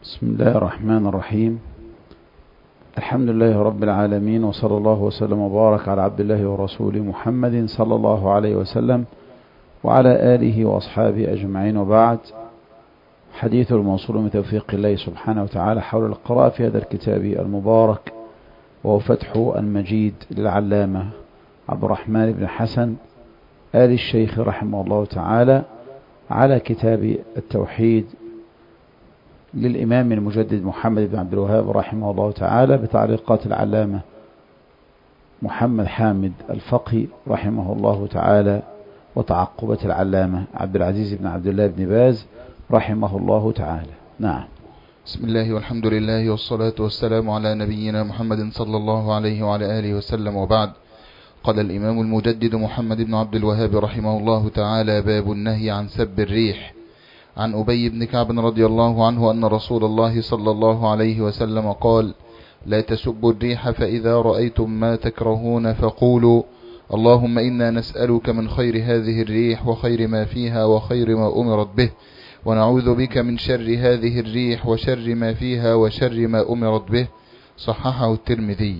بسم الله الرحمن الرحيم. الحمد لله رب العالمين، وصلى الله وسلم وبارك على عبد الله ورسوله محمد صلى الله عليه وسلم وعلى آله وأصحابه أجمعين، وبعد. حديث الموصول من توفيق الله سبحانه وتعالى حول القراءة في هذا الكتاب المبارك، وهو فتح المجيد للعلامة عبد الرحمن بن حسن آل الشيخ رحمه الله تعالى على كتاب التوحيد للإمام المجدد محمد بن عبد الوهاب رحمه الله تعالى، بتعليقات العلامة محمد حامد الفقي رحمه الله تعالى، وتعقبة العلامة عبد العزيز بن عبد الله بن باز رحمه الله تعالى. نعم. بسم الله والحمد لله والصلاة والسلام على نبينا محمد صلى الله عليه وعلى آله وسلم، وبعد. قال الإمام المجدد محمد بن عبد الوهاب رحمه الله تعالى: باب النهي عن سب الريح. عن أبي بن كعب رضي الله عنه أن رسول الله صلى الله عليه وسلم قال: لا تسبوا الريح، فإذا رأيتم ما تكرهون فقولوا: اللهم إنا نسألك من خير هذه الريح وخير ما فيها وخير ما أمرت به، ونعوذ بك من شر هذه الريح وشر ما فيها وشر ما أمرت به. صححه الترمذي.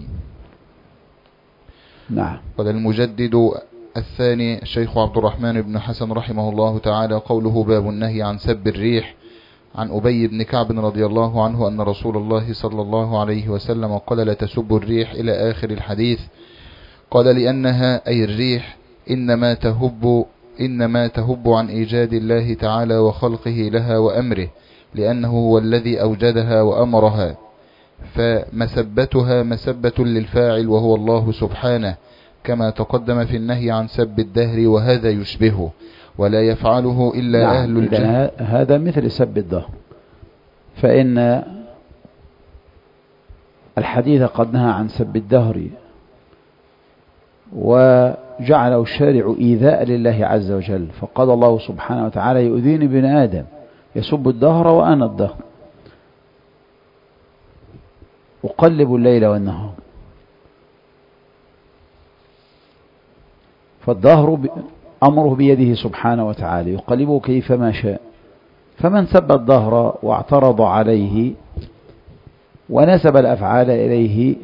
نعم. قال المجدد الثاني الشيخ عبد الرحمن بن حسن رحمه الله تعالى: قوله باب النهي عن سب الريح. عن أبي بن كعب رضي الله عنه أن رسول الله صلى الله عليه وسلم قال: لا تسبوا الريح إلى آخر الحديث. قال: لأنها أي الريح إنما تهب عن إيجاد الله تعالى وخلقه لها وأمره، لأنه هو الذي أوجدها وأمرها، فمسبتها مسبة للفاعل وهو الله سبحانه، كما تقدم في النهي عن سب الدهر، وهذا يشبهه ولا يفعله إلا نعم. أهل الجهل. هذا مثل سب الدهر، فإن الحديث قد نهى عن سب الدهر، وجعله الشارع إيذاء لله عز وجل، فقال الله سبحانه وتعالى: يؤذيني ابن آدم يسب الدهر وأنا الدهر، أقلب الليل والنهار. فالدهر أمره بيده سبحانه وتعالى، يقلبه كيفما شاء. فمن سب الدهر واعترض عليه ونسب الأفعال إليه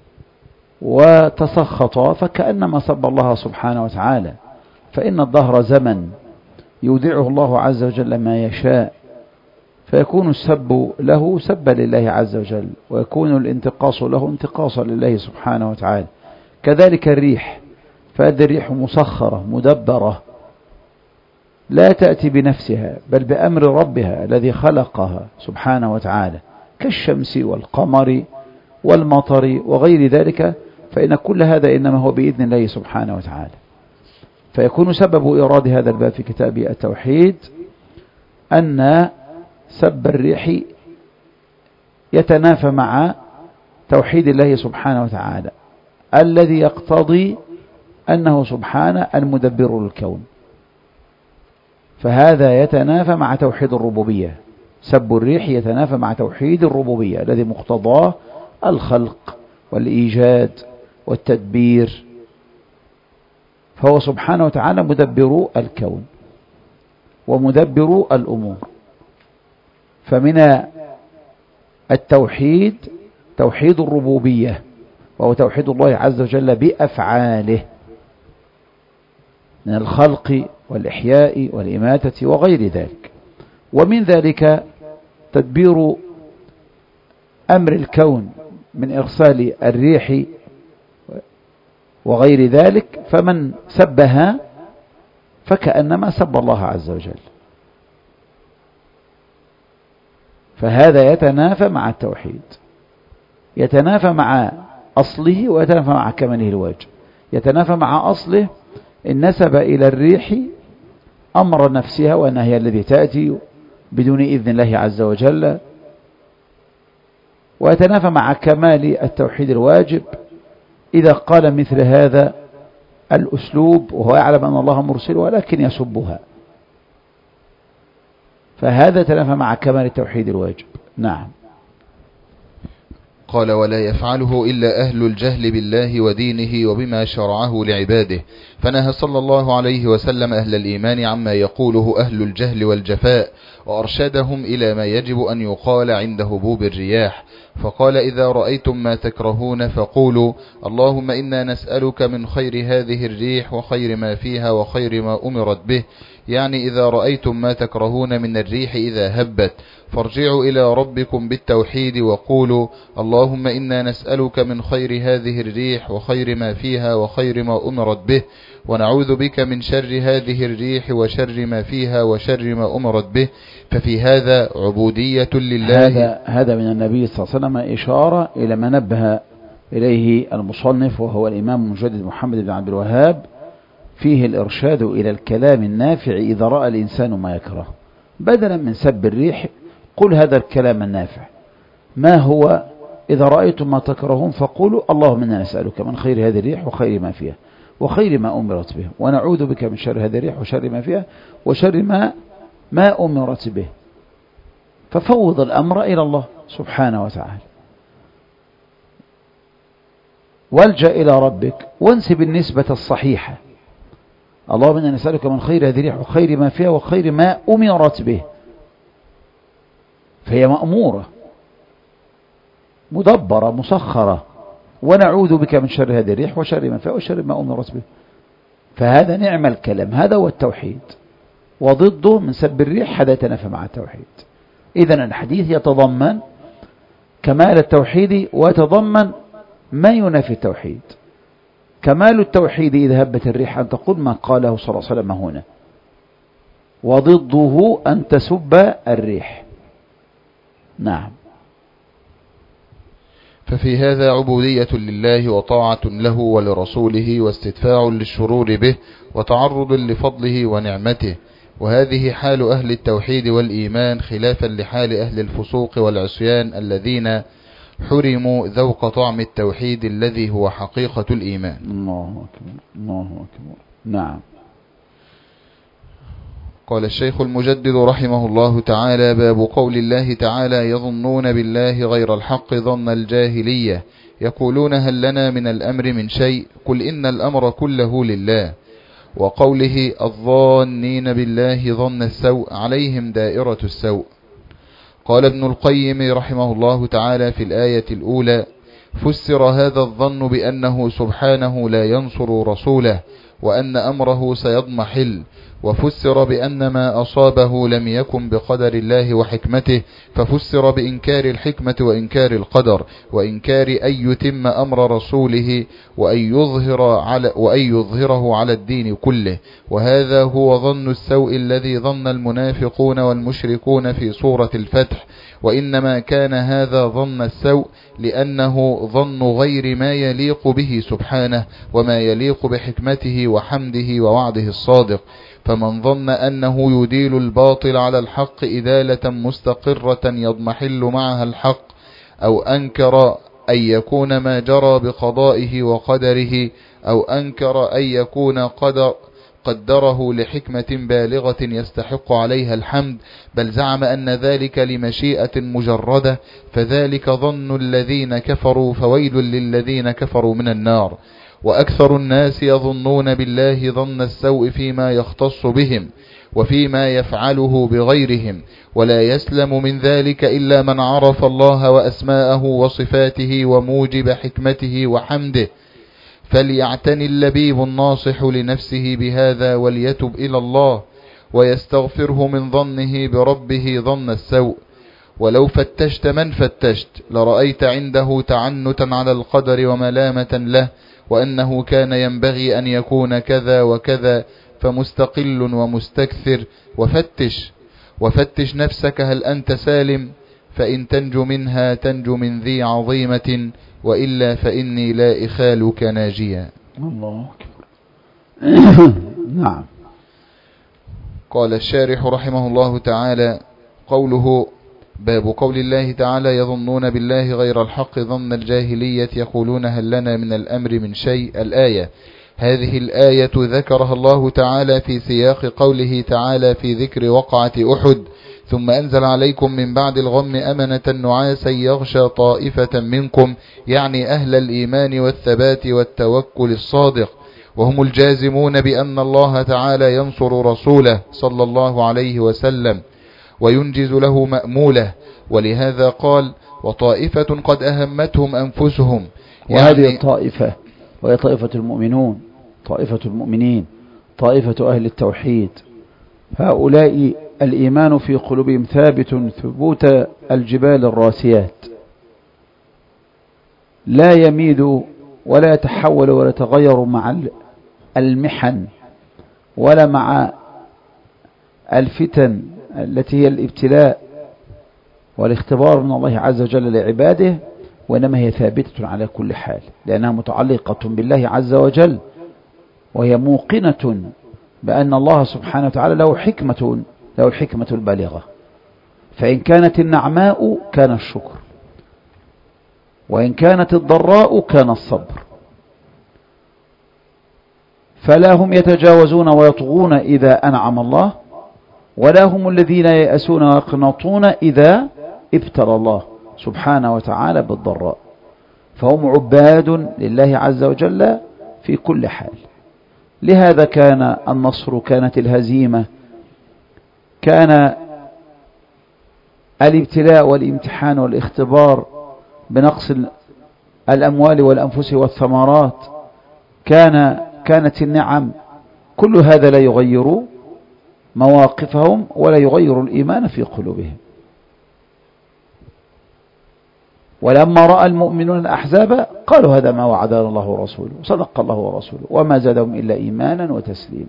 وتسخط، فكأنما سب الله سبحانه وتعالى، فإن الدهر زمن يودعه الله عز وجل ما يشاء، فيكون السب له سبا لله عز وجل، ويكون الانتقاص له انتقاصا لله سبحانه وتعالى. كذلك الريح، فهذه الريح مسخرة مدبرة، لا تأتي بنفسها بل بأمر ربها الذي خلقها سبحانه وتعالى، كالشمس والقمر والمطر وغير ذلك، فإن كل هذا إنما هو بإذن الله سبحانه وتعالى. فيكون سبب إيراد هذا الباب في كتاب التوحيد أن سب الريح يتنافى مع توحيد الله سبحانه وتعالى، الذي يقتضي أنه سبحانه المدبر للكون، فهذا يتنافى مع توحيد الربوبية. سب الريح يتنافى مع توحيد الربوبية الذي مقتضاه الخلق والإيجاد والتدبير، فهو سبحانه وتعالى مدبر الكون ومدبر الأمور. فمن التوحيد توحيد الربوبية، وهو توحيد الله عز وجل بأفعاله من الخلق والإحياء والإماتة وغير ذلك. ومن ذلك تدبير أمر الكون من إرسال الريح وغير ذلك، فمن سبها فكأنما سب الله عز وجل، فهذا يتنافى مع التوحيد، يتنافى مع أصله ويتنافى مع كماله الواجب. يتنافى مع أصله إن نسب إلى الريح أمر نفسها، وأنها هي التي تأتي بدون إذن الله عز وجل، ويتنافى مع كمال التوحيد الواجب إذا قال مثل هذا الأسلوب وهو يعلم أن الله مرسل ولكن يسبها، فهذا يتنافى مع كمال التوحيد الواجب. نعم. قال ولا يفعله إلا أهل الجهل بالله ودينه وبما شرعه لعباده، فنهى صلى الله عليه وسلم أهل الإيمان عما يقوله أهل الجهل والجفاء، وأرشدهم إلى ما يجب أن يقال عند هبوب الرياح، فقال إذا رأيتم ما تكرهون فقولوا اللهم إنا نسألك من خير هذه الريح وخير ما فيها وخير ما أمرت به، يعني إذا رأيتم ما تكرهون من الريح إذا هبت فارجعوا إلى ربكم بالتوحيد وقولوا اللهم إنا نسألك من خير هذه الريح وخير ما فيها وخير ما أمرت به، ونعوذ بك من شر هذه الريح وشر ما فيها وشر ما أمرت به. ففي هذا عبودية لله. هذا من النبي صلى الله عليه وسلم إشارة إلى ما نبه إليه المصنف وهو الإمام المجدد محمد بن عبد الوهاب، فيه الإرشاد إلى الكلام النافع إذا رأى الإنسان ما يكره، بدلا من سب الريح قل هذا الكلام النافع. ما هو؟ إذا رأيتم ما تكرهون فقولوا اللهم إنا نسألك من خير هذه الريح وخير ما فيها وخير ما أمرت به، ونعوذ بك من شر هذه الريح وشر ما فيها وشر ما أمرت به. ففوض الأمر إلى الله سبحانه وتعالى، والجأ إلى ربك، وانسب النسبة الصحيحة، اللهم إنا نسألك من خير هذه الريح وخير ما فيها وخير ما أمرت به، فهي مأمورة مدبرة مسخرة، ونعوذ بك من شر هذه الريح وشر ما فيها وشر ما أمرت به. فهذا نعم الكلام، هذا هو التوحيد، وضده من سب الريح هذا يتنافى مع التوحيد. إذن الحديث يتضمن كمال التوحيد ويتضمن ما ينافي التوحيد. كمال التوحيد إذا هبت الريح أن تقول ما قاله صلى الله عليه وسلم هنا، وضده أن تسب الريح. نعم. ففي هذا عبودية لله وطاعة له ولرسوله واستدفاع للشرور به وتعرض لفضله ونعمته، وهذه حال أهل التوحيد والإيمان، خلافا لحال أهل الفسوق والعصيان الذين حرموا ذوق طعم التوحيد الذي هو حقيقة الإيمان. الله أكبر الله أكبر. نعم. قال الشيخ المجدد رحمه الله تعالى: باب قول الله تعالى: يظنون بالله غير الحق ظن الجاهلية، يقولون هل لنا من الأمر من شيء، قل إن الأمر كله لله. وقوله: الظانين بالله ظن السوء عليهم دائرة السوء. قال ابن القيم رحمه الله تعالى في الآية الأولى: فسر هذا الظن بأنه سبحانه لا ينصر رسوله وأن أمره سيضمحل، وفسر بأن ما أصابه لم يكن بقدر الله وحكمته، ففسر بإنكار الحكمة وإنكار القدر وإنكار أن يتم أمر رسوله وأن يظهره على الدين كله. وهذا هو ظن السوء الذي ظن المنافقون والمشركون في سورة الفتح، وإنما كان هذا ظن السوء لأنه ظن غير ما يليق به سبحانه وما يليق بحكمته وحمده ووعده الصادق. فمن ظن أنه يديل الباطل على الحق إدالة مستقرة يضمحل معها الحق، أو أنكر أن يكون ما جرى بقضائه وقدره، أو أنكر أن يكون قدره لحكمة بالغة يستحق عليها الحمد، بل زعم أن ذلك لمشيئة مجردة، فذلك ظن الذين كفروا، فويل للذين كفروا من النار. وأكثر الناس يظنون بالله ظن السوء فيما يختص بهم وفيما يفعله بغيرهم، ولا يسلم من ذلك إلا من عرف الله وأسماءه وصفاته وموجب حكمته وحمده. فليعتني اللبيب الناصح لنفسه بهذا وليتب إلى الله ويستغفره من ظنه بربه ظن السوء. ولو فتشت من فتشت لرأيت عنده تعنتا على القدر وملامة له، وأنه كان ينبغي أن يكون كذا وكذا، فمستقل ومستكثر. وفتش نفسك هل أنت سالم، فإن تنجو منها تنجو من ذي عظيمة، وإلا فإني لا إخالك ناجيا. الله أكبر. نعم. قال الشارح رحمه الله تعالى: قوله: باب قول الله تعالى: يظنون بالله غير الحق ظن الجاهلية، يقولون هل لنا من الأمر من شيء. الآية. هذه الآية ذكرها الله تعالى في سياق قوله تعالى في ذكر وقعة أحد، ثم أنزل عليكم من بعد الغم أمنة نعاسا يغشى طائفة منكم، يعني أهل الإيمان والثبات والتوكل الصادق، وهم الجازمون بأن الله تعالى ينصر رسوله صلى الله عليه وسلم وينجز له مأموله. ولهذا قال: وطائفة قد أهمتهم أنفسهم. وهذه الطائفة وهي طائفة المؤمنون، طائفة المؤمنين، طائفة أهل التوحيد. هؤلاء الإيمان في قلوبهم ثابت ثبوت الجبال الراسيات، لا يميل ولا يتحول ولا يتغير مع المحن ولا مع الفتن التي هي الابتلاء والاختبار من الله عز وجل لعباده، وإنما هي ثابتة على كل حال، لأنها متعلقة بالله عز وجل، وهي موقنة بأن الله سبحانه وتعالى له الحكمة البالغة. فإن كانت النعماء كان الشكر، وإن كانت الضراء كان الصبر. فلا هم يتجاوزون ويطغون إذا أنعم الله، ولا هم الذين ييأسون ويقنطون إذا ابتلى الله سبحانه وتعالى بالضراء. فهم عباد لله عز وجل في كل حال. لهذا كان النصر، كانت الهزيمة، كان الابتلاء والامتحان والاختبار بنقص الأموال والأنفس والثمرات، كانت النعم. كل هذا لا يغير مواقفهم ولا يغير الإيمان في قلوبهم. ولما رأى المؤمنون الأحزاب قالوا هذا ما وعدنا الله ورسوله، صدق الله ورسوله، وما زادهم إلا إيمانا وتسليما.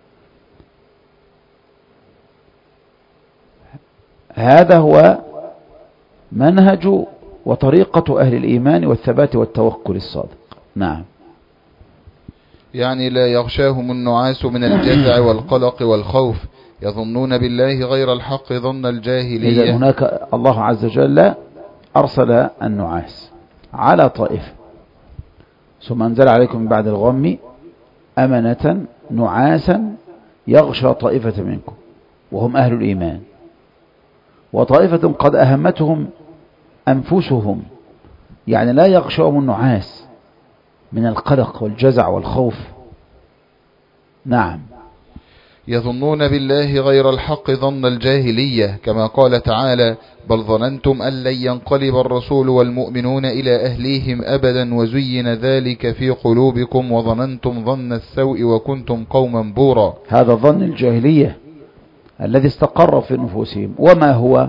هذا هو منهج وطريقة أهل الإيمان والثبات والتوكل الصادق. نعم. يعني لا يغشاهم النعاس من الجزع والقلق والخوف، يظنون بالله غير الحق ظن الجاهلية. إذا هناك الله عز وجل أرسل النعاس على طائفة، ثم أنزل عليكم من بعد الغم أمنة نعاسا يغشى طائفة منكم وهم أهل الإيمان، وطائفة قد أهمتهم أنفسهم، يعني لا يغشاهم النعاس من القلق والجزع والخوف. نعم. يظنون بالله غير الحق ظن الجاهلية، كما قال تعالى: بل ظننتم أن لن ينقلب الرسول والمؤمنون إلى أهليهم أبدا وزين ذلك في قلوبكم وظننتم ظن السوء وكنتم قوما بورا. هذا ظن الجاهلية الذي استقر في نفوسهم. وما هو؟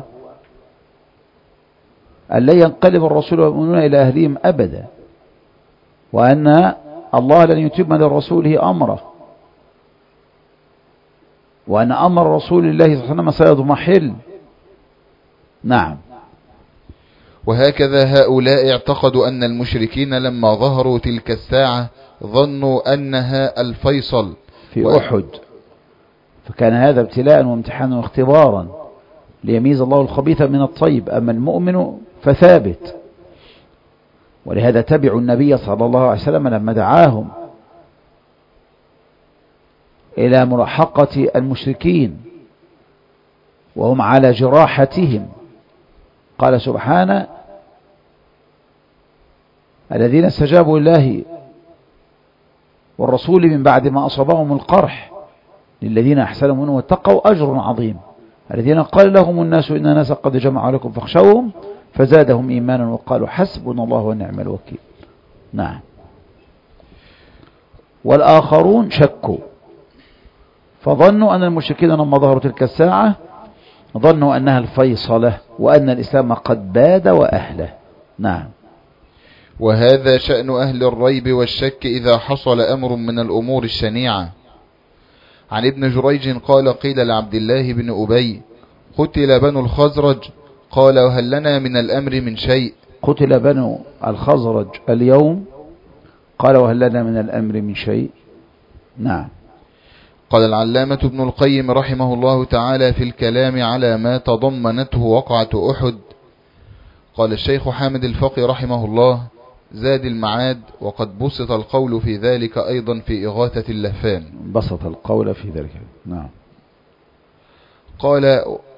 أن لن ينقلب الرسول والمؤمنون إلى أهليهم أبدا، وأن الله لن يتم لرسوله أمره، وأن أمر رسول الله صلى الله عليه وسلم سيضمحل. نعم. وهكذا هؤلاء اعتقدوا أن المشركين لما ظهروا تلك الساعة ظنوا أنها الفيصل في أحد، فكان هذا ابتلاء وامتحانا واختبارا ليميز الله الخبيث من الطيب. أما المؤمن فثابت، ولهذا تبعوا النبي صلى الله عليه وسلم لما دعاهم إلى ملاحقة المشركين وهم على جراحتهم. قال سبحانه: الذين استجابوا لله والرسول من بعد ما أصابهم القرح للذين أحسنوا منهم واتقوا أجر عظيم. الذين قال لهم الناس إن الناس قد جمعوا لكم فاخشوهم فزادهم إيمانا وقالوا حسبنا الله ونعم الوكيل. نعم. والآخرون شكوا فظنوا أن المشركين لما ظهروا تلك الساعة ظنوا أنها الفيصلة وأن الإسلام قد باد وأهله. نعم. وهذا شأن أهل الريب والشك إذا حصل أمر من الأمور الشنيعة. عن ابن جريج قال: قيل لعبد الله بن أبي: قتل بنو الخزرج، قال: وهل لنا من الأمر من شيء؟ قتل بنو الخزرج اليوم، قال: وهل لنا من الأمر من شيء؟ نعم. قال العلامة ابن القيم رحمه الله تعالى في الكلام على ما تضمنته وقعة أحد، قال الشيخ حامد الفقي رحمه الله: زاد المعاد، وقد بسط القول في ذلك أيضا في إغاثة اللهفان. بسط القول في ذلك. نعم.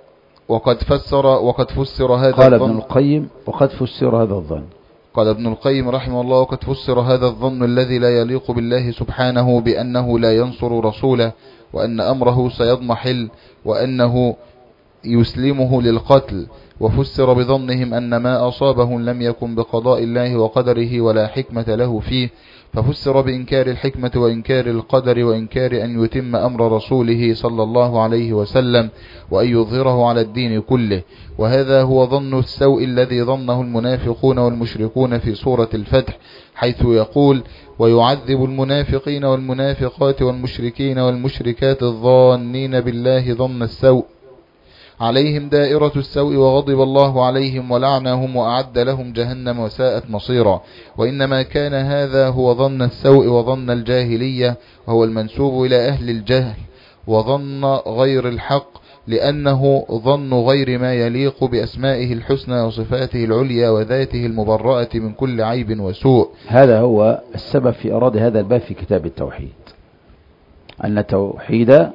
وقد فسر هذا قال ابن الظن. القيم وقد فسر هذا الظن. قال ابن القيم رحمه الله: وقد فسر هذا الظن الذي لا يليق بالله سبحانه بأنه لا ينصر رسوله، وأن أمره سيضمحل، وأنه يسلمه للقتل. وفسر بظنهم أن ما أصابهم لم يكن بقضاء الله وقدره ولا حكمة له فيه، ففسر بإنكار الحكمة وإنكار القدر وإنكار أن يتم أمر رسوله صلى الله عليه وسلم وأن يظهره على الدين كله. وهذا هو ظن السوء الذي ظنه المنافقون والمشركون في سورة الفتح، حيث يقول: ويعذب المنافقين والمنافقات والمشركين والمشركات الظانين بالله ظن السوء عليهم دائرة السوء وغضب الله عليهم ولعنهم وأعد لهم جهنم وساءت مصيرا. وإنما كان هذا هو ظن السوء وظن الجاهلية، وهو المنسوب إلى أهل الجهل، وظن غير الحق، لأنه ظن غير ما يليق بأسمائه الحسنى وصفاته العليا وذاته المبرأة من كل عيب وسوء. هذا هو السبب في إرادة هذا الباب في كتاب التوحيد، أن التوحيد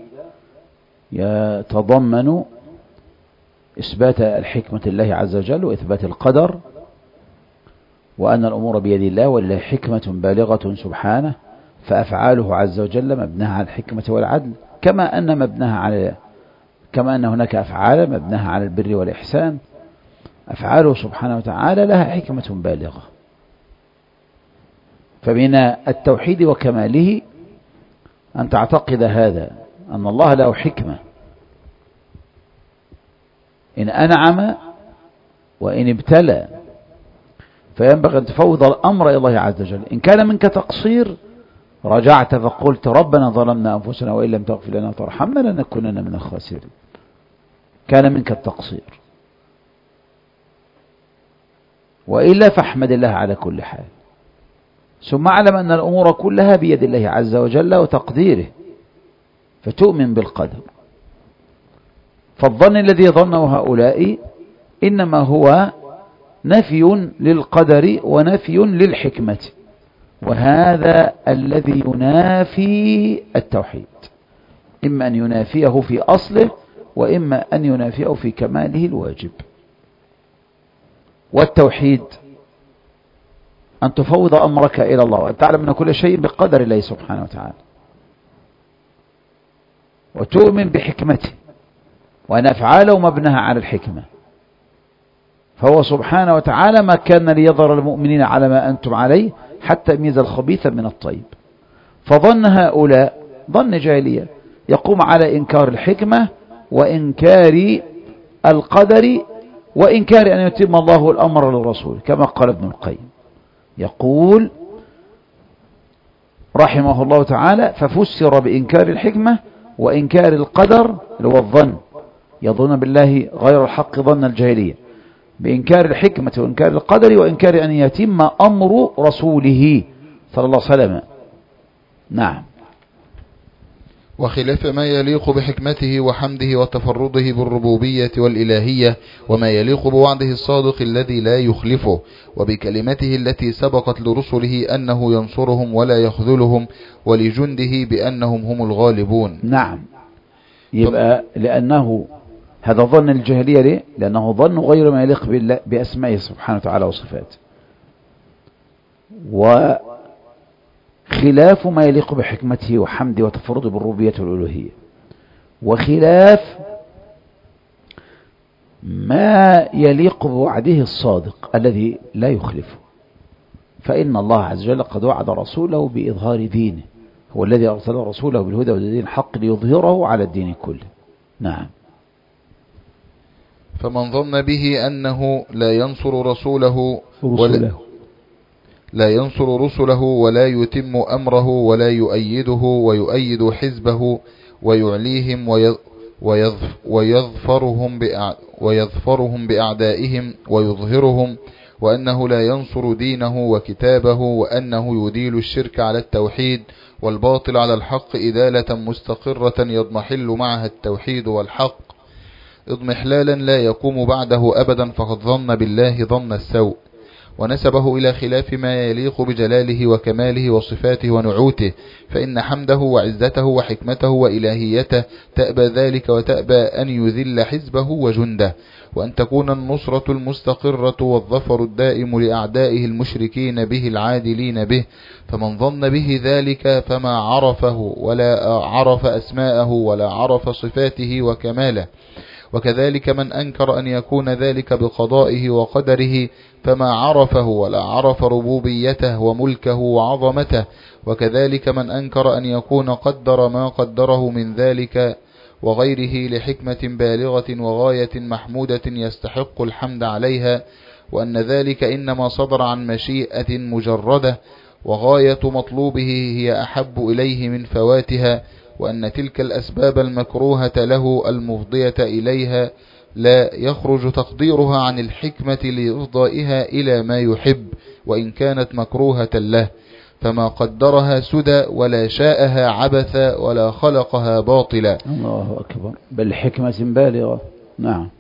يتضمن إثبات الحكمة لله عز وجل وإثبات القدر، وأن الأمور بيد الله ولله حكمة بالغة سبحانه، فأفعاله عز وجل مبناها على الحكمة والعدل، كما أن هناك أفعال مبناها على البر والإحسان. أفعاله سبحانه وتعالى لها حكمة بالغة. فمن التوحيد وكماله أن تعتقد هذا، أن الله له حكمة، إن أنعم وإن ابتلى، فينبغي أن تفوض الأمر إلى الله عز وجل. إن كان منك تقصير رجعت فقلت: ربنا ظلمنا أنفسنا وإن لم تغفر لنا وترحمنا لنكونن من الخاسرين. كان منك التقصير، وإلا فاحمد الله على كل حال، ثم اعلم أن الأمور كلها بيد الله عز وجل وتقديره، فتؤمن بالقدر. فالظن الذي ظنه هؤلاء إنما هو نفي للقدر ونفي للحكمة، وهذا الذي ينافي التوحيد، إما أن ينافيه في أصله، وإما أن ينافيه في كماله الواجب. والتوحيد أن تفوض أمرك إلى الله، وأن تعلم أن كل شيء بقدر الله سبحانه وتعالى، وتؤمن بحكمته، وأن أفعاله مبناها على الحكمة. فهو سبحانه وتعالى ما كان ليظهر المؤمنين على ما أنتم عليه حتى يميز الخبيث من الطيب. فظن هؤلاء ظن جاهلية يقوم على إنكار الحكمة وإنكار القدر وإنكار أن يتم الله الأمر للرسول، كما قال ابن القيم، يقول رحمه الله تعالى: ففسر بإنكار الحكمة وإنكار القدر، اللي هو الظن، يظن بالله غير الحق ظن الجاهلية، بإنكار الحكمة وإنكار القدر وإنكار أن يتم أمر رسوله صلى الله عليه وسلم. نعم. وخلاف ما يليق بحكمته وحمده وتفرده بالربوبية والإلهية، وما يليق بوعده الصادق الذي لا يخلفه، وبكلمته التي سبقت لرسله أنه ينصرهم ولا يخذلهم، ولجنده بأنهم هم الغالبون. نعم. يبقى لأنه هذا ظن الجاهلية، ليه؟ لأنه ظن غير ما يليق بأسمائه سبحانه وتعالى وصفاته، وخلاف ما يليق بحكمته وحمده وتفرده بالربوبية والألوهية، وخلاف ما يليق بوعده الصادق الذي لا يخلفه. فإن الله عز وجل قد وعد رسوله بإظهار دينه، هو الذي أرسل رسوله بالهدى ودين الحق ليظهره على الدين كله. نعم. فمن ظن به أنه لا ينصر رسله ولا يتم أمره ولا يؤيده ويؤيد حزبه ويعليهم ويظفرهم بأعدائهم ويظهرهم، وأنه لا ينصر دينه وكتابه، وأنه يديل الشرك على التوحيد والباطل على الحق إدالة مستقرة يضمحل معها التوحيد والحق اضمحلالا لا يقوم بعده أبدا، فقد ظن بالله ظن السوء. ونسبه إلى خلاف ما يليق بجلاله وكماله وصفاته ونعوته، فإن حمده وعزته وحكمته وإلهيته تأبى ذلك، وتأبى أن يذل حزبه وجنده، وأن تكون النصرة المستقرة والظفر الدائم لأعدائه المشركين به العادلين به. فمن ظن به ذلك فما عرفه ولا عرف أسماءه ولا عرف صفاته وكماله. وكذلك من أنكر أن يكون ذلك بقضائه وقدره فما عرفه ولا عرف ربوبيته وملكه وعظمته. وكذلك من أنكر أن يكون قدر ما قدره من ذلك وغيره لحكمة بالغة وغاية محمودة يستحق الحمد عليها، وأن ذلك إنما صدر عن مشيئة مجردة، وغاية مطلوبه هي أحب إليه من فواتها، وأن تلك الأسباب المكروهة له المفضية إليها لا يخرج تقديرها عن الحكمة لإفضائها إلى ما يحب وإن كانت مكروهة له، فما قدرها سدى ولا شاءها عبثا ولا خلقها باطلا. الله أكبر، بل حكمة بالغة. نعم.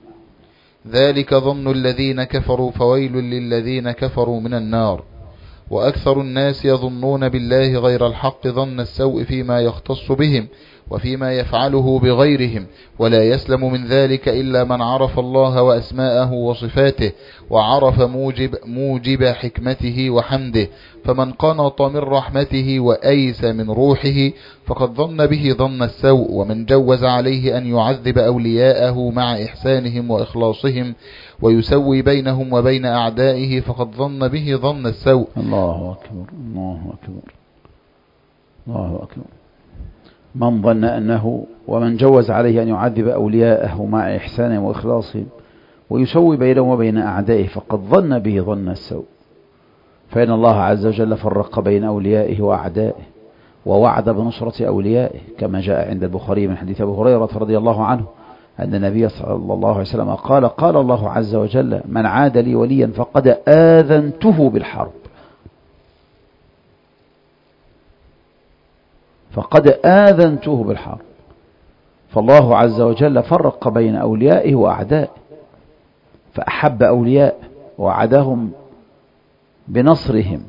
ذلك ظن الذين كفروا فويل للذين كفروا من النار. وأكثر الناس يظنون بالله غير الحق ظن السوء فيما يختص بهم وفيما يفعله بغيرهم، ولا يسلم من ذلك إلا من عرف الله وأسماءه وصفاته، وعرف موجب حكمته وحمده. فمن قنط من رحمته وأيس من روحه فقد ظن به ظن السوء. ومن جوز عليه أن يعذب أولياءه مع إحسانهم وإخلاصهم ويسوي بينهم وبين أعدائه فقد ظن به ظن السوء. الله أكبر، الله أكبر، الله أكبر. من ظن أنه ومن جوز عليه أن يعذب أولياءه مع إحسانهم وإخلاصهم ويسوي بينهم وبين أعدائه فقد ظن به ظن السوء. فإن الله عز وجل فرق بين أوليائه وأعدائه، ووعد بنصرة أوليائه، كما جاء عند البخاري من حديث أبي هريرة رضي الله عنه أن النبي صلى الله عليه وسلم قال: قال الله عز وجل: من عاد لي وليا فقد آذنته بالحرب. فقد آذنته بالحرب. فالله عز وجل فرق بين أوليائه وأعدائه، فأحب أولياء وعدهم بنصرهم.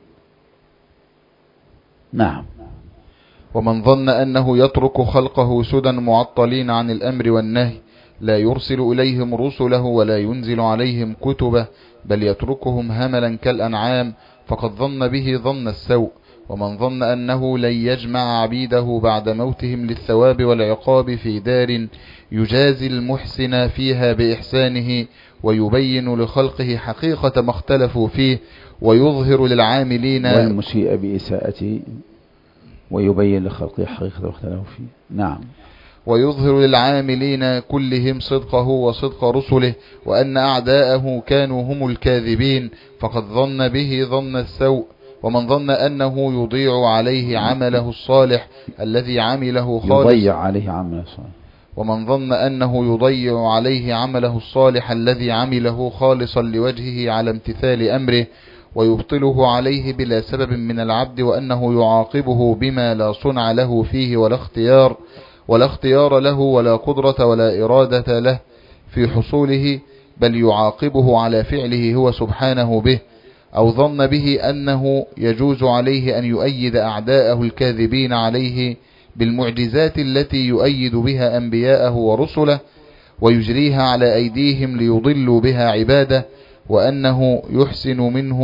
نعم. ومن ظن أنه يترك خلقه سدى معطلين عن الأمر والنهي لا يرسل إليهم رسله ولا ينزل عليهم كتبه بل يتركهم هملا كالأنعام فقد ظن به ظن السوء. ومن ظن أنه لن يجمع عبيده بعد موتهم للثواب والعقاب في دار يجازي المحسن فيها بإحسانه ويبين لخلقه حقيقة ما اختلفوا فيه ويظهر للعاملين والمسيء بإساءته ويبين لخلقه حقيقة ما اختلفوا فيه. نعم. ويظهر للعاملين كلهم صدقه وصدق رسله وأن أعداءه كانوا هم الكاذبين فقد ظن به ظن السوء. ومن ظن أنه يضيع عليه عمله الصالح الذي عمله خالص يضيع عليه عمله الصالح. ومن ظن أنه يضيع عليه عمله الصالح الذي عمله خالصا لوجهه على امتثال أمره ويبطله عليه بلا سبب من العبد وأنه يعاقبه بما لا صنع له فيه ولا اختيار له ولا قدرة ولا إرادة له في حصوله بل يعاقبه على فعله هو سبحانه به. أو ظن به أنه يجوز عليه أن يؤيد أعداءه الكاذبين عليه بالمعجزات التي يؤيد بها أنبياءه ورسله ويجريها على أيديهم ليضلوا بها عباده وأنه يحسن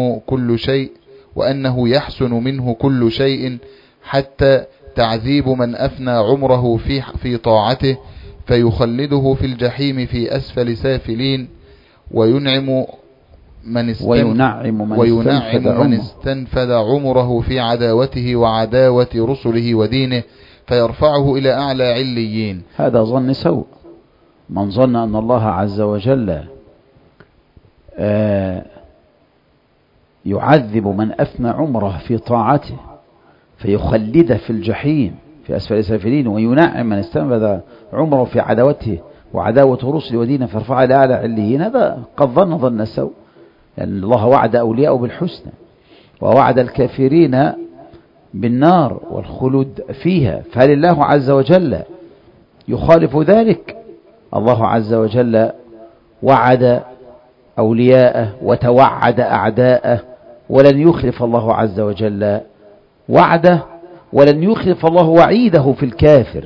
منه كل شيء حتى تعذيب من أفنى عمره في طاعته فيخلده في الجحيم في أسفل سافلين وينعم من استنفذ عمره في عداوته وعداوة رسله ودينه فيرفعه إلى أعلى عليين. هذا ظن سوء. من ظن أن الله عز وجل يعذب من أفنى عمره في طاعته فيخلده في الجحيم في أسفل سافلين وينعم من استنفذ عمره في عداوته وعداوة رسله ودينه فيرفعه إلى أعلى عليين، هذا قد ظن سوء. لأن يعني الله وعد أولياءه بالحسنى ووعد الكافرين بالنار والخلود فيها، فهل الله عز وجل يخالف ذلك؟ الله عز وجل وعد أولياءه وتوعد أعداءه، ولن يخلف الله عز وجل وعده، ولن يخلف الله وعيده في الكافر.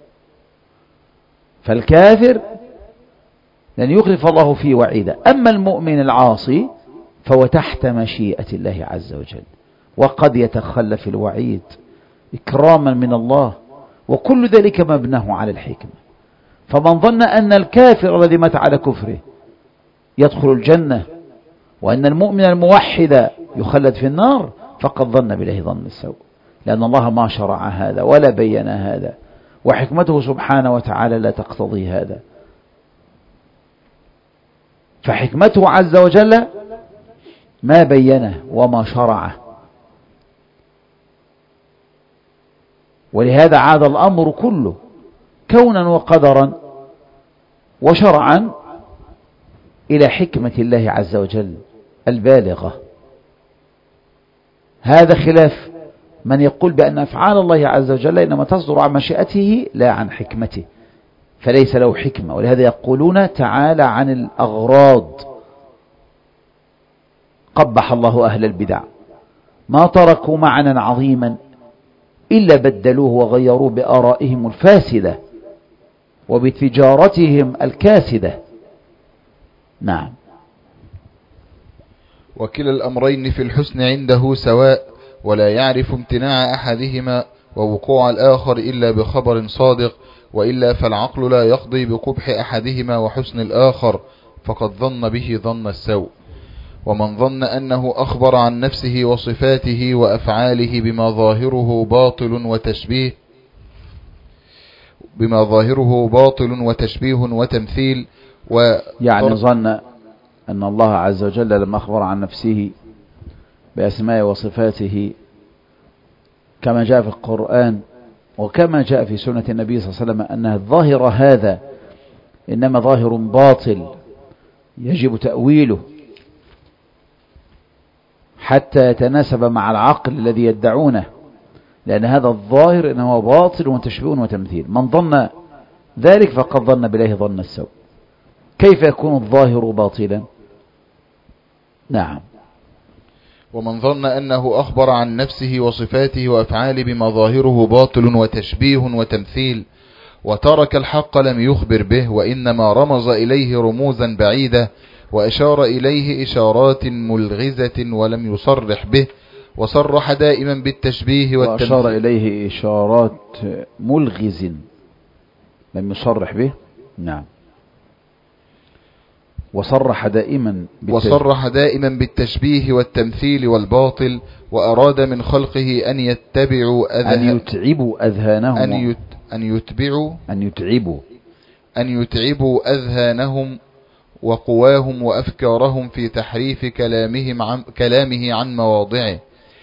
فالكافر لن يخلف الله فيه وعيده. أما المؤمن العاصي فهو تحت مشيئة الله عز وجل، وقد يتخلف الوعيد إكراما من الله، وكل ذلك مبناه على الحكمة. فمن ظن أن الكافر الذي مات على كفره يدخل الجنة، وأن المؤمن الموحد يخلد في النار، فقد ظن بالله ظن السوء، لأن الله ما شرع هذا ولا بين هذا، وحكمته سبحانه وتعالى لا تقتضي هذا. فحكمته عز وجل ما بينه وما شرعه، ولهذا عاد الأمر كله كونا وقدرا وشرعا إلى حكمة الله عز وجل البالغة. هذا خلاف من يقول بأن أفعال الله عز وجل إنما تصدر عن مشيئته لا عن حكمته، فليس له حكمة. ولهذا يقولون تعالى عن الأغراض. قبح الله أهل البدع، ما تركوا معنى عظيما إلا بدلوه وغيروه بآرائهم الفاسدة وبتجارتهم الكاسدة. نعم. وكلا الأمرين في الحسن عنده سواء، ولا يعرف امتناع أحدهما ووقوع الآخر إلا بخبر صادق، وإلا فالعقل لا يقضي بقبح أحدهما وحسن الآخر، فقد ظن به ظن السوء. ومن ظن أنه أخبر عن نفسه وصفاته وأفعاله بما ظاهره باطل وتشبيه وتمثيل، يعني ظن أن الله عز وجل لما أخبر عن نفسه بأسماء وصفاته كما جاء في القرآن وكما جاء في سنة النبي صلى الله عليه وسلم أن الظاهر هذا إنما ظاهر باطل يجب تأويله حتى يتناسب مع العقل الذي يدعونه، لأن هذا الظاهر إنه باطل وتشبيه وتمثيل. من ظن ذلك فقد ظن بالله ظن السوء. كيف يكون الظاهر باطلا؟ نعم. ومن ظن أنه أخبر عن نفسه وصفاته وأفعاله بما ظاهره باطل وتشبيه وتمثيل، وترك الحق لم يخبر به، وإنما رمز إليه رموزا بعيدة، وأشار إليه إشارات ملغزة ولم يصرح به، وصرح دائما بالتشبيه والتمثيل. وأشار إليه إشارات ملغز لم يصرح به. نعم. وصرح دائما بالتشبيه والتمثيل والباطل، وأراد من خلقه أن يتعبوا أذهانهم وقواهم وأفكارهم في تحريف كلامه عن مواضعه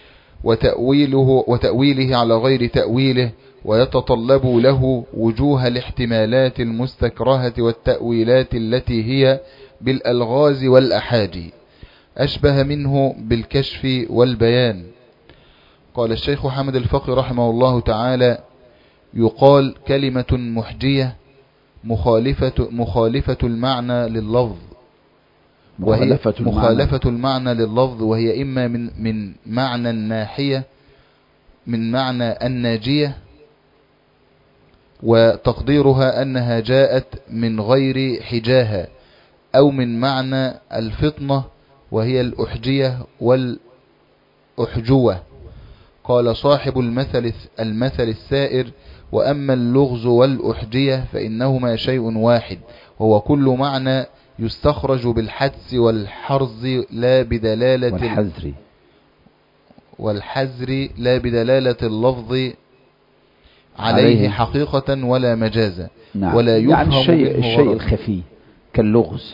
وتأويله على غير تأويله، ويتطلب له وجوه الاحتمالات المستكرهة والتأويلات التي هي بالألغاز والأحاجي، أشبه منه بالكشف والبيان. قال الشيخ حامد الفقي رحمه الله تعالى: يقال كلمة محجية مخالفة المعنى لللفظ، المعنى لللفظ، وهي إما من معنى الناحية، من معنى الناجية، وتقديرها أنها جاءت من غير حجاها، أو من معنى الفطنة وهي الأحجية والأحجوة. قال صاحب المثل السائر: وأما اللغز والأحجية فإنهما شيء واحد، وهو كل معنى يستخرج بالحدس والحرز لا بدلالة والحزر لا بدلالة اللفظ عليه حقيقة ولا مجازا. نعم. ولا يفهم يعني الشيء الخفي كاللغز.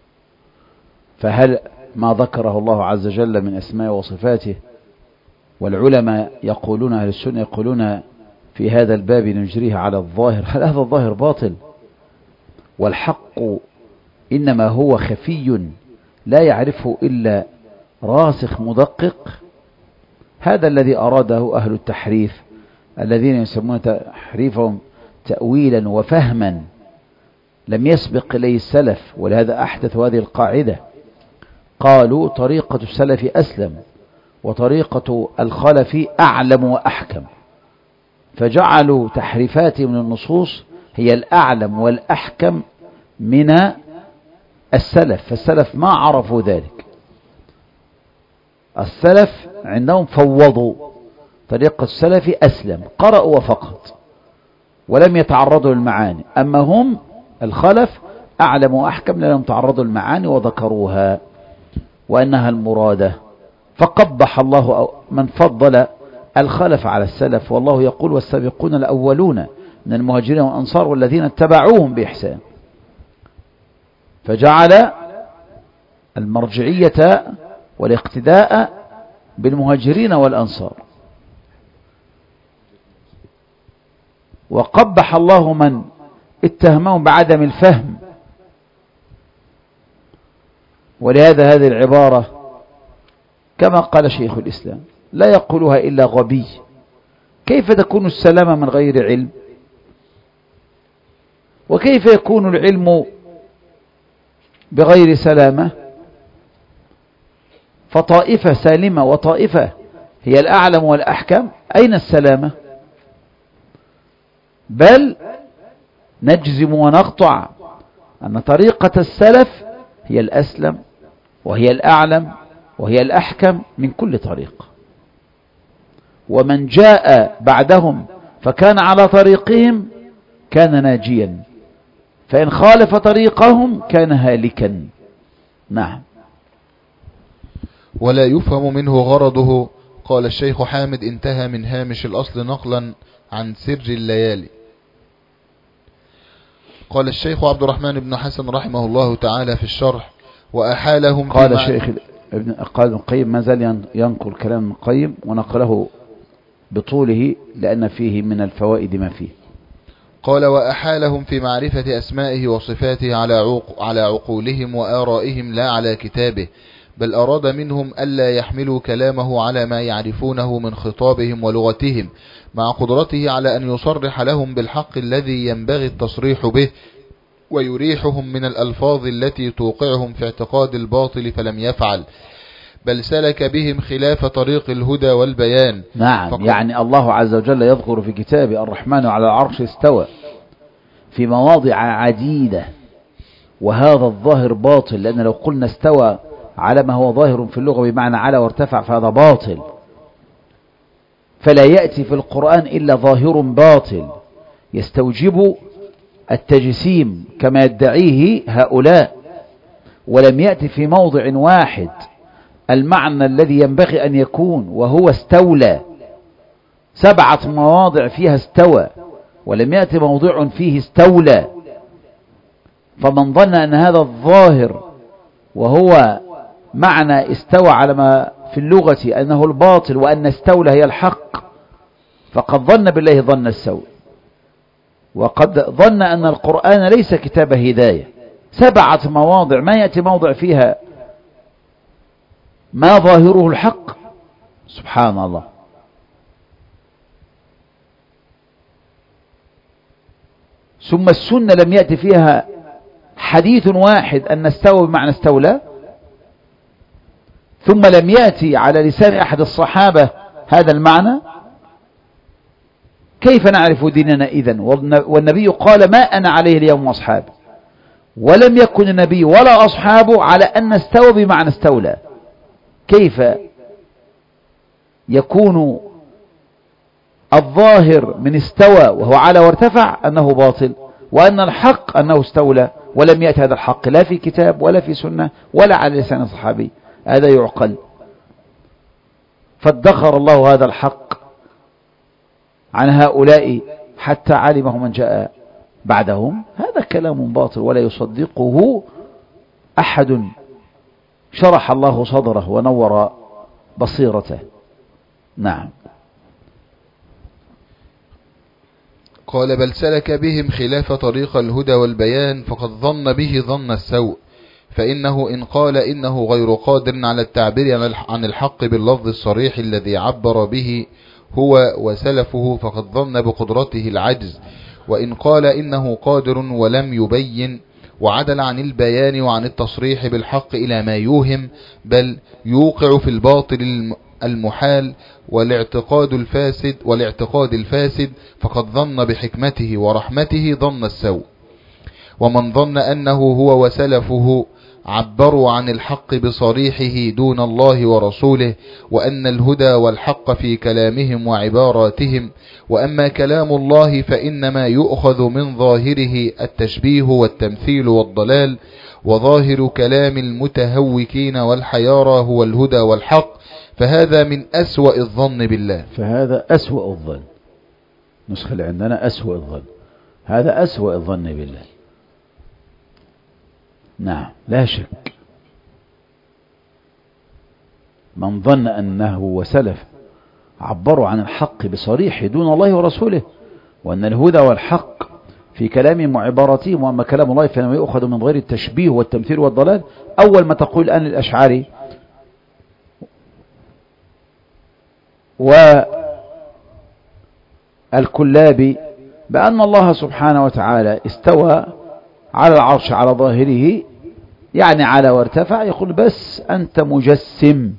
فهل ما ذكره الله عز وجل من أسماء وصفاته، والعلماء يقولون، أهل السنة يقولون في هذا الباب نجريه على الظاهر، هل هذا الظاهر باطل؟ والحق إنما هو خفي لا يعرفه إلا راسخ مدقق. هذا الذي أراده أهل التحريف الذين يسمون تحريفهم تأويلا وفهما لم يسبق إليه السلف، ولهذا أحدثوا هذه القاعدة قالوا طريقة السلف أسلم وطريقة الخلف أعلم وأحكم، فجعلوا تحريفات من النصوص هي الأعلم والأحكم من السلف، فالسلف ما عرفوا ذلك. السلف عندهم فوضوا، طريقة السلف أسلم، قرأوا وفقط ولم يتعرضوا للمعاني، أما هم الخلف أعلم وأحكم لأنهم تعرضوا للمعاني وذكروها وأنها المرادة، فقبح الله من فضل الخلف على السلف. والله يقول والسابقون الأولون من المهاجرين والأنصار والذين اتبعوهم بإحسان، فجعل المرجعية والاقتداء بالمهاجرين والأنصار. وقبح الله من اتهمهم بعدم الفهم، ولهذا هذه العبارة كما قال شيخ الإسلام لا يقولها إلا غبي. كيف تكون السلامة من غير علم؟ وكيف يكون العلم بغير سلامة؟ فطائفة سالمة وطائفة هي الأعلم والأحكم، أين السلامة؟ بل نجزم ونقطع أن طريقة السلف هي الأسلم وهي الأعلم وهي الأحكم من كل طريق، ومن جاء بعدهم فكان على طريقهم كان ناجيا، فإن خالف طريقهم كان هالكا. نعم. ولا يفهم منه غرضه. قال الشيخ حامد انتهى من هامش الأصل نقلا عن سر الليالي. قال الشيخ عبد الرحمن بن حسن رحمه الله تعالى في الشرح وأحالهم، قال الشيخ ابن القيم ما زال ينقل كلام ابن القيم ونقله بطوله لأن فيه من الفوائد ما فيه. قال وأحالهم في معرفة أسمائه وصفاته على عقولهم وآرائهم لا على كتابه، بل أراد منهم ألا يحملوا كلامه على ما يعرفونه من خطابهم ولغتهم، مع قدرته على أن يصرح لهم بالحق الذي ينبغي التصريح به ويريحهم من الألفاظ التي توقعهم في اعتقاد الباطل، فلم يفعل، بل سلك بهم خلاف طريق الهدى والبيان. نعم، يعني الله عز وجل يذكر في كتابه الرحمن على العرش استوى في مواضع عديدة، وهذا الظاهر باطل، لأن لو قلنا استوى على ما هو ظاهر في اللغة بمعنى على وارتفع فهذا باطل، فلا يأتي في القرآن إلا ظاهر باطل يستوجب التجسيم كما يدعيه هؤلاء، ولم يأتي في موضع واحد المعنى الذي ينبغي أن يكون وهو استولى. 7 مواضع فيها استوى ولم يأتي موضع فيه استولى، فمن ظن أن هذا الظاهر وهو معنى استوى على ما في اللغة أنه الباطل وأن استولى هي الحق فقد ظن بالله ظن السوء، وقد ظن أن القرآن ليس كتاب هداية. 7 مواضع ما يأتي موضع فيها ما ظاهره الحق، سبحان الله. ثم السنة لم يأتي فيها حديث واحد أن استوى بمعنى استولى، ثم لم يأتي على لسان أحد الصحابة هذا المعنى. كيف نعرف ديننا إذن والنبي قال ما أنا عليه اليوم وأصحابي، ولم يكن النبي ولا أصحابه على أن استوى بمعنى استولى؟ كيف يكون الظاهر من استوى وهو على وارتفع أنه باطل، وأن الحق أنه استولى، ولم يأتي هذا الحق لا في كتاب ولا في سنة ولا على لسان صحابي؟ هذا يعقل. فادخر الله هذا الحق عن هؤلاء حتى علمه من جاء بعدهم. هذا كلام باطل ولا يصدقه أحد شرح الله صدره ونور بصيرته. نعم. قال بل سلك بهم خلاف طريق الهدى والبيان، فقد ظن به ظن السوء، فإنه إن قال إنه غير قادر على التعبير عن الحق باللفظ الصريح الذي عبر به هو وسلفه فقد ظن بقدرته العجز، وإن قال إنه قادر ولم يبين وعدل عن البيان وعن التصريح بالحق إلى ما يوهم، بل يوقع في الباطل المحال والاعتقاد الفاسد، فقد ظن بحكمته ورحمته ظن السوء. ومن ظن أنه هو وسلفه عبروا عن الحق بصريحه دون الله ورسوله، وأن الهدى والحق في كلامهم وعباراتهم، وأما كلام الله فإنما يؤخذ من ظاهره التشبيه والتمثيل والضلال، وظاهر كلام المتهوكين والحيارى هو الهدى والحق، فهذا من أسوأ الظن بالله. فهذا أسوأ الظن، نسخة اللي عندنا أسوأ الظن، هذا أسوأ الظن بالله. نعم لا شك، من ظن أنه وسلف عبروا عن الحق بصريح دون الله ورسوله، وأن الهدى والحق في كلامهم وعباراتهم، وأما كلام الله فإنما يؤخذ من غير التشبيه والتمثيل والضلال. أول ما تقول الآن الأشعري والكلابي بأن الله سبحانه وتعالى استوى على العرش على ظاهره، يعني على وارتفع، يقول بس أنت مجسم،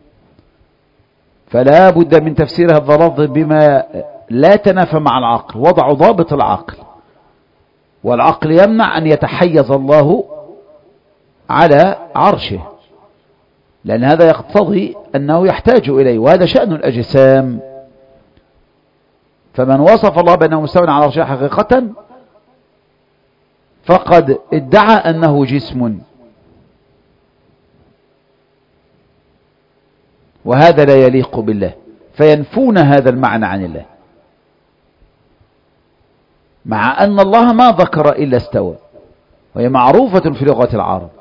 فلا بد من تفسير هذا اللفظ بما لا تنافى مع العقل، وضعوا ضابط العقل، والعقل يمنع أن يتحيز الله على عرشه، لأن هذا يقتضي أنه يحتاج إليه، وهذا شأن الأجسام. فمن وصف الله بأنه مستوى على عرشه حقيقة فقد ادعى أنه جسم، وهذا لا يليق بالله، فينفون هذا المعنى عن الله، مع أن الله ما ذكر إلا استوى، وهي معروفة في لغة العرب.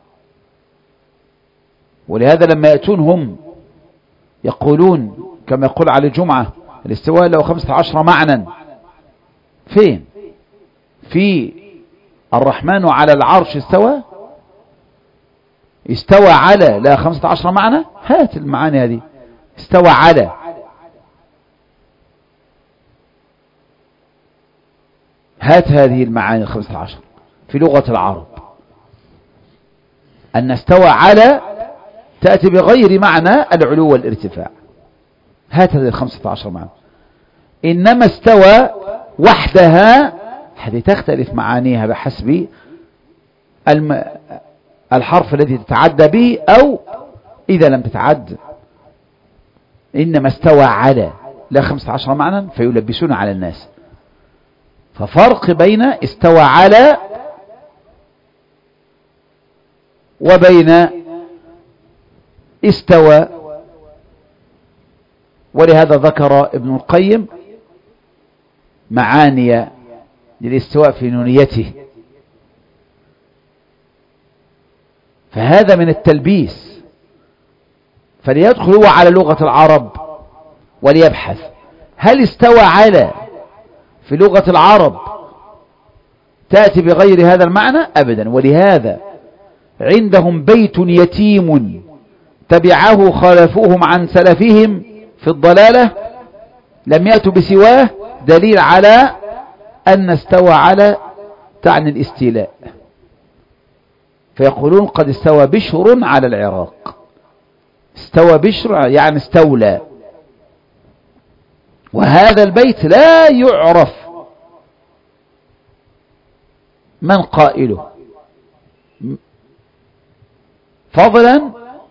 ولهذا لما يأتون هم يقولون كما يقول على الجمعة الاستواء له 15 معنى، فين؟ في الرحمن على العرش استوى على لا 15 معنى، هات المعاني هذه، استوى على، هات هذه المعاني 15 في لغة العرب. أن استوى على تأتي بغير معنى العلو والارتفاع، هات هذه 15 معنى. إنما استوى وحدها هذه تختلف معانيها بحسب الحرف الذي تتعدى به أو إذا لم تتعد. إنما استوى على لا 15 معنى فيلبسون على الناس. ففرق بين استوى على وبين استوى. ولهذا ذكر ابن القيم معاني للاستواء في نونيته، فهذا من التلبيس. فليدخل هو على لغة العرب وليبحث هل استوى على في لغة العرب تأتي بغير هذا المعنى أبدا. ولهذا عندهم بيت يتيم تبعه خالفوهم عن سلفهم في الضلالة لم يأتوا بسواه، دليل على أن استوى على تعني الاستيلاء. فيقولون قد استوى بشر على العراق، استوى بشر يعني استولى، وهذا البيت لا يعرف من قائله، فضلا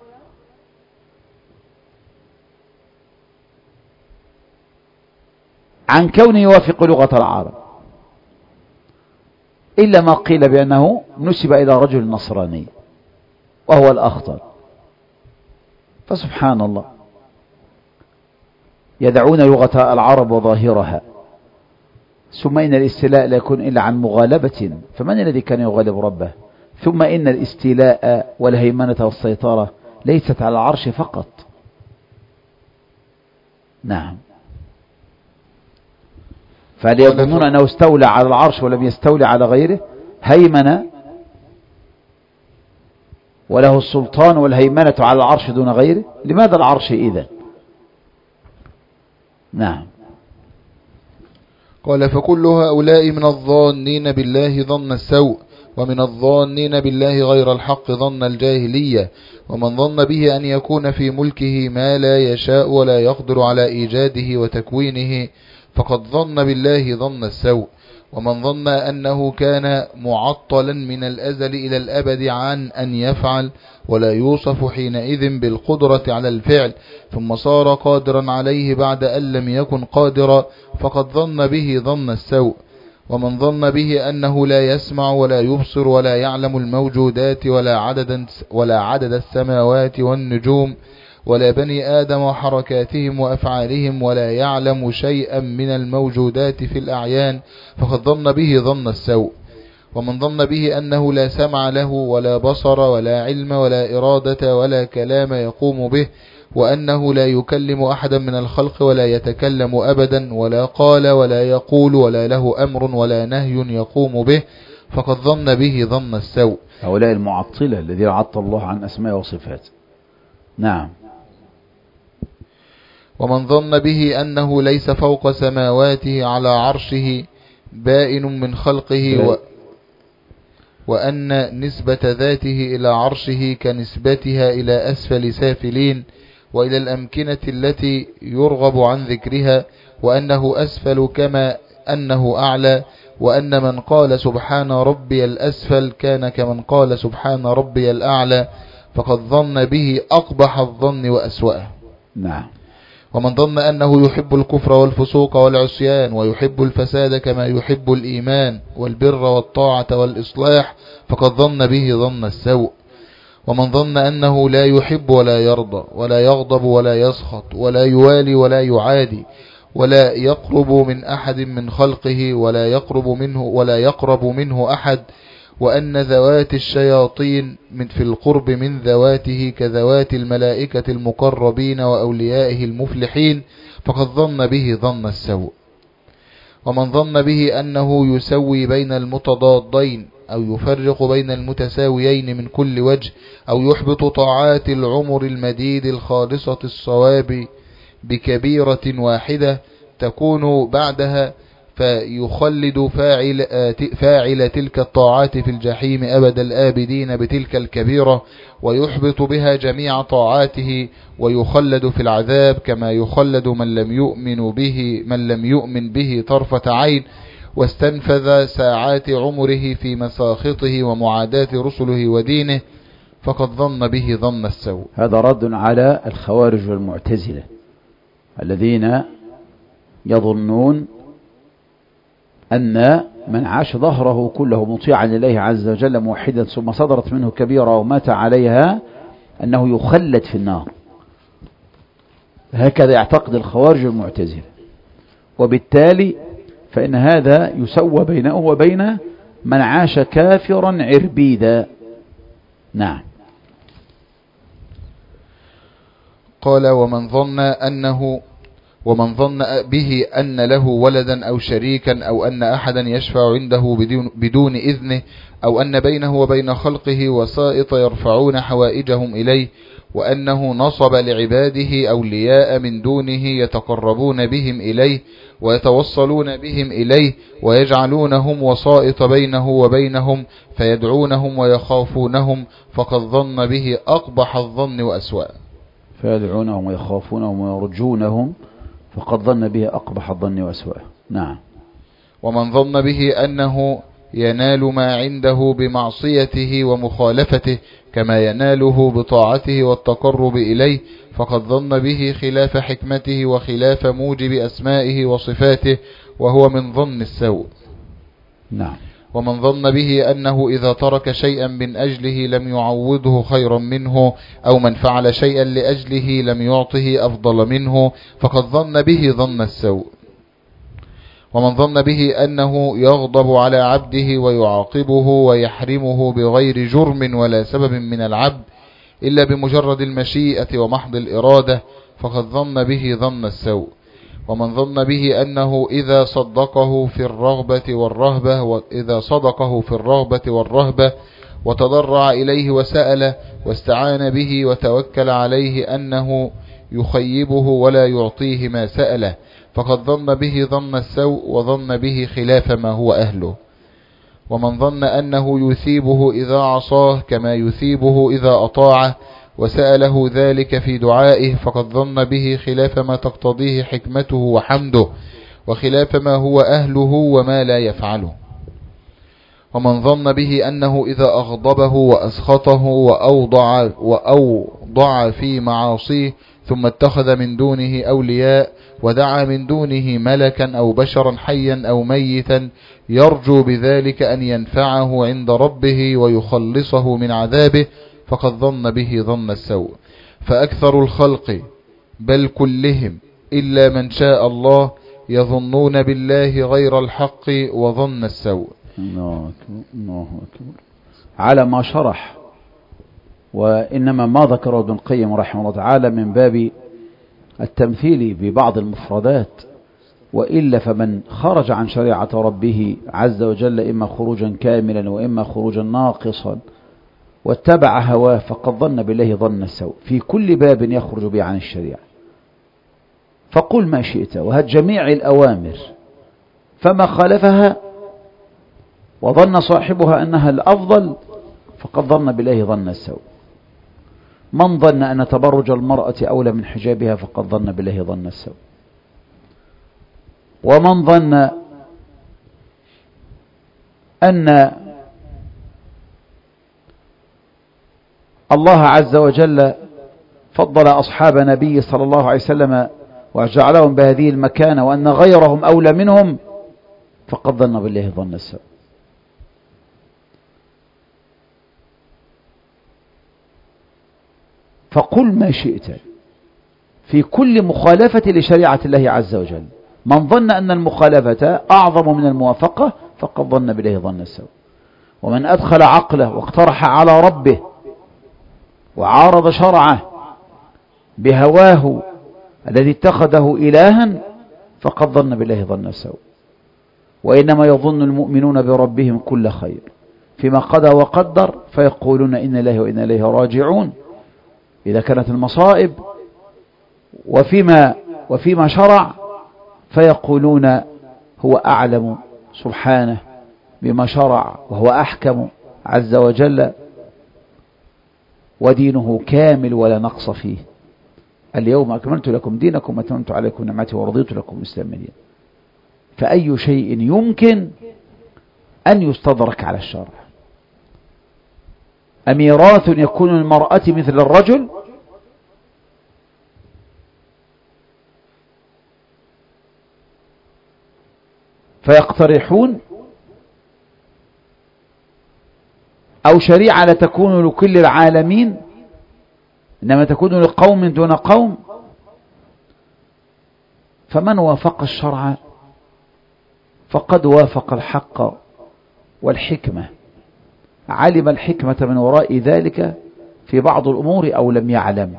عن كونه يوافق لغة العرب، إلا ما قيل بأنه نسب إلى رجل نصراني وهو الأخطر. فسبحان الله، يدعون لغة العرب وظاهرها. ثم إن الاستيلاء لا يكون إلا عن مغالبة، فمن الذي كان يغالب ربه؟ ثم إن الاستيلاء والهيمنة والسيطرة ليست على العرش فقط. نعم، فليظنون أنه استولى على العرش ولم يستولي على غيره، هيمنة وله السلطان والهيمنة على العرش دون غيره. لماذا العرش إذن؟ نعم. قال فكل هؤلاء من الظانين بالله ظن السوء، ومن الظانين بالله غير الحق ظن الجاهلية، ومن ظن به أن يكون في ملكه ما لا يشاء ولا يقدر على إيجاده وتكوينه فقد ظن بالله ظن السوء، ومن ظن أنه كان معطلا من الأزل إلى الأبد عن أن يفعل ولا يوصف حينئذ بالقدرة على الفعل ثم صار قادرا عليه بعد أن لم يكن قادرا فقد ظن به ظن السوء، ومن ظن به أنه لا يسمع ولا يبصر ولا يعلم الموجودات ولا عدد السماوات والنجوم ولا بني آدم وحركاتهم وأفعالهم ولا يعلم شيئا من الموجودات في الأعيان فقد ظن به ظن السوء، ومن ظن به أنه لا سمع له ولا بصر ولا علم ولا إرادة ولا كلام يقوم به وأنه لا يكلم أحدا من الخلق ولا يتكلم أبدا ولا قال ولا يقول ولا له أمر ولا نهي يقوم به فقد ظن به ظن السوء. هؤلاء المعطلة الذين عطل الله عن أسماء وصفات. نعم. ومن ظن به أنه ليس فوق سماواته على عرشه بائن من خلقه وأن نسبة ذاته إلى عرشه كنسبتها إلى أسفل سافلين وإلى الأمكنة التي يرغب عن ذكرها وأنه أسفل كما أنه أعلى، وأن من قال سبحان ربي الأسفل كان كمن قال سبحان ربي الأعلى فقد ظن به أقبح الظن وأسوأه. نعم. ومن ظن أنه يحب الكفر والفسوق والعصيان ويحب الفساد كما يحب الإيمان والبر والطاعة والإصلاح فقد ظن به ظن السوء، ومن ظن أنه لا يحب ولا يرضى ولا يغضب ولا يسخط ولا يوالي ولا يعادي ولا يقرب من أحد من خلقه ولا يقرب منه أحد، وأن ذوات الشياطين في القرب من ذواته كذوات الملائكة المقربين وأوليائه المفلحين فقد ظن به ظن السوء، ومن ظن به أنه يسوي بين المتضادين أو يفرق بين المتساويين من كل وجه أو يحبط طاعات العمر المديد الخالصة الصواب بكبيرة واحدة تكون بعدها فيخلد فاعل تلك الطاعات في الجحيم أبد الآبدين بتلك الكبيرة ويحبط بها جميع طاعاته ويخلد في العذاب كما يخلد من لم يؤمن به طرفة عين واستنفذ ساعات عمره في مساخطه ومعاداة رسله ودينه فقد ظن به ظن السوء. هذا رد على الخوارج والمعتزلة الذين يظنون أن من عاش ظهره كله مطيعا لله عز وجل موحدا ثم صدرت منه كبيرة ومات عليها أنه يخلد في النار. هكذا يعتقد الخوارج المعتزلة، وبالتالي فإن هذا يسوى بينه وبين من عاش كافرا عربيدا. نعم. قال ومن ظن به أن له ولدا أو شريكا أو أن أحدا يشفع عنده بدون إذنه أو أن بينه وبين خلقه وسائط يرفعون حوائجهم إليه وأنه نصب لعباده أولياء من دونه يتقربون بهم إليه ويتوصلون بهم إليه ويجعلونهم وسائط بينه وبينهم فيدعونهم ويخافونهم فقد ظن به أقبح الظن وأسوأ. فيدعونهم ويخافونهم ويرجونهم فقد ظن به أقبح الظن وأسوأه. نعم. ومن ظن به أنه ينال ما عنده بمعصيته ومخالفته كما يناله بطاعته والتقرب إليه فقد ظن به خلاف حكمته وخلاف موجب أسمائه وصفاته وهو من ظن السوء. نعم. ومن ظن به أنه إذا ترك شيئا من أجله لم يعوضه خيرا منه أو من فعل شيئا لأجله لم يعطه أفضل منه فقد ظن به ظن السوء. ومن ظن به أنه يغضب على عبده ويعاقبه ويحرمه بغير جرم ولا سبب من العبد إلا بمجرد المشيئة ومحض الإرادة فقد ظن به ظن السوء. ومن ظن به أنه إذا صدقه في الرغبة والرهبة وتضرع إليه وسأله واستعان به وتوكل عليه أنه يخيبه ولا يعطيه ما سأله فقد ظن به ظن السوء وظن به خلاف ما هو أهله. ومن ظن أنه يثيبه إذا عصاه كما يثيبه إذا أطاعه وسأله ذلك في دعائه فقد ظن به خلاف ما تقتضيه حكمته وحمده وخلاف ما هو أهله وما لا يفعله. ومن ظن به أنه إذا أغضبه وأسخطه وأوضع في معاصيه ثم اتخذ من دونه أولياء ودعا من دونه ملكا أو بشرا حيا أو ميتا يرجو بذلك أن ينفعه عند ربه ويخلصه من عذابه فقد ظن به ظن السوء. فأكثر الخلق بل كلهم إلا من شاء الله يظنون بالله غير الحق وظن السوء. الله أكبر. على ما شرح، وإنما ما ذكره ابن القيم رحمه الله تعالى من باب التمثيل ببعض المفردات، وإلا فمن خرج عن شريعة ربه عز وجل إما خروجا كاملا وإما خروجا ناقصا واتبع هواه فقد ظن بالله ظن السوء في كل باب يخرج به عن الشريعة. فقل ما شئت وهات جميع الأوامر فما خالفها وظن صاحبها أنها الأفضل فقد ظن بالله ظن السوء. من ظن أن تبرج المرأة أولى من حجابها فقد ظن بالله ظن السوء. ومن ظن أن الله عز وجل فضل أصحاب نبي صلى الله عليه وسلم وجعلهم بهذه المكانة وأن غيرهم أولى منهم فقد ظن بالله ظن السوء. فقل ما شئت في كل مخالفة لشريعة الله عز وجل. من ظن أن المخالفة أعظم من الموافقة فقد ظن بالله ظن السوء. ومن أدخل عقله واقترح على ربه وعارض شرعه بهواه الذي اتخذه إلها فقد ظن بالله ظن السوء. وإنما يظن المؤمنون بربهم كل خير فيما قضى وقدر فيقولون إن الله وإنا إليه راجعون إذا كانت المصائب، وفيما شرع فيقولون هو أعلم سبحانه بما شرع وهو أحكم عز وجل ودينه كامل ولا نقص فيه. اليوم أكملت لكم دينكم وأتممت عليكم نعمتي ورضيت لكم الإسلام دينا. فأي شيء يمكن أن يستدرك على الشرع؟ أميراث يكون المرأة مثل الرجل؟ فيقترحون أو شريعة لا تكون لكل العالمين إنما تكون لقوم دون قوم. فمن وافق الشرع فقد وافق الحق والحكمة، علم الحكمة من وراء ذلك في بعض الأمور أو لم يعلم.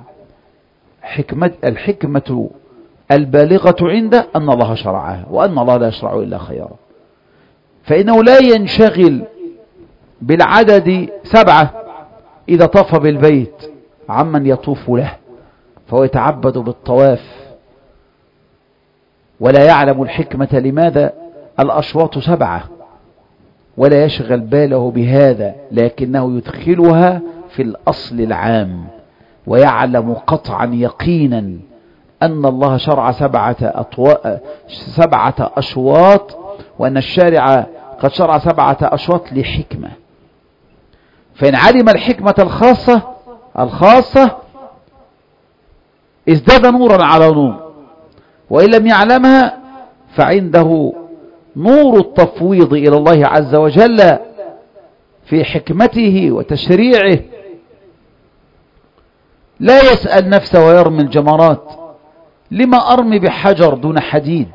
الحكمة البالغة عنده أن الله شرعها وأن الله لا يشرع إلا خيرا، فإنه لا ينشغل بالعدد 7 إذا طاف بالبيت عمن يطوف له فهو يتعبد بالطواف ولا يعلم الحكمة لماذا الأشواط 7 ولا يشغل باله بهذا، لكنه يدخلها في الأصل العام ويعلم قطعا يقينا أن الله شرع 7 أشواط وأن الشارع قد شرع 7 أشواط لحكمة. فإن علم الحكمة الخاصة ازداد نورا على نور، وإن لم يعلمها فعنده نور التفويض إلى الله عز وجل في حكمته وتشريعه. لا يسأل نفسه ويرمي الجمرات، لما أرمي بحجر دون حديد؟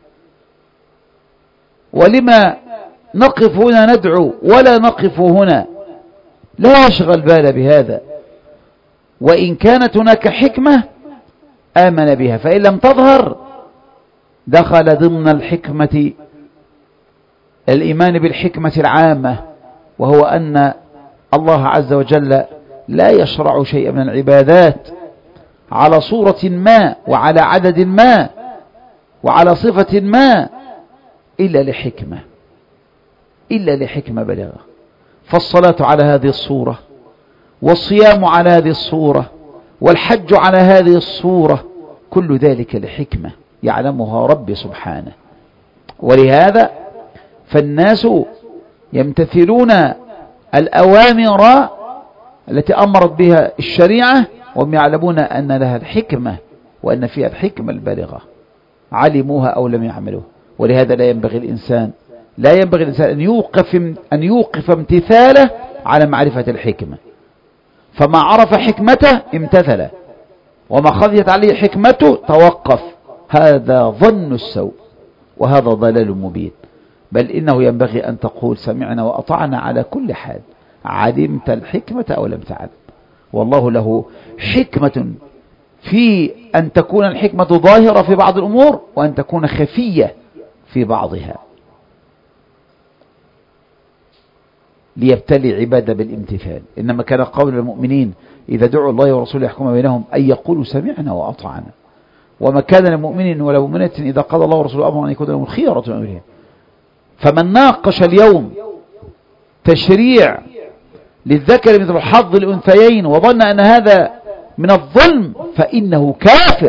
ولما نقف هنا ندعو ولا نقف هنا؟ لا يشغل بال بهذا، وإن كانت هناك حكمة آمن بها، فإن لم تظهر دخل ضمن الحكمة الإيمان بالحكمة العامة، وهو أن الله عز وجل لا يشرع شيئا من العبادات على صورة ما وعلى عدد ما وعلى صفة ما إلا لحكمة. إلا لحكمة بالغة. فالصلاة على هذه الصورة، والصيام على هذه الصورة، والحج على هذه الصورة، كل ذلك لحكمة يعلمها ربي سبحانه. ولهذا فالناس يمتثلون الأوامر التي أمرت بها الشريعة وهم يعلمون أن لها الحكمة وأن فيها الحكمة البالغة، علموها أو لم يعملوها. ولهذا لا ينبغي الإنسان أن يوقف امتثاله على معرفة الحكمة. فما عرف حكمته امتثل، وما خفيت عليه حكمته توقف. هذا ظن السوء، وهذا ضلال مبين. بل إنه ينبغي أن تقول سمعنا وأطعنا على كل حال، علمت الحكمة أو لم تعلم. والله له حكمة في أن تكون الحكمة ظاهرة في بعض الأمور، وأن تكون خفية في بعضها، ليبتلي عبادة بالامتثال. إنما كان قول المؤمنين إذا دعوا الله ورسوله يحكم بينهم أن يقولوا سمعنا وأطعنا. وما كان للمؤمن ولا مؤمنة إذا قضى الله ورسوله أمرا أن يكون لهم الخيرة من أمرهم. فمن ناقش اليوم تشريع للذكر مثل حظ الأنثيين وظن أن هذا من الظلم فإنه كافر.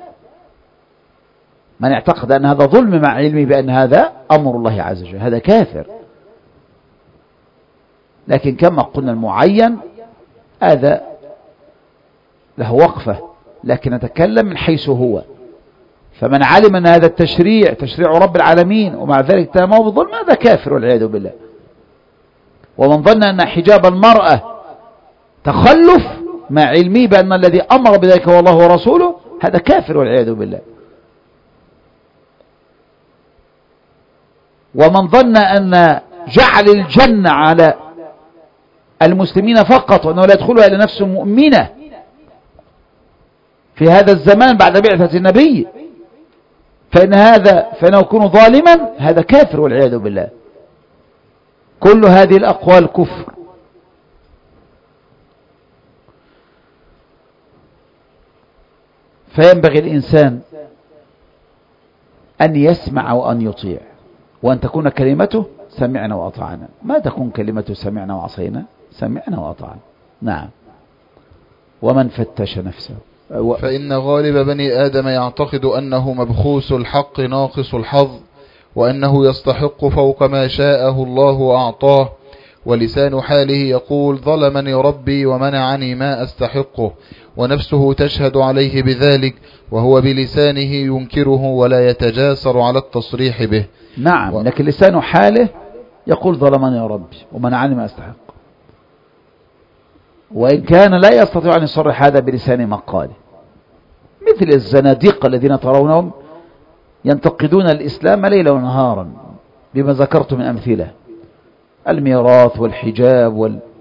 من اعتقد أن هذا ظلم مع علمه بأن هذا أمر الله عز وجل، هذا كافر. لكن كما قلنا المعين هذا له وقفة، لكن نتكلم من حيث هو. فمن علم أن هذا التشريع تشريع رب العالمين ومع ذلك تهمه بالظلم، هذا كافر والعياذ بالله. ومن ظن أن حجاب المرأة تخلف مع علمه بأن الذي أمر بذلك هو الله ورسوله، هذا كافر والعياذ بالله. ومن ظن أن جعل الجنة على المسلمين فقط وأنه لا يدخلها إلا نفس مؤمنة في هذا الزمان بعد بعثة النبي، فإنه يكون ظالما، هذا كافر والعياذ بالله. كل هذه الأقوال كفر. فينبغي الإنسان أن يسمع وأن يطيع، وأن تكون كلمته سمعنا وأطعنا. ما تكون كلمته سمعنا وعصينا؟ سمعنا وأطعنا. نعم. ومن فتش نفسه فإن غالب بني آدم يعتقد أنه مبخوس الحق ناقص الحظ، وأنه يستحق فوق ما شاءه الله وأعطاه، ولسان حاله يقول ظلمني ربي ومنعني ما أستحقه، ونفسه تشهد عليه بذلك، وهو بلسانه ينكره ولا يتجاسر على التصريح به. نعم. لكن لسان حاله يقول ظلمني ربي ومنعني ما أستحق، وإن كان لا يستطيع أن يصرح هذا بلسان مقاله، مثل الزنادقة الذين ترونهم ينتقدون الإسلام ليلا ونهارا بما ذكرت من أمثلة، الميراث والحجاب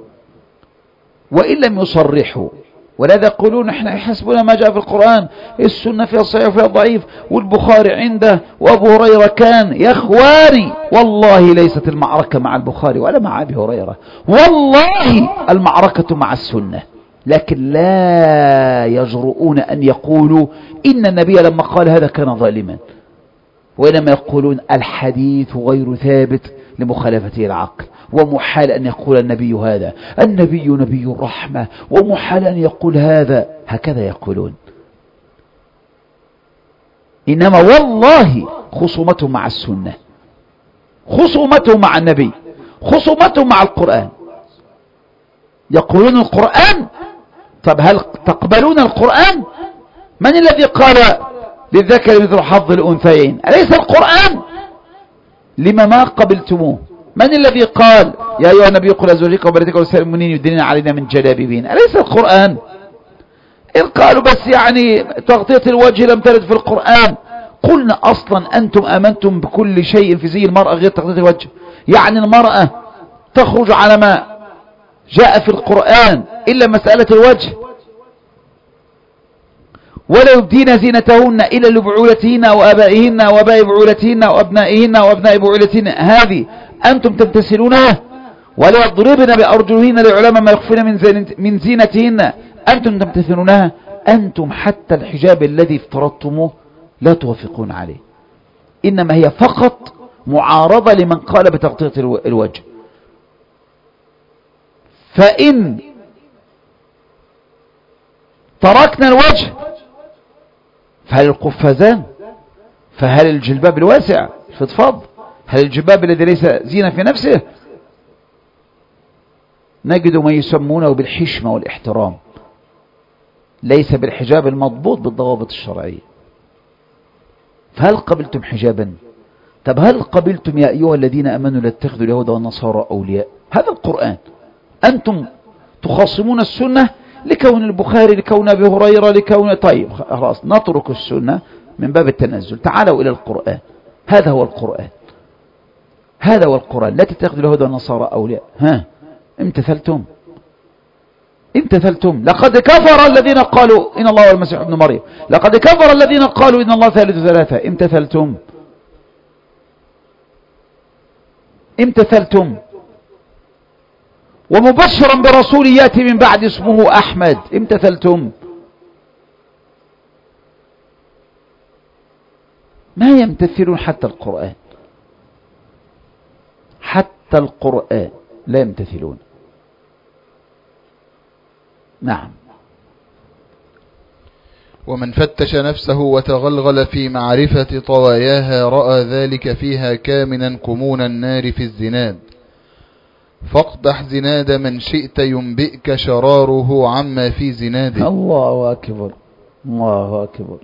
وإن لم يصرحوا. ولذا يقولون نحن حسبنا ما جاء في القرآن، السنة فيها الصحيح وفيها الضعيف، والبخاري عنده، وأبو هريرة كان. يا أخواني والله ليست المعركة مع البخاري ولا مع أبي هريرة، والله المعركة مع السنة. لكن لا يجرؤون أن يقولوا إن النبي لما قال هذا كان ظالما، وإنما يقولون الحديث غير ثابت لمخالفته العقل، ومحال أن يقول النبي هذا، النبي نبي الرحمة، ومحال أن يقول هذا. هكذا يقولون. إنما والله خصومته مع السنة، خصومته مع النبي، خصومته مع القرآن. يقولون القرآن. طب هل تقبلون القرآن؟ من الذي قال للذكر مثل حظ الأنثيين؟ أليس القرآن؟ لما ما قبلتموه؟ من الذي قال يا أيها النبي قل أزواجك وبناتك ونساء المؤمنين يدنين علينا من جلابيبهن؟ أليس القرآن؟ إذ قالوا بس يعني تغطية الوجه لم ترد في القرآن. قلنا أصلا أنتم آمنتم بكل شيء في زي المرأة غير تغطية الوجه، يعني المرأة تخرج على ما جاء في القرآن إلا مسألة الوجه. ولا يبدين زينتهن إلا لبعولتهن وآبائهن وآباء بعولتهن وأبنائهن وأبناء بعولتهن، هذه أنتم تمتثلونها. ولا يضربن بأرجلهن ليعلم ما يخفين من زينتهن، أنتم تمتثلونها. أنتم حتى الحجاب الذي افترضتموه لا توافقون عليه، إنما هي فقط معارضة لمن قال بتغطية الوجه. فإن تركنا الوجه فهل القفازان؟ فهل الجلباب الواسع الفضفاض؟ هل الجلباب الذي ليس زينة في نفسه؟ نجد ما يسمونه بالحشمة والاحترام، ليس بالحجاب المضبوط بالضوابط الشرعية. فهل قبلتم حجابا؟ طب هل قبلتم يا أيها الذين أمنوا لا تتخذوا اليهود والنصارى أولياء؟ هذا القرآن. أنتم تخاصمون السنة لكون البخاري، لكون أبي هريرة، لكون طيب خلاص نترك السنة من باب التنزل، تعالوا إلى القرآن. هذا هو القرآن، هذا هو القرآن. لا تتخذوا اليهود والنصارى أولياء. ها امتثلتم؟ امتثلتم؟ لقد كفر الذين قالوا إن الله هو المسيح ابن مريم، لقد كفر الذين قالوا إن الله ثالث ثلاثة. امتثلتم؟ امتثلتم؟ ومبشرا برسول ياتي من بعد اسمه أحمد. امتثلتم؟ ما يمتثلون حتى القرآن، حتى القرآن لا يمتثلون. نعم. ومن فتش نفسه وتغلغل في معرفة طواياها رأى ذلك فيها كامنا كمون النار في الزناد. فاقدح زناد من شئت ينبئك شراره عما في زناده. الله أكبر، الله أكبر.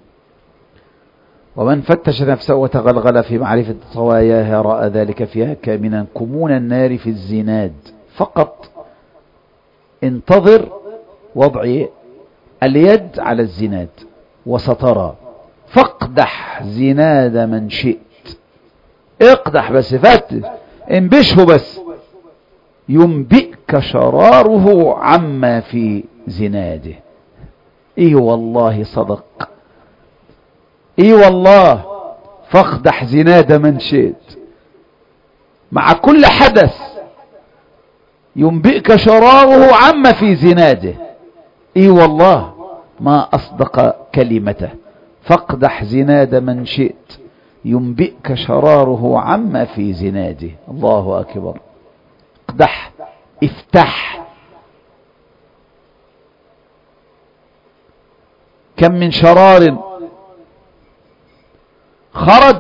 ومن فتش نفسه وتغلغل في معرفة طواياها رأى ذلك فيها كامنا كمون النار في الزناد. فقط انتظر وضع اليد على الزناد وسترى. فاقدح زناد من شئت، اقدح بس، فتش، انبشه بس، ينبئك شراره عما في زناده. اي والله صدق، اي والله. فاقدح زناد من شئت، مع كل حدث ينبئك شراره عما في زناده. اي والله ما اصدق كلمته. فاقدح زناد من شئت ينبئك شراره عما في زناده. الله اكبر. اقدح، افتح. كم من شرار خرج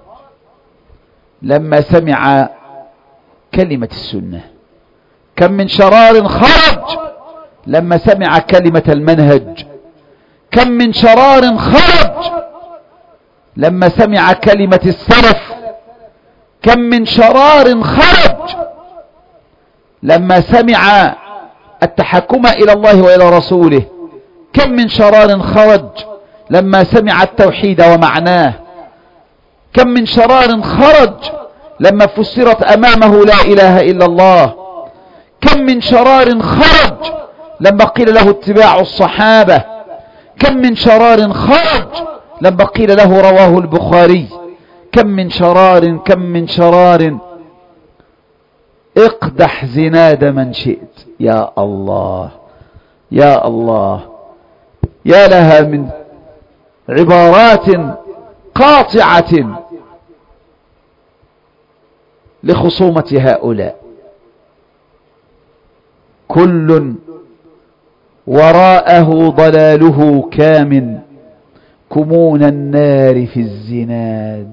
لما سمع كلمة السنة، كم من شرار خرج لما سمع كلمة المنهج، كم من شرار خرج لما سمع كلمة السلف، كم من شرار خرج لما سمع التحكم إلى الله وإلى رسوله، كم من شرار خرج لما سمع التوحيد ومعناه، كم من شرار خرج لما فسرت أمامه لا إله إلا الله، كم من شرار خرج لما قيل له اتباع الصحابة، كم من شرار خرج لما قيل له رواه البخاري. كم من شرار، كم من شرار. اقدح زناد من شئت. يا الله، يا الله، يا لها من عبارات قاطعة لخصومة هؤلاء. كل وراءه ضلاله كامن كمون النار في الزناد.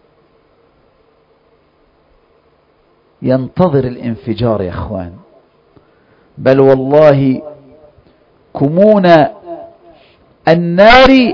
ينتظر الانفجار يا اخوان، بل والله كمون النار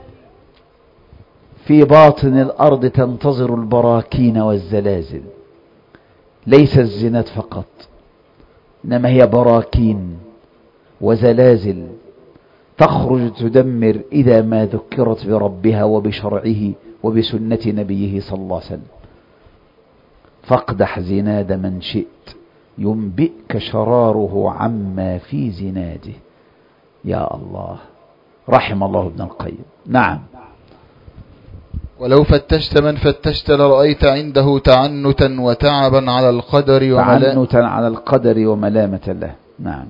في باطن الأرض تنتظر البراكين والزلازل. ليس الزناد فقط، إنما هي براكين وزلازل تخرج تدمر إذا ما ذكرت بربها وبشرعه وبسنة نبيه صلى الله عليه وسلم. فاقدح زناد من شئت ينبئك شراره عما في زناده. يا الله، رحم الله ابن القيم. نعم. ولو فتشت من فتشت لرأيت عنده تعنتا وتعبا على القدر تعنتا على القدر وملامة له. نعم.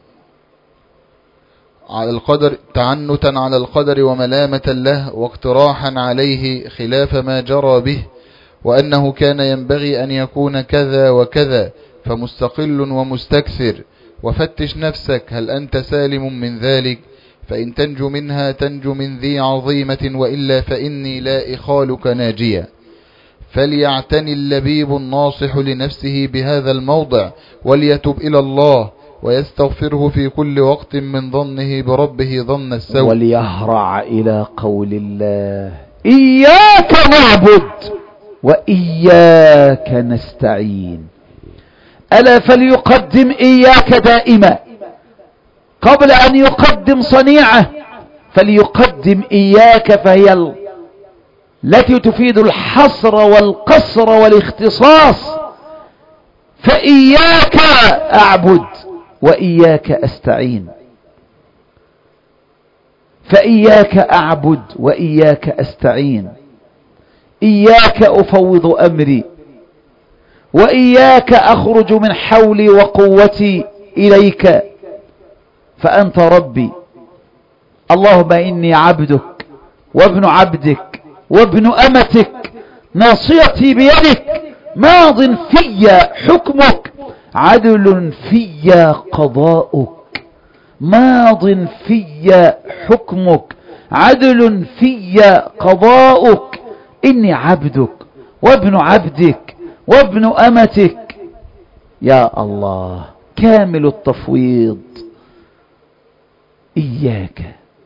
على القدر، تعنتا على القدر وملامة له، واقتراحا عليه خلاف ما جرى به، وأنه كان ينبغي أن يكون كذا وكذا، فمستقل ومستكثر. وفتش نفسك هل أنت سالم من ذلك، فإن تنجو منها تنجو من ذي عظيمة، وإلا فإني لا إخالك ناجيا. فليعتني اللبيب الناصح لنفسه بهذا الموضع، وليتب إلى الله ويستغفره في كل وقت من ظنه بربه ظن السوء، وليهرع إلى قول الله: إياك نعبد وإياك نستعين. ألا فليقدم إياك دائما قبل أن يقدم صنيعه، فليقدم إياك، فهي التي تفيد الحصر والقصر والاختصاص. فإياك أعبد وإياك أستعين، فإياك أعبد وإياك أستعين، إياك أفوض أمري وإياك أخرج من حولي وقوتي إليك، فأنت ربي. اللهم إني عبدك وابن عبدك وابن أمتك، ناصيتي بيدك، ماض في حكمك، عدل في قضاؤك. ماض في حكمك، عدل في قضاؤك. إني عبدك وابن عبدك وابن أمتك. يا الله، كامل التفويض. إياك،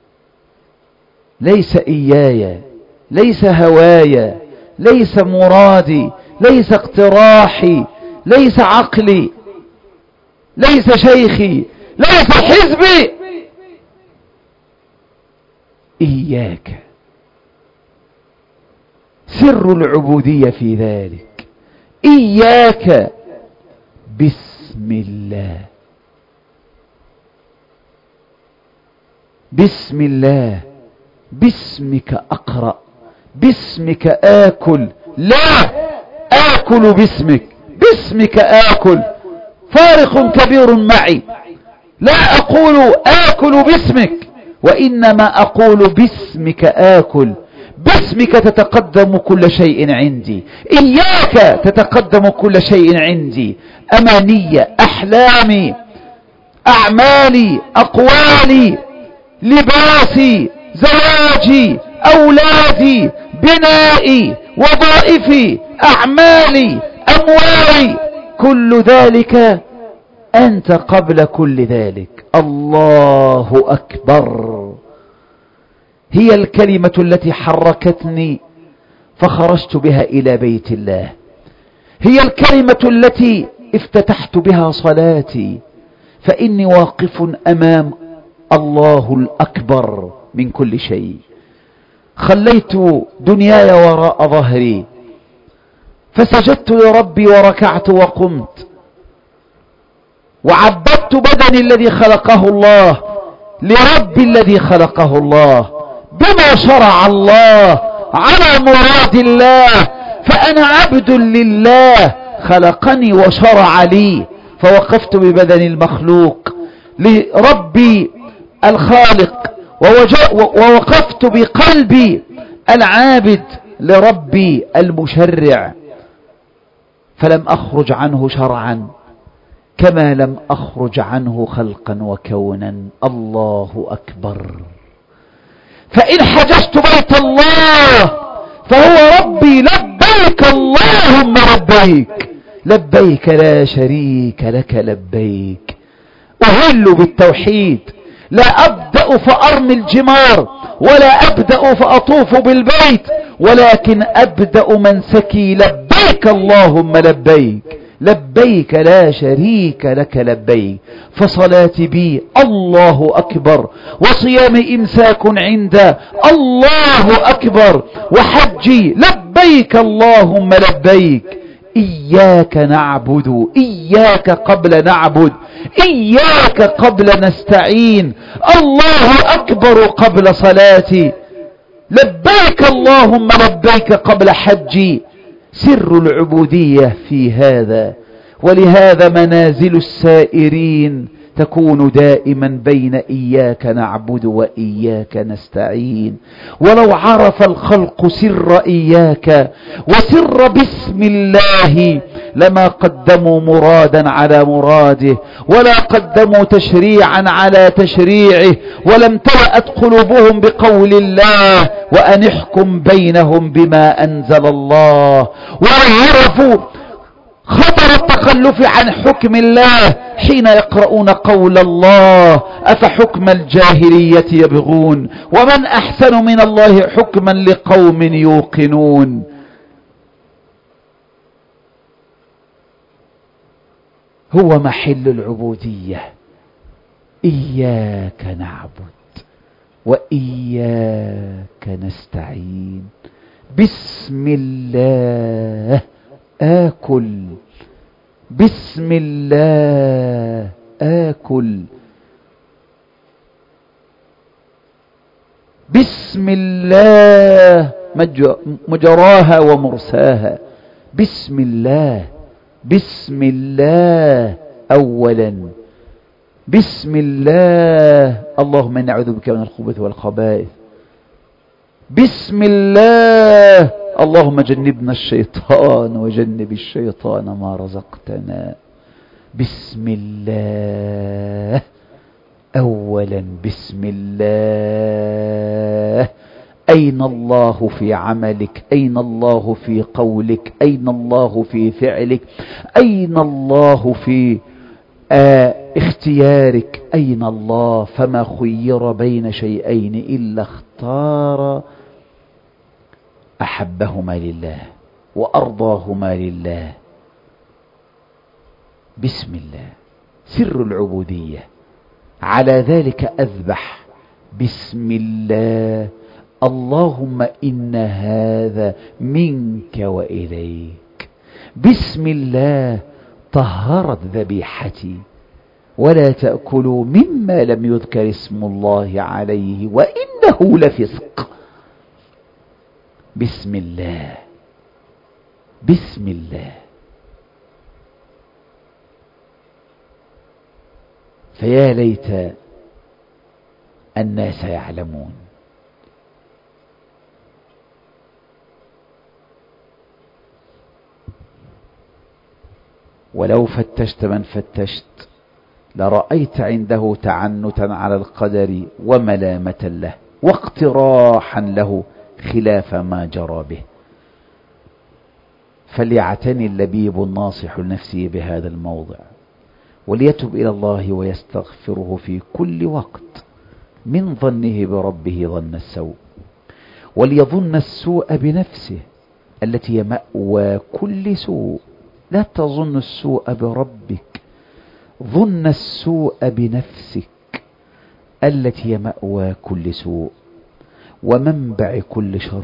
ليس إياي، ليس هواي، ليس مرادي، ليس اقتراحي، ليس عقلي، ليس شيخي، ليس حزبي. إياك. سر العبودية في ذلك. إياك بسم الله، بسم الله، باسمك أقرأ، باسمك آكل. لا آكل باسمك، باسمك آكل. فارق كبير معي، لا أقول آكل باسمك، وإنما أقول باسمك آكل. باسمك تتقدم كل شيء عندي، إياك تتقدم كل شيء عندي. أماني، أحلامي، أعمالي، أقوالي، لباسي، زواجي، أولادي، بنائي، وظائفي، أعمالي، أموالي، كل ذلك أنت قبل كل ذلك. الله أكبر. هي الكلمة التي حركتني فخرجت بها إلى بيت الله، هي الكلمة التي افتتحت بها صلاتي، فإني واقف أمام الله الأكبر من كل شيء. خليت دنياي وراء ظهري، فسجدت لربي وركعت وقمت، وعبدت بدني الذي خلقه الله لربي الذي خلقه الله، بما شرع الله، على مراد الله. فأنا عبد لله، خلقني وشرع لي، فوقفت ببدن المخلوق لربي الخالق، ووقفت بقلبي العابد لربي المشرع، فلم أخرج عنه شرعا كما لم أخرج عنه خلقا وكونا. الله أكبر. فإن حججت بيت الله فهو ربي. لبيك اللهم لبيك، لبيك لا شريك لك لبيك. أهل بالتوحيد، لا أبدأ فأرمي الجمار، ولا أبدأ فأطوف بالبيت، ولكن أبدأ منسكي لبيك اللهم لبيك، لبيك لا شريك لك لبيك. فصلاتي بي الله أكبر، وصيامي إمساك عند الله أكبر، وحجي لبيك اللهم لبيك. إياك نعبد، إياك قبل نعبد، إياك قبل نستعين. الله أكبر قبل صلاتي، لبيك اللهم لبيك قبل حجي. سر العبودية في هذا. ولهذا منازل السائرين تكون دائما بين إياك نعبد وإياك نستعين. ولو عرف الخلق سر إياك وسر بسم الله لما قدموا مرادا على مراده، ولا قدموا تشريعا على تشريعه، ولم تلأت قلوبهم بقول الله وأن احكم بينهم بما أنزل الله. وعرفوا خطر التخلف عن حكم الله حين يقرؤون قول الله أفحكم الجاهلية يبغون ومن أحسن من الله حكما لقوم يوقنون. هو محل العبودية، إياك نعبد وإياك نستعين. بسم الله آكل، بسم الله آكل، بسم الله مجراها ومرساها. بسم الله، بسم الله أولا، بسم الله اللهم إنا نعوذ بك من الخبث والخبائث. بسم الله اللهم جنبنا الشيطان وجنب الشيطان ما رزقتنا. بسم الله أولا، بسم الله. أين الله في عملك؟ أين الله في قولك؟ أين الله في فعلك؟ أين الله في اختيارك؟ أين الله؟ فما خير بين شيئين إلا اختار أحبهما لله وأرضاهما لله. بسم الله سر العبودية. على ذلك أذبح بسم الله اللهم إن هذا منك وإليك. بسم الله طهرت ذبيحتي، ولا تأكلوا مما لم يذكر اسم الله عليه وإنه لفسق. بسم الله، بسم الله. فيا ليت الناس يعلمون. ولو فتشت من فتشت لرأيت عنده تعنتا على القدر وملامة له واقتراحا له خلاف ما جرى به. فليعتني اللبيب الناصح لنفسه بهذا الموضع، وليتب إلى الله ويستغفره في كل وقت من ظنه بربه ظن السوء، وليظن السوء بنفسه التي هي مأوى كل سوء. لا تظن السوء بربك، ظن السوء بنفسك التي هي مأوى كل سوء ومنبع كل شر،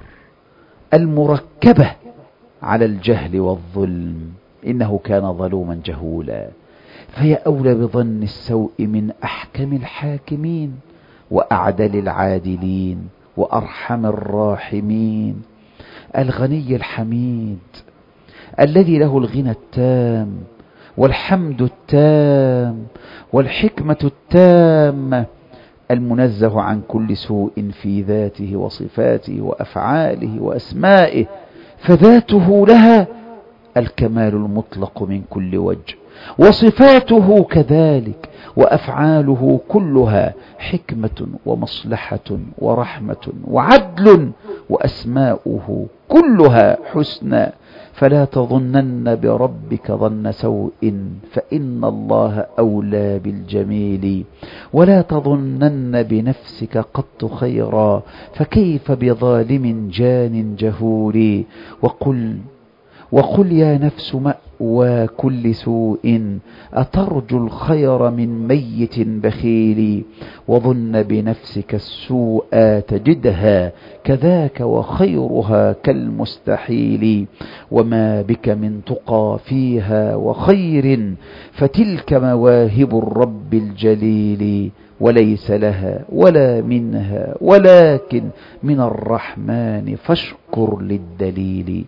المركبة على الجهل والظلم، إنه كان ظلوما جهولا. فهي أولى بظن السوء من أحكم الحاكمين وأعدل العادلين وأرحم الراحمين، الغني الحميد الذي له الغنى التام والحمد التام والحكمة التامة، المنزه عن كل سوء في ذاته وصفاته وأفعاله وأسمائه، فذاته لها الكمال المطلق من كل وجه، وصفاته كذلك، وأفعاله كلها حكمة ومصلحة ورحمة وعدل، وأسماؤه كلها حسنى. فلا تظنن بربك ظن سوء فإن الله أولى بالجميل، ولا تظنن بنفسك قط خيرا فكيف بظالم جان جهول. وقل يا نفس مأوى كل سوء أترجو الخير من ميت بخيل، وظن بنفسك السوء تجدها كذاك وخيرها كالمستحيل، وما بك من تقى فيها وخير فتلك مواهب الرب الجليل، وليس لها ولا منها ولكن من الرحمن فاشكر للدليل.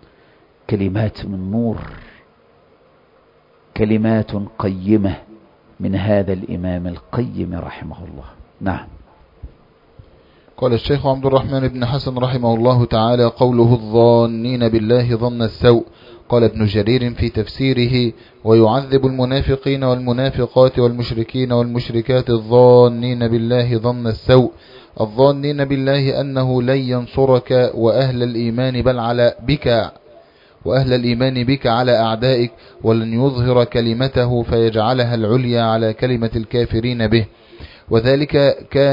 كلمات من نور، كلمات قيمة من هذا الإمام القيم رحمه الله. نعم. قال الشيخ عبد الرحمن بن حسن رحمه الله تعالى: قوله الظانين بالله ظن السوء. قال ابن جرير في تفسيره: ويعذب المنافقين والمنافقات والمشركين والمشركات الظانين بالله ظن السوء. الظانين بالله أنه لن ينصرك وأهل الإيمان بك على أعدائك، ولن يظهر كلمته فيجعلها العليا على كلمة الكافرين به. وذلك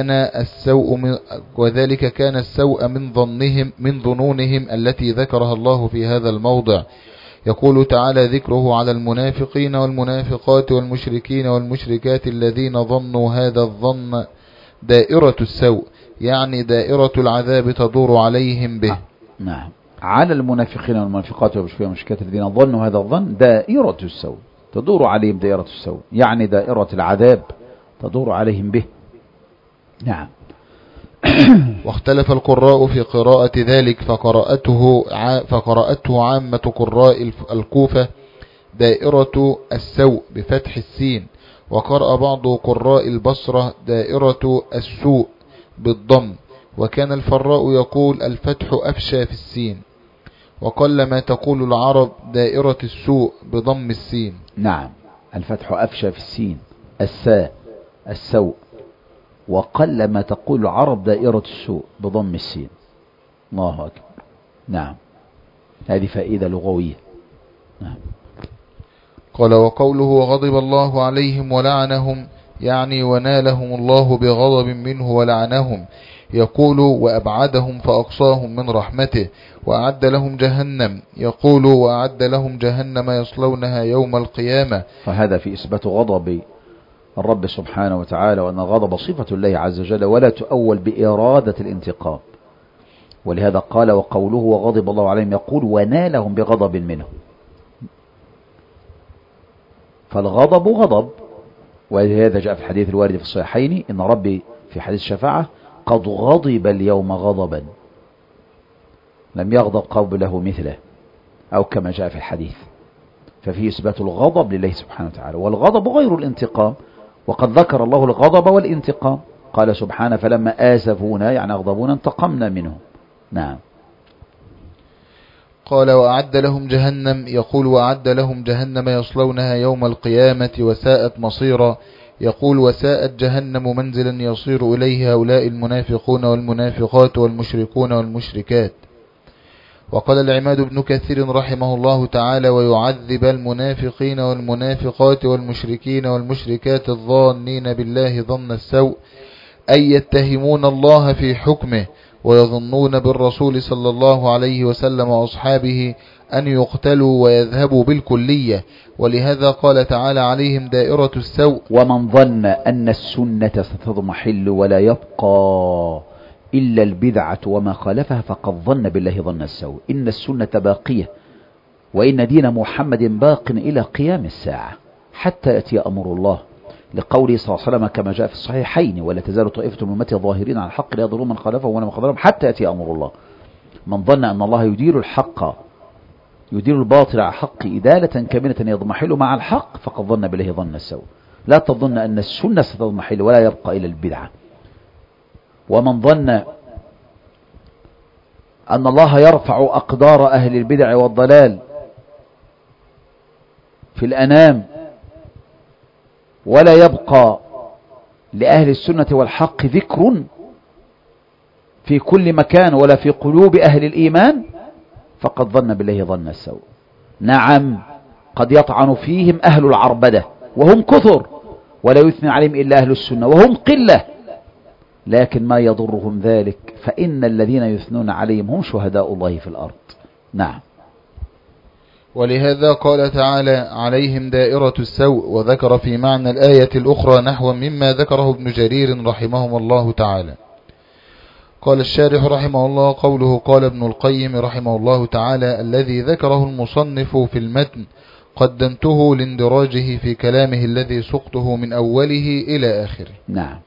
كان السوء من ظنونهم التي ذكرها الله في هذا الموضع. يقول تعالى ذكره على المنافقين والمنافقات والمشركين والمشركات الذين ظنوا هذا الظن دائرة السوء، يعني دائرة العذاب تدور عليهم به. نعم. على المنافقين والمنافقات والمشركين والمشركات الذين ظنوا هذا الظن دائرة السوء تدور عليهم دائرة السوء، يعني دائرة العذاب تدور عليهم به. نعم. واختلف القراء في قراءة ذلك، فقرأته عامة قراء الكوفة دائرة السوء بفتح السين، وقرأ بعض قراء البصرة دائرة السوء بالضم، وكان الفراء يقول الفتح أفشى في السين، وقل ما تقول العرب دائرة السوء بضم السين. نعم، الفتح أفشى في السين السوء، وقل ما تقول العرب دائرة السوء بضم السين. الله أكبر. نعم، هذه فائدة لغوية. نعم. قال: وقوله وغضب الله عليهم ولعنهم، يعني ونالهم الله بغضب منه ولعنهم. يقول وأبعدهم فأقصاهم من رحمته، وأعد لهم جهنم. يقول وأعد لهم جهنم يصلونها يوم القيامة. فهذا في إثبات غضب الرب سبحانه وتعالى، وأن الغضب صفة الله عز وجل ولا تؤول بإرادة الانتقام. ولهذا قال وقوله وغضب الله عليهم، يقول ونالهم بغضب منه. فالغضب غضب، ولهذا جاء في الحديث الوارد في الصحيحين إن ربي في حديث الشفاعة قد غضب اليوم غضبا لم يغضب قبله مثله، أو كما جاء في الحديث. ففيه إثبات الغضب لله سبحانه وتعالى، والغضب غير الانتقام، وقد ذكر الله الغضب والانتقام. قال سبحانه فلما آسفونا يعني أغضبونا انتقمنا منهم. نعم. قال وأعد لهم جهنم. يقول وأعد لهم جهنم يصلونها يوم القيامة وساءت مصيرا. يقول وساءت جهنم منزلا يصير إليه هؤلاء المنافقون والمنافقات والمشركون والمشركات. وقال العماد بن كثير رحمه الله تعالى ويعذب المنافقين والمنافقات والمشركين والمشركات الظانين بالله ظن السوء، أي يتهمون الله في حكمه ويظنون بالرسول صلى الله عليه وسلم وأصحابه أن يقتلوا ويذهبوا بالكلية. ولهذا قال تعالى عليهم دائرة السوء. ومن ظن أن السنة ستضمحل ولا يبقى إلا البدعة وما خالفها فقد ظن بالله ظن السوء. إن السنة باقية، وإن دين محمد باق إلى قيام الساعة حتى يأتي أمر الله، لقوله صلى الله عليه وسلم كما جاء في الصحيحين ولا تزال طائفة من أمتي ظاهرين على الحق لا يضرون من خالفهم ولا من خذلهم حتى يأتي أمر الله. من ظن أن الله يدير الباطل على الحق إدالة كاملة يضمحل مع الحق فقد ظن بالله ظن السوء. لا تظن أن السنة ستضمحل ولا يبقى إلى البدعة. ومن ظن أن الله يرفع أقدار أهل البدع والضلال في الأنام ولا يبقى لأهل السنة والحق ذكر في كل مكان ولا في قلوب أهل الإيمان فقد ظن بالله ظن السوء. نعم، قد يطعن فيهم أهل العربدة وهم كثر ولا يثني عليهم إلا أهل السنة وهم قلة، لكن ما يضرهم ذلك فإن الذين يثنون عليهم هم شهداء الله في الأرض. نعم. ولهذا قال تعالى عليهم دائرة السوء، وذكر في معنى الآية الأخرى نحو مما ذكره ابن جرير رحمه الله تعالى. قال الشارح رحمه الله قوله قال ابن القيم رحمه الله تعالى الذي ذكره المصنف في المتن قدمته لاندراجه في كلامه الذي سقته من أوله إلى آخره. نعم.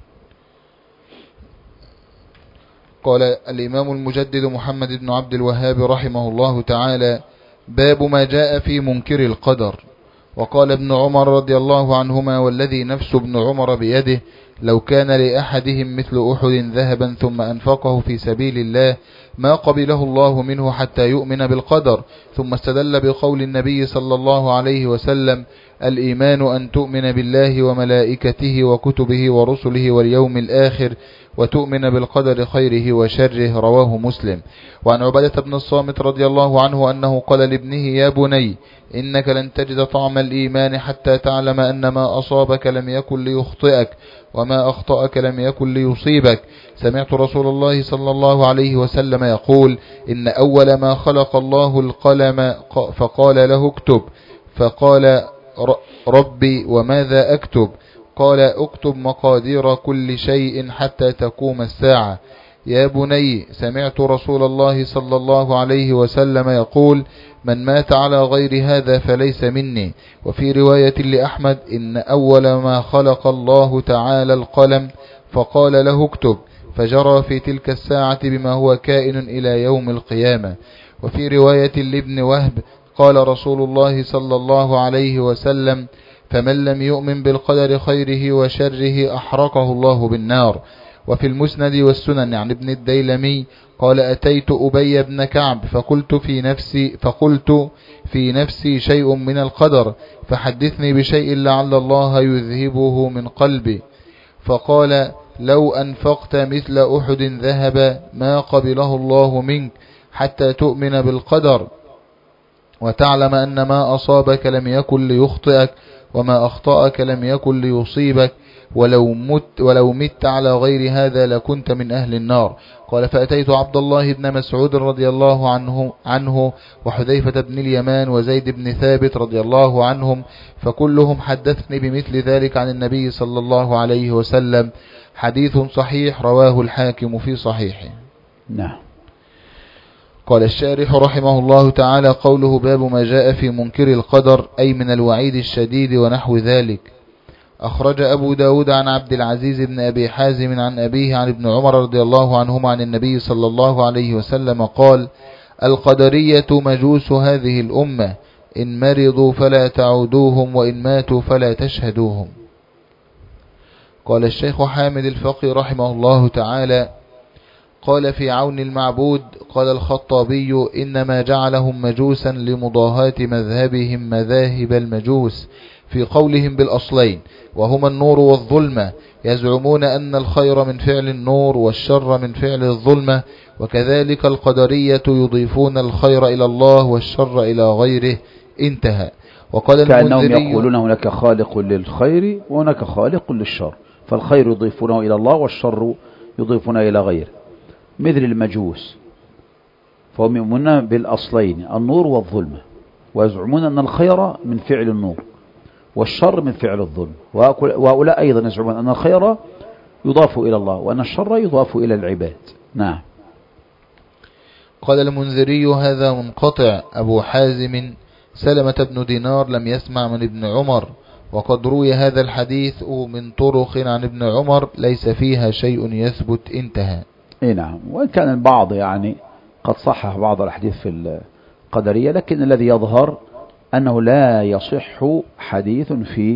قال الإمام المجدد محمد بن عبد الوهاب رحمه الله تعالى باب ما جاء في منكر القدر. وقال ابن عمر رضي الله عنهما والذي نفس ابن عمر بيده لو كان لأحدهم مثل أحد ذهبا ثم أنفقه في سبيل الله ما قبله الله منه حتى يؤمن بالقدر. ثم استدل بقول النبي صلى الله عليه وسلم الإيمان أن تؤمن بالله وملائكته وكتبه ورسله واليوم الآخر وتؤمن بالقدر خيره وشره. رواه مسلم. وعن عبادة بن الصامت رضي الله عنه أنه قال لابنه يا بني إنك لن تجد طعم الإيمان حتى تعلم أن ما أصابك لم يكن ليخطئك وما أخطأك لم يكن ليصيبك. سمعت رسول الله صلى الله عليه وسلم يقول إن أول ما خلق الله القلم فقال له اكتب فقال ربي وماذا أكتب؟ قال اكتب مقادير كل شيء حتى تقوم الساعة. يا بني سمعت رسول الله صلى الله عليه وسلم يقول من مات على غير هذا فليس مني. وفي رواية لأحمد إن أول ما خلق الله تعالى القلم فقال له اكتب فجرى في تلك الساعة بما هو كائن إلى يوم القيامة. وفي رواية لابن وهب قال رسول الله صلى الله عليه وسلم فمن لم يؤمن بالقدر خيره وشره أحرقه الله بالنار. وفي المسند والسنن عن ابن الديلمي قال أتيت أبي بن كعب فقلت في نفسي شيء من القدر فحدثني بشيء لعل الله يذهبه من قلبي. فقال لو أنفقت مثل أحد ذهب ما قبله الله منك حتى تؤمن بالقدر وتعلم أن ما أصابك لم يكن ليخطئك وما أخطأك لم يكن ليصيبك ولو مت على غير هذا لكنت من أهل النار. قال فأتيت عبد الله بن مسعود رضي الله عنه وحذيفة بن اليمان وزيد بن ثابت رضي الله عنهم فكلهم حدثني بمثل ذلك عن النبي صلى الله عليه وسلم. حديث صحيح رواه الحاكم في صحيحه. نعم. قال الشارح رحمه الله تعالى قوله باب ما جاء في منكر القدر أي من الوعيد الشديد ونحو ذلك. أخرج أبو داود عن عبد العزيز بن أبي حازم عن أبيه عن ابن عمر رضي الله عنهما عن النبي صلى الله عليه وسلم قال القدرية مجوس هذه الأمة إن مرضوا فلا تعودوهم وإن ماتوا فلا تشهدوهم. قال الشيخ حامد الفقي رحمه الله تعالى قال في عون المعبود قال الخطابي إنما جعلهم مجوسا لمضاهاة مذهبهم مذاهب المجوس في قولهم بالأصلين وهما النور والظلمة يزعمون أن الخير من فعل النور والشر من فعل الظلمة وكذلك القدرية يضيفون الخير إلى الله والشر إلى غيره. انتهى. وقال كأنهم يقولون هناك خالق للخير وهناك خالق للشر فالخير يضيفونه إلى الله والشر يضيفونه إلى غيره مثل المجوس فهم يؤمنون بالأصلين النور والظلمة ويزعمون أن الخير من فعل النور والشر من فعل الظلم وهؤلاء أيضا يزعمون أن الخير يضاف إلى الله وأن الشر يضاف إلى العباد. نعم. قال المنذري هذا منقطع. أبو حازم سلمة بن دينار لم يسمع من ابن عمر وقد روي هذا الحديث من طرق عن ابن عمر ليس فيها شيء يثبت. انتهى. نعم. وإن كان البعض يعني قد صحح بعض الأحاديث في القدرية لكن الذي يظهر أنه لا يصح حديث في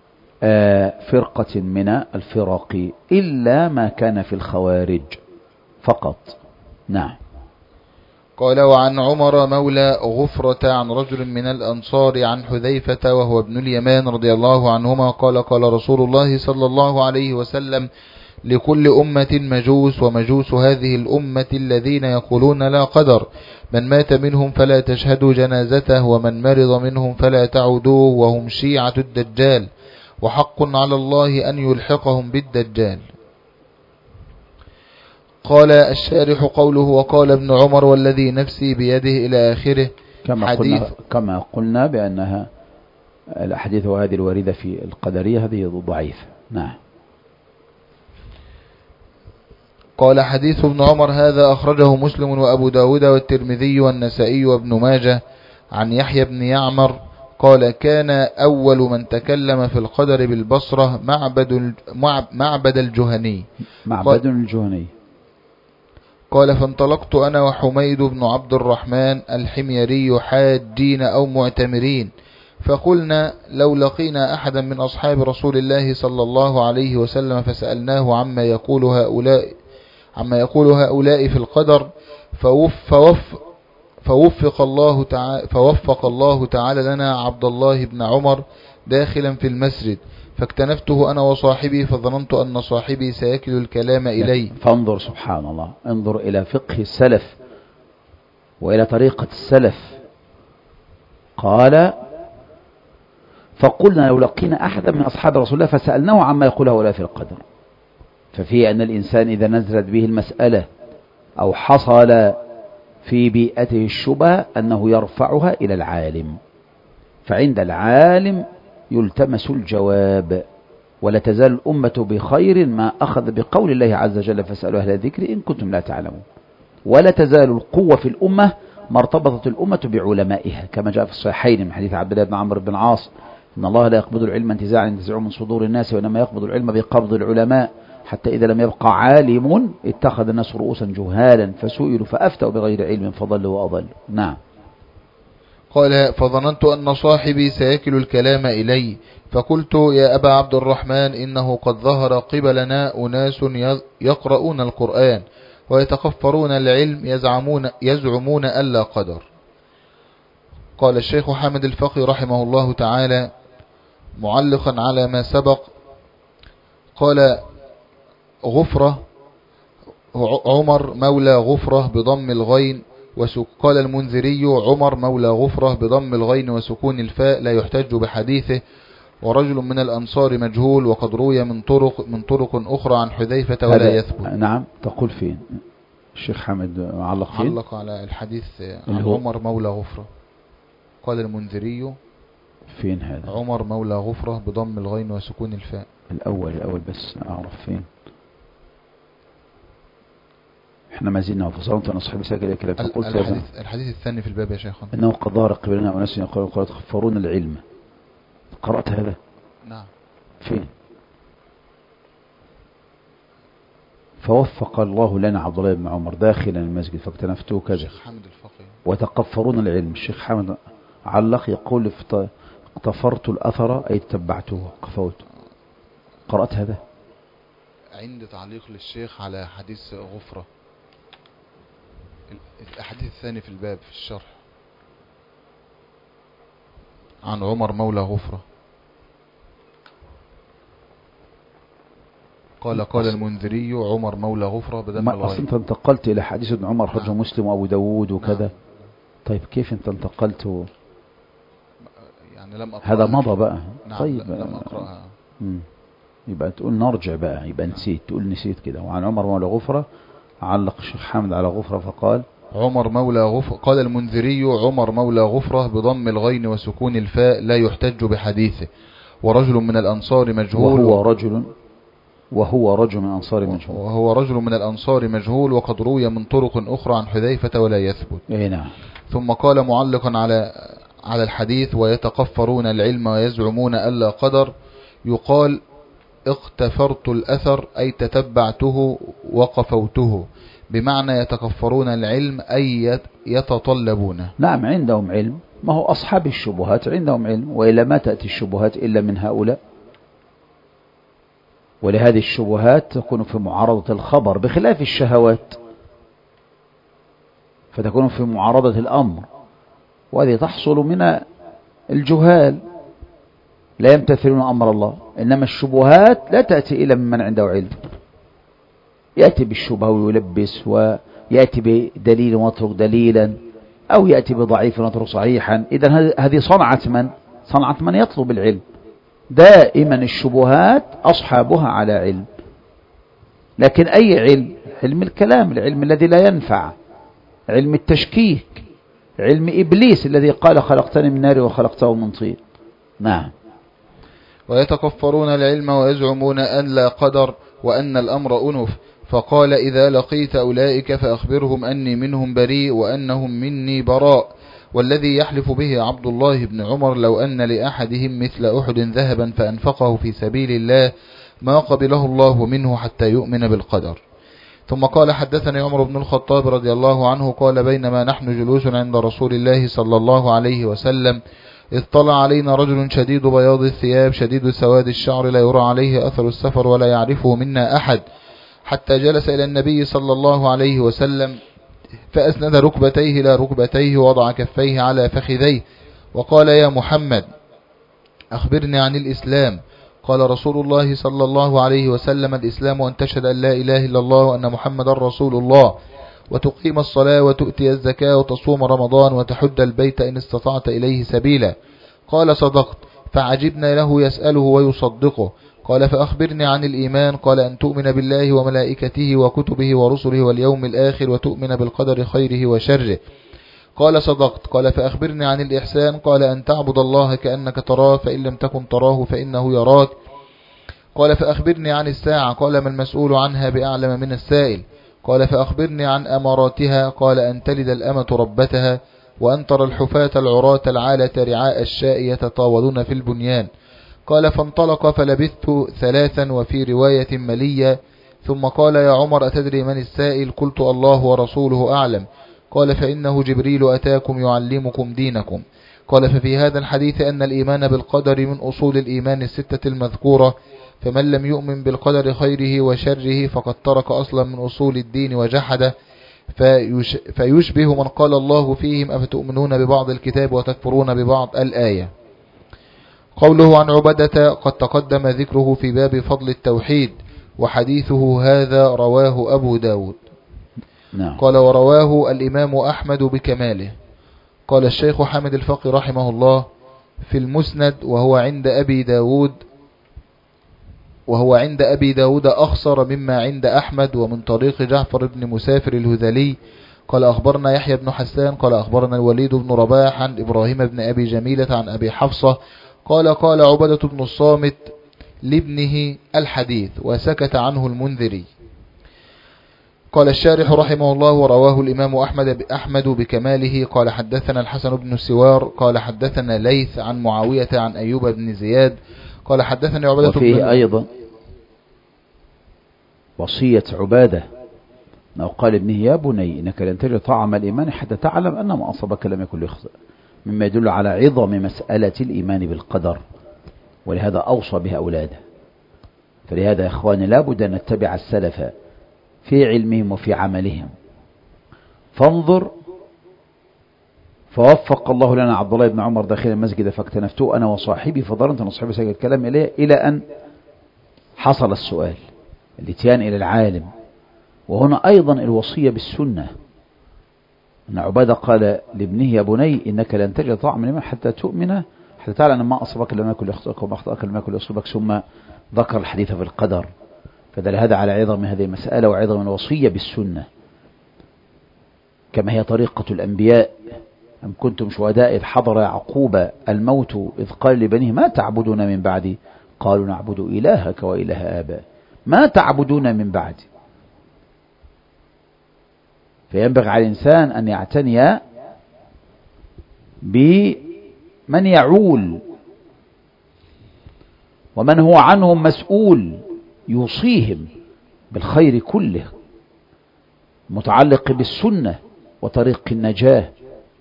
فرقة من الفرق إلا ما كان في الخوارج فقط. نعم. قال وعن عمر مولى غفرة عن رجل من الأنصار عن حذيفة وهو ابن اليمان رضي الله عنهما قال قال رسول الله صلى الله عليه وسلم لكل أمة مجوس ومجوس هذه الأمة الذين يقولون لا قدر من مات منهم فلا تشهدوا جنازته ومن مرض منهم فلا تعودوه وهم شيعة الدجال وحق على الله أن يلحقهم بالدجال. قال الشارح قوله وقال ابن عمر والذي نفسي بيده إلى آخره كما قلنا بأنها الأحاديث هذه الواردة في القدرية هذه ضعيفة. نعم. قال حديث ابن عمر هذا أخرجه مسلم وأبو داود والترمذي والنسائي وابن ماجه عن يحيى بن يعمر قال كان أول من تكلم في القدر بالبصرة معبد الجهني. قال فانطلقت أنا وحميد بن عبد الرحمن الحميري حاجين أو معتمرين فقلنا لو لقينا أحدا من أصحاب رسول الله صلى الله عليه وسلم فسألناه عما يقول هؤلاء في القدر فوفق الله تعالى لنا عبد الله بن عمر داخلا في المسجد، فاكتنفته أنا وصاحبي، فظننت أن صاحبي سيكل الكلام إلي. فانظر سبحان الله، انظر إلى فقه السلف وإلى طريقة السلف. قال فقلنا لو لقينا أحدا من أصحاب رسول الله فسألناه عما يقول هؤلاء في القدر. ففي أن الإنسان إذا نزلت به المسألة أو حصل في بيئته الشبهة أنه يرفعها إلى العالم، فعند العالم يلتمس الجواب. ولا تزال الأمة بخير ما أخذ بقول الله عز وجل فاسألوا أهل الذكر إن كنتم لا تعلمون. ولا تزال القوة في الأمة ما ارتبطت الأمة بعلمائها، كما جاء في الصحيحين من حديث عبد الله بن عمرو بن العاص إن الله لا يقبض العلم انتزاعا ينتزعه من صدور الناس، وإنما يقبض العلم بقبض العلماء، حتى إذا لم يبقى عالم اتخذ الناس رؤوسا جهالا فسئلوا فأفتوا بغير علم فضلوا وأضلوا. نعم. قال فظننت أن صاحبي سيكل الكلام إلي، فقلت يا أبا عبد الرحمن إنه قد ظهر قبلنا أناس يقرؤون القرآن ويتكفرون العلم يزعمون ألا قدر. قال الشيخ حامد الفقي رحمه الله تعالى معلقا على ما سبق، قال غفرة عمر مولى غفرة بضم الغين قال المنذري عمر مولى غفرة بضم الغين وسكون الفاء لا يحتج بحديثه، ورجل من الأنصار مجهول وقد روي من طرق أخرى عن حذيفة ولا يثبت. نعم. تقول فين الشيخ حامد علق على الحديث عن عمر مولى غفرة. قال المنذري فين هذا؟ عمر مولى غفرة بضم الغين وسكون الفاء. الأول بس أعرف فين. احنا ما زلنا وفصلت أن صحيح ساكل كلام. الحديث الثاني في الباب يا شيخنا إنه قد ظهر قبلنا وناس يقولون تخفرون العلم. قرأت هذا؟ نعم. فين؟ فوفق الله لنا عبد الله بن عمر داخلا المسجد فاكتنفته كذا. الشيخ حامد الفقي وتقفرون العلم. الشيخ حامد علق يقول اقتفرت الأثر أي تتبعته قفوت. قرأت هذا؟ عند تعليق للشيخ على حديث غفرة الحديث الثاني في الباب في الشرح عن عمر مولى غفرة. قال المنذري عمر مولى غفرة بدم الغيب. أصلا انت انتقلت إلى حديث ابن عمر خرجه مسلم وأبو داود وكذا. نعم. طيب كيف انت انتقلت؟ يعني لم أقرأ. هذا مضى بقى. نعم. طيب لم أقرأها. يبقى تقول نرجع بقى، يبقى نسيت تقول نسيت كده. وعن عمر مولى غفرة علق الشيخ حامد على غفرة فقال عمر مولى غفرة. قال المنذري عمر مولى غفرة بضم الغين وسكون الفاء لا يحتج بحديثه، ورجل من الأنصار مجهول. وهو رجل من الأنصار مجهول وقد روي من طرق أخرى عن حذيفة ولا يثبت. نعم. ثم قال معلقا على الحديث ويتقفرون العلم ويزعمون ألا قدر، يقال اقتفرت الأثر أي تتبعته وقفوته، بمعنى يتكفرون العلم أي يتطلبونه. نعم عندهم علم، ما هو أصحاب الشبهات عندهم علم، وإلا ما تأتي الشبهات إلا من هؤلاء. ولهذه الشبهات تكون في معارضة الخبر بخلاف الشهوات، فتكون في معارضة الأمر، وهذه تحصل من الجهال لا يمتثلون أمر الله. إنما الشبهات لا تأتي إلا ممن عنده علم، يأتي بالشبهة ويلبس، ويأتي بدليل ويترك دليلا، أو يأتي بضعيف ويترك صحيحا. إذن هذه صنعة من يطلب العلم. دائما الشبهات أصحابها على علم، لكن أي علم؟ علم الكلام، العلم الذي لا ينفع، علم التشكيك، علم إبليس الذي قال خلقتني من نار وخلقته من طين. نعم. ويتكفرون العلم ويزعمون أن لا قدر وأن الأمر أنف، فقال إذا لقيت أولئك فأخبرهم أني منهم بريء وأنهم مني براء، والذي يحلف به عبد الله بن عمر لو أن لأحدهم مثل أحد ذهبا فأنفقه في سبيل الله ما قبله الله منه حتى يؤمن بالقدر. ثم قال حدثني عمر بن الخطاب رضي الله عنه قال بينما نحن جلوس عند رسول الله صلى الله عليه وسلم إذ طلع علينا رجل شديد بياض الثياب شديد سواد الشعر لا يرى عليه أثر السفر ولا يعرفه منا أحد، حتى جلس إلى النبي صلى الله عليه وسلم فأسند ركبتيه إلى ركبتيه ووضع كفيه على فخذيه وقال: يا محمد أخبرني عن الإسلام. قال رسول الله صلى الله عليه وسلم: الإسلام أن تشهد أن لا إله إلا الله وأن محمد رسول الله، وتقيم الصلاة وتؤتي الزكاة وتصوم رمضان وتحج البيت إن استطعت إليه سبيلا. قال: صدقت. فعجبنا له يسأله ويصدقه. قال: فأخبرني عن الإيمان. قال: أن تؤمن بالله وملائكته وكتبه ورسله واليوم الآخر وتؤمن بالقدر خيره وشره. قال: صدقت. قال: فأخبرني عن الإحسان. قال: أن تعبد الله كأنك تراه فإن لم تكن تراه فإنه يراك. قال: فأخبرني عن الساعة. قال: ما المسؤول عنها بأعلم من السائل. قال: فأخبرني عن أماراتها. قال: أن تلد الأمة ربتها وأن ترى الحفاة العراة العالة رعاء الشاء يتطاولون في البنيان. قال: فانطلق فلبثت 3 وفي رواية ملية، ثم قال: يا عمر أتدري من السائل؟ قلت: الله ورسوله أعلم. قال: فإنه جبريل أتاكم يعلمكم دينكم. قال: ففي هذا الحديث أن الإيمان بالقدر من أصول الإيمان 6 المذكورة، فمن لم يؤمن بالقدر خيره وشره فقد ترك أصلا من أصول الدين وجحده، فيشبه من قال الله فيهم: أفتؤمنون ببعض الكتاب وتكفرون ببعض. الآية. قوله عن عبدة قد تقدم ذكره في باب فضل التوحيد، وحديثه هذا رواه أبو داود. نعم. قال: ورواه الإمام أحمد بكماله. قال الشيخ حامد الفقي رحمه الله في المسند: وهو عند أبي داود أخصر مما عند أحمد، ومن طريق جعفر بن مسافر الهذلي قال: أخبرنا يحيى بن حسان قال: أخبرنا الوليد بن رباح عن إبراهيم بن أبي جميلة عن أبي حفصة قال: قال عبدة بن الصامت لابنه الحديث وسكت عنه المنذري. قال الشارح رحمه الله: ورواه الإمام أحمد بكماله. قال: حدثنا الحسن بن السوار قال: حدثنا ليث عن معاوية عن أيوب بن زياد قال: حدثني عبدة وفيه أيضا وصية عبادة أنه قال ابنه: يا بني إنك لن تجد طعم الإيمان حتى تعلم أن ما أصابك لم يكن ليخطئ، مما يدل على عظم مسألة الإيمان بالقدر، ولهذا أوصى بها أولاده. فلهذا يا إخواني لا بد أن نتبع السلف في علمهم وفي عملهم. فانظر، فوفق الله لنا عبد الله بن عمر داخل المسجد فاكتنفته أنا وصاحبي فضرنت نصحبي سجد الكلام إليه، إلى أن حصل السؤال الاتيان إلى العالم. وهنا أيضا الوصية بالسنة، أن عبادة قال لابنه: يا بني إنك لن تجد طعم الإيمان حتى تؤمن حتى تعلم ما أصابك لم يكن ليخطئك وما أخطأك لم يكن ليصيبك، ثم ذكر الحديث في القدر. فدل هذا على عظم هذه المسألة وعظم الوصية بالسنة، كما هي طريقة الأنبياء. أم كنتم شهداء إذ حضر يعقوب الموت إذ قال لبنيه: ما تعبدون من بعدي؟ قالوا: نعبد إلهك وإله آبائك. ما تعبدون من بعدي. فينبغي على الإنسان أن يعتني بمن يعول ومن هو عنهم مسؤول، يوصيهم بالخير كله متعلق بالسنة وطريق النجاة.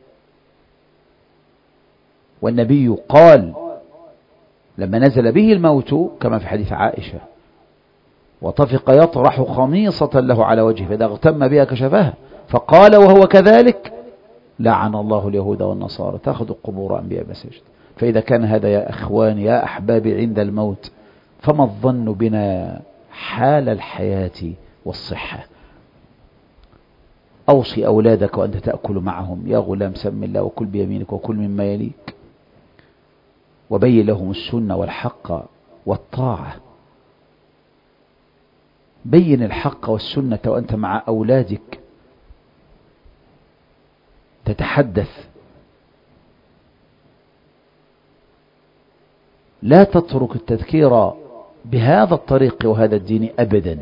والنبي قال لما نزل به الموت كما في حديث عائشة: وطفق يطرح خميصة له على وجهه فإذا اغتم بها كشفها، فقال وهو كذلك: لعن الله اليهود والنصارى تأخذ قبور أنبياء مساجد. فإذا كان هذا يا أخواني يا أحبابي عند الموت، فما الظن بنا حال الحياة والصحة؟ أوصي أولادك وأنت تأكل معهم: يا غلام سم الله وكل بيمينك وكل مما يليك، وبين لهم السنة والحق والطاعة. بين الحق والسنة وأنت مع أولادك تتحدث. لا تترك التذكير بهذا الطريق وهذا الدين أبدا.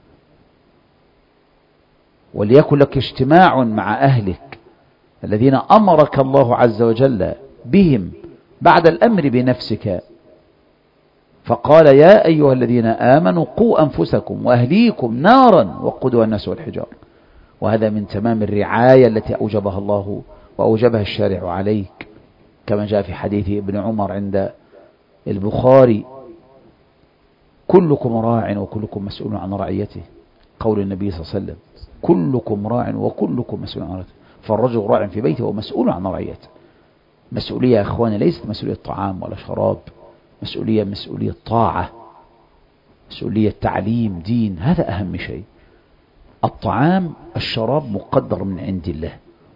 وليكن لك اجتماع مع أهلك الذين أمرك الله عز وجل بهم بعد الأمر بنفسك، فقال: يا أيها الذين آمنوا قوا أنفسكم وأهليكم نارا وقودها الناس والحجار. وهذا من تمام الرعاية التي أوجبها الله وأوجبها الشارع عليك. كما جاء في حديث ابن عمر عند البخاري: كلكم راع وكلكم مسؤول عن رعيته. قول النبي صلى الله عليه وسلم: كلكم راع وكلكم مسؤول عن رعيته. فالرجل راع في بيته ومسؤول عن رعيته. مسؤولية يا أخواني ليست مسؤولية طعام ولا شراب، مسؤولية طاعة، مسؤولية تعليم دين. هذا أهم شيء. الطعام الشراب مقدر من عند الله.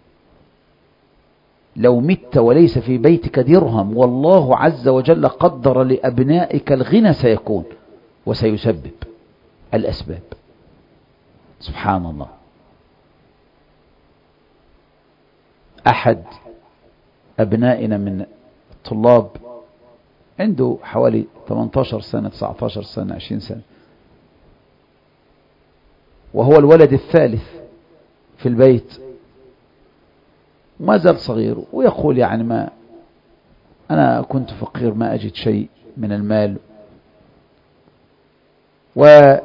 لو مت وليس في بيتك درهم والله عز وجل قدر لأبنائك الغنى سيكون وسيسبب الأسباب. سبحان الله. أحد أبنائنا من الطلاب عنده حوالي 18 سنة 19 سنة 20 سنة، وهو الولد الثالث في البيت، ما زال صغير، ويقول يعني ما أنا كنت فقير ما أجد شيء من المال، وكان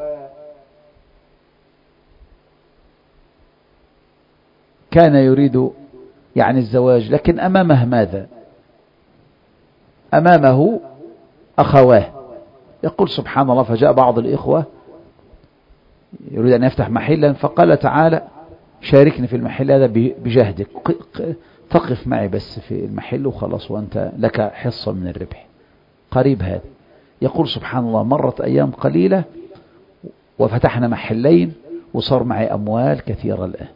يريد يعني الزواج، لكن أمامه ماذا؟ أمامه أخواه. يقول سبحان الله: فجاء بعض الإخوة يريد أن يفتح محلا، فقال: تعالى شاركني في المحل هذا بجهدك، تقف معي بس في المحل وخلاص وأنت لك حصة من الربح. قريب هذا. يقول سبحان الله: مرت أيام قليلة وفتحنا محلين وصار معي أموال كثيرة الآن،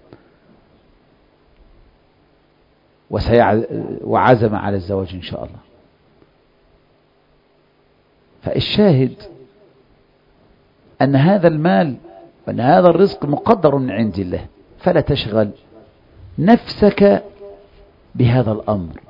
وعزم على الزواج إن شاء الله. فالشاهد أن هذا المال وأن هذا الرزق مقدر من عند الله، فلا تشغل نفسك بهذا الأمر.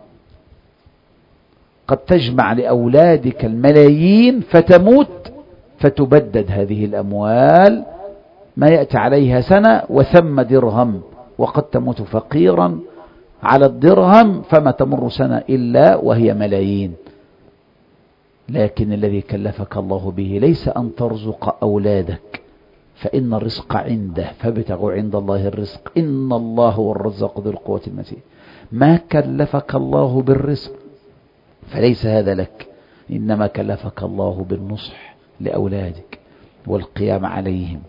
قد تجمع لأولادك الملايين فتموت فتبدد هذه الأموال، ما يأتي عليها سنة وثم درهم، وقد تموت فقيرا على الدرهم، فما تمر سنة إلا وهي ملايين. لكن الذي كلفك الله به ليس أن ترزق أولادك، فإن الرزق عنده، فابتغوا عند الله الرزق، إن الله هو الرزاق ذو القوة المتين. ما كلفك الله بالرزق فليس هذا لك، إنما كلفك الله بالنصح لأولادك والقيام عليهم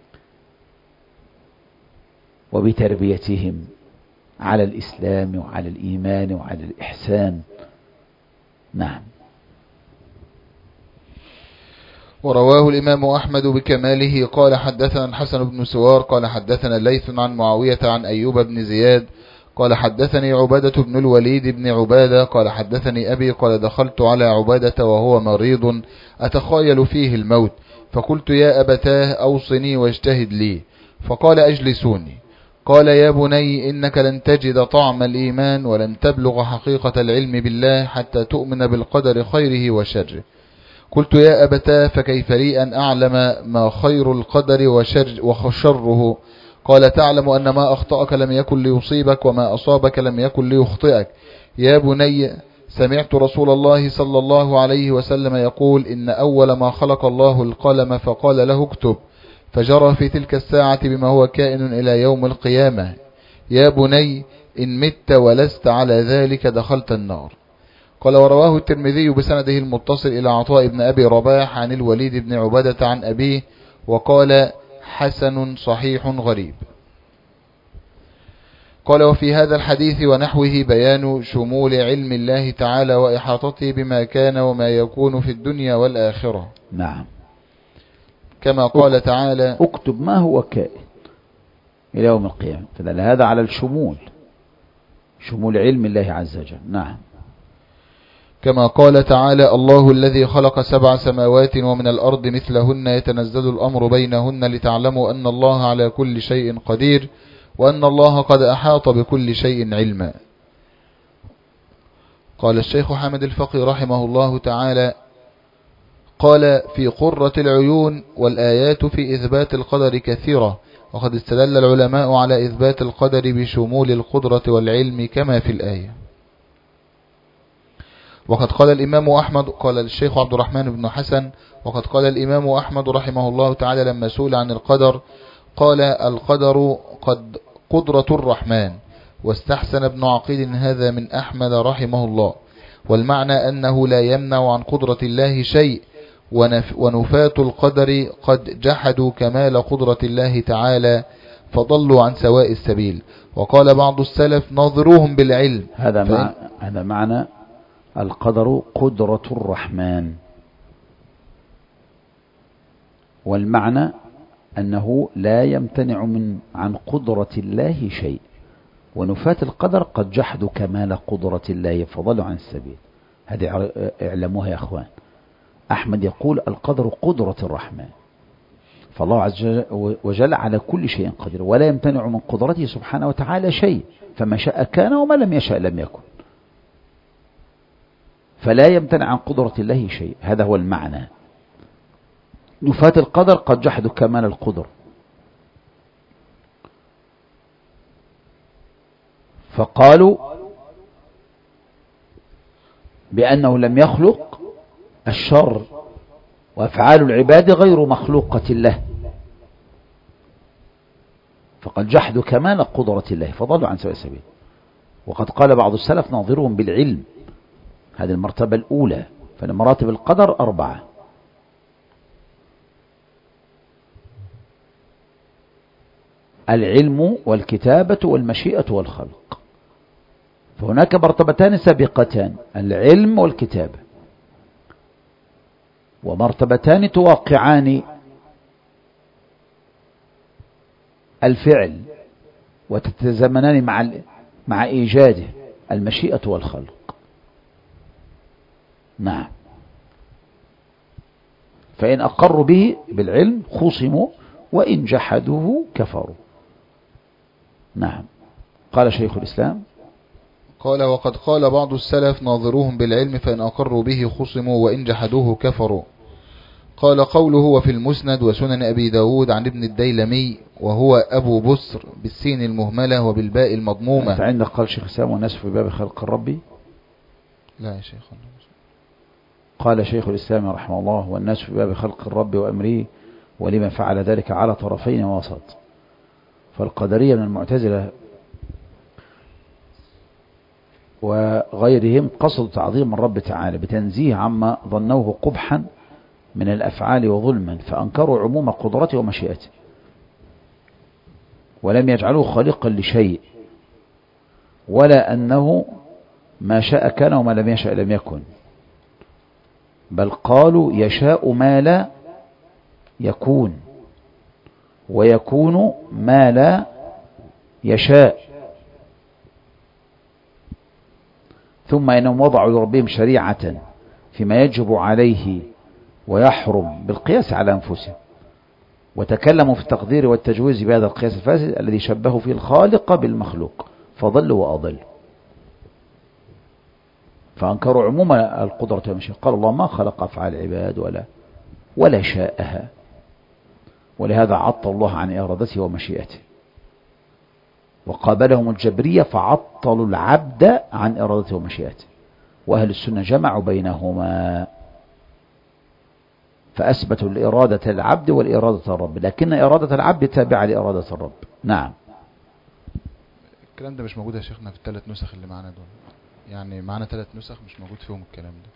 وبتربيتهم على الإسلام وعلى الإيمان وعلى الإحسان. نعم. ورواه الإمام أحمد بكماله قال: حدثنا الحسن بن سوار قال حدثنا الليث عن معاوية عن أيوب بن زياد قال حدثني عبادة بن الوليد بن عبادة قال حدثني أبي قال: دخلت على عبادة وهو مريض أتخيل فيه الموت، فقلت: يا أبتاه أوصني واجتهد لي. فقال: أجلسوني. قال: يا بني إنك لن تجد طعم الإيمان ولن تبلغ حقيقة العلم بالله حتى تؤمن بالقدر خيره وشره. قلت: يا أبتاه فكيف لي أن أعلم ما خير القدر وشره؟ قال: تعلم أن ما أخطأك لم يكن ليصيبك وما أصابك لم يكن ليخطئك. يا بني سمعت رسول الله صلى الله عليه وسلم يقول: إن أول ما خلق الله القلم فقال له اكتب، فجرى في تلك الساعة بما هو كائن إلى يوم القيامة. يا بني إن مت ولست على ذلك دخلت النار. قال: ورواه الترمذي بسنده المتصل إلى عطاء بن أبي رباح عن الوليد بن عبادة عن أبيه، وقال: حسن صحيح غريب. قال: وفي هذا الحديث ونحوه بيان شمول علم الله تعالى وإحاطته بما كان وما يكون في الدنيا والآخرة. نعم. كما قال تعالى: اكتب ما هو كائن إلى يوم القيامة، فدل هذا على الشمول، شمول علم الله عز وجل. نعم. كما قال تعالى: الله الذي خلق 7 سماوات ومن الأرض مثلهن يتنزل الأمر بينهن لتعلموا أن الله على كل شيء قدير وأن الله قد أحاط بكل شيء علما. قال الشيخ حامد الفقي رحمه الله تعالى: قال: في قرة العيون والآيات في إثبات القدر كثيرة، وقد استدل العلماء على إثبات القدر بشمول القدرة والعلم كما في الآية. وقد قال الإمام أحمد، قال الشيخ عبد الرحمن بن حسن: وقد قال الإمام أحمد رحمه الله تعالى لما سئل عن القدر قال: القدر قدرة الرحمن، واستحسن ابن عقيل هذا من أحمد رحمه الله، والمعنى أنه لا يمنع عن قدرة الله شيء، ونفاة القدر قد جحدوا كمال قدرة الله تعالى فضلوا عن سواء السبيل. وقال بعض السلف ناظروهم بالعلم. هذا معنى القدر قدرة الرحمن، والمعنى أنه لا يمتنع عن قدرة الله شيء، ونفاة القدر قد جحدوا كمال قدرة الله فضلوا عن السبيل. هذه اعلموها يا أخوان. أحمد يقول القدر قدرة الرحمن، فالله عز وجل على كل شيء قدير، ولا يمتنع من قدرته سبحانه وتعالى شيء، فما شاء كان وما لم يشاء لم يكن، فلا يمتنع عن قدرة الله شيء. هذا هو المعنى. نفاة القدر قد جحدوا كمال القدر، فقالوا بأنه لم يخلق الشر، وأفعال العباد غير مخلوقة له، فقد جحدوا كمال قدرة الله فضلوا عن سواء السبيل. وقد قال بعض السلف ناظرهم بالعلم، هذه المرتبة الأولى. فمراتب القدر 4: العلم والكتابة والمشيئة والخلق. فهناك مرتبتان سابقتان: العلم والكتابة، ومرتبتان توقعان الفعل وتتزامنان مع إيجاده: المشيئة والخلق. نعم. فإن أقروا به بالعلم خصموا، وإن جحدوه كفروا. نعم. قال شيخ الإسلام: قال وقد قال بعض السلف ناظروهم بالعلم فإن أقروا به خصموا وإن جحدوه كفروا. قال قوله وفي المسند وسنن أبي داود عن ابن الديلمي وهو أبو بسر بالسين المهملة وبالباء المضمومة. أنت عندك قال شيخ الإسلام والناس في باب خلق الرب؟ لا يا شيخ. قال شيخ الإسلام رحمه الله: والناس في باب خلق الرب وأمره، ولما فعل ذلك على طرفين وسط. فالقدرية من المعتزلة وغيرهم قصدوا تعظيم الرب تعالى بتنزيه عما ظنوه قبحا من الأفعال وظلما، فأنكروا عموم قدرته ومشيئته، ولم يجعلوه خالقا لشيء، ولا أنه ما شاء كان وما لم يشاء لم يكن، بل قالوا يشاء ما لا يكون، ويكون ما لا يشاء. ثم إنهم وضعوا لربهم شريعة فيما يجب عليه ويحرم بالقياس على أنفسهم، وتكلموا في التقدير والتجويز بهذا القياس الفاسد الذي شبهوا فيه الخالق بالمخلوق، فضلوا وأضلوا. فأنكروا عموم القدرة والمشيئة. قال الله ما خلق أفعال العباد ولا شاءها، ولهذا عطل الله عن إرادته ومشيئته. وقابلهم الجبرية فعطلوا العبد عن إرادته ومشيئته، وأهل السنة جمعوا بينهما فأثبتوا الإرادة العبد والإرادة الرب، لكن إرادة العبد تابعة لإرادة الرب. نعم. الكلام ده مش موجود يا شيخنا في الثلاث نسخ اللي معانا دول، يعني معانا 3 نسخ مش موجود فيهم الكلام ده،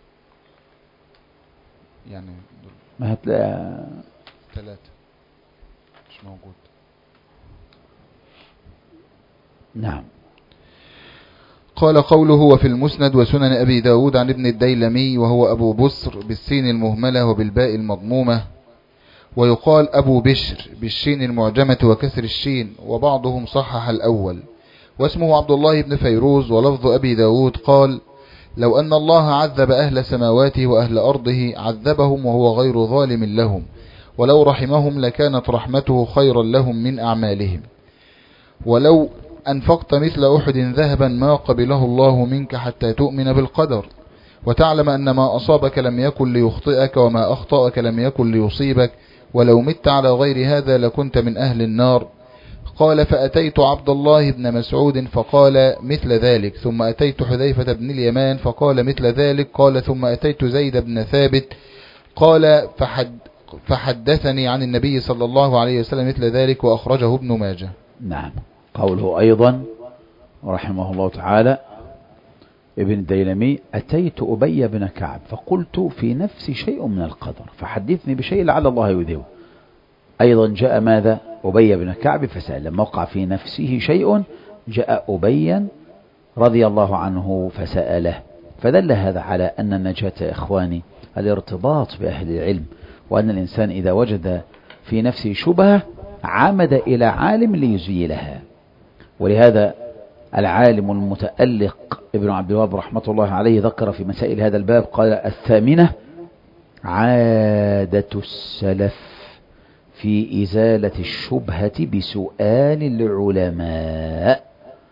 يعني دول ما هتلاقي 3 مش موجود. نعم. قال قوله وفي المسند وسنن أبي داود عن ابن الديلمي وهو أبو بسر بالسين المهملة وبالباء المضمومة، ويقال أبو بشر بالشين المعجمة وكسر الشين، وبعضهم صحح الأول، واسمه عبد الله بن فيروز. ولفظ أبي داود قال لو أن الله عذب أهل سماواته وأهل أرضه عذبهم وهو غير ظالم لهم، ولو رحمهم لكانت رحمته خيرا لهم من أعمالهم، ولو أنفقت مثل أحد ذهبا ما قبله الله منك حتى تؤمن بالقدر وتعلم أن ما أصابك لم يكن ليخطئك وما أخطأك لم يكن ليصيبك، ولو مت على غير هذا لكنت من أهل النار. قال فأتيت عبد الله بن مسعود فقال مثل ذلك، ثم أتيت حذيفة بن اليمان فقال مثل ذلك، قال ثم أتيت زيد بن ثابت قال فحدثني عن النبي صلى الله عليه وسلم مثل ذلك، وأخرجه ابن ماجه. نعم. قوله أيضا رحمه الله تعالى ابن الديلمي: أتيت أبي بن كعب فقلت في نفسي شيء من القدر فحدثني بشيء لعل الله يذهبه. أيضا جاء ماذا؟ أبي بن كعب فسأل. لما وقع في نفسه شيء جاء أبي رضي الله عنه فسأله. فدل هذا على أن النجاة يا إخواني الارتباط بأهل العلم، وأن الإنسان إذا وجد في نفسه شبهة عمد إلى عالم ليزيلها. ولهذا العالم المتألق ابن عبد الوهاب رحمة الله عليه ذكر في مسائل هذا الباب قال: 8 عادة السلف في إزالة الشبهة بسؤال العلماء.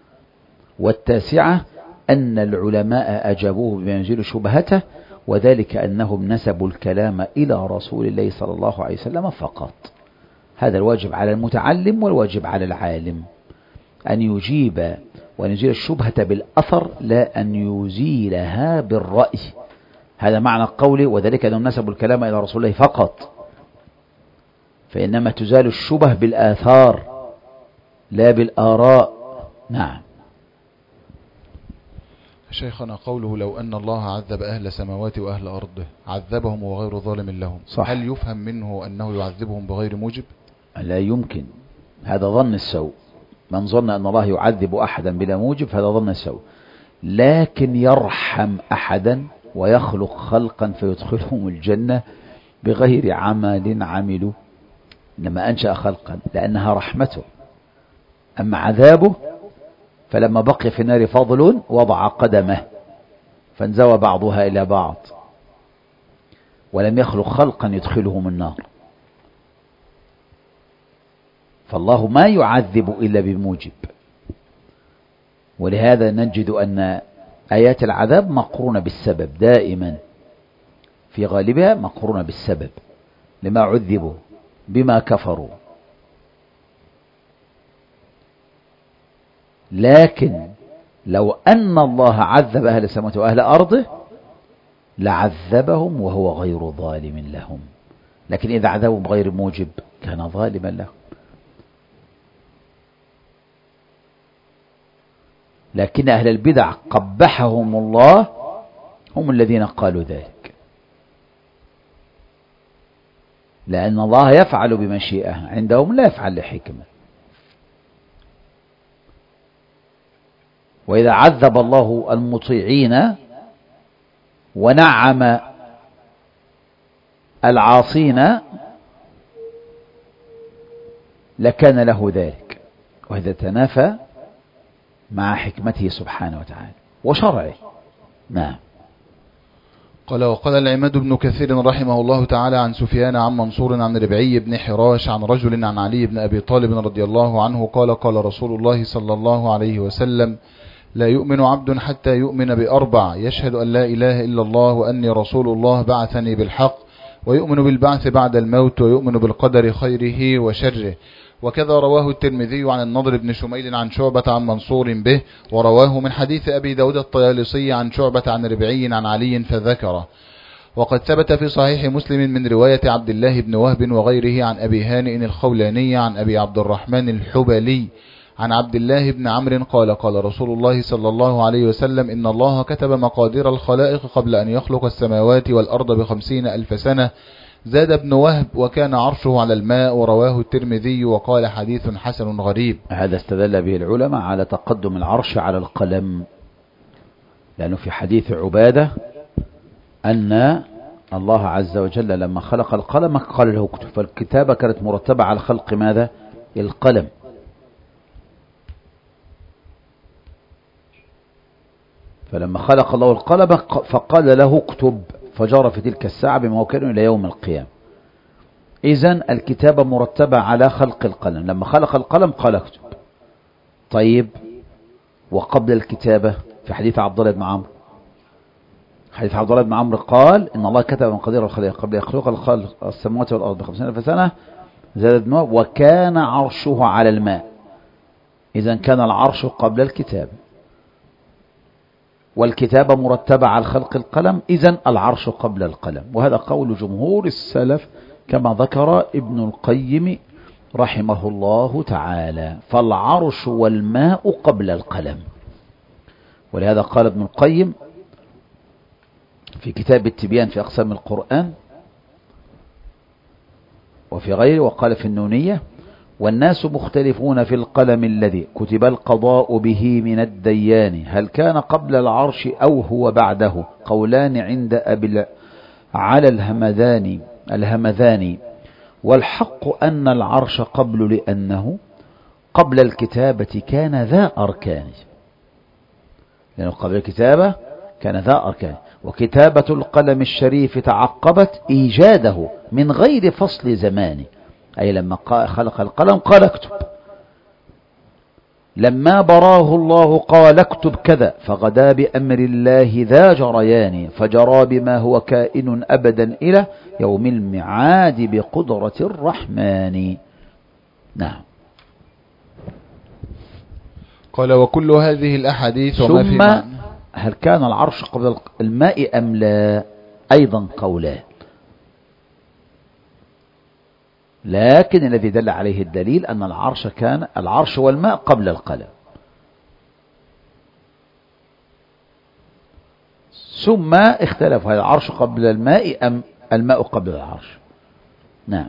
9 أن العلماء أجابوه بما يزيل شبهته، وذلك أنهم نسبوا الكلام إلى رسول الله صلى الله عليه وسلم فقط. هذا الواجب على المتعلم والواجب على العالم، أن يجيب وأن يزيل الشبهة بالأثر لا أن يزيلها بالرأي. هذا معنى قوله وذلك أنهم نسبوا الكلام إلى رسول الله فقط، فإنما تزال الشبه بالآثار لا بالآراء. نعم. شيخنا قوله: لو أن الله عذب أهل السماوات وأهل أرضه عذبهم وغير ظالم لهم، صح. هل يفهم منه أنه يعذبهم بغير موجب؟ لا يمكن، هذا ظن السوء. من ظن أن الله يعذب أحدا بلا موجب فهذا ظن السوء. لكن يرحم أحدا ويخلق خلقا فيدخلهم الجنة بغير عمل عملوا، إنما أنشأ خلقا لأنها رحمته. أما عذابه فلما بقي في النار فضل وضع قدمه فانزوى بعضها إلى بعض، ولم يخلق خلقا يدخلهم النار. فالله ما يعذب إلا بموجب. ولهذا نجد أن آيات العذاب مقرونة بالسبب دائما، في غالبها مقرونة بالسبب، لما عذبوا بما كفروا. لكن لو أن الله عذب أهل السماوات وأهل أرضه لعذبهم وهو غير ظالم لهم، لكن إذا عذبهم بغير موجب كان ظالما لهم. لكن أهل البدع قبحهم الله هم الذين قالوا ذلك، لأن الله يفعل بمشيئة، عندهم لا يفعل لحكمة. وإذا عذب الله المطيعين ونعم العاصين لكان له ذلك، وهذا تنافى مع حكمته سبحانه وتعالى وشرعه. نعم. قال: وقال العماد بن كثير رحمه الله تعالى عن سفيان عن منصور عن ربعي بن حراش عن رجل عن علي بن أبي طالب رضي الله عنه قال: قال رسول الله صلى الله عليه وسلم: لا يؤمن عبد حتى يؤمن ب4: يشهد أن لا إله إلا الله وأني رسول الله بعثني بالحق، ويؤمن بالبعث بعد الموت، ويؤمن بالقدر خيره وشره. وكذا رواه الترمذي عن النضر بن شميل عن شعبة عن منصور به، ورواه من حديث أبي داود الطيالسي عن شعبة عن ربعي عن علي فذكره. وقد ثبت في صحيح مسلم من رواية عبد الله بن وهب وغيره عن أبي هانئ الخولاني عن أبي عبد الرحمن الحبلي عن عبد الله بن عمرو قال: قال رسول الله صلى الله عليه وسلم: إن الله كتب مقادير الخلائق قبل أن يخلق السماوات والأرض ب50,000 سنة. زاد ابن وهب: وكان عرشه على الماء. ورواه الترمذي وقال: حديث حسن غريب. هذا استدل به العلماء على تقدم العرش على القلم، لأنه في حديث عبادة أن الله عز وجل لما خلق القلم قال له اكتب، فالكتابة كانت مرتبة على خلق ماذا؟ القلم. فلما خلق الله القلم فقال له اكتب، فجار في تلك الساعة بما هو كان إلى يوم القيامة. إذن الكتابة مرتبة على خلق القلم، لما خلق القلم قال اكتب. طيب، وقبل الكتابة في حديث عبد الله بن عمرو، حديث عبد الله بن عمرو قال: إن الله كتب مقادير الخلائق قبل يخلق السماوات والأرض ب50,000 سنة. زاد ابن وهب: وكان عرشه على الماء. إذن كان العرش قبل الكتابة، والكتابة مرتبة على خلق القلم، إذن العرش قبل القلم. وهذا قول جمهور السلف كما ذكر ابن القيم رحمه الله تعالى. فالعرش والماء قبل القلم. ولهذا قال ابن القيم في كتاب التبيان في أقسام القرآن وفي غيره، وقال في النونية: والناس مختلفون في القلم الذي كتب القضاء به من الديان، هل كان قبل العرش أو هو بعده، قولان عند أبي على الهمذاني، والحق أن العرش قبل، لأنه قبل الكتابة كان ذا أركان، لأنه قبل الكتابة كان ذا أركان، وكتابة القلم الشريف تعقبت إيجاده من غير فصل زمان، أي لما خلق القلم قال اكتب، لما براه الله قال اكتب كذا، فغدا بأمر الله ذا جريان، فجرى بما هو كائن أبدا إلى يوم المعاد بقدرة الرحمن. نعم. قال: وكل هذه الأحاديث وما في ثم هل كان العرش قبل الماء أم لا؟ أيضا قولان، لكن الذي دل عليه الدليل أن العرش والماء قبل القلم، ثم اختلف هل العرش قبل الماء أم الماء قبل العرش. نعم.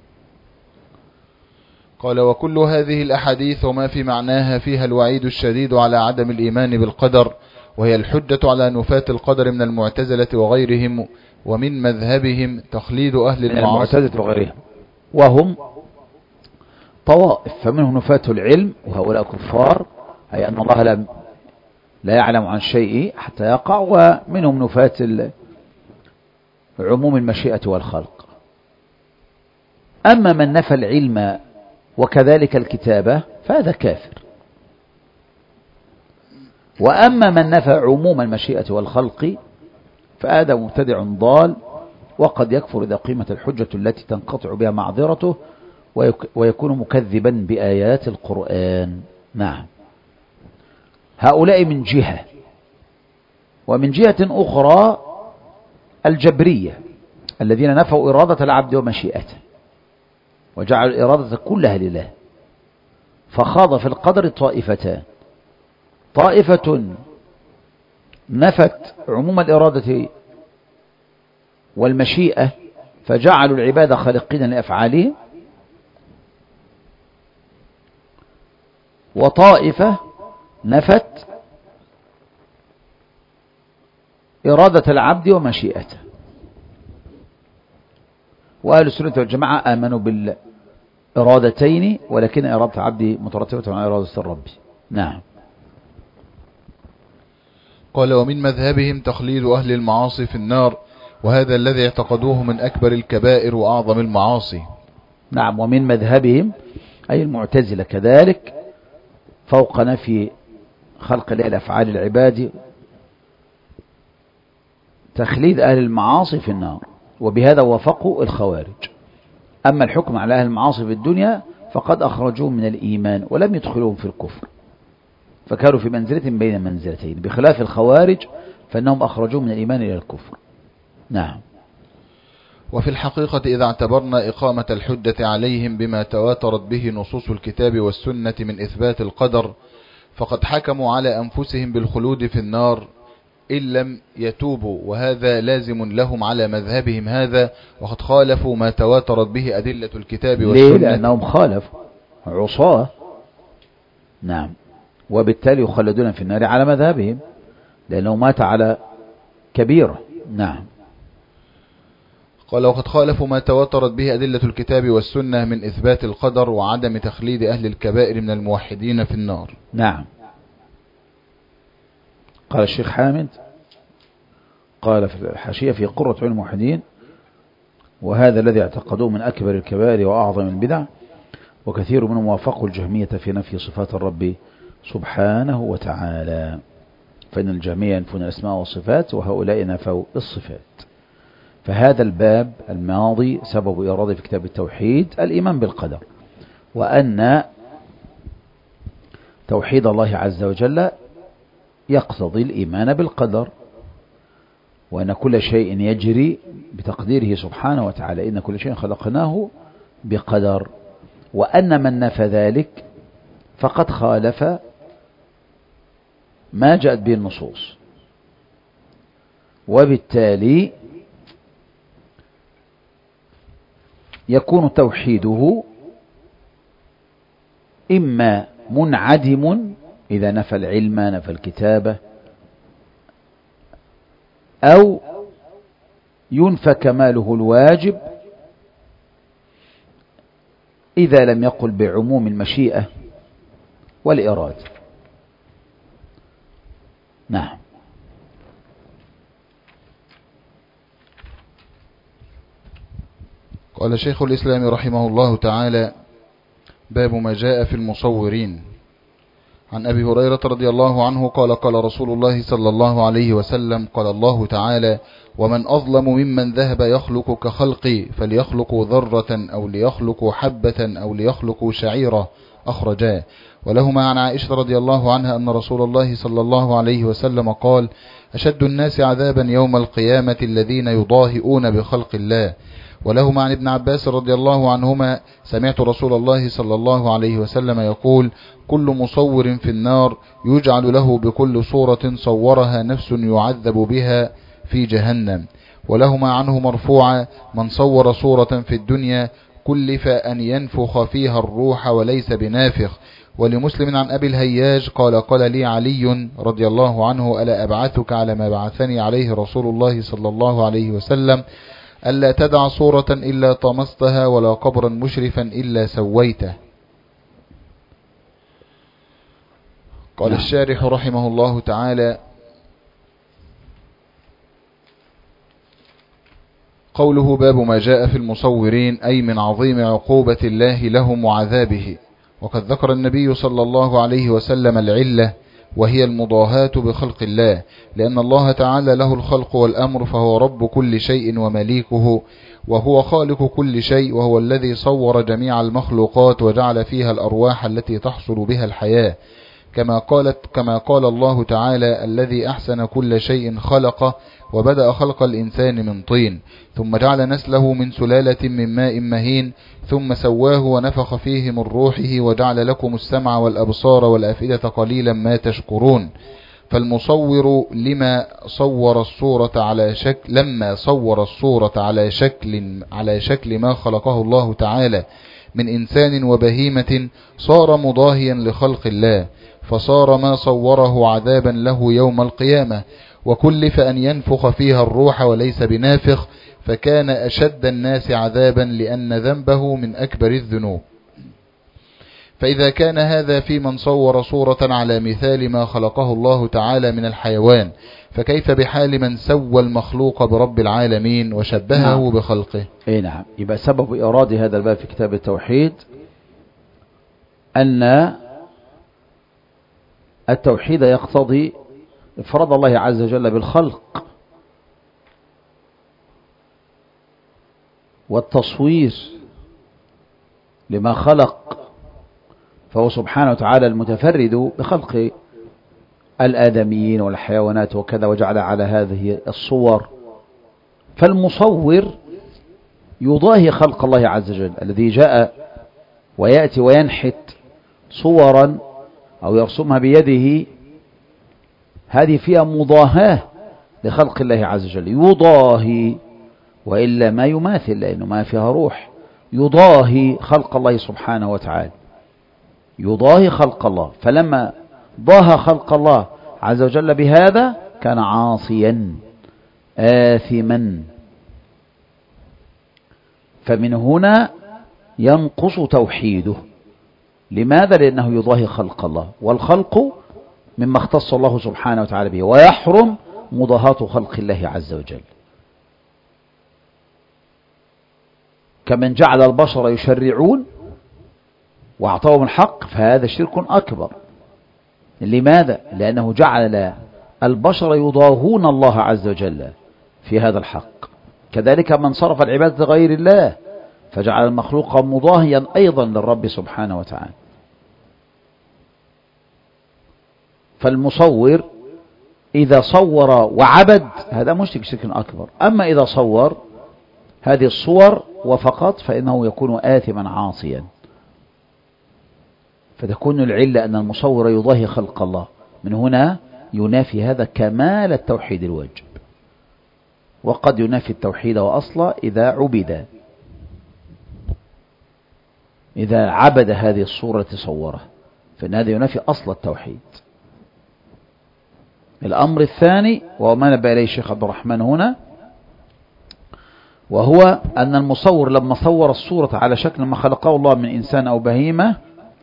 قال: وكل هذه الأحاديث وما في معناها فيها الوعيد الشديد على عدم الإيمان بالقدر، وهي الحجة على نفاة القدر من المعتزلة وغيرهم، ومن مذهبهم تخليد أهل المعتزلة وغيرهم، وهم طوائف، فمنهم نفاة العلم وهؤلاء كفار، أي أن الله لا يعلم عن شيء حتى يقع، ومنهم نفاة عموم المشيئة والخلق. أما من نفى العلم وكذلك الكتابة فهذا كافر، وأما من نفى عموم المشيئة والخلق فهذا مبتدع ضال، وقد يكفر إذا قيمت الحجة التي تنقطع بها معذرته، ويكون مكذبا بآيات القرآن. نعم. هؤلاء من جهة، ومن جهة أخرى الجبرية الذين نفوا إرادة العبد ومشيئته وجعلوا الإرادة كلها لله، فخاض في القدر طائفتان: طائفة نفت عموم الإرادة والمشيئة فجعلوا العباد خالقين لأفعالهم، وطائفة نفت إرادة العبد ومشيئته. وأهل السنة والجماعة آمنوا بالإرادتين، ولكن إرادة العبد مترتبة على إرادة الرب. نعم. قال: ومن مذهبهم تخليد أهل المعاصي في النار، وهذا الذي اعتقدوه من أكبر الكبائر وأعظم المعاصي. نعم. ومن مذهبهم أي المعتزلة كذلك، فوق نفي خلق الأفعال العباد، تخليد أهل المعاصي في النار، وبهذا وافقوا الخوارج. أما الحكم على أهل المعاصي في الدنيا فقد أخرجوهم من الإيمان ولم يدخلوهم في الكفر، فكانوا في منزلة بين منزلتين، بخلاف الخوارج فإنهم أخرجوهم من الإيمان إلى الكفر. نعم. وفي الحقيقة إذا اعتبرنا إقامة الحجة عليهم بما تواترت به نصوص الكتاب والسنة من إثبات القدر، فقد حكموا على أنفسهم بالخلود في النار إن لم يتوبوا، وهذا لازم لهم على مذهبهم هذا، وقد خالفوا ما تواترت به أدلة الكتاب والسنة. ليه؟ لأنهم خالفوا عصاة. نعم. وبالتالي يخلدون في النار على مذهبهم، لأنه مات على كبيرة. نعم. قال: وقد خالفوا ما تواترت به أدلة الكتاب والسنة من إثبات القدر وعدم تخليد أهل الكبائر من الموحدين في النار. نعم. قال الشيخ حامد، قال في الحاشية في قرة عين الموحدين: وهذا الذي اعتقدوه من أكبر الكبائر وأعظم البدع، وكثير منهم وافقوا الجهمية في نفي صفات الرب سبحانه وتعالى، فإن الجهمية ينفون الأسماء والصفات، وهؤلاء نفوا الصفات. فهذا الباب الماضي سبب إرادة في كتاب التوحيد الإيمان بالقدر، وأن توحيد الله عز وجل يقتضي الإيمان بالقدر، وأن كل شيء يجري بتقديره سبحانه وتعالى، إن كل شيء خلقناه بقدر، وأن من نفى ذلك فقد خالف ما جاءت به النصوص، وبالتالي يكون توحيده إما منعدم إذا نفى العلم نفى الكتابة، أو ينفى كماله الواجب إذا لم يقل بعموم المشيئة والإرادة. نعم. قال شيخ الإسلام رحمه الله تعالى: باب ما جاء في المصورين. عن أبي هريرة رضي الله عنه قال: قال رسول الله صلى الله عليه وسلم: قال الله تعالى: ومن أظلم ممن ذهب يخلق كخلقي، فليخلقوا ذرة أو ليخلقوا حبة أو ليخلقوا شعيرة. أخرجاه. ولهما عن عائشة رضي الله عنها أن رسول الله صلى الله عليه وسلم قال: أشد الناس عذابا يوم القيامة الذين يضاهئون بخلق الله. ولهما عن ابن عباس رضي الله عنهما: سمعت رسول الله صلى الله عليه وسلم يقول: كل مصور في النار، يجعل له بكل صورة صورها نفس يعذب بها في جهنم. ولهما عنه مرفوعا: من صور صورة في الدنيا كلف أن ينفخ فيها الروح وليس بنافخ. ولمسلم عن أبي الهياج قال: قال لي علي رضي الله عنه: ألا أبعثك على ما بعثني عليه رسول الله صلى الله عليه وسلم: ألا تدع صورة إلا طمستها ولا قبرا مشرفا إلا سويته. قال الشارح رحمه الله تعالى: قوله باب ما جاء في المصورين، أي من عظيم عقوبة الله لهم وعذابه. وقد ذكر النبي صلى الله عليه وسلم العلة، وهي المضاهاة بخلق الله، لأن الله تعالى له الخلق والأمر، فهو رب كل شيء ومليكه، وهو خالق كل شيء، وهو الذي صور جميع المخلوقات وجعل فيها الأرواح التي تحصل بها الحياة، كما قال الله تعالى: الذي أحسن كل شيء خلقه، وبدأ خلق الإنسان من طين، ثم جعل نسله من سلالة من ماء مهين، ثم سواه ونفخ فيه من روحه، وجعل لكم السمع والأبصار والأفئدة قليلا ما تشكرون. فالمصور لما صور الصورة على شكل ما خلقه الله تعالى من إنسان وبهيمة، صار مضاهيا لخلق الله، فصار ما صوره عذابا له يوم القيامة. وكلف أن ينفخ فيها الروح وليس بنافخ، فكان أشد الناس عذابا لأن ذنبه من أكبر الذنوب. فإذا كان هذا في من صور صورة على مثال ما خلقه الله تعالى من الحيوان، فكيف بحال من سوى المخلوق برب العالمين وشبهه بخلقه؟ نعم. يبقى سبب إيراد هذا الباب في كتاب التوحيد أن التوحيد يقتضي إفراد الله عز وجل بالخلق والتصوير لما خلق، فهو سبحانه وتعالى المتفرد بخلق الآدميين والحيوانات وكذا، وجعل على هذه الصور. فالمصور يضاهي خلق الله عز وجل الذي جاء ويأتي وينحت صورا أو يرسمها بيده، هذه فيها مضاهاة لخلق الله عز وجل. يضاهي، وإلا ما يماثل، لأنه ما فيها روح. يضاهي خلق الله سبحانه وتعالى، يضاهي خلق الله. فلما ضاهى خلق الله عز وجل بهذا كان عاصيا آثما، فمن هنا ينقص توحيده. لماذا؟ لأنه يضاهي خلق الله، والخلق مما اختص الله سبحانه وتعالى به، ويحرم مضاهاة خلق الله عز وجل. كمن جعل البشر يشرعون واعطاهم الحق، فهذا شرك أكبر. لماذا؟ لأنه جعل البشر يضاهون الله عز وجل في هذا الحق. كذلك من صرف العبادة غير الله فجعل المخلوق مضاهيا أيضا للرب سبحانه وتعالى. فالمصور إذا صور وعبد هذا مشرك شرك أكبر. أما إذا صور هذه الصور وفقط فإنه يكون آثما عاصيا. فتكون العلة أن المصور يضاهي خلق الله. من هنا ينافي هذا كمال التوحيد الواجب، وقد ينافي التوحيد وأصلا إذا عبد، إذا عبد هذه الصورة التي صوره، فإن هذا ينافي أصل التوحيد. الأمر الثاني وهو ما نبه إليه الشيخ عبد الرحمن هنا، وهو أن المصور لما صور الصورة على شكل ما خلقه الله من إنسان أو بهيمة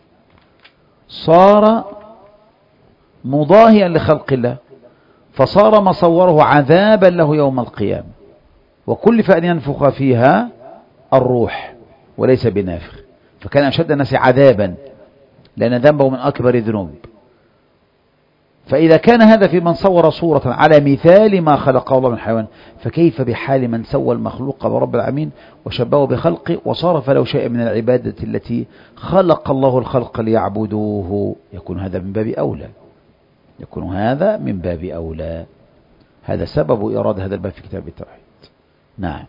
صار مضاهيا لخلق الله، فصار ما صوره عذابا له يوم القيامة، وكلف أن ينفخ فيها الروح وليس بنافخ، فكان أشد الناس عذابا لأن ذنبه من أكبر الذنوب. فإذا كان هذا في من صور صورة على مثال ما خلقه الله من حيوان، فكيف بحال من سوى المخلوق برب العالمين وشبهه بخلقه وصرف له شيء من العبادة التي خلق الله الخلق ليعبدوه؟ يكون هذا من باب أولى، يكون هذا من باب أولى. هذا سبب إرادة هذا الباب في كتاب التوحيد. نعم.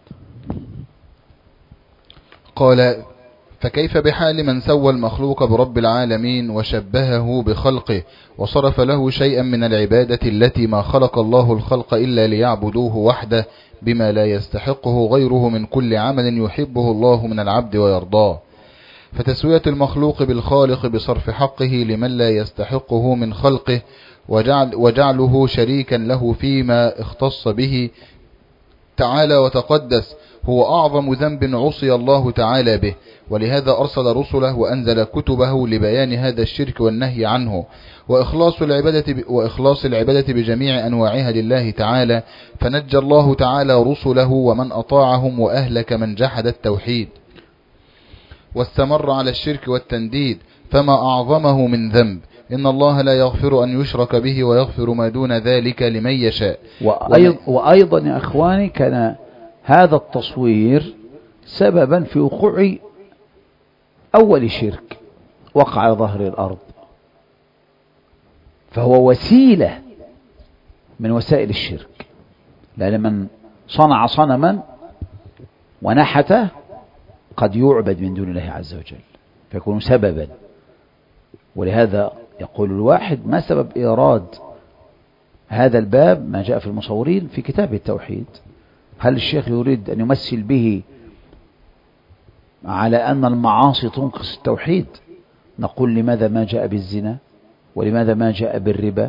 قال: فكيف بحال من سوى المخلوق برب العالمين وشبهه بخلقه وصرف له شيئا من العبادة التي ما خلق الله الخلق إلا ليعبدوه وحده بما لا يستحقه غيره من كل عمل يحبه الله من العبد ويرضاه. فتسوية المخلوق بالخالق بصرف حقه لمن لا يستحقه من خلقه وجعله شريكا له فيما اختص به تعالى وتقدس هو أعظم ذنب عصي الله تعالى به، ولهذا أرسل رسله وأنزل كتبه لبيان هذا الشرك والنهي عنه وإخلاص العبادة بجميع أنواعها لله تعالى، فنجى الله تعالى رسله ومن أطاعهم وأهلك من جحد التوحيد واستمر على الشرك والتنديد، فما أعظمه من ذنب. إن الله لا يغفر أن يشرك به ويغفر ما دون ذلك لمن يشاء. وأيضا يا أخواني كان هذا التصوير سببا في وقوع أول شرك وقع على ظهر الأرض، فهو وسيلة من وسائل الشرك، لأن من صنع صنما ونحته قد يعبد من دون الله عز وجل فيكون سببا. ولهذا يقول الواحد: ما سبب إيراد هذا الباب ما جاء في المصورين في كتاب التوحيد؟ هل الشيخ يريد أن يمثل به على أن المعاصي تنقص التوحيد؟ نقول: لماذا ما جاء بالزنا؟ ولماذا ما جاء بالربا؟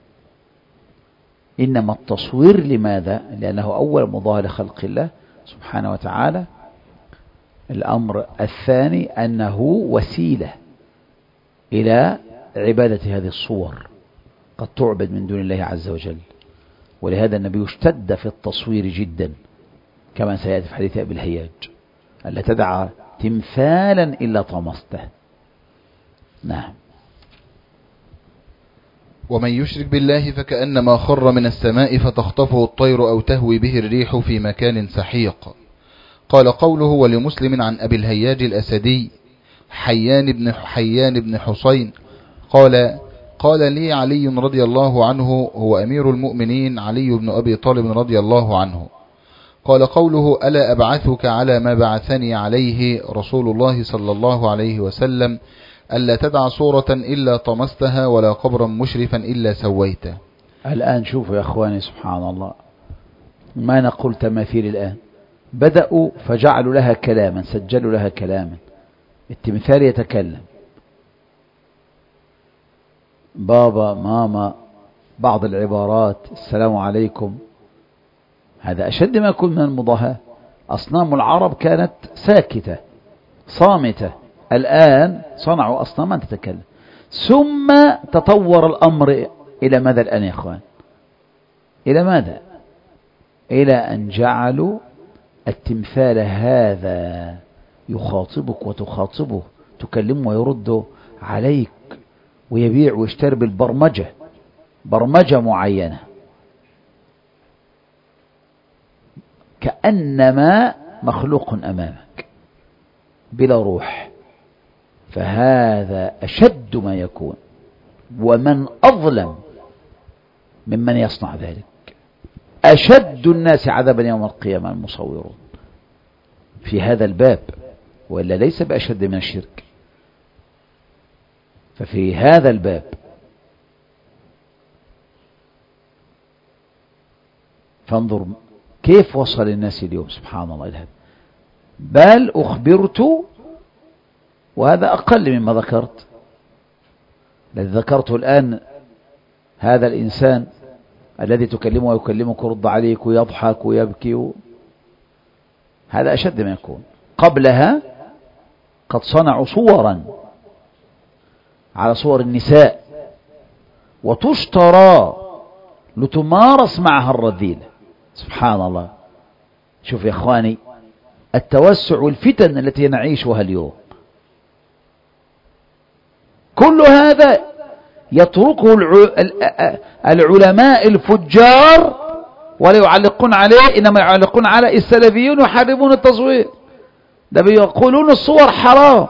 إنما التصوير لماذا؟ لأنه أول مضاهي لخلق الله سبحانه وتعالى. الأمر الثاني أنه وسيلة إلى عبادة هذه الصور قد تعبد من دون الله عز وجل. ولهذا النبي اشتد في التصوير جدا كما سيأتي في حديث أبي الهياج: ألا تدع تمثالا إلا طمسته. نعم. ومن يشرك بالله فكأنما خر من السماء فتخطفه الطير أو تهوي به الريح في مكان سحيق. قال قوله: ولمسلم عن أبي الهياج الأسدي حيان بن حسين قال لي علي رضي الله عنه، هو أمير المؤمنين علي بن أبي طالب رضي الله عنه، قال قوله: ألا أبعثك على ما بعثني عليه رسول الله صلى الله عليه وسلم، ألا تدع صورة إلا طمستها ولا قبرا مشرفا إلا سويته. الآن شوفوا يا أخواني سبحان الله، ما نقول تماثيل الآن، بدأوا فجعلوا لها كلاما، سجلوا لها كلاما، التمثال يتكلم، بابا ماما، بعض العبارات، السلام عليكم، هذا أشد ما يكون من المضاهاة. أصنام العرب كانت ساكتة صامتة، الآن صنعوا أصناما تتكلم. ثم تطور الأمر إلى ماذا الآن يا أخوان؟ إلى ماذا؟ إلى أن جعلوا التمثال هذا يخاطبك وتخاطبه، تكلمه ويرد عليك، ويبيع ويشتري بالبرمجة، برمجة معينة، كأنما مخلوق أمامك بلا روح. فهذا أشد ما يكون، ومن أظلم ممن يصنع ذلك. أشد الناس عذابا يوم القيامة المصورون في هذا الباب، وإلا ليس بأشد من الشرك. ففي هذا الباب فانظر كيف وصل الناس اليوم، سبحان الله إلى هذا. بل أخبرت، وهذا أقل مما ذكرت، الذي ذكرته الآن هذا الإنسان الذي تكلمه ويكلمك ورد عليك ويضحك ويبكي هذا أشد ما يكون. قبلها قد صنعوا صورا على صور النساء وتشترى لتمارس معها الرذيلة. سبحان الله. شوف يا إخواني التوسع والفتن التي نعيشها اليوم، كل هذا يتركه العلماء الفجار ولا يعلقون عليه، إنما يعلقون على السلفيون يحرمون التصوير، ده بيقولون الصور حرام،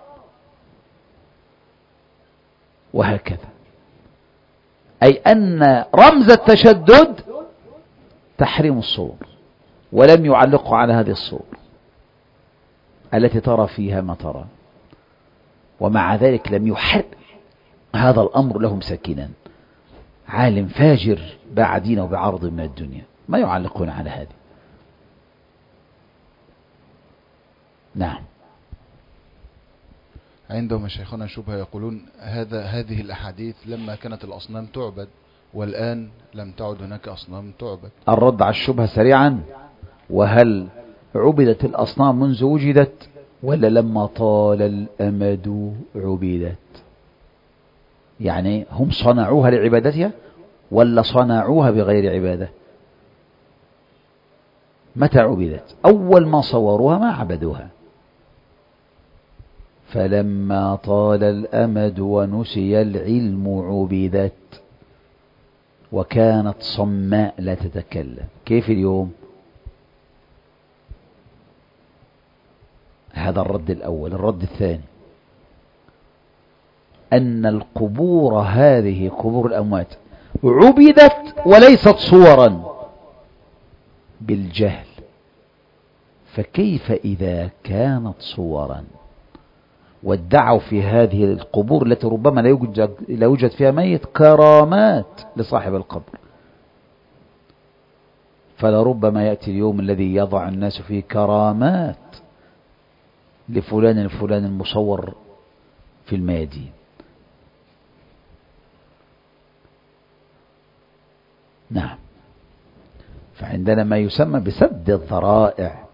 وهكذا. أي أن رمز التشدد تحريم الصور، ولم يعلقوا على هذه الصور التي ترى فيها ما ترى، ومع ذلك لم يحرم هذا الأمر لهم سكينا. عالم فاجر باع دينه بعرض من الدنيا، ما يعلقون على هذه. نعم. عندهم شيخنا شبهة يقولون هذه الأحاديث لما كانت الأصنام تعبد والآن لم تعد هناك أصنام تعبد. الرد على الشبهة سريعا: وهل عبدت الأصنام منذ وجدت ولا لما طال الأمد عبدت؟ يعني هم صنعوها لعبادتها ولا صنعوها بغير عبادة؟ متى عبدت؟ أول ما صوروها ما عبدوها. فلما طال الأمد ونسي العلم عبدت وكانت صماء لا تتكلم. كيف اليوم؟ هذا الرد الأول. الرد الثاني أن القبور هذه قبور الأموات عبدت وليست صورا بالجهل، فكيف إذا كانت صورا؟ وادعوا في هذه القبور التي ربما لا يوجد فيها ميت كرامات لصاحب القبر، فلربما يأتي اليوم الذي يضع الناس فيه كرامات لفلان الفلان المصور في الميادين. نعم. فعندنا ما يسمى بسد الذرائع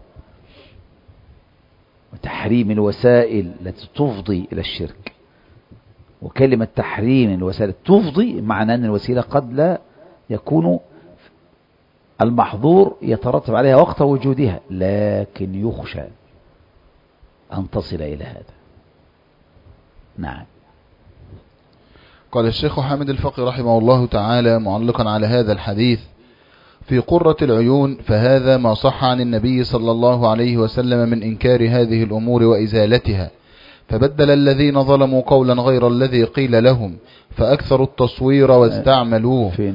وتحريم الوسائل التي تفضي إلى الشرك. وكلمة تحريم الوسائل تفضي معنى أن الوسيلة قد لا يكون المحظور يترتب عليها وقت وجودها، لكن يخشى أن تصل إلى هذا. نعم. قال الشيخ حامد الفقي رحمه الله تعالى معلقا على هذا الحديث: في قرة العيون فهذا ما صح عن النبي صلى الله عليه وسلم من إنكار هذه الأمور وإزالتها، فبدل الذين ظلموا قولا غير الذي قيل لهم فأكثروا التصوير واستعملوه. فين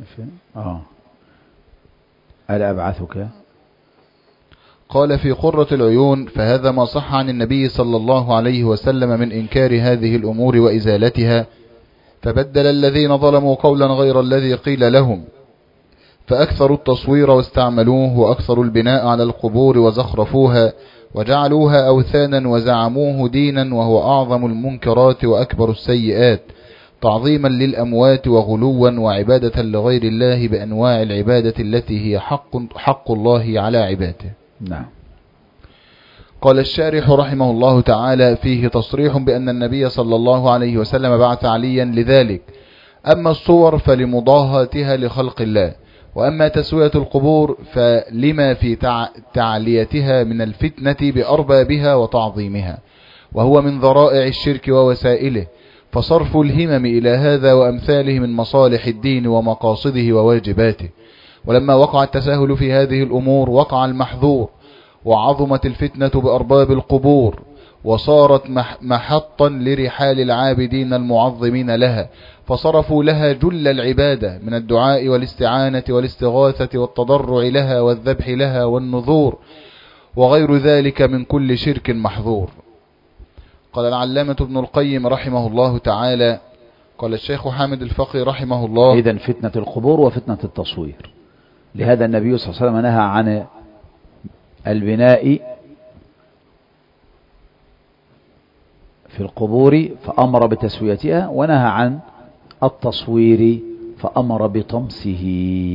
ألا أبعثك؟ قال: في قرة العيون فهذا ما صح عن النبي صلى الله عليه وسلم من إنكار هذه الأمور وإزالتها، فبدل الذين ظلموا قولا غير الذي قيل لهم فأكثروا التصوير واستعملوه، وأكثروا البناء على القبور وزخرفوها وجعلوها أوثانا وزعموه دينا، وهو أعظم المنكرات وأكبر السيئات، تعظيما للأموات وغلوا وعبادة لغير الله بأنواع العبادة التي هي حق الله على عباده. نعم. قال الشارح رحمه الله تعالى: فيه تصريح بأن النبي صلى الله عليه وسلم بعث عليا لذلك. أما الصور فلمضاهاتها لخلق الله، وأما تسوية القبور فلما في تعليتها من الفتنة بأربابها وتعظيمها، وهو من ذرائع الشرك ووسائله، فصرف الهمم إلى هذا وأمثاله من مصالح الدين ومقاصده وواجباته. ولما وقع التساهل في هذه الأمور وقع المحظور، وعظمت الفتنة بأرباب القبور، وصارت محطا لرحال العابدين المعظمين لها، فصرفوا لها جل العبادة من الدعاء والاستعانة والاستغاثة والتضرع لها والذبح لها والنذور وغير ذلك من كل شرك محظور. قال العلامة ابن القيم رحمه الله تعالى: قال الشيخ حامد الفقي رحمه الله: إذن فتنة القبور وفتنة التصوير لهذا النبي صلى الله عليه وسلم نهى عن البناء في القبور فأمر بتسويتها، ونهى عن التصوير فأمر بطمسه.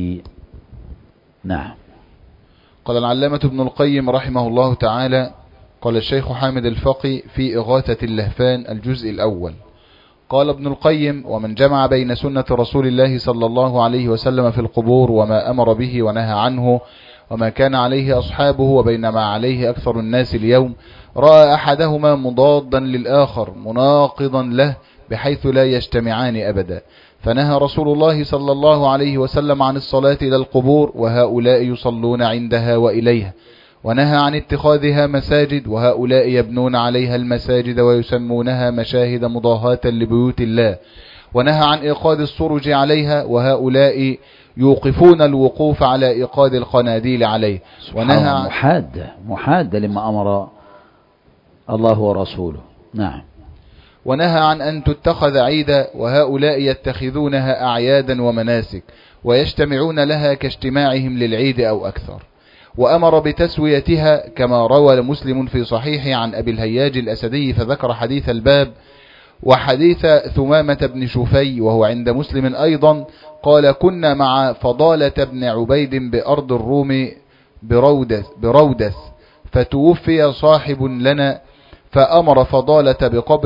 نعم. قال العلامة ابن القيم رحمه الله تعالى: قال الشيخ حامد الفقي في إغاثة اللهفان الجزء الأول: قال ابن القيم: ومن جمع بين سنة رسول الله صلى الله عليه وسلم في القبور وما أمر به ونهى عنه وما كان عليه أصحابه وبين ما عليه أكثر الناس اليوم، رأى أحدهما مضادا للآخر مناقضا له بحيث لا يجتمعان أبدا، فنهى رسول الله صلى الله عليه وسلم عن الصلاة إلى القبور وهؤلاء يصلون عندها وإليها، ونهى عن اتخاذها مساجد وهؤلاء يبنون عليها المساجد ويسمونها مشاهد مضاهاة لبيوت الله، ونهى عن إيقاد السرج عليها وهؤلاء يوقفون الوقوف على إيقاد القناديل عليه، ونهى محادة لما أمر الله ورسوله. نعم. ونهى عن أن تتخذ عيدا وهؤلاء يتخذونها أعيادا ومناسك ويجتمعون لها كاجتماعهم للعيد أو أكثر، وأمر بتسويتها كما روى مسلم في صحيحه عن أبي الهياج الأسدي فذكر حديث الباب وحديث ثمامة بن شفي وهو عند مسلم أيضا، قال: كنا مع فضالة بن عبيد بأرض الروم برودس فتوفي صاحب لنا فأمر فضالة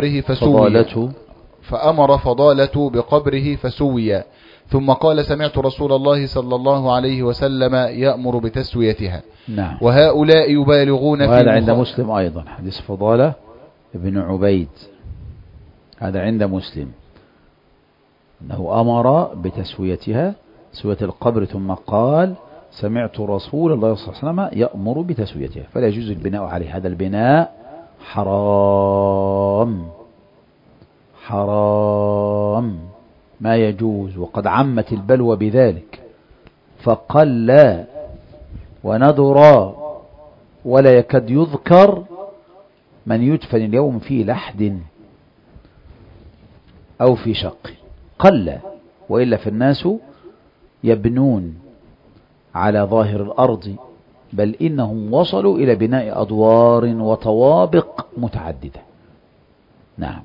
بقبره فسوي، ثم قال: سمعت رسول الله صلى الله عليه وسلم يأمر بتسويتها. نعم. وهؤلاء يبالغون في وهذا عند مسلم أيضا حديث فضالة بن عبيد، هذا عند مسلم أنه أمر بتسويتها، تسوية القبر، ثم قال: سمعت رسول الله صلى الله عليه وسلم يأمر بتسويتها. فلا يجوز البناء عليه، هذا البناء حرام ما يجوز، وقد عمت البلوى بذلك، فقل وندر ولا يكاد يذكر من يدفن اليوم في لحد أو في شق، قل، وإلا فالناس يبنون على ظاهر الأرض، بل إنهم وصلوا إلى بناء أدوار وطوابق متعددة. نعم.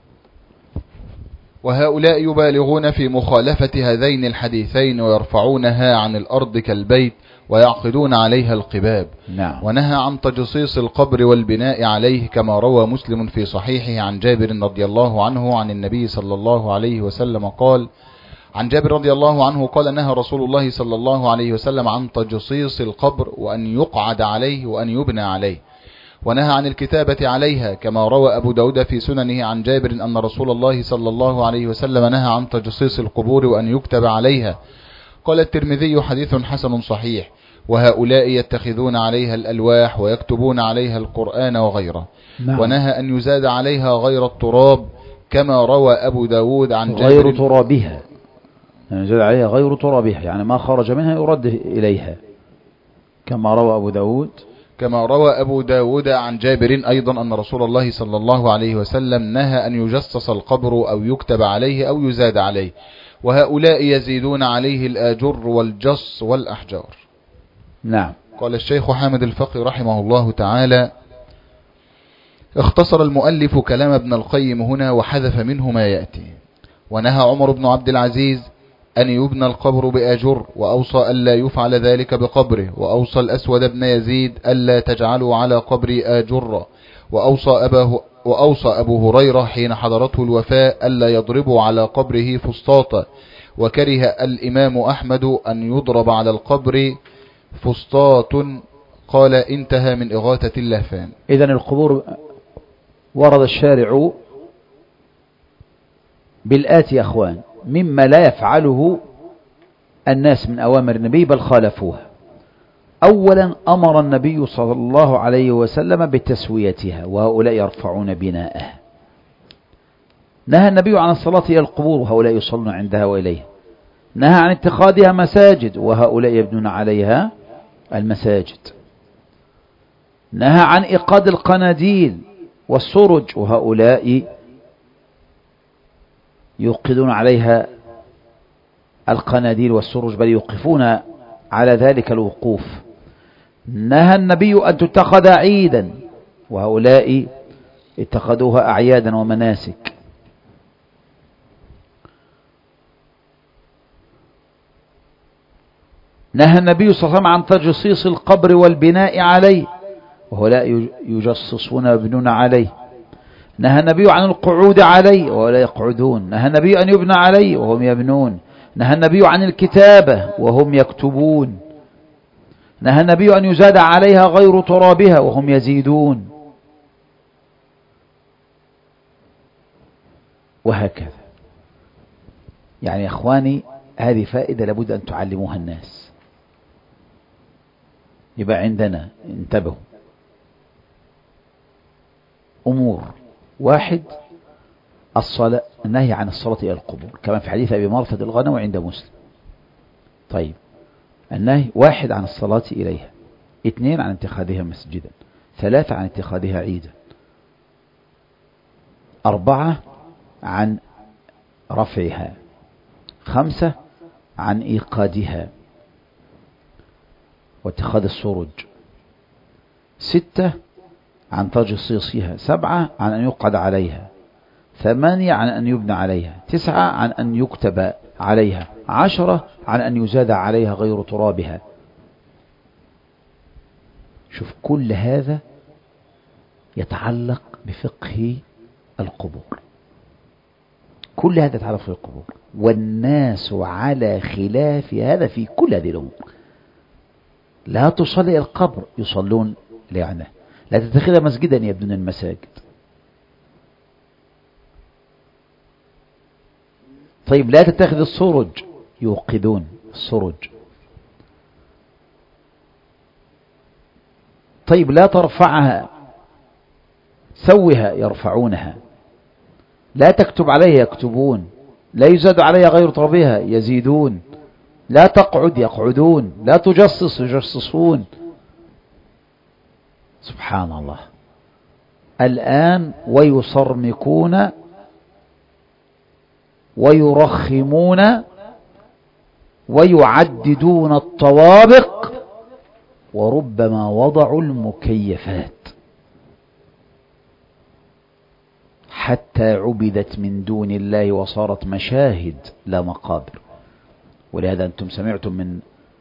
وهؤلاء يبالغون في مخالفة هذين الحديثين ويرفعونها عن الأرض كالبيت ويعقدون عليها القباب. نعم. ونهى عن تجصيص القبر والبناء عليه كما روى مسلم في صحيحه عن جابر رضي الله عنه عن النبي صلى الله عليه وسلم قال: عن جابر رضي الله عنه قال: نهى رسول الله صلى الله عليه وسلم عن تجصيص القبر وأن يقعد عليه وأن يبنى عليه، ونهى عن الكتابة عليها كما روى أبو داود في سننه عن جابر أن رسول الله صلى الله عليه وسلم نهى عن تجصيص القبور وأن يكتب عليها. قال الترمذي: حديث حسن صحيح. وهؤلاء يتخذون عليها الألواح ويكتبون عليها القرآن وغيره. نعم. ونهى أن يزاد عليها غير التراب كما روى أبو داود عن جابر غير ترابها، يعني يزاد عليها غير ترابها، يعني ما خرج منها يرد إليها، كما روى أبو داود عن جابر أيضا أن رسول الله صلى الله عليه وسلم نهى أن يجصص القبر أو يكتب عليه أو يزاد عليه، وهؤلاء يزيدون عليه الآجر والجص والأحجار. نعم. قال الشيخ حامد الفقي رحمه الله تعالى: اختصر المؤلف كلام ابن القيم هنا وحذف منه ما يأتي. ونهى عمر بن عبد العزيز أن يبنى القبر بآجر، وأوصى ألا يفعل ذلك بقبره، وأوصى الأسود بن يزيد ألا تجعلوا على قبري آجرا، وأوصى أبو هريرة حين حضرته الوفاة ألا يضربوا على قبره فسطاطا، وكره الإمام أحمد أن يضرب على القبر فسطاط. قال: انتهى من إغاثة اللهفان. إذن القبور ورد الشارع بالآتي يا أخوان مما لا يفعله الناس من أوامر النبي بل خالفوها. أولا أمر النبي صلى الله عليه وسلم بتسويتها وهؤلاء يرفعون بناءها. نهى النبي عن الصلاة إلى القبور وهؤلاء يصلون عندها وإليها. نهى عن اتخاذها مساجد وهؤلاء يبنون عليها المساجد. نهى عن إيقاد القناديل والسرج وهؤلاء يوقدون عليها القناديل والسرج، بل يوقفون على ذلك الوقوف. نهى النبي أن تتخذ عيدا، وهؤلاء اتخذوها أعيادا ومناسك. نهى النبي صلى الله عليه وسلم عن تجصيص القبر والبناء عليه، وهؤلاء يجصصون ويبنون عليه. نهى النبي عن القعود عليه، وهؤلاء يقعدون. نهى النبي أن يبنى عليه، وهم يبنون. نهى النبي عن الكتابة، وهم يكتبون. نهى النبي أن يزاد عليها غير ترابها، وهم يزيدون. وهكذا. يعني يا إخواني، هذه فائدة لابد أن تعلموها الناس. يبقى عندنا، انتبهوا، أمور: واحد، الصلاة، النهي عن الصلاة إلى القبور كما في حديث أبي مرثد الغنم عند مسلم. طيب، النهي: واحد، عن الصلاة إليها. اثنين، عن اتخاذها مسجدا. ثلاثة، عن اتخاذها عيدا. أربعة، عن رفعها. خمسة، عن إيقادها واتخاذ السرج. ستة، عن تجصيصها. سبعة، عن أن يقعد عليها. ثمانية، عن أن يبنى عليها. تسعة، عن أن يكتب عليها. 10، عن أن يزاد عليها غير ترابها. شوف، كل هذا يتعلق بفقه القبور. كل هذا يتعلق بفقه القبور، والناس على خلاف هذا في كل هذه الأمور. لا تصلي إلى القبر، يصلون لعنة. لا تتخذها مسجدا، يبنون المساجد. طيب، لا تتخذ السرج، يوقدون السرج. طيب، لا ترفعها، سوها، يرفعونها. لا تكتب عليها، يكتبون. لا يزاد عليها غير ترابها، يزيدون. لا تقعد، يقعدون. لا تجصص، يجصصون. سبحان الله. الآن ويصرمكون ويرخمون ويعددون الطوابق، وربما وضعوا المكيفات، حتى عبدت من دون الله وصارت مشاهد لا مقابر. ولهذا أنتم سمعتم من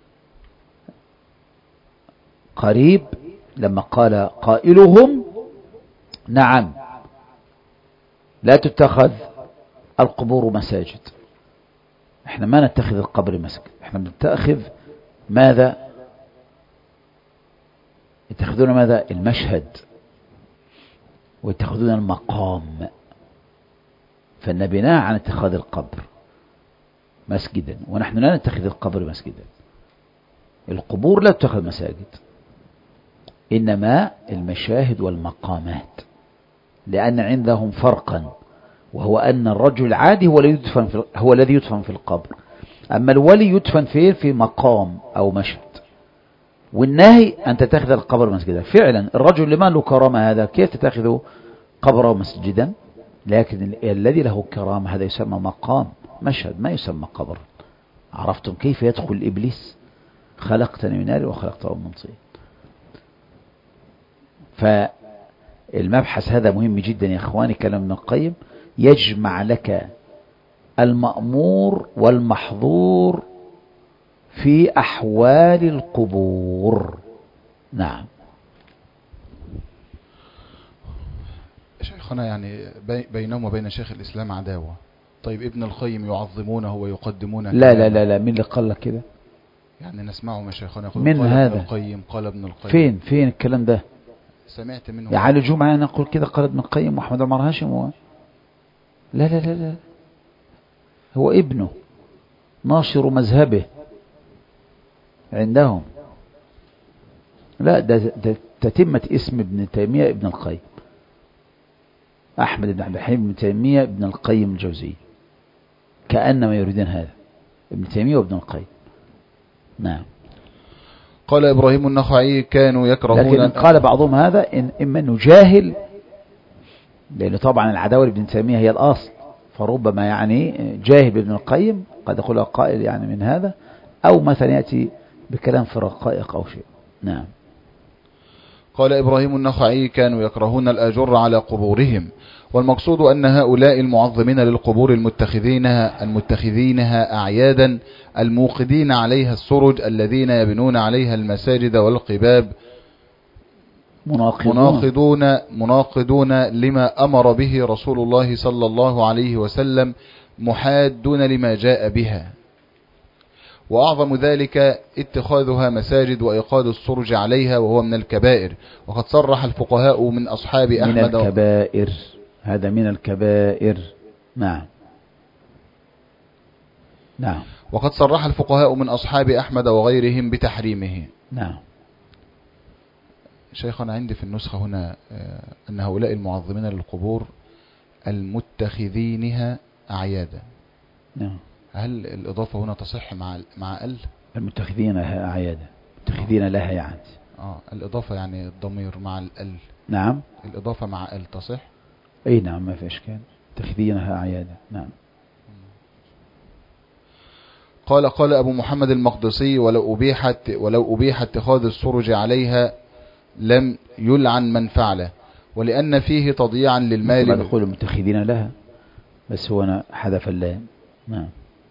قريب لما قال قائلهم: نعم، لا تتخذ القبور مساجد. احنا ما نتخذ القبر مسجد، احنا بنتخذ ماذا؟ يتخذون ماذا؟ المشهد، ويتخذون المقام. فالنبي نهى عن اتخاذ القبر مسجدا، ونحن لا نتخذ القبر مسجدا. القبور لا تتخذ مساجد، إنما المشاهد والمقامات، لأن عندهم فرقا، وهو أن الرجل العادي هو الذي يدفن في القبر، أما الولي يدفن في مقام أو مشهد. والنهي أن تتخذ القبر مسجدا. فعلا الرجل اللي ما له كرامة هذا كيف تتخذ قبره مسجدا؟ لكن الذي له كرامة هذا يسمى مقام، مشهد، ما يسمى قبر. عرفتم كيف يدخل إبليس؟ خلقتني من نار وخلقته من طين. فالمبحث هذا مهم جدا يا إخواني. كلام ابن القيم يجمع لك المأمور والمحظور في أحوال القبور. نعم. شيخنا، يعني بينهم وبين شيخ الإسلام عداوة. طيب، ابن القيم يعظمونه ويقدمونه. لا لا لا لا، مين اللي قال لك كده؟ يعني نسمعه يا شيخنا يقول من قال هذا؟ ابن القيم، قال ابن القيم. فين الكلام ده؟ سمعت منه. يعني الجمعة نقول كده قال ابن القيم وأحمد عمر هاشم لا لا لا لا، هو ابنه ناشر مذهبه عندهم. لا، ده تتمة اسم ابن تيمية ابن القيم، أحمد بن عبد الحليم بن تيمية ابن القيم الجوزي، كأنما يريدون هذا، ابن تيمية وابن القيم. نعم. قال إبراهيم النخعي: كانوا يكرهون. لكن قال بعضهم هذا إما أنه جاهل، لأنه طبعا العداوة لابن تيمية هي الأصل، فربما يعني جاهل بابن القيم، قد يقول قائل يعني من هذا، أو مثلا يأتي بكلام في رقائق أو شيء. نعم. قال إبراهيم النخعي: كانوا يكرهون الآجر على قبورهم، والمقصود أن هؤلاء المعظمين للقبور المتخذينها أعيادا، الموقدين عليها السرج، الذين يبنون عليها المساجد والقباب، مناقضون لما أمر به رسول الله صلى الله عليه وسلم، محادون لما جاء بها. وأعظم ذلك اتخاذها مساجد وإيقاد السرج عليها، وهو من الكبائر. وقد صرح الفقهاء من أصحاب أحمد من الكبائر، هذا من الكبائر. نعم. نعم. وقد صرح الفقهاء من أصحاب أحمد وغيرهم بتحريمه. نعم. شيخنا عندي في النسخة هنا أن هؤلاء المعظمين للقبور المتخذينها أعيادا. نعم. هل الإضافة هنا تصح مع المتخذين لها أعيادا، متخذين لها يعني الإضافة يعني الضمير مع ال. نعم. الإضافة مع ال تصح؟ أي نعم، ما في إشكال، متخذينها أعيادا. نعم. قال أبو محمد المقدسي: ولو أبيح اتخاذ السرج عليها لم يلعن من فعله، ولأن فيه تضييعا للمال. ما نقول متخذين لها، بس هو أنا حذف اللام. نعم.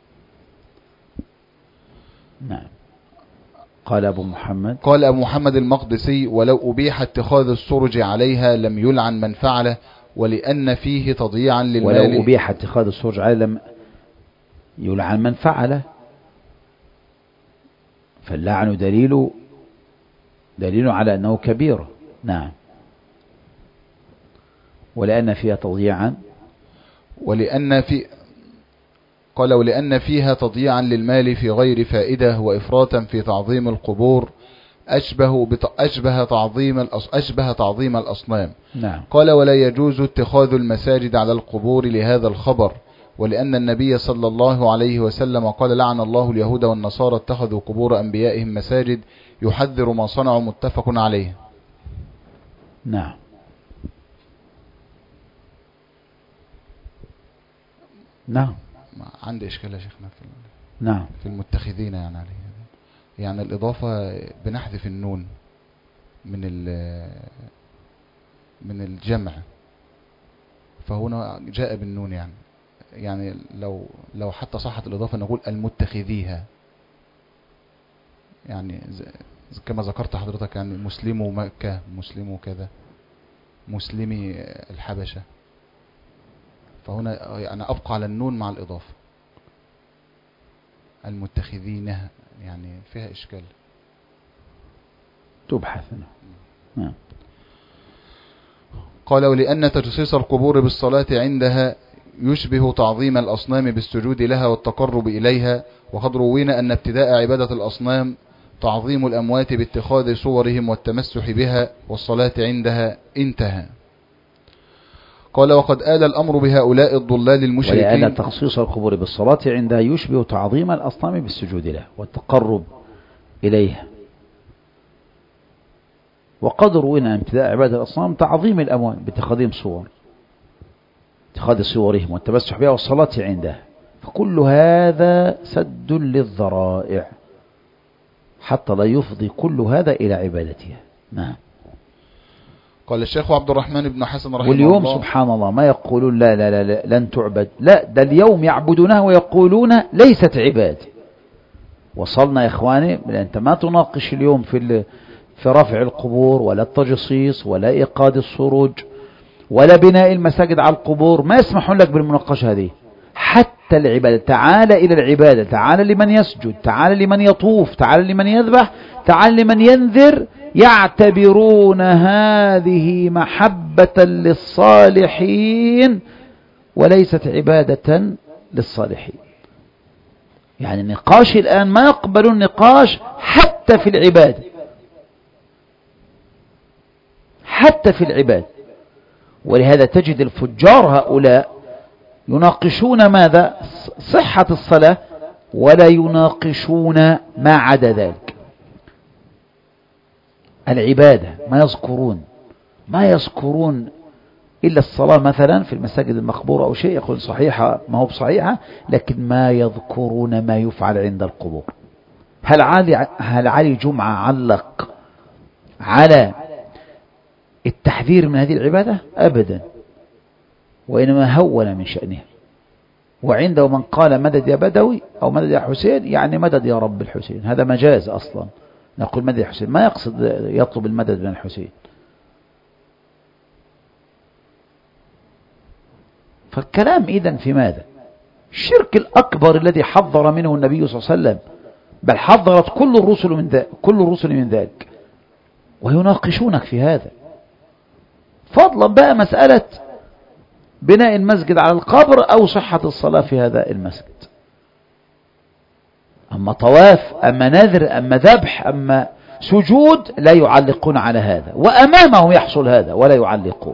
نعم. قال أبو محمد المقدسي: ولو أبيح اتخاذ السرج عليها لم يلعن من فعله، ولأن فيه تضييعا للمال. ولو أبيح اتخاذ السرج عليها لم يلعن من فعله، فاللعن دليل على أنه كبيرة. نعم. ولأن فيها تضييعا، ولأن فيها تضييعا للمال في غير فائدة، وإفراطا في تعظيم القبور، أشبه تعظيم الأصنام. نعم. قال: ولا يجوز اتخاذ المساجد على القبور لهذا الخبر، ولأن النبي صلى الله عليه وسلم قال: لعن الله اليهود والنصارى اتخذوا قبور أنبيائهم مساجد، يحذر ما صنعوا، متفق عليه. نعم. نعم. عندي إشكال يا شيخنا نعم. في المتخذين يعني عليه، يعني الإضافة بنحذف النون من الجمع، فهنا جاء بالنون يعني لو حتى صحت الإضافة نقول المتخذيها، يعني كما ذكرت حضرتك، يعني مسلمو مكة، مسلمو كذا، مسلمي الحبشة، فهنا يعني أبقى على النون مع الإضافة. المتخذينها يعني فيها إشكال، تبحث. نعم. قال: ولأن تجسيس القبور بالصلاة عندها يشبه تعظيم الأصنام بالسجود لها والتقرب إليها، وقد روينا أن ابتداء عبادة الأصنام تعظيم الأموات باتخاذ صورهم والتمسح بها، والصلاة عندها انتهى. قال: وقد آل الأمر بهؤلاء الضلال المشركين. ولأن تخصيص القبور بالصلاة عندها يشبه تعظيم الأصنام بالسجود لها والتقرب إليها، وقد روينا أن ابتداء عبادة الأصنام تعظيم الأموات باتخاذهم اتخاذ صورهم والتمسح بها والصلاة عندها، فكل هذا سد للذرائع حتى لا يفضي كل هذا إلى عبادتها. نعم. قال الشيخ عبد الرحمن بن حسن رحمه واليوم الله: سبحان الله ما يقولون لا لا لا لن تعبد، لا، ده اليوم يعبدونها ويقولون ليست عباد. وصلنا يا إخواني، أنت ما تناقش اليوم في رفع القبور ولا التجصيص ولا إيقاد السروج ولا بناء المساجد على القبور، ما يسمحون لك بالمناقشة هذه. حتى العبادة، تعال إلى العبادة، تعال لمن يسجد، تعال لمن يطوف، تعال لمن يذبح، تعال لمن ينذر، يعتبرون هذه محبة للصالحين وليست عبادة للصالحين. يعني النقاش الآن ما يقبل النقاش حتى في العبادة، حتى في العبادة. ولهذا تجد الفجار هؤلاء يناقشون ماذا؟ صحة الصلاة، ولا يناقشون ما عدا ذلك. العبادة ما يذكرون إلا الصلاة مثلا في المساجد المقبورة أو شيء، يقول صحيحة ما هو بصحيحة، لكن ما يذكرون ما يفعل عند القبور. هل علي جمعة علق على التحذير من هذه العبادة؟ أبدا، وإنما هون من شأنها. وعنده من قال مدد يا بدوي أو مدد يا حسين، يعني مدد يا رب الحسين، هذا مجاز أصلا. نقول مدد يا حسين، ما يقصد يطلب المدد من الحسين. فالكلام إذن في ماذا؟ الشرك الأكبر الذي حذر منه النبي صلى الله عليه وسلم، بل حذرت كل الرسل من ذلك، ويناقشونك في هذا. فضلا بقى مسألة بناء المسجد على القبر أو صحة الصلاة في هذا المسجد. أما طواف، أما نذر، أما ذبح، أما سجود، لا يعلقون على هذا، وأمامهم يحصل هذا ولا يعلقون.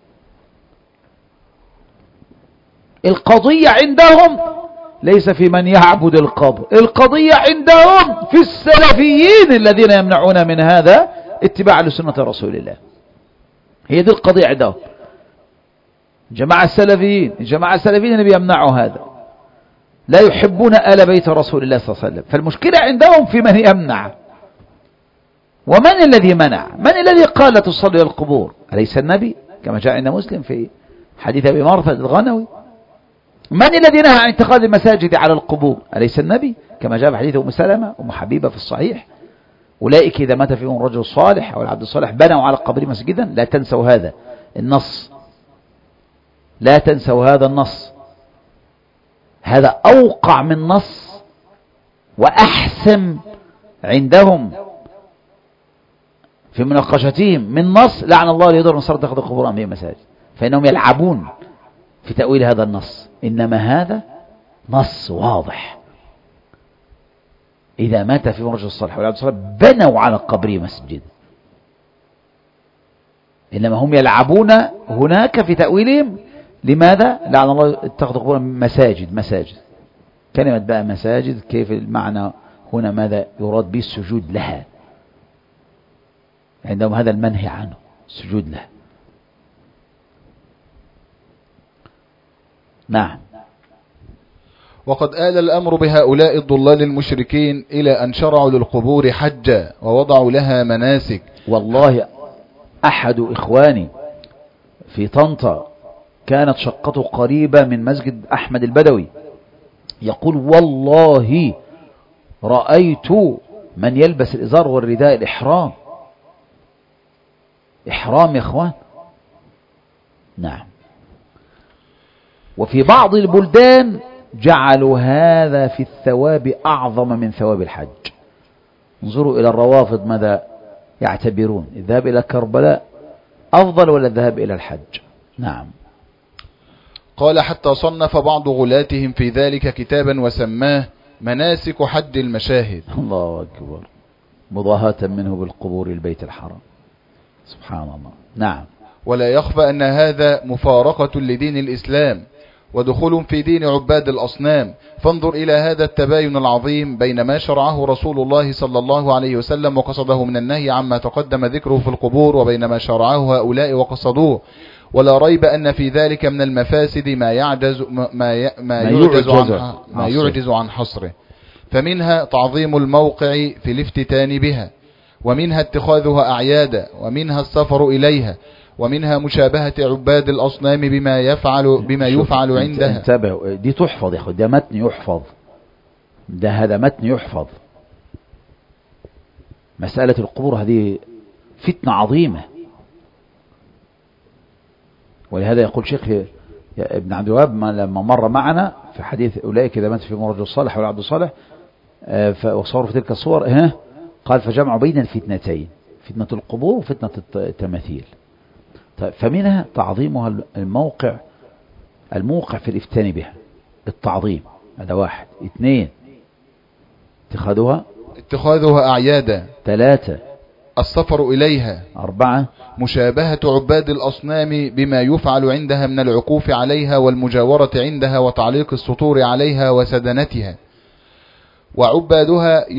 القضية عندهم ليس في من يعبد القبر، القضية عندهم في السلفيين الذين يمنعون من هذا اتباع لسنة رسول الله. هي دي القضية عندهم. جماعة السلفيين اللي بيمنعوا هذا، لا يحبون آل بيت رسول الله صلى الله عليه وسلم. فالمشكلة عندهم في من يمنع. ومن الذي منع؟ من الذي قال لا تصلي القبور؟ أليس النبي؟ كما جاء عند مسلم في حديث أبي مرثد الغنوي. من الذي نهى عن اتخاذ المساجد على القبور؟ أليس النبي؟ كما جاء في حديث أم سلمة أم حبيبة في الصحيح: أولئك إذا مات فيهم رجل صالح أو العبد الصالح بنوا على القبر مسجدا. لا تنسوا هذا النص، لا تنسوا هذا النص. هذا أوقع من نص وأحسم عندهم في مناقشتهم من نص لعن الله اليهود والنصارى اتخذوا قبور أنبياء مساجد، فإنهم يلعبون في تأويل هذا النص. إنما هذا نص واضح: إذا مات فيهم رجل صالح والعبد الصالح بنوا على القبر مسجد. إنما هم يلعبون هناك في تأويلهم. لماذا؟ لعن الله اتخذوا قبور مساجد. كلمة بقى مساجد، كيف المعنى هنا؟ ماذا يراد به؟ السجود لها. عندهم هذا المنهي عنه، السجود لها. نعم. وقد آل الأمر بهؤلاء الضلال المشركين إلى أن شرعوا للقبور حجا ووضعوا لها مناسك. والله أحد إخواني في طنطا كانت شقته قريبة من مسجد أحمد البدوي، يقول: والله رأيت من يلبس الإزار والرداء الإحرام. إحرام يا إخوان. نعم. وفي بعض البلدان جعلوا هذا في الثواب أعظم من ثواب الحج. انظروا إلى الروافض ماذا يعتبرون: الذهاب إلى كربلاء أفضل ولا الذهاب إلى الحج؟ نعم. قال: حتى صنف بعض غلاتهم في ذلك كتابا وسماه مناسك حج المشاهد. الله أكبر، مضاهاة منه بالقبور البيت الحرام. سبحان الله. نعم. ولا يخفى أن هذا مفارقة لدين الإسلام ودخول في دين عباد الأصنام. فانظر إلى هذا التباين العظيم بين ما شرعه رسول الله صلى الله عليه وسلم وقصده من النهي عما تقدم ذكره في القبور، وبين ما شرعه هؤلاء وقصدوه. ولا ريب أن في ذلك من المفاسد ما يعجز عن حصره. فمنها تعظيم الموقع في الافتتان بها، ومنها اتخاذها أعيادا، ومنها السفر إليها، ومنها مشابهة عباد الأصنام بما يفعل عندها. انتبهوا، دي تحفظ يا أخي، ده متن يحفظ، هذا متن يحفظ. مسألة القبور هذه فتنة عظيمة. ولهذا يقول شيخ ابن عبد الوهاب لما مر معنا في حديث أولئك إذا مات فيهم الرجل الصالح والعبد الصالح وصوروا في تلك الصور، قال: فجمعوا بين الفتنتين، فتنة القبور وفتنة التماثيل. فمنها تعظيمها الموقع في الافتتان بها، التعظيم، هذا واحد. 2 اتخاذها أعيادا. 3 السفر إليها. 4 مشابهة عباد الأصنام بما يفعل عندها من العكوف عليها والمجاورة عندها وتعليق السطور عليها وسدنتها. وعبادها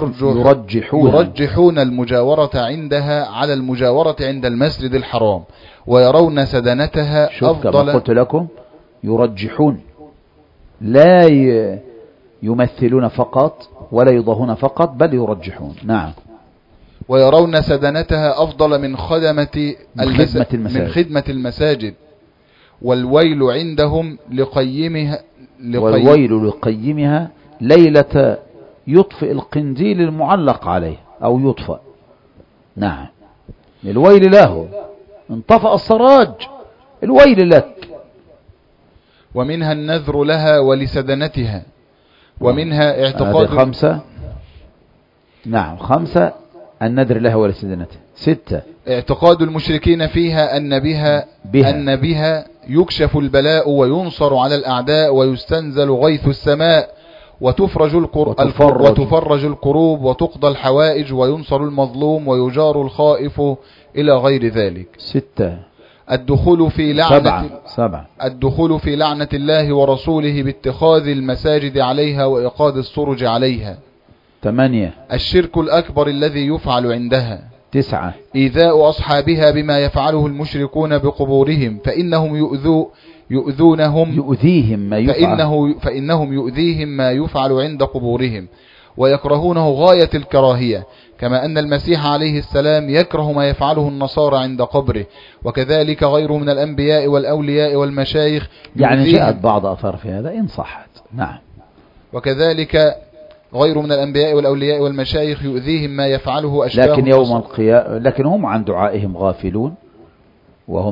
يرجحون المجاورة عندها على المجاورة عند المسجد الحرام، ويرون سدنتها أفضل. كما قلت لكم، يرجحون، لا يمثلون فقط، ولا يضاهون فقط بل يرجحون. نعم. ويرون سدنتها أفضل من من خدمة المساجد. والويل عندهم لقيمها والويل لقيمها ليلة يطفئ القنديل المعلق عليه أو يطفأ. نعم. الويل له، انطفأ السراج، الويل لك. ومنها النذر لها ولسدنتها. ومنها اعتقاد 5. نعم 5 النذر لها ولسدنتها. 6 اعتقاد المشركين فيها أن بها يكشف البلاء وينصر على الأعداء ويستنزل غيث السماء وتفرج الكروب وتقضى الحوائج وينصر المظلوم ويجار الخائف إلى غير ذلك. 6 الدخول في لعنة 7 الدخول في لعنة الله ورسوله باتخاذ المساجد عليها وإيقاد السرج عليها. 8 الشرك الأكبر الذي يفعل عندها. 9 إيذاء أصحابها بما يفعله المشركون بقبورهم فإنهم يؤذيهم ما يفعل عند قبورهم ويكرهونه غاية الكراهية، كما أن المسيح عليه السلام يكره ما يفعله النصارى عند قبره، وكذلك غيره من الأنبياء والأولياء والمشايخ. يعني جاءت بعض أثار في هذا إن صحت. نعم. وكذلك غير من الأنبياء والأولياء والمشايخ يؤذيهم ما يفعله أشباه لكن يوم القيامة لكن هم عن دعائهم غافلون، وهم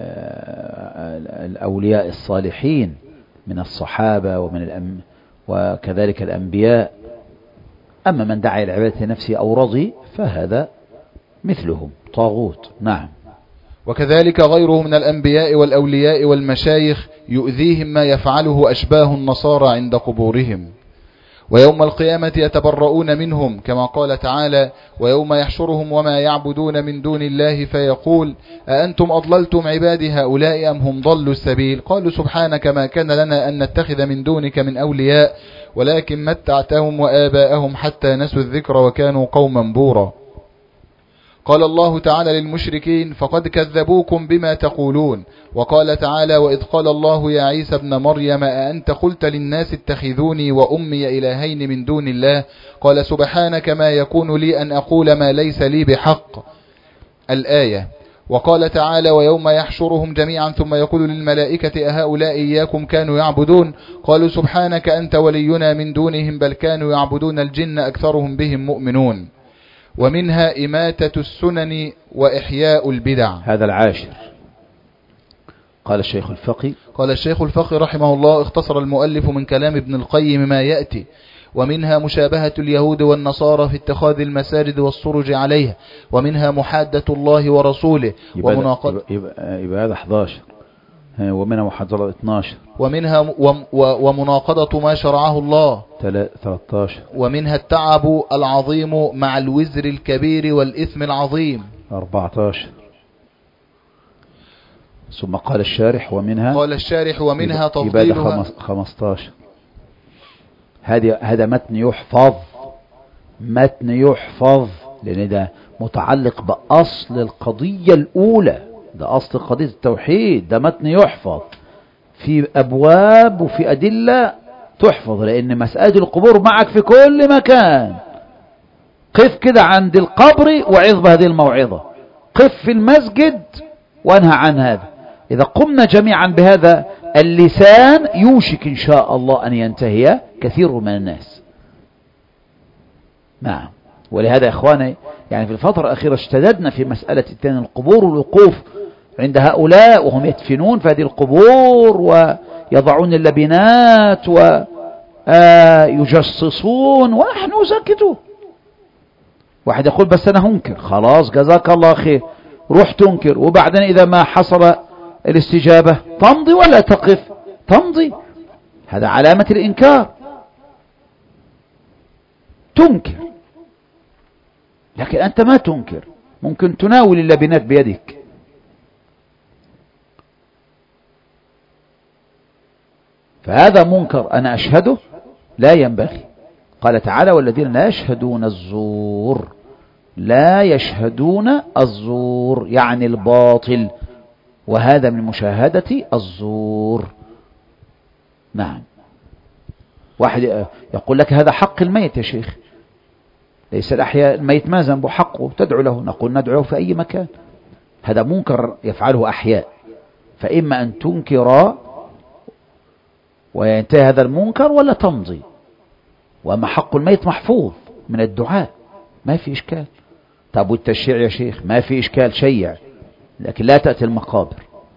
الأولياء الصالحين من الصحابة وكذلك الأنبياء. أما من دعا إلى عبادة نفسه أو رضي فهذا مثلهم طاغوت. نعم. وكذلك غيره من الأنبياء والأولياء والمشايخ يؤذيهم ما يفعله أشباه النصارى عند قبورهم. ويوم القيامة يتبرؤون منهم، كما قال تعالى: ويوم يحشرهم وما يعبدون من دون الله فيقول أأنتم أضللتم عبادي هؤلاء أم هم ضلوا السبيل؟ قالوا سبحانك ما كان لنا أن نتخذ من دونك من أولياء ولكن متعتهم وآباءهم حتى نسوا الذكر وكانوا قوما بورا. قال الله تعالى للمشركين: فقد كذبوكم بما تقولون. وقال تعالى: وإذ قال الله يا عيسى ابن مريم أأنت قلت للناس اتخذوني وأمي إلهين من دون الله؟ قال سبحانك ما يكون لي أن أقول ما ليس لي بحق. الآية. وقال تعالى: ويوم يحشرهم جميعا ثم يقول للملائكة أهؤلاء إياكم كانوا يعبدون؟ قالوا سبحانك أنت ولينا من دونهم بل كانوا يعبدون الجن أكثرهم بهم مؤمنون. ومنها إماتة السنن وإحياء البدع. هذا 10. قال الشيخ الفقي رحمه الله: اختصر المؤلف من كلام ابن القيم ما يأتي. ومنها مشابهة اليهود والنصارى في اتخاذ المساجد والسرج عليها. ومنها محادة الله ورسوله يبقى هذا 11. ومنها محاضرة 12. ومنها ومناقضة ما شرعه الله 13. ومنها التعب العظيم مع الوزر الكبير والإثم العظيم 14. ثم قال الشارح ومنها تفضيلها 15. هذا متن يحفظ لأن ده متعلق بأصل القضية الأولى، ده أصل قضية التوحيد، ده متن يحفظ في أبواب وفي أدلة تحفظ، لأن مسألة القبور معك في كل مكان. قف كده عند القبر وعظ بهذه الموعظة، قف في المسجد وانهى عن هذا. إذا قمنا جميعا بهذا اللسان يوشك إن شاء الله أن ينتهي كثير من الناس. نعم. ولهذا يا إخواني يعني في الفترة الأخيرة اشتددنا في مسألة القبور والوقوف عند هؤلاء وهم يدفنون في هذه القبور ويضعون اللبنات ويجصصون ونحن ساكتون. واحد يقول بس أنا هنكر، خلاص جزاك الله خير، روح تنكر، وبعدين إذا ما حصل الاستجابة تمضي ولا تقف؟ تمضي. هذا علامة الإنكار، تنكر. لكن أنت ما تنكر، ممكن تناول اللبنات بيدك. فهذا منكر أنا أشهده لا ينبغي. قال تعالى: والذين لا يشهدون الزور، لا يشهدون الزور يعني الباطل، وهذا من مشاهدة الزور. نعم. واحد يقول لك هذا حق الميت يا شيخ، ليس الأحياء، الميت ما ذنبه، حقه تدعو له. نقول ندعو له في أي مكان. هذا منكر يفعله أحياء، فإما أن تنكر وينتهي هذا المنكر ولا تمضي. وأما حق الميت محفوظ من الدعاء ما في إشكال. طب والتشييع يا شيخ؟ ما في إشكال، شيع، لكن لا تأتي المقابر.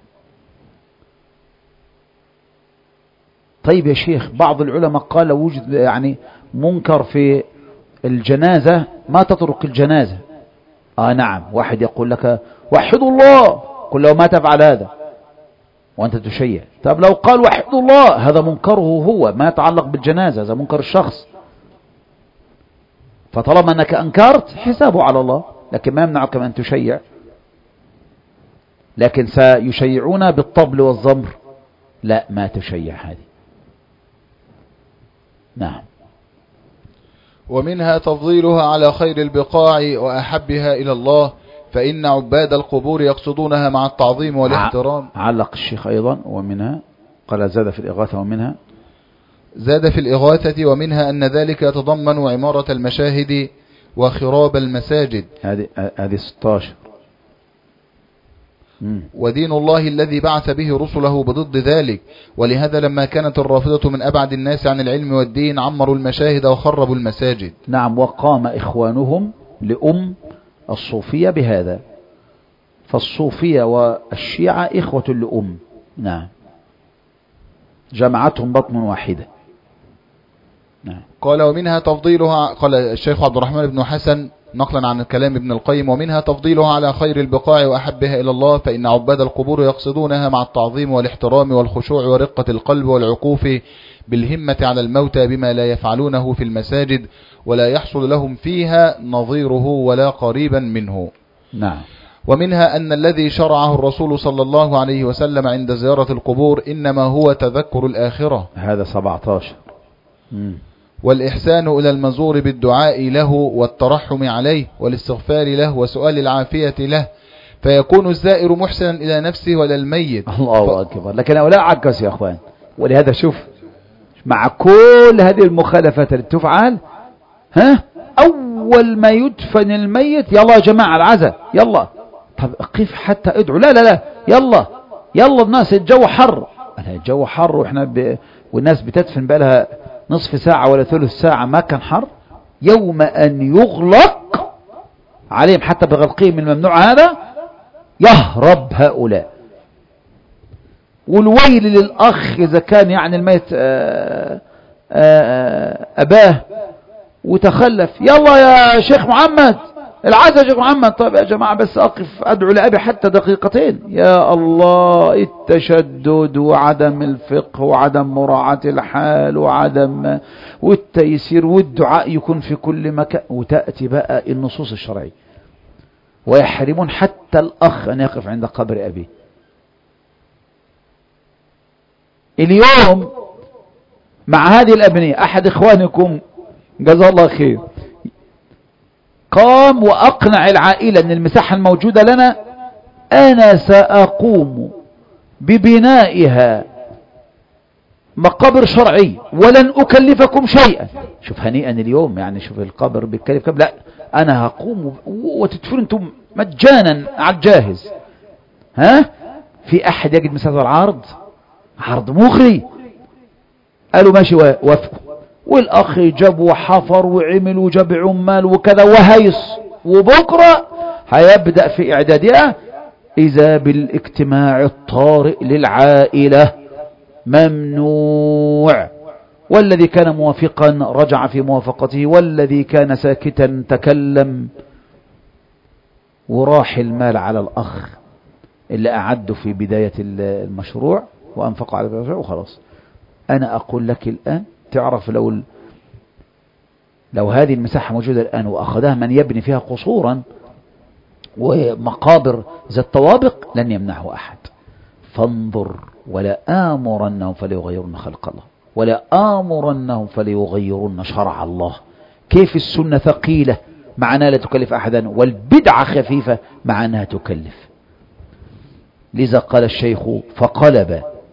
طيب يا شيخ، بعض العلماء قال لو وجد يعني منكر في الجنازة ما تترك الجنازة. نعم، واحد يقول لك وحدوا الله، قل له ما تفعل هذا وأنت تشيع. طب لو قال وحدوا الله، هذا منكره هو، ما يتعلق بالجنازة، هذا منكر الشخص. فطالما أنك أنكرت حسابه على الله، لكن ما يمنعك من أن تشيع. لكن سيشيعون بالطبل والزمر، لا، ما تشيع هذه. نعم. ومنها تفضيلها على خير البقاع وأحبها إلى الله، فإن عباد القبور يقصدونها مع التعظيم والاحترام. علق الشيخ أيضا ومنها قال زاد في الإغاثة ومنها زاد في الإغاثة ومنها أن ذلك يتضمن عمارة المشاهد وخراب المساجد. هذه 16. ودين الله الذي بعث به رسله بضد ذلك. ولهذا لما كانت الرافضة من أبعد الناس عن العلم والدين عمروا المشاهد وخربوا المساجد. نعم، وقام إخوانهم لأم الصوفية بهذا، فالصوفية والشيعة إخوة لأم. نعم، جمعتهم بطن واحدة. نعم. قال ومنها تفضيلها، قال الشيخ عبد الرحمن بن حسن نقلا عن كلام ابن القيم، ومنها تفضيلها على خير البقاع وأحبها إلى الله، فإن عباد القبور يقصدونها مع التعظيم والاحترام والخشوع ورقة القلب والعكوف بالهمة على الموتى بما لا يفعلونه في المساجد، ولا يحصل لهم فيها نظيره ولا قريبا منه. نعم. ومنها أن الذي شرعه الرسول صلى الله عليه وسلم عند زيارة القبور إنما هو تذكر الآخرة. هذا 17. والإحسان إلى المزور بالدعاء له والترحم عليه والاستغفار له وسؤال العافية له، فيكون الزائر محسنا إلى نفسه وإلى الميت. الله أكبر. لكن هؤلاء عكس يا أخوان. ولهذا شوف، مع كل هذه المخالفات اللي تفعل، أول ما يدفن الميت يلا يا جماعة العزاء، يلا. طب قف حتى ادعو، لا لا لا، يلا الناس، الجو حر. الجو حر والناس بتدفن بقى لها نصف ساعة ولا ثلث ساعة، ما كان حر. يوم أن يغلق عليهم حتى بغلقهم من الممنوع هذا يهرب هؤلاء. والويل للأخ إذا كان يعني الميت أباه وتخلف، يلا يا شيخ محمد العزاء يا شيخ محمد. طيب يا جماعة بس أقف أدعو لأبي حتى دقيقتين. يا الله، التشدد وعدم الفقه وعدم مراعاة الحال وعدم والتيسير، والدعاء يكون في كل مكان. وتأتي بقى النصوص الشرعية ويحرمون حتى الأخ أن يقف عند قبر أبيه. اليوم مع هذه الأبنية أحد إخوانكم جزاه الله خير قام وأقنع العائلة أن المساحة الموجودة لنا أنا سأقوم ببنائها مقابر شرعي ولن أكلفكم شيئا. شوف هنيئا اليوم، يعني شوف القبر بيتكلف كم، لا أنا هقوم وتدفون أنتم مجانا على الجاهز. في أحد يجد مثل هذا العرض؟ عرض مغري. قالوا ماشي، وافقوا. والأخ جاب وحفر وعمل وجاب عمال وكذا وهيص، وبكرة هيبدأ في إعدادها إذا بالاجتماع الطارئ للعائلة ممنوع. والذي كان موافقا رجع في موافقته، والذي كان ساكتا تكلم، وراح المال على الأخ اللي أعده في بداية المشروع وأنفقوا على المشروع وخلاص. أنا أقول لك الآن، تعرف لو هذه المساحة موجودة الآن وأخذها من يبني فيها قصورا ومقابر ذات طوابق لن يمنعه أحد. فانظر، ولا آمرنهم فليغيرن خلق الله، ولا آمرنهم فليغيرن شرع الله. كيف السنة ثقيلة مع أنها لا تكلف أحدا، والبدعة خفيفة مع أنها تكلف. لذا قال الشيخ فقلب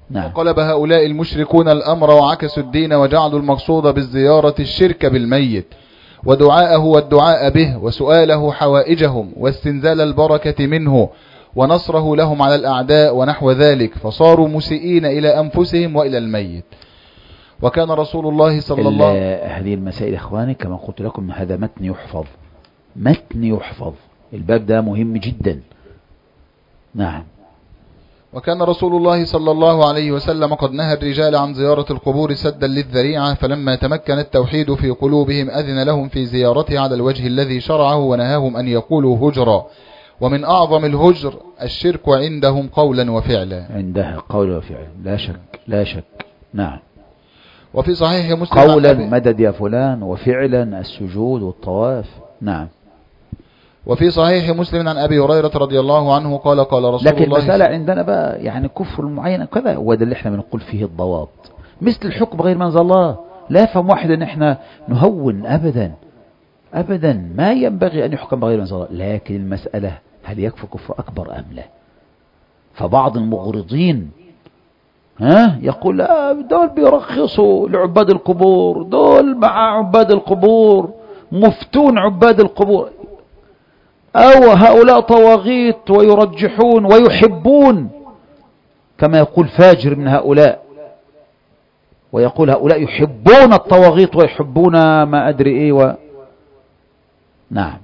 نعم. وقلب هؤلاء المشركون الأمر وعكسوا الدين وجعلوا المقصود بالزيارة الشرك بالميت ودعاءه والدعاء به وسؤاله حوائجهم واستنزال البركة منه ونصره لهم على الأعداء ونحو ذلك، فصاروا مسيئين إلى أنفسهم وإلى الميت. وكان رسول الله صلى الله عليه وسلم هذه المسائل إخواني كما قلت لكم هذا متن يحفظ، متن يحفظ، الباب ده مهم جدا. نعم. وكان رسول الله صلى الله عليه وسلم قد نهى الرجال عن زيارة القبور سدا للذريعة، فلما تمكن التوحيد في قلوبهم أذن لهم في زيارتها على الوجه الذي شرعه ونهاهم أن يقولوا هجرا. ومن أعظم الهجر الشرك عندهم قولا وفعلا. عندها قولا وفعلا لا شك لا شك. نعم. وفي صحيح مسلم قولا مدد يا فلان وفعلا السجود والطواف. نعم. وفي صحيح مسلم عن أبي هريرة رضي الله عنه قال قال رسول لكن الله المسألة عندنا بقى يعني كفر معين كذا، هو ده اللي احنا بنقول فيه الضوابط، مثل الحكم بغير منزل الله. لا يفهم واحد ان احنا نهون ابدا ابدا، ما ينبغي ان يحكم بغير منزل الله، لكن المسألة هل يكفي كفر اكبر ام لا؟ فبعض المغرضين يقول لا دول بيرخصوا لعباد القبور، دول مع عباد القبور، مفتون عباد القبور، أو هؤلاء طواغيت ويرجحون ويحبون، كما يقول فاجر من هؤلاء ويقول هؤلاء يحبون الطواغيت ويحبون ما أدري إيه نعم.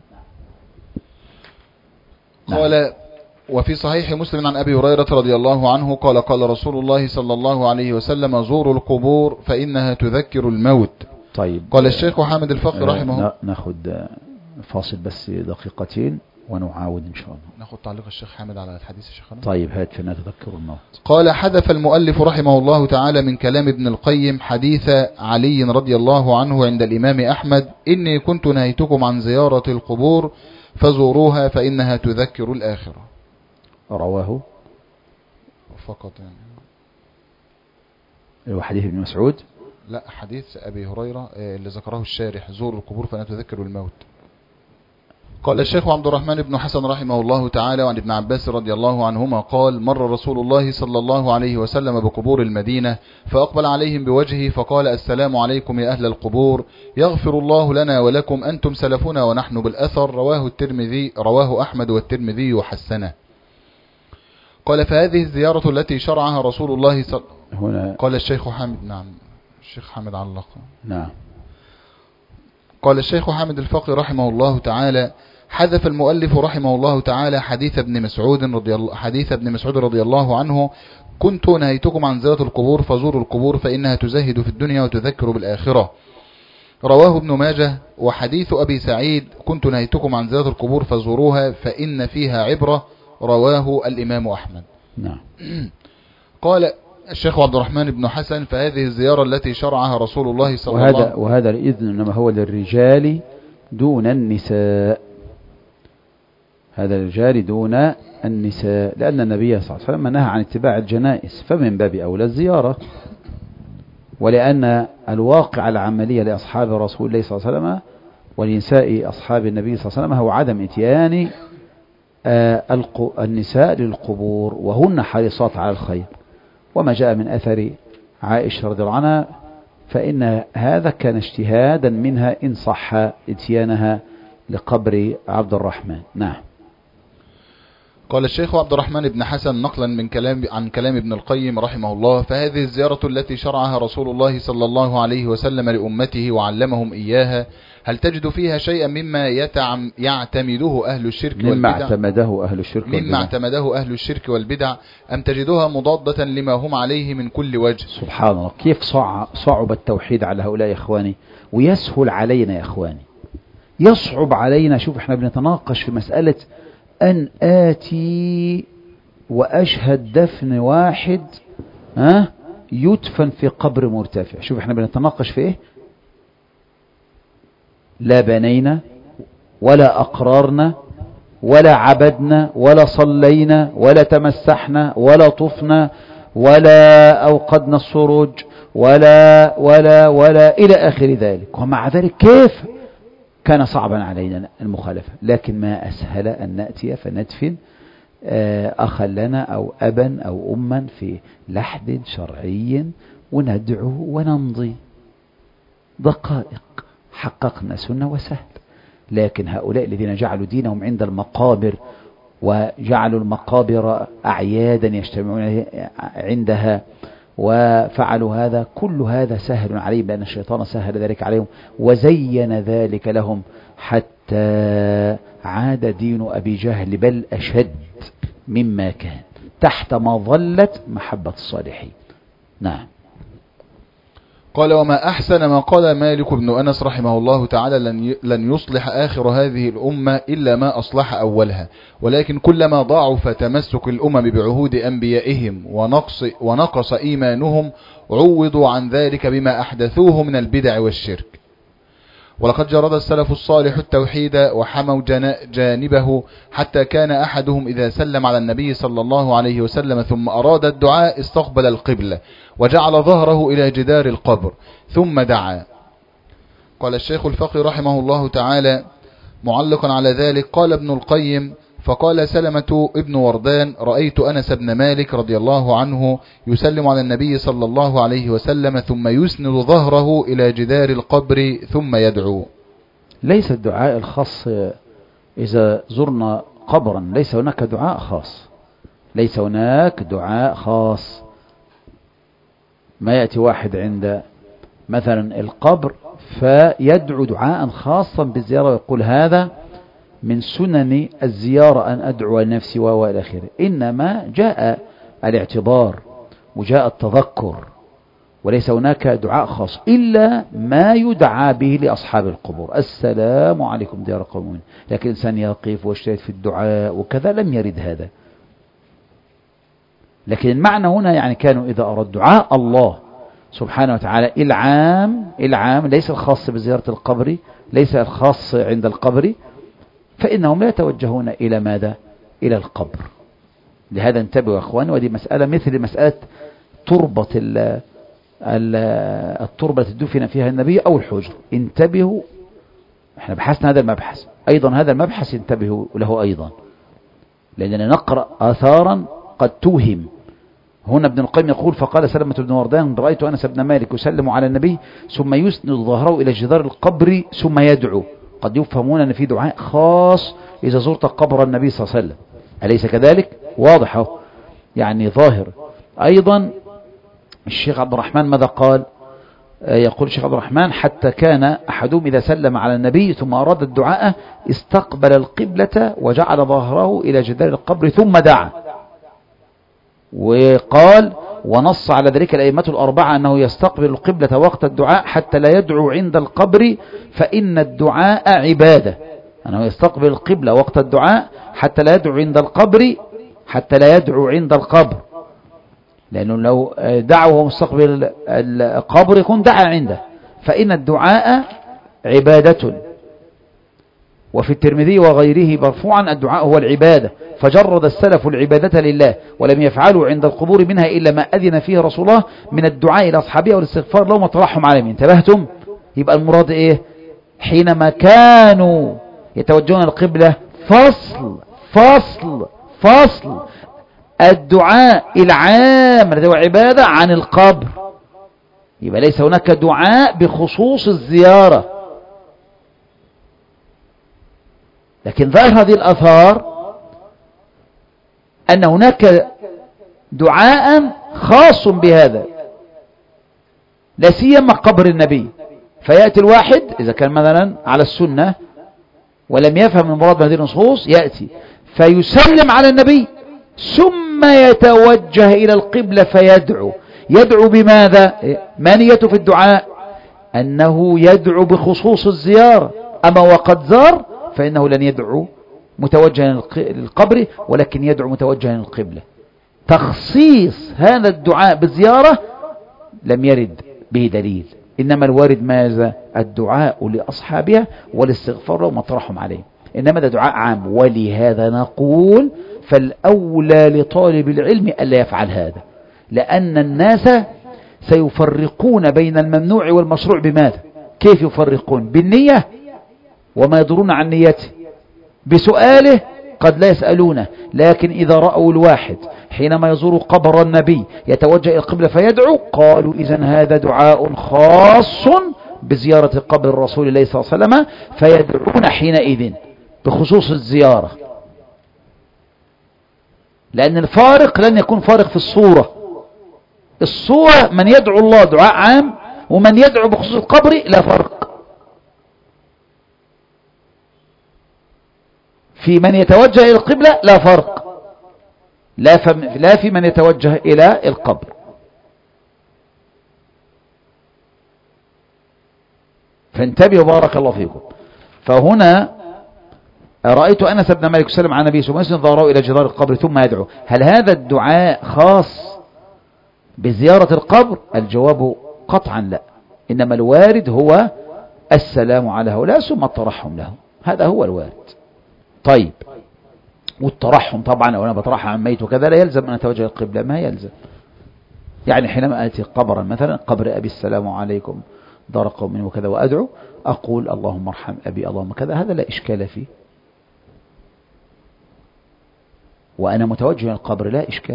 قال وفي صحيح مسلم عن أبي هريرة رضي الله عنه قال قال رسول الله صلى الله عليه وسلم زوروا القبور فإنها تذكر الموت. طيب. قال الشيخ حامد الفقي رحمه الله. ناخد فاصل بس دقيقتين ونعاود إن شاء الله. ناخد تعليق الشيخ حامد على الحديث يا شيخنا. طيب هات فينا تذكر الموت. قال حذف المؤلف رحمه الله تعالى من كلام ابن القيم حديث علي رضي الله عنه عند الإمام أحمد إني كنت نهيتكم عن زيارة القبور فزوروها فإنها تذكر الآخرة. رواه فقط يعني هو حديث ابن مسعود؟ لا، حديث أبي هريرة اللي ذكره الشارح زوروا القبور فإنها تذكر الموت. قال الشيخ عبد الرحمن بن حسن رحمه الله تعالى وعن ابن عباس رضي الله عنهما قال مر رسول الله صلى الله عليه وسلم بقبور المدينة فأقبل عليهم بوجهه فقال السلام عليكم يا أهل القبور، يغفر الله لنا ولكم أنتم سلفنا ونحن بالأثر. رواه أحمد والترمذي وحسنه. قال فهذه الزيارة التي شرعها رسول الله هنا قال الشيخ حامد. نعم الشيخ حامد علق. نعم. قال الشيخ حامد الفقي رحمه الله تعالى حذف المؤلف رحمه الله تعالى حديث ابن مسعود رضي الله عنه كنت نهيتكم عن زيارة القبور فزوروا القبور فإنها تزهد في الدنيا وتذكر بالآخرة. رواه ابن ماجه. وحديث أبي سعيد كنت نهيتكم عن زيارة القبور فزوروها فإن فيها عبرة. رواه الإمام أحمد. نعم. قال الشيخ عبد الرحمن بن حسن فهذه الزيارة التي شرعها رسول الله صلى الله عليه وسلم وهذا الإذن إنما هو للرجال دون النساء، هذا الرجال دون النساء، لأن النبي صلى الله عليه وسلم نهى عن اتباع الجنائز فمن باب أولى الزيارة، ولأن الواقع العملية لأصحاب رسول الله صلى الله عليه وسلم ولنساء أصحاب النبي صلى الله عليه وسلم هو عدم اتيان النساء للقبور وهن حريصات على الخير، وما جاء من أثر عائشة رضي الله عنها فإن هذا كان اجتهادا منها إن صح اتيانها لقبر عبد الرحمن. نعم. قال الشيخ عبد الرحمن بن حسن نقلا عن كلام ابن القيم رحمه الله فهذه الزيارة التي شرعها رسول الله صلى الله عليه وسلم لأمته وعلمهم إياها هل تجد فيها شيئا مما يعتمده أهل الشرك والبدع مما اعتمده أهل الشرك والبدع أم تجدها مضادة لما هم عليه من كل وجه؟ سبحان الله، كيف صعب التوحيد على هؤلاء يا إخواني ويسهل علينا يا إخواني، يصعب علينا. شوف احنا بنتناقش في مسألة أن آتي وأشهد دفن واحد يدفن في قبر مرتفع. شوف احنا بنتناقش في ايه؟ لا بنينا ولا أقررنا ولا عبدنا ولا صلينا ولا تمسحنا ولا طفنا ولا أوقدنا السروج ولا إلى آخر ذلك، ومع ذلك كيف كان صعبا علينا المخالفة، لكن ما أسهل أن نأتي فندفن أخا لنا أو أبا أو أما في لحد شرعي وندعو ونمضي، دقائق حققنا سنة وسهل. لكن هؤلاء الذين جعلوا دينهم عند المقابر وجعلوا المقابر أعيادا يجتمعون عندها وفعلوا هذا، كل هذا سهل عليهم لأن الشيطان سهل ذلك عليهم وزين ذلك لهم حتى عاد دين أبي جهل بل أشد مما كان تحت مظلة محبة الصالحين. نعم. قال: وما أحسن ما قال مالك بن أنس رحمه الله تعالى: لن يصلح آخر هذه الأمة إلا ما أصلح أولها، ولكن كلما ضعف تمسك الأمم بعهود أنبيائهم ونقص إيمانهم عوضوا عن ذلك بما أحدثوه من البدع والشرك. ولقد جرد السلف الصالح التوحيد وحموا جانبه حتى كان أحدهم إذا سلم على النبي صلى الله عليه وسلم ثم أراد الدعاء استقبل القبلة وجعل ظهره إلى جدار القبر ثم دعا. قال الشيخ الفقي رحمه الله تعالى معلقا على ذلك: قال ابن القيم: فقال سلمة ابن وردان: رأيت أنس بن مالك رضي الله عنه يسلم على النبي صلى الله عليه وسلم ثم يسند ظهره إلى جدار القبر ثم يدعو. ليس الدعاء الخاص إذا زرنا قبرا، ليس هناك دعاء خاص، ليس هناك دعاء خاص. ما يأتي واحد عند مثلا القبر فيدعو دعاء خاصا بالزيارة ويقول هذا من سنن الزيارة أن أدعو نفسي وإلى آخره. إنما جاء الاعتبار وجاء التذكر، وليس هناك دعاء خاص إلا ما يدعى به لأصحاب القبور: السلام عليكم ديار قوم مؤمنين. لكن إنسان يقف ويجتهد في الدعاء وكذا لم يرد هذا. لكن المعنى هنا يعني كانوا إذا أراد دعاء الله سبحانه وتعالى العام ليس الخاص بزيارة القبر، ليس الخاص عند القبر، فإنهم لا يتوجهون إلى ماذا؟ إلى القبر. لهذا انتبهوا يا أخوان، ودي مسألة مثل مسألة تربة التربة الدفن فيها النبي أو الحجر. انتبهوا، احنا بحثنا هذا المبحث أيضا، هذا المبحث انتبهوا له أيضا، لأننا نقرأ آثارا قد توهم. هنا ابن القيم يقول: فقال سلمة بن وردان: رأيت أنس بن مالك يسلم على النبي ثم يسند ظهره إلى جدار القبر ثم يدعو. قد يفهمون أن في دعاء خاص إذا زرت قبر النبي صلى الله عليه وسلم، أليس كذلك؟ واضح يعني ظاهر. أيضا الشيخ عبد الرحمن ماذا قال؟ يقول الشيخ عبد الرحمن: حتى كان أحدهم إذا سلم على النبي ثم أراد الدعاء استقبل القبلة وجعل ظهره إلى جدار القبر ثم دعا. وقال: ونص على ذلك الأئمة الأربعة أنه يستقبل القبلة وقت الدعاء حتى لا يدعو عند القبر فإن الدعاء عبادة. أنه يستقبل القبلة وقت الدعاء حتى لا يدعو عند القبر، حتى لا يدعو عند القبر، لأنه لو دعوا وهو مستقبل القبر يكون دعا عنده، فإن الدعاء عبادة. وفي الترمذي وغيره مرفوعا: الدعاء هو العبادة، فجرد السلف العبادة لله ولم يفعلوا عند القبور منها إلا ما أذن فيه رسول الله من الدعاء إلى أصحابه والاستغفار لهم وترحم عليهم. انتبهتم؟ يبقى المراد إيه؟ حينما كانوا يتوجهون القبلة فصل الدعاء العام الذي هو عبادة عن القبر. يبقى ليس هناك دعاء بخصوص الزيارة. لكن ظاهر هذه الآثار أن هناك دعاء خاص بهذا، لا سيما قبر النبي. فيأتي الواحد إذا كان مثلا على السنة ولم يفهم المراد بهذه النصوص، يأتي فيسلم على النبي ثم يتوجه إلى القبلة فيدعو. يدعو بماذا؟ ما نيته في الدعاء؟ أنه يدعو بخصوص الزيارة. أما وقد زار فإنه لن يدعو متوجها للقبر، ولكن يدعو متوجها للقبلة. تخصيص هذا الدعاء بالزيارة لم يرد به دليل، إنما الوارد ماذا؟ الدعاء لأصحابها والاستغفار لهم والترحم عليهم، إنما ده دعاء عام. ولهذا نقول فالأولى لطالب العلم ألا يفعل هذا، لأن الناس سيفرقون بين الممنوع والمشروع. بماذا؟ كيف يفرقون؟ بالنية وما يدرون عن نيته، بسؤاله قد لا يسألونه، لكن إذا رأوا الواحد حينما يزور قبر النبي يتوجه إلى القبلة فيدعو، قالوا إذن هذا دعاء خاص بزيارة قبر الرسول الله صلى الله عليه وسلم، فيدعون حينئذ بخصوص الزيارة، لأن الفارق لن يكون فارق في الصورة من يدعو الله دعاء عام، ومن يدعو بخصوص القبر لا فرق. في من يتوجه إلى القبلة لا فرق، لا في من يتوجه إلى القبر. فانتبهوا بارك الله فيكم. فهنا رأيت أنس بن مالك سلم عن النبي صلى الله عليه وسلم ظهره إلى جدار القبر ثم يدعو. هل هذا الدعاء خاص بزيارة القبر؟ الجواب قطعا لا، إنما الوارد هو السلام على هؤلاء ثم الترحم له، هذا هو الوارد. طيب، والترحم طبعا أو أنا بترحم عن ميت وكذا لا يلزم أن أتوجه القبلة، ما يلزم. يعني حينما آتي قبرا مثلا قبر أبي السلام عليكم دار قوم وكذا وأدعو، أقول اللهم ارحم أبي اللهم كذا، هذا لا إشكال فيه، وأنا متوجه إلى القبر لا إشكال.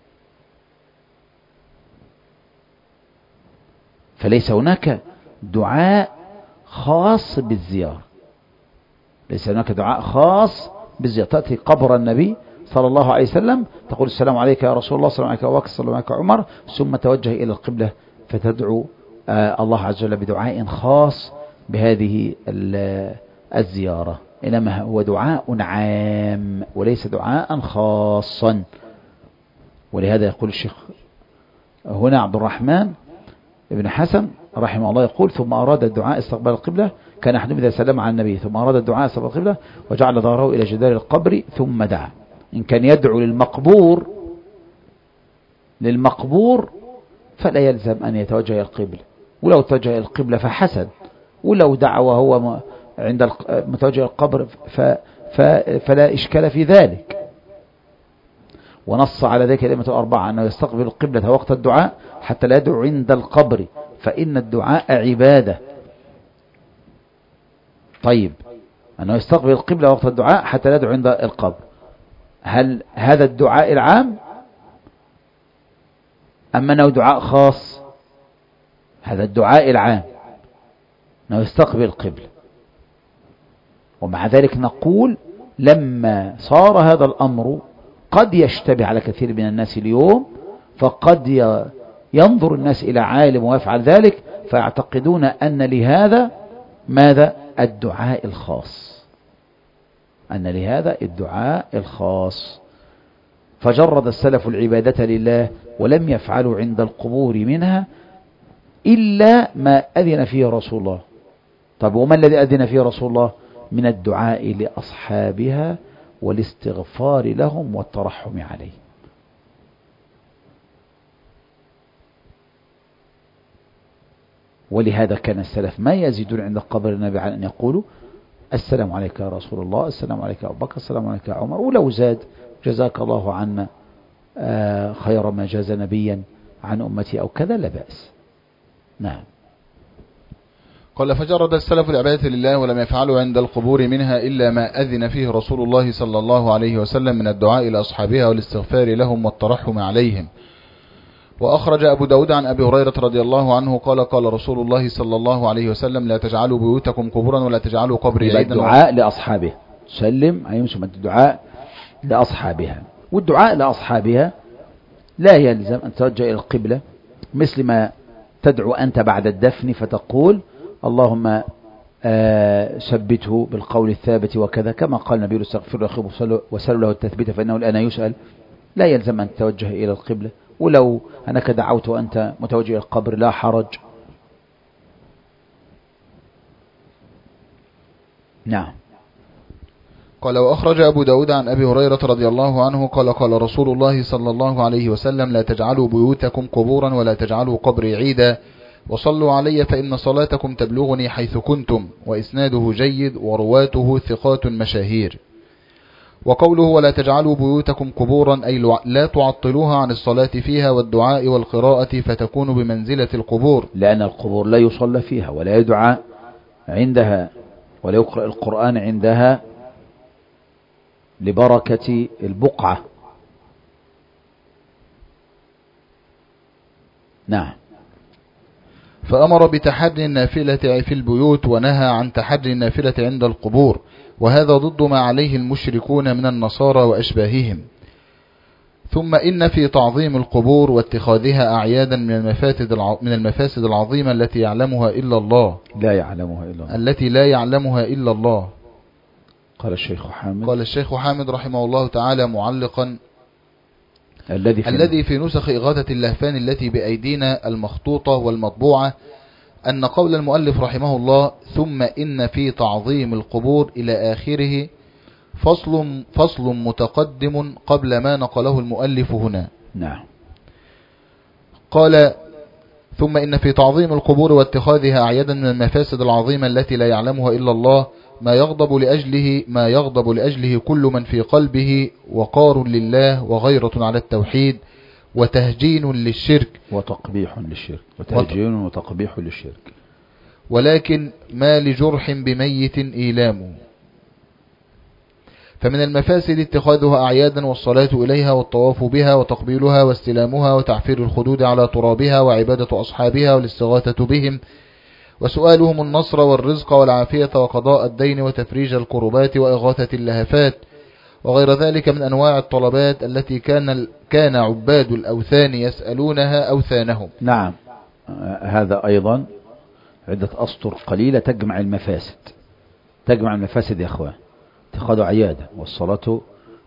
فليس هناك دعاء خاص بالزيارة، ليس هناك دعاء خاص بالزيارة. تأتي قبر النبي صلى الله عليه وسلم تقول السلام عليك يا رسول الله، السلام عليك أبو بكر، السلام عليك عمر، ثم توجه إلى القبلة فتدعو الله عز وجل بدعاء خاص بهذه الزيارة، إنما هو دعاء عام وليس دعاء خاصا. ولهذا يقول الشيخ هنا عبد الرحمن ابن حسن رحمه الله يقول ثم أراد الدعاء استقبال القبلة، كان أحدهم إذا سلم على النبي ثم أراد الدعاء استقبال القبلة وجعل ظهره إلى جدار القبر ثم دعا. إن كان يدعو للمقبور فلا يلزم أن يتوجه إلى القبلة، ولو توجه إلى القبلة فحسن، ولو دعا وهو عند متوجه القبر فلا إشكال في ذلك. ونص على ذلك الأئمة الأربعة أنه يستقبل القبلة وقت الدعاء حتى لا يدعو عند القبر، فإن الدعاء عبادة. طيب، أنه يستقبل القبلة وقت الدعاء حتى لا يدعو عند القبر، هل هذا الدعاء العام أم أنه دعاء خاص؟ هذا الدعاء العام أنه يستقبل القبلة. ومع ذلك نقول لما صار هذا الأمر قد يشتبه على كثير من الناس اليوم، فقد ينظر الناس إلى عالم ويفعل ذلك فيعتقدون أن لهذا ماذا؟ الدعاء الخاص، أن لهذا الدعاء الخاص. فجرد السلف العبادة لله ولم يفعلوا عند القبور منها إلا ما أذن فيه رسول الله. طب وما الذي أذن فيه رسول الله؟ من الدعاء لأصحابها والاستغفار لهم والترحم عليهم. ولهذا كان السلف ما يزيدون عند قبر النبي على أن يقولوا السلام عليك يا رسول الله، السلام عليك يا أبو بكر، السلام عليك يا عمر، ولو زاد جزاك الله عنا خير ما جاز نبيا عن أمتي أو كذا لا بأس. نعم. قال فجرد السلف العبادة لله ولم يفعلوا عند القبور منها إلا ما أذن فيه رسول الله صلى الله عليه وسلم من الدعاء إلى أصحابها والاستغفار لهم والترحم عليهم. وأخرج أبو داود عن أبي هريرة رضي الله عنه قال قال رسول الله صلى الله عليه وسلم لا تجعلوا بيوتكم قبورا ولا تجعلوا قبري عيدا. الدعاء لأصحابه سلم أيمسم الدعاء لأصحابها، والدعاء لأصحابها لا يلزم أن تتوجه إلى القبلة، مثل ما تدعو أنت بعد الدفن فتقول اللهم ثبته بالقول الثابت وكذا، كما قال النبي استغفر له وسلوا له التثبيت فإنه الآن يسأل. لا يلزم أن تتوجه إلى القبلة، ولو أنك دعوت وأنت متوجه إلى القبر لا حرج. نعم. قال وأخرج أبو داود عن أبي هريرة رضي الله عنه قال قال رسول الله صلى الله عليه وسلم لا تجعلوا بيوتكم قبورا ولا تجعلوا قبري عيدا وصلوا علي فإن صلاتكم تبلغني حيث كنتم. وإسناده جيد ورواته ثقات مشاهير. وقوله ولا تجعلوا بيوتكم قبورا أي لا تعطلوها عن الصلاة فيها والدعاء والقراءة فتكون بمنزلة القبور، لأن القبور لا يصلى فيها ولا يدعى عندها ولا يقرأ القرآن عندها لبركة البقعة. نعم. فأمر بتحري النافلة في البيوت ونهى عن تحري النافلة عند القبور، وهذا ضد ما عليه المشركون من النصارى وأشباههم. ثم إن في تعظيم القبور واتخاذها أعيادا من المفاسد العظيمة التي يعلمها إلا الله، التي لا يعلمها إلا الله. قال الشيخ حامد رحمه الله تعالى معلقا: الذي في نسخ إغاثة اللهفان التي بأيدينا المخطوطة والمطبوعة أن قول المؤلف رحمه الله ثم إن في تعظيم القبور إلى آخره فصل متقدم قبل ما نقله المؤلف هنا. نعم. قال: ثم إن في تعظيم القبور واتخاذها أعيادا من المفاسد العظيمة التي لا يعلمها إلا الله ما يغضب لأجله كل من في قلبه وقار لله وغيرة على التوحيد وتهجين للشرك وتقبيح للشرك، ولكن ما لجرح بميت إيلام. فمن المفاسد اتخاذها أعيادا والصلاة إليها والطواف بها وتقبيلها واستلامها وتعفير الخدود على ترابها وعبادة أصحابها والاستغاثة بهم وسؤالهم النصر والرزق والعافية وقضاء الدين وتفريج الكربات وإغاثة اللهفات وغير ذلك من أنواع الطلبات التي كان عباد الأوثان يسألونها أوثانهم. نعم. هذا أيضا عدة أسطر قليلة تجمع المفاسد يا أخوان. اتخاذ عيادا والصلاة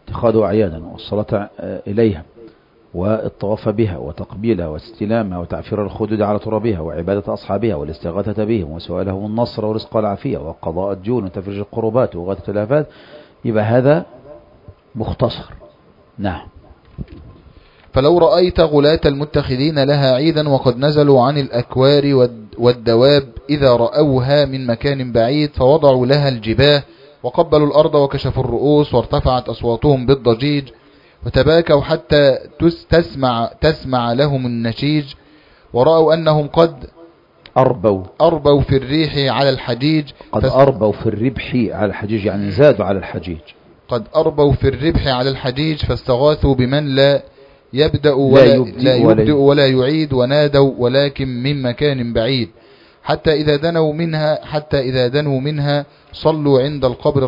إليها والطواف بها وتقبيلها واستلامها وتعفير الخدود على ترابها وعبادة أصحابها والاستغاثة بهم وسؤالهم النصر والرزق والعافية وقضاء الديون وتفريج القربات وإغاثة اللهفات. يبقى هذا مختصر. نعم. فلو رأيت غلاة المتخذين لها عيدا وقد نزلوا عن الأكوار والدواب إذا رأوها من مكان بعيد فوضعوا لها الجباه وقبلوا الأرض وكشفوا الرؤوس وارتفعت أصواتهم بالضجيج وتباكوا حتى تسمع لهم النشيج ورأوا أنهم قد أربوا في الريح على الحجيج أربوا في الربح على الحجيج، يعني زادوا على الحجيج. قد أربوا في الربح على الحجيج فاستغاثوا بمن لا يبدأ ولا يعيد ونادوا ولكن من مكان بعيد حتى إذا دنوا منها صلوا عند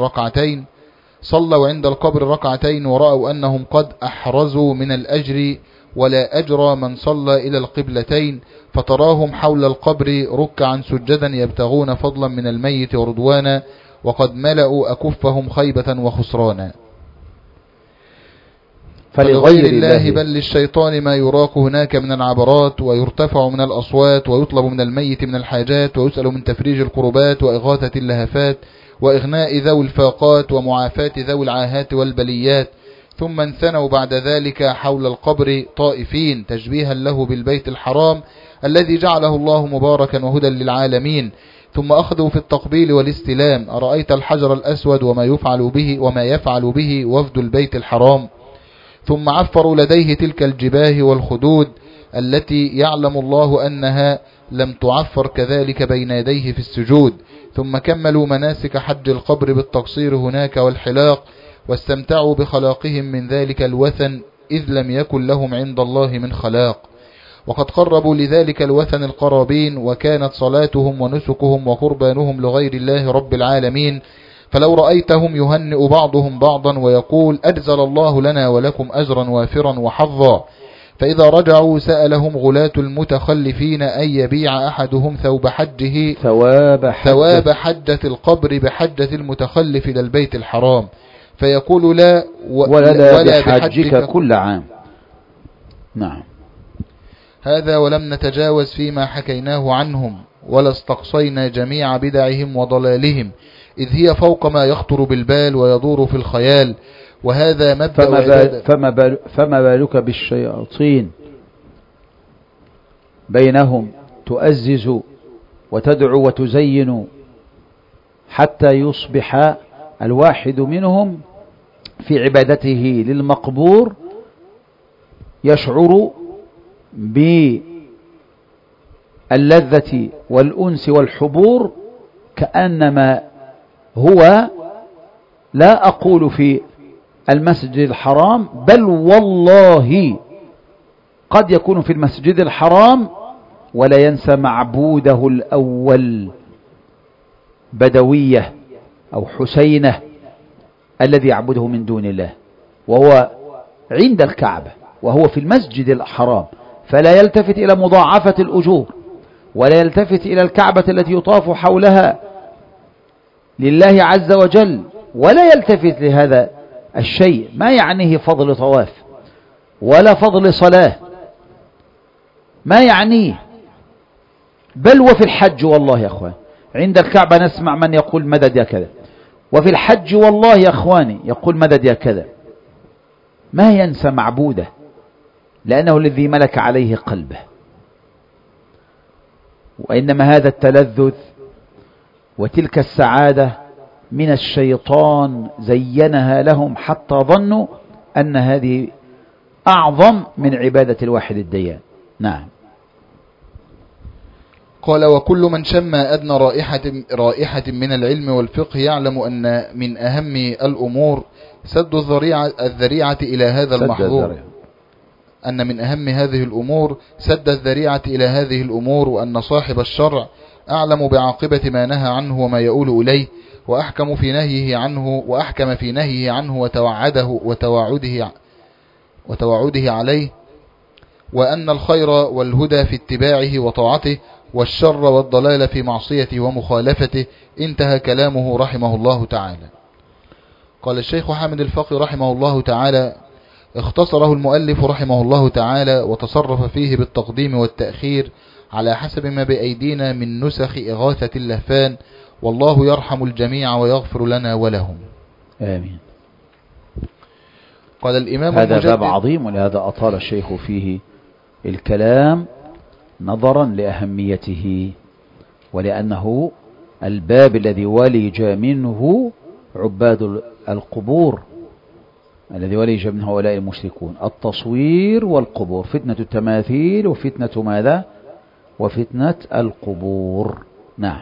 القبر ركعتين ورأوا أنهم قد أحرزوا من الأجر ولا أجر من صلى إلى القبلتين فتراهم حول القبر ركعا سجدا يبتغون فضلا من الميت ورضوانا وقد ملأوا أكفهم خيبة وخسرانا. فلغير الله بل للشيطان ما يراق هناك من العبرات ويرتفع من الأصوات ويطلب من الميت من الحاجات ويسأل من تفريج الكربات وإغاثة اللهفات وإغناء ذوي الفاقات ومعافاة ذوي العاهات والبليات. ثم انثنوا بعد ذلك حول القبر طائفين تشبيها له بالبيت الحرام الذي جعله الله مباركا وهدى للعالمين. ثم أخذوا في التقبيل والاستلام. أرأيت الحجر الأسود وما يفعل به وفد البيت الحرام. ثم عفروا لديه تلك الجباه والخدود التي يعلم الله أنها لم تعفر كذلك بين يديه في السجود. ثم كملوا مناسك حج القبر بالتقصير هناك والحلاق واستمتعوا بخلاقهم من ذلك الوثن إذ لم يكن لهم عند الله من خلاق وقد قربوا لذلك الوثن القرابين وكانت صلاتهم ونسكهم وقربانهم لغير الله رب العالمين. فلو رأيتهم يهنئ بعضهم بعضا ويقول أجزل الله لنا ولكم أجرا وافرا وحظا. فإذا رجعوا سألهم غلاة المتخلفين أن يبيع أحدهم ثواب حجة القبر بحجة المتخلف إلى البيت الحرام فيقول لا ولا بحجك كل عام. نعم. هذا ولم نتجاوز فيما حكيناه عنهم ولا استقصينا جميع بدعهم وضلالهم إذ هي فوق ما يخطر بالبال ويدور في الخيال. وهذا مبدأ فما بالك بالشياطين بينهم تؤزز وتدعو وتزين حتى يصبح الواحد منهم في عبادته للمقبور يشعر باللذة والأنس والحبور كأنما هو لا أقول في المسجد الحرام، بل والله قد يكون في المسجد الحرام ولا ينسى معبوده الأول، بدوية أو حسينة الذي يعبده من دون الله، وهو عند الكعبة وهو في المسجد الحرام، فلا يلتفت إلى مضاعفة الأجور، ولا يلتفت إلى الكعبة التي يطاف حولها لله عز وجل، ولا يلتفت لهذا الشيء، ما يعنيه فضل طواف ولا فضل صلاة، ما يعنيه. بل وفي الحج والله يا أخوان، عند الكعبة نسمع من يقول مدد يا كذا، وفي الحج والله يا أخواني يقول مدد يا كذا، ما ينسى معبوده، لأنه الذي ملك عليه قلبه. وإنما هذا التلذذ وتلك السعادة من الشيطان زينها لهم حتى ظنوا أن هذه أعظم من عبادة الواحد الديان. نعم. قال: وكل من شم أدنى رائحة من العلم والفقه يعلم أن من أهم الأمور سد الذريعة إلى هذا المحظور، أن من أهم هذه الأمور سد الذريعة إلى هذه الأمور، وأن صاحب الشرع أعلم بعاقبة ما نهى عنه وما يؤول إليه، وأحكم في نهيه عنه وتوعده عليه، وأن الخير والهدى في اتباعه وطاعته، والشر والضلال في معصيته ومخالفته. انتهى كلامه رحمه الله تعالى. قال الشيخ حامد الفقي رحمه الله تعالى: اختصره المؤلف رحمه الله تعالى وتصرف فيه بالتقديم والتأخير على حسب ما بأيدينا من نسخ إغاثة اللهفان، والله يرحم الجميع ويغفر لنا ولهم، آمين. قال الإمام هذا باب عظيم، ولهذا أطال الشيخ فيه الكلام نظرا لأهميته، ولأنه الباب الذي ولج منه عباد القبور، الذي ولج منه هؤلاء المشركون، التصوير والقبور، فتنة التماثيل وفتنة ماذا؟ وفتنة القبور. نعم.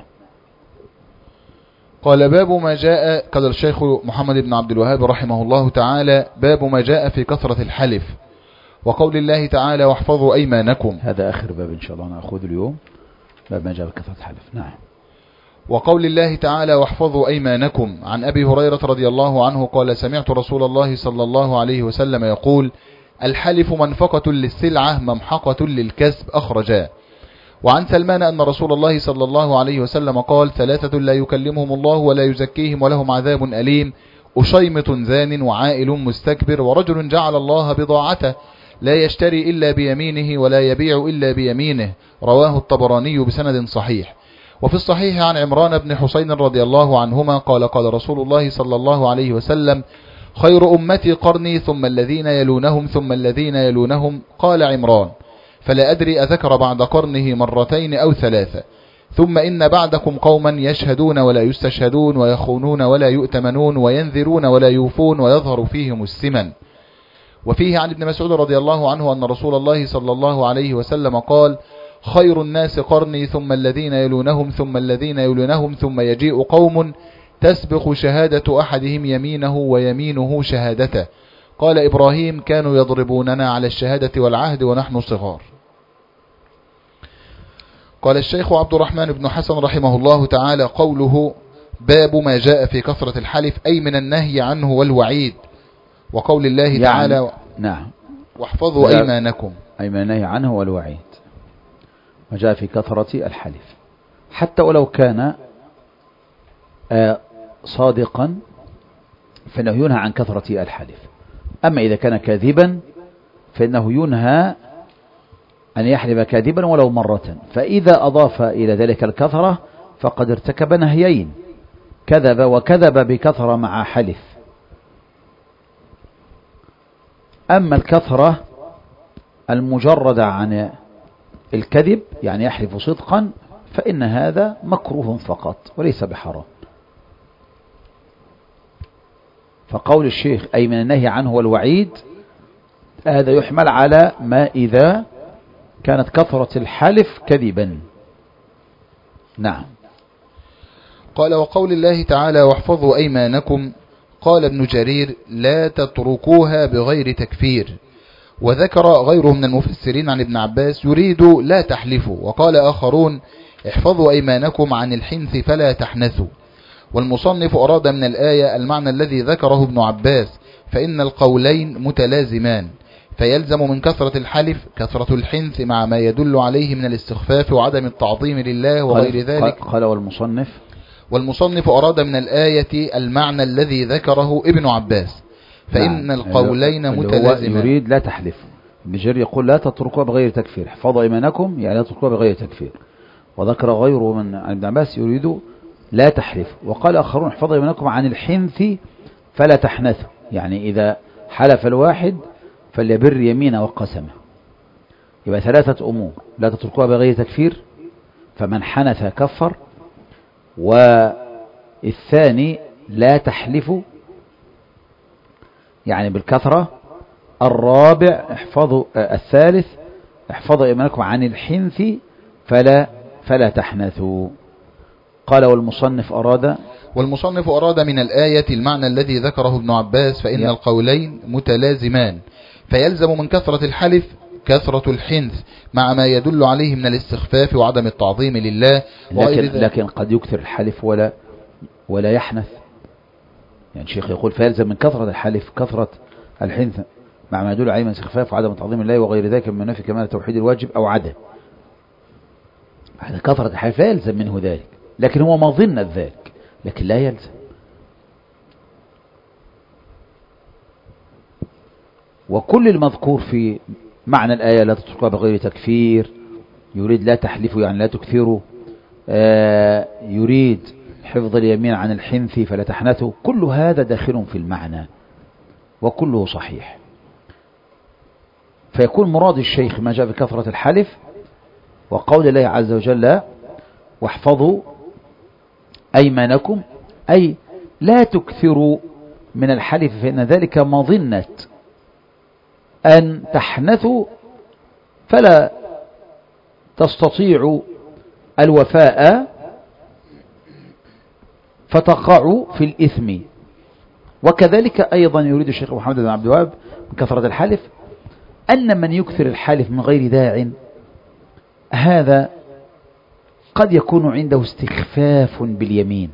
قال: باب ما جاء، قال الشيخ محمد بن عبد الوهاب رحمه الله تعالى: باب ما جاء في كثرة الحلف، وقول الله تعالى: واحفظوا أيمانكم. هذا آخر باب إن شاء الله نأخذ اليوم، باب ما جاء في كثرة الحلف. نعم. وقول الله تعالى: واحفظوا أيمانكم. عن أبي هريرة رضي الله عنه قال: سمعت رسول الله صلى الله عليه وسلم يقول: الحلف منفقة للسلعة ممحقة للكسب، أخرجاه. وعن سلمان أن رسول الله صلى الله عليه وسلم قال: ثلاثة لا يكلمهم الله ولا يزكيهم ولهم عذاب أليم: أشيمط زان، وعائل مستكبر، ورجل جعل الله بضاعته لا يشتري إلا بيمينه ولا يبيع إلا بيمينه. رواه الطبراني بسند صحيح. وفي الصحيح عن عمران بن حسين رضي الله عنهما قال: قال رسول الله صلى الله عليه وسلم: خير أمتي قرني ثم الذين يلونهم ثم الذين يلونهم. قال عمران: فلا أدري أذكر بعد قرنه مرتين أو ثلاثة. ثم إن بعدكم قوما يشهدون ولا يستشهدون، ويخونون ولا يؤتمنون، وينذرون ولا يوفون، ويظهر فيهم السمن. وفيه عن ابن مسعود رضي الله عنه أن رسول الله صلى الله عليه وسلم قال: خير الناس قرني ثم الذين يلونهم ثم الذين يلونهم، ثم يجيء قوم تسبق شهادة أحدهم يمينه ويمينه شهادته. قال إبراهيم: كانوا يضربوننا على الشهادة والعهد ونحن صغار. قال الشيخ عبد الرحمن بن حسن رحمه الله تعالى: قوله باب ما جاء في كثرة الحلف أي من النهي عنه والوعيد، وقول الله تعالى: نعم، واحفظوا أيمانكم، أي من النهي عنه والوعيد، ما جاء في كثرة الحلف، حتى ولو كان صادقا فإنه ينهى عن كثرة الحلف. أما إذا كان كاذبا فإنه ينهى أن يحلف كاذبا ولو مرة، فإذا أضاف إلى ذلك الكثرة فقد ارتكب نهيين: كذب وكذب بكثرة مع حلف. أما الكثرة المجردة عن الكذب، يعني يحلف صدقا، فإن هذا مكروه فقط وليس بحرام. فقول الشيخ أي من النهي عنه والوعيد هذا يحمل على ما إذا كانت كثرة الحلف كذبا. نعم. قال: وقول الله تعالى: واحفظوا أيمانكم. قال ابن جرير لا تتركوها بغير تكفير. وذكر غيره من المفسرين عن ابن عباس يريد لا تحلفوا. وقال آخرون احفظوا أيمانكم عن الحنث فلا تحنثوا. والمصنف أراد من الآية المعنى الذي ذكره ابن عباس فإن القولين متلازمان، فيلزم من كثرة الحلف كثرة الحنث مع ما يدل عليه من الاستخفاف وعدم التعظيم لله وغير ذلك. قال والمصنف أراد من الآية المعنى الذي ذكره ابن عباس فإن القولين متلازمان. يريد لا تحلف. ابن جرير يقول لا تتركوا بغير تكفير، احفظوا ايمانكم يعني لا تتركوا بغير تكفير. وذكر غيره من ابن عباس يريد لا تحلف. وقال آخرون احفظوا ايمانكم عن الحنث فلا تحنثوا، يعني إذا حلف الواحد فليبر يمينه وقسمه. يبقى ثلاثة أمور: لا تتركوها بغير تكفير، فمن حنث كفر. والثاني لا تحلفوا يعني بالكثرة. الرابع الثالث احفظوا ايمانكم عن الحنث فلا تحنثوا. قال والمصنف أراد من الآية المعنى الذي ذكره ابن عباس فإن القولين متلازمان، فيلزم من كثرة الحلف كثرة الحنث مع ما يدل عليه من الاستخفاف وعدم التعظيم لله. لكن قد يكثر الحلف ولا يحنث. يعني الشيخ يقول فيلزم من كثرة الحلف كثرة الحنث مع ما يدل عليه من الاستخفاف وعدم تعظيم الله وغير ذلك من نفي كمال التوحيد الواجب أو عدم. هذا كثرة الحلف لا يلزم منه ذلك، لكن هو مظنة ذلك، لكن لا يلزم. وكل المذكور في معنى الآية لا تتركوها بغير تكفير، يريد لا تحلفوا يعني لا تكثروا، يريد حفظ اليمين عن الحنث فلا تحنثوا، كل هذا داخل في المعنى وكله صحيح. فيكون مراد الشيخ ما جاء بكثرة الحلف وقول الله عز وجل واحفظوا أيمانكم، أي لا تكثروا من الحلف فإن ذلك مظنة أن تحنثوا فلا تستطيعوا الوفاء فتقعوا في الإثم. وكذلك أيضا يريد الشيخ محمد بن عبد الوهاب من كثرة الحلف أن من يكثر الحلف من غير داع هذا قد يكون عنده استخفاف باليمين،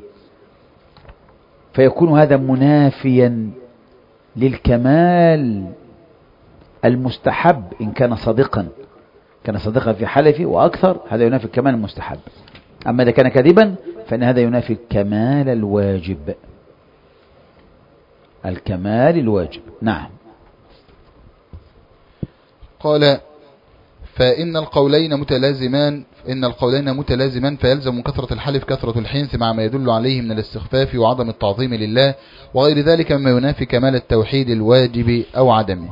فيكون هذا منافيا للكمال المستحب إن كان صادقا في حلفه وأكثر، هذا ينافي الكمال المستحب. أما إذا كان كذبا فإن هذا ينافي الكمال الواجب. نعم. قال فإن القولين متلازمان فيلزم من كثرة الحلف كثرة الحنث مع ما يدل عليه من الاستخفاف وعدم التعظيم لله وغير ذلك مما ينافي كمال التوحيد الواجب أو عدمه.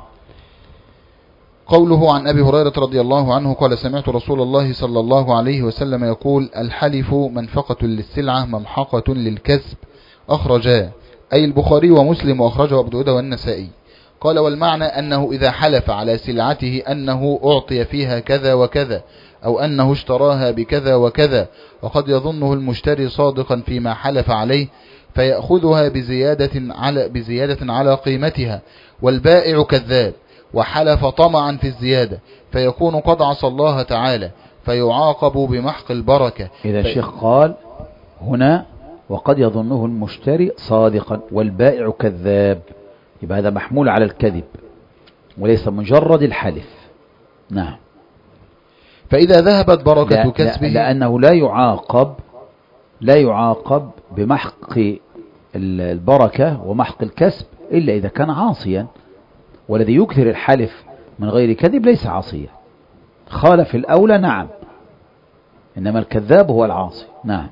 قوله عن أبي هريرة رضي الله عنه قال سمعت رسول الله صلى الله عليه وسلم يقول الحلف منفقة للسلعة ممحقة للكسب، أخرجاه أي البخاري ومسلم وأخرجه أبو داود والنسائي. قال والمعنى أنه إذا حلف على سلعته أنه أعطي فيها كذا وكذا أو أنه اشتراها بكذا وكذا وقد يظنه المشتري صادقا فيما حلف عليه فيأخذها بزيادة على قيمتها والبائع كذاب وحلف طمعا في الزيادة فيكون قد عصى الله تعالى فيعاقب بمحق البركة. إذا الشيخ قال هنا وقد يظنه المشتري صادقا والبائع كذاب، يبقى هذا محمول على الكذب وليس مجرد الحلف. نعم. فإذا ذهبت بركة كسبه لأنه لا يعاقب بمحق البركة ومحق الكسب إلا إذا كان عاصيا، والذي يكثر الحلف من غير كذب ليس عاصيا، خالف الأولى نعم، إنما الكذاب هو العاصي. نعم.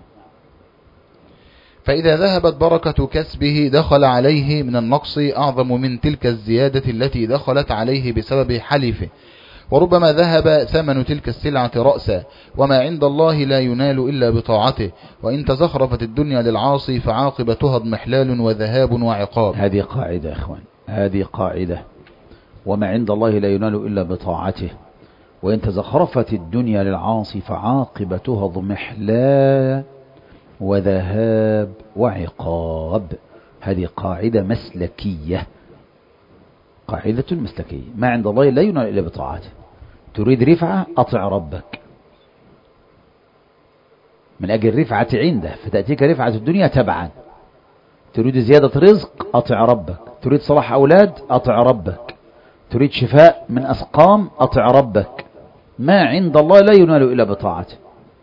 فإذا ذهبت بركة كسبه دخل عليه من النقص أعظم من تلك الزيادة التي دخلت عليه بسبب حلفه، وربما ذهب ثمن تلك السلعة رأسا، وما عند الله لا ينال إلا بطاعته، وإن تزخرفت الدنيا للعاصي فعاقبتها اضمحلال وذهاب وعقاب. هذه قاعدة يا إخوان، هذه قاعدة، وما عند الله لا ينال إلا بطاعته، وإن تزخرفت الدنيا للعاصي فعاقبتها اضمحلال وذهاب وعقاب. هذه قاعدة مسلكية، قاعدة مسلكية. ما عند الله لا ينال إلا بطاعته. تريد رفعة أطع ربك من أجل رفعة عنده، فتأتيك رفعة الدنيا تبعا. تريد زيادة رزق أطع ربك، تريد صلاح أولاد أطع ربك، تريد شفاء من أسقام أطع ربك. ما عند الله لا ينال إلا بطاعته.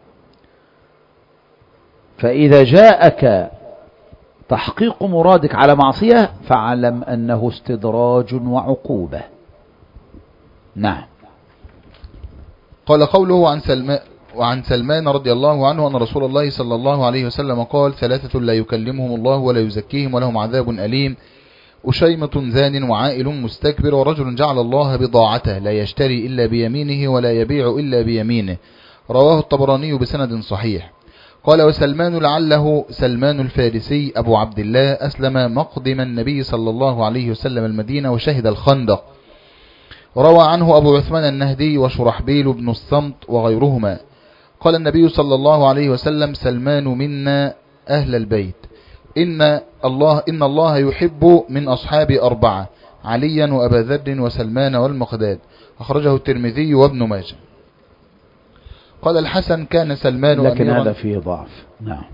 فإذا جاءك تحقيق مرادك على معصية فاعلم أنه استدراج وعقوبة. نعم. قال قوله وعن سلمان رضي الله عنه أن رسول الله صلى الله عليه وسلم قال: ثلاثة لا يكلمهم الله ولا يزكيهم ولهم عذاب أليم: أشيمة زان وعائل مستكبر ورجل جعل الله بضاعته لا يشتري إلا بيمينه ولا يبيع إلا بيمينه. رواه الطبراني بسند صحيح. قال: وسلمان لعله سلمان الفارسي أبو عبد الله أسلم مقدم النبي صلى الله عليه وسلم المدينة وشهد الخندق. روى عنه أبو عثمان النهدي وشرحبيل بن الصمت وغيرهما. قال النبي صلى الله عليه وسلم: سلمان منا أهل البيت، إن الله يحب من أصحاب أربعة: عليا وأبا ذر وسلمان والمقداد. أخرجه الترمذي وابن ماجه. قال الحسن: كان سلمان لكن هذا فيه ضعف. نعم.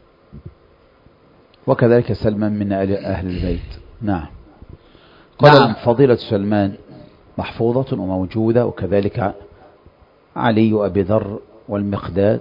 وكذلك سلمان من أهل البيت. نعم. نعم. فضيلة سلمان محفوظة وموجودة، وكذلك علي وأبي ذر والمقداد،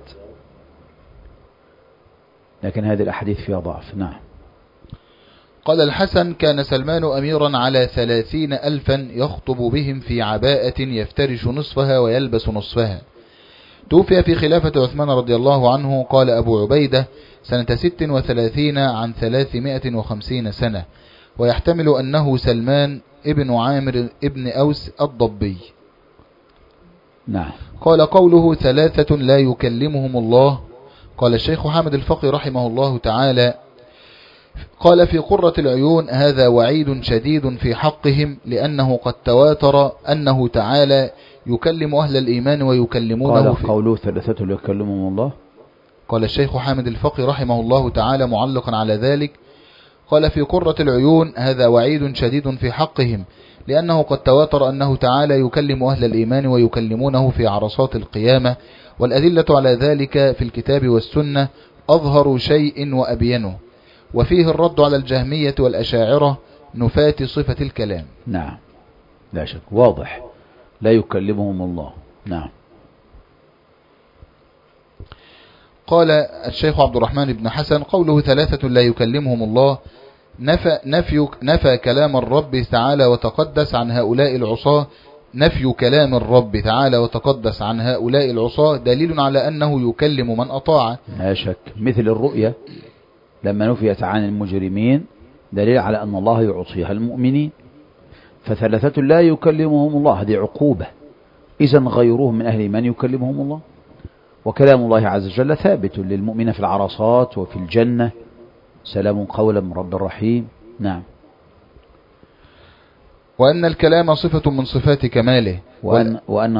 لكن هذه الأحاديث فيها ضعف. نعم. قال الحسن: كان سلمان أميرا على 30,000 يخطب بهم في عباءة يفترش نصفها ويلبس نصفها. توفي في خلافة عثمان رضي الله عنه. قال أبو عبيدة: سنة 36 عن 350 سنة، ويحتمل أنه سلمان ابن عامر ابن أوس الضبي. نعم. قال قوله: ثلاثة لا يكلمهم الله. قال الشيخ حامد الفقي رحمه الله تعالى: قال في قرة العيون: هذا وعيد شديد في حقهم، لأنه قد تواتر أنه تعالى يكلم أهل الإيمان ويكلمونه. قال قوله: ثلاثة لا يكلمهم الله. قال الشيخ حامد الفقي رحمه الله تعالى معلقا على ذلك: قال في قرة العيون: هذا وعيد شديد في حقهم، لأنه قد تواتر أنه تعالى يكلم أهل الإيمان ويكلمونه في عرصات القيامة، والأدلة على ذلك في الكتاب والسنة أظهر شيء وأبينه، وفيه الرد على الجهمية والأشاعرة نفاة صفة الكلام. نعم، لا شك، واضح، لا يكلمهم الله. نعم. قال الشيخ عبد الرحمن بن حسن: قوله ثلاثة لا يكلمهم الله نفى كلام الرب تعالى وتقدس عن هؤلاء العصاة. نفي كلام الرب تعالى وتقدس عن هؤلاء العصاة دليل على أنه يكلم من أطاعه. لا شك، مثل الرؤية لما نفيت عن المجرمين دليل على أن الله يعطيها المؤمنين. فثلاثة لا يكلمهم الله هذه عقوبة، إذن غيرهم من أهل من يكلمهم الله. وكلام الله عز وجل ثابت للمؤمن في العرصات وفي الجنة: سلام قولا من رب رحيم. نعم. وأن الكلام صفة من صفات كماله، وأن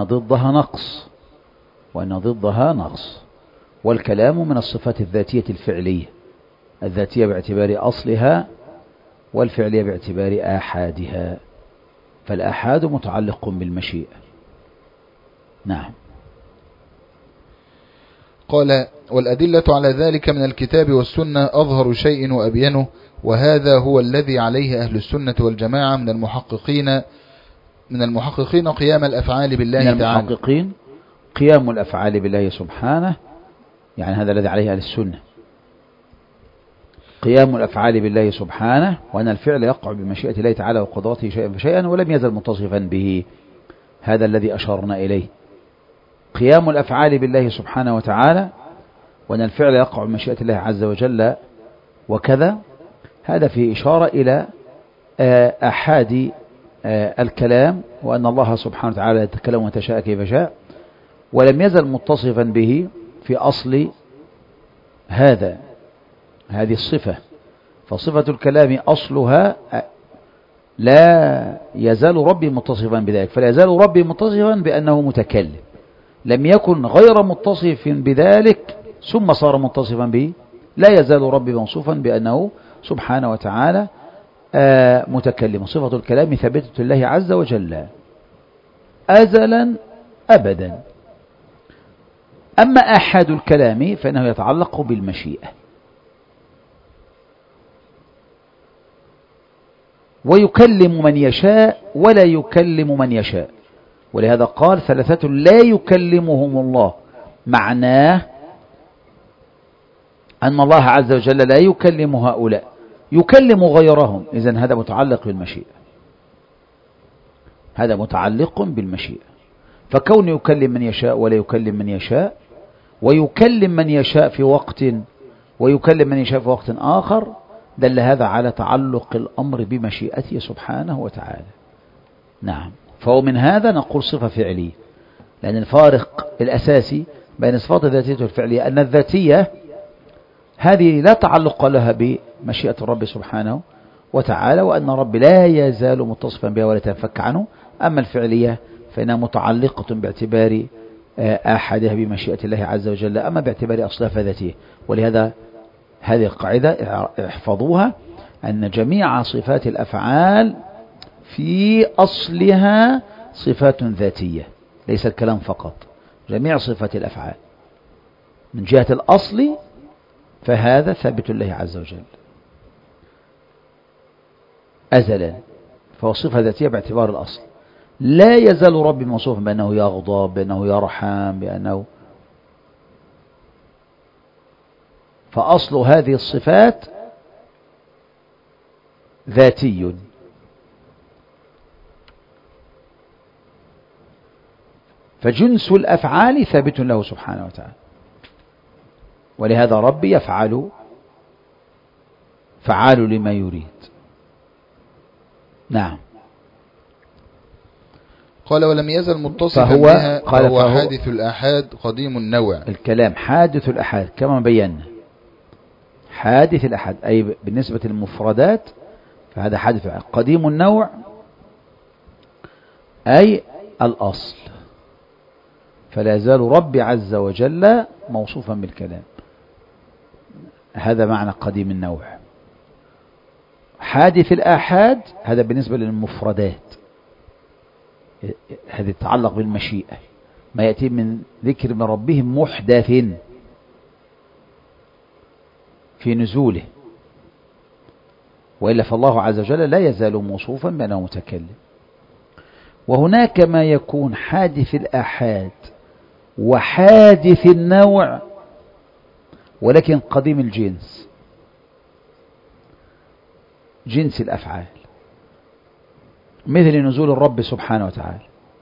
ضدها نقص. والكلام من الصفات الذاتية الفعلية، الذاتية باعتبار أصلها، والفعلية باعتبار آحادها، فالآحاد متعلق بالمشيئة. نعم. قال: والأدلة على ذلك من الكتاب والسنة أظهر شيء وأبينه، وهذا هو الذي عليه أهل السنة والجماعة من المحققين قيام الأفعال بالله تعالى. من المحققين قيام الأفعال بالله سبحانه، يعني هذا الذي عليه أهل السنة، قيام الأفعال بالله سبحانه، وأن الفعل يقع بمشيئة الله تعالى وقدرته شيئا فشيئا ولم يزل متصفا به، هذا الذي أشرنا إليه. قيام الأفعال بالله سبحانه وتعالى، وأن الفعل يقع بمشيئة الله عز وجل وكذا، هذا فيه إشارة إلى أحاد الكلام، وأن الله سبحانه وتعالى يتكلم وتشاء كيف شاء، ولم يزل متصفا به في أصل هذه الصفة. فصفة الكلام أصلها لا يزال ربي متصفا بذلك، فلا يزال ربي متصفا بأنه متكلم، لم يكن غير متصف بذلك ثم صار متصفا به، لا يزال ربي موصوفا بأنه سبحانه وتعالى متكلم. صفة الكلام ثابتة لله عز وجل أزلا أبدا. أما آحاد الكلام فإنه يتعلق بالمشيئة، ويكلم من يشاء ولا يكلم من يشاء، ولهذا قال ثلاثة لا يكلمهم الله، معناه أن الله عز وجل لا يكلم هؤلاء، يكلم غيرهم. إذن هذا متعلق بالمشيئة، هذا متعلق بالمشيئة. فكون يكلم من يشاء ولا يكلم من يشاء، ويكلم من يشاء في وقت ويكلم من يشاء في وقت آخر، دل هذا على تعلق الأمر بمشيئته سبحانه وتعالى. نعم، فهو من هذا نقول صفة فعلية، لأن الفارق الأساسي بين صفات الذاتية والفعلية أن الذاتية هذه لا تعلق لها بمشيئة الرب سبحانه وتعالى، وأن الرب لا يزال متصفا بها ولا تنفك عنه. أما الفعلية فإنها متعلقة باعتبار أحدها بمشيئة الله عز وجل، أما باعتبار أصلها فذاتية. ولهذا هذه القاعدة احفظوها، أن جميع صفات الأفعال في أصلها صفات ذاتية، ليس الكلام فقط. جميع صفات الأفعال من جهة الأصل فهذا ثابت لله عز وجل أزلا، فهو صفة ذاتية باعتبار الأصل. لا يزال ربي موصوفا بأنه يغضب، بأنه يرحم، بأنه، فأصل هذه الصفات ذاتي. فجنس الأفعال ثابت له سبحانه وتعالى، ولهذا ربي يفعل، فعال لما يريد. نعم. قال ولم يزل متصفا بها فهو حادث الآحاد قديم النوع. الكلام حادث الآحاد كما بينا، حادث الآحاد أي بالنسبة للمفردات فهذا حادث الآحاد. قديم النوع أي الأصل، فلا يزال ربي عز وجل موصوفا بالكلام، هذا معنى قديم النوع. حادث الآحاد هذا بالنسبة للمفردات، هذا يتعلق بالمشيئة، ما يأتي من ذكر من ربهم محدث في نزوله، وإلا فالله عز وجل لا يزال موصوفا بأنه متكلم. وهناك ما يكون حادث الآحاد وحادث النوع ولكن قديم الجنس، جنس الأفعال، مثل نزول الرب سبحانه وتعالى.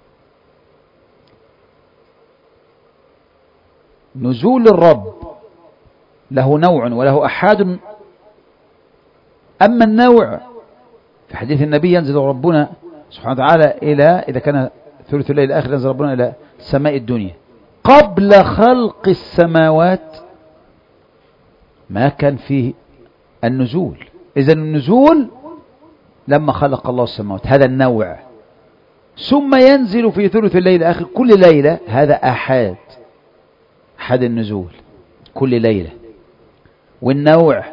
نزول الرب له نوع وله أحاد، أما النوع في حديث النبي ينزل ربنا سبحانه وتعالى إلى، إذا كان ثلث الليل الآخر ينزل ربنا إلى سماء الدنيا قبل خلق السماوات، ما كان فيه النزول. إذن النزول لما خلق الله السماوات، هذا النوع. ثم ينزل في ثلث الليل الآخر كل ليلة، هذا أحد النزول كل ليلة. والنوع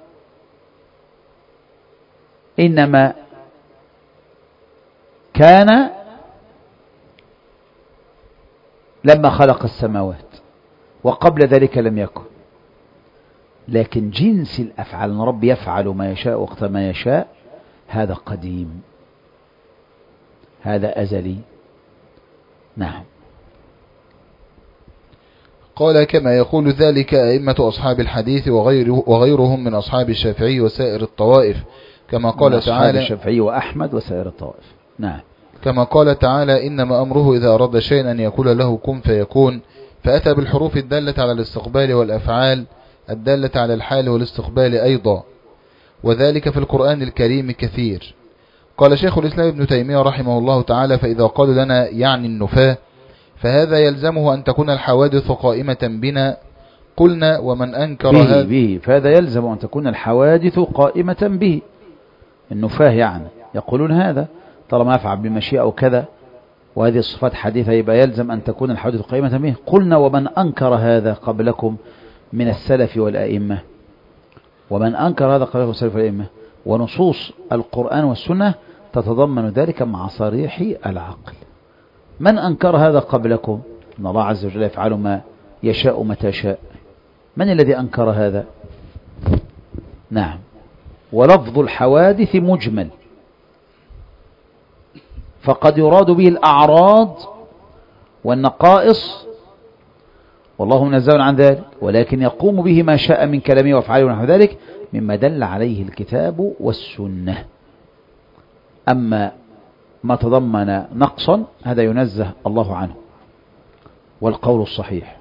إنما كان لما خلق السماوات، وقبل ذلك لم يكن. لكن جنس الأفعال أن رب يفعل ما يشاء وقت ما يشاء، هذا قديم، هذا أزلي. نعم. قال كما يقول ذلك أئمة أصحاب الحديث وغيرهم من أصحاب الشافعي وسائر الطوائف، كما قال تعالى الشافعي وأحمد وسائر الطوائف. نعم. كما قال تعالى إنما أمره إذا أراد شيئا أن يقول له كن فيكون، فأتى بالحروف الدالة على الاستقبال والأفعال الدالة على الحال والاستقبال أيضا، وذلك في القرآن الكريم كثير. قال شيخ الإسلام ابن تيمية رحمه الله تعالى فإذا قالوا لنا يعني النفاة فهذا يلزمه أن تكون الحوادث قائمة بنا، قلنا ومن أنكر به فهذا يلزم أن تكون الحوادث قائمة به. النفاة يعني يقولون هذا طالما يفعل بالمشيئة أو كذا وهذه الصفات حديثة يبقى يلزم أن تكون الحوادث قائمة به. قلنا ومن أنكر هذا قبلكم من السلف والأئمة. ومن أنكر هذا قبله سلف الأئمة، ونصوص القرآن والسنة تتضمن ذلك مع صريح العقل. من أنكر هذا قبلكم؟ إن الله عز وجل يفعل ما يشاء متى شاء. من الذي أنكر هذا؟ نعم. ولفظ الحوادث مجمل، فقد يراد به الأعراض والنقائص والله منزه عن ذلك، ولكن يقوم به ما شاء من كلامه وأفعاله ونحو ذلك مما دل عليه الكتاب والسنة. أما ما تضمن نقصا هذا ينزه الله عنه. والقول الصحيح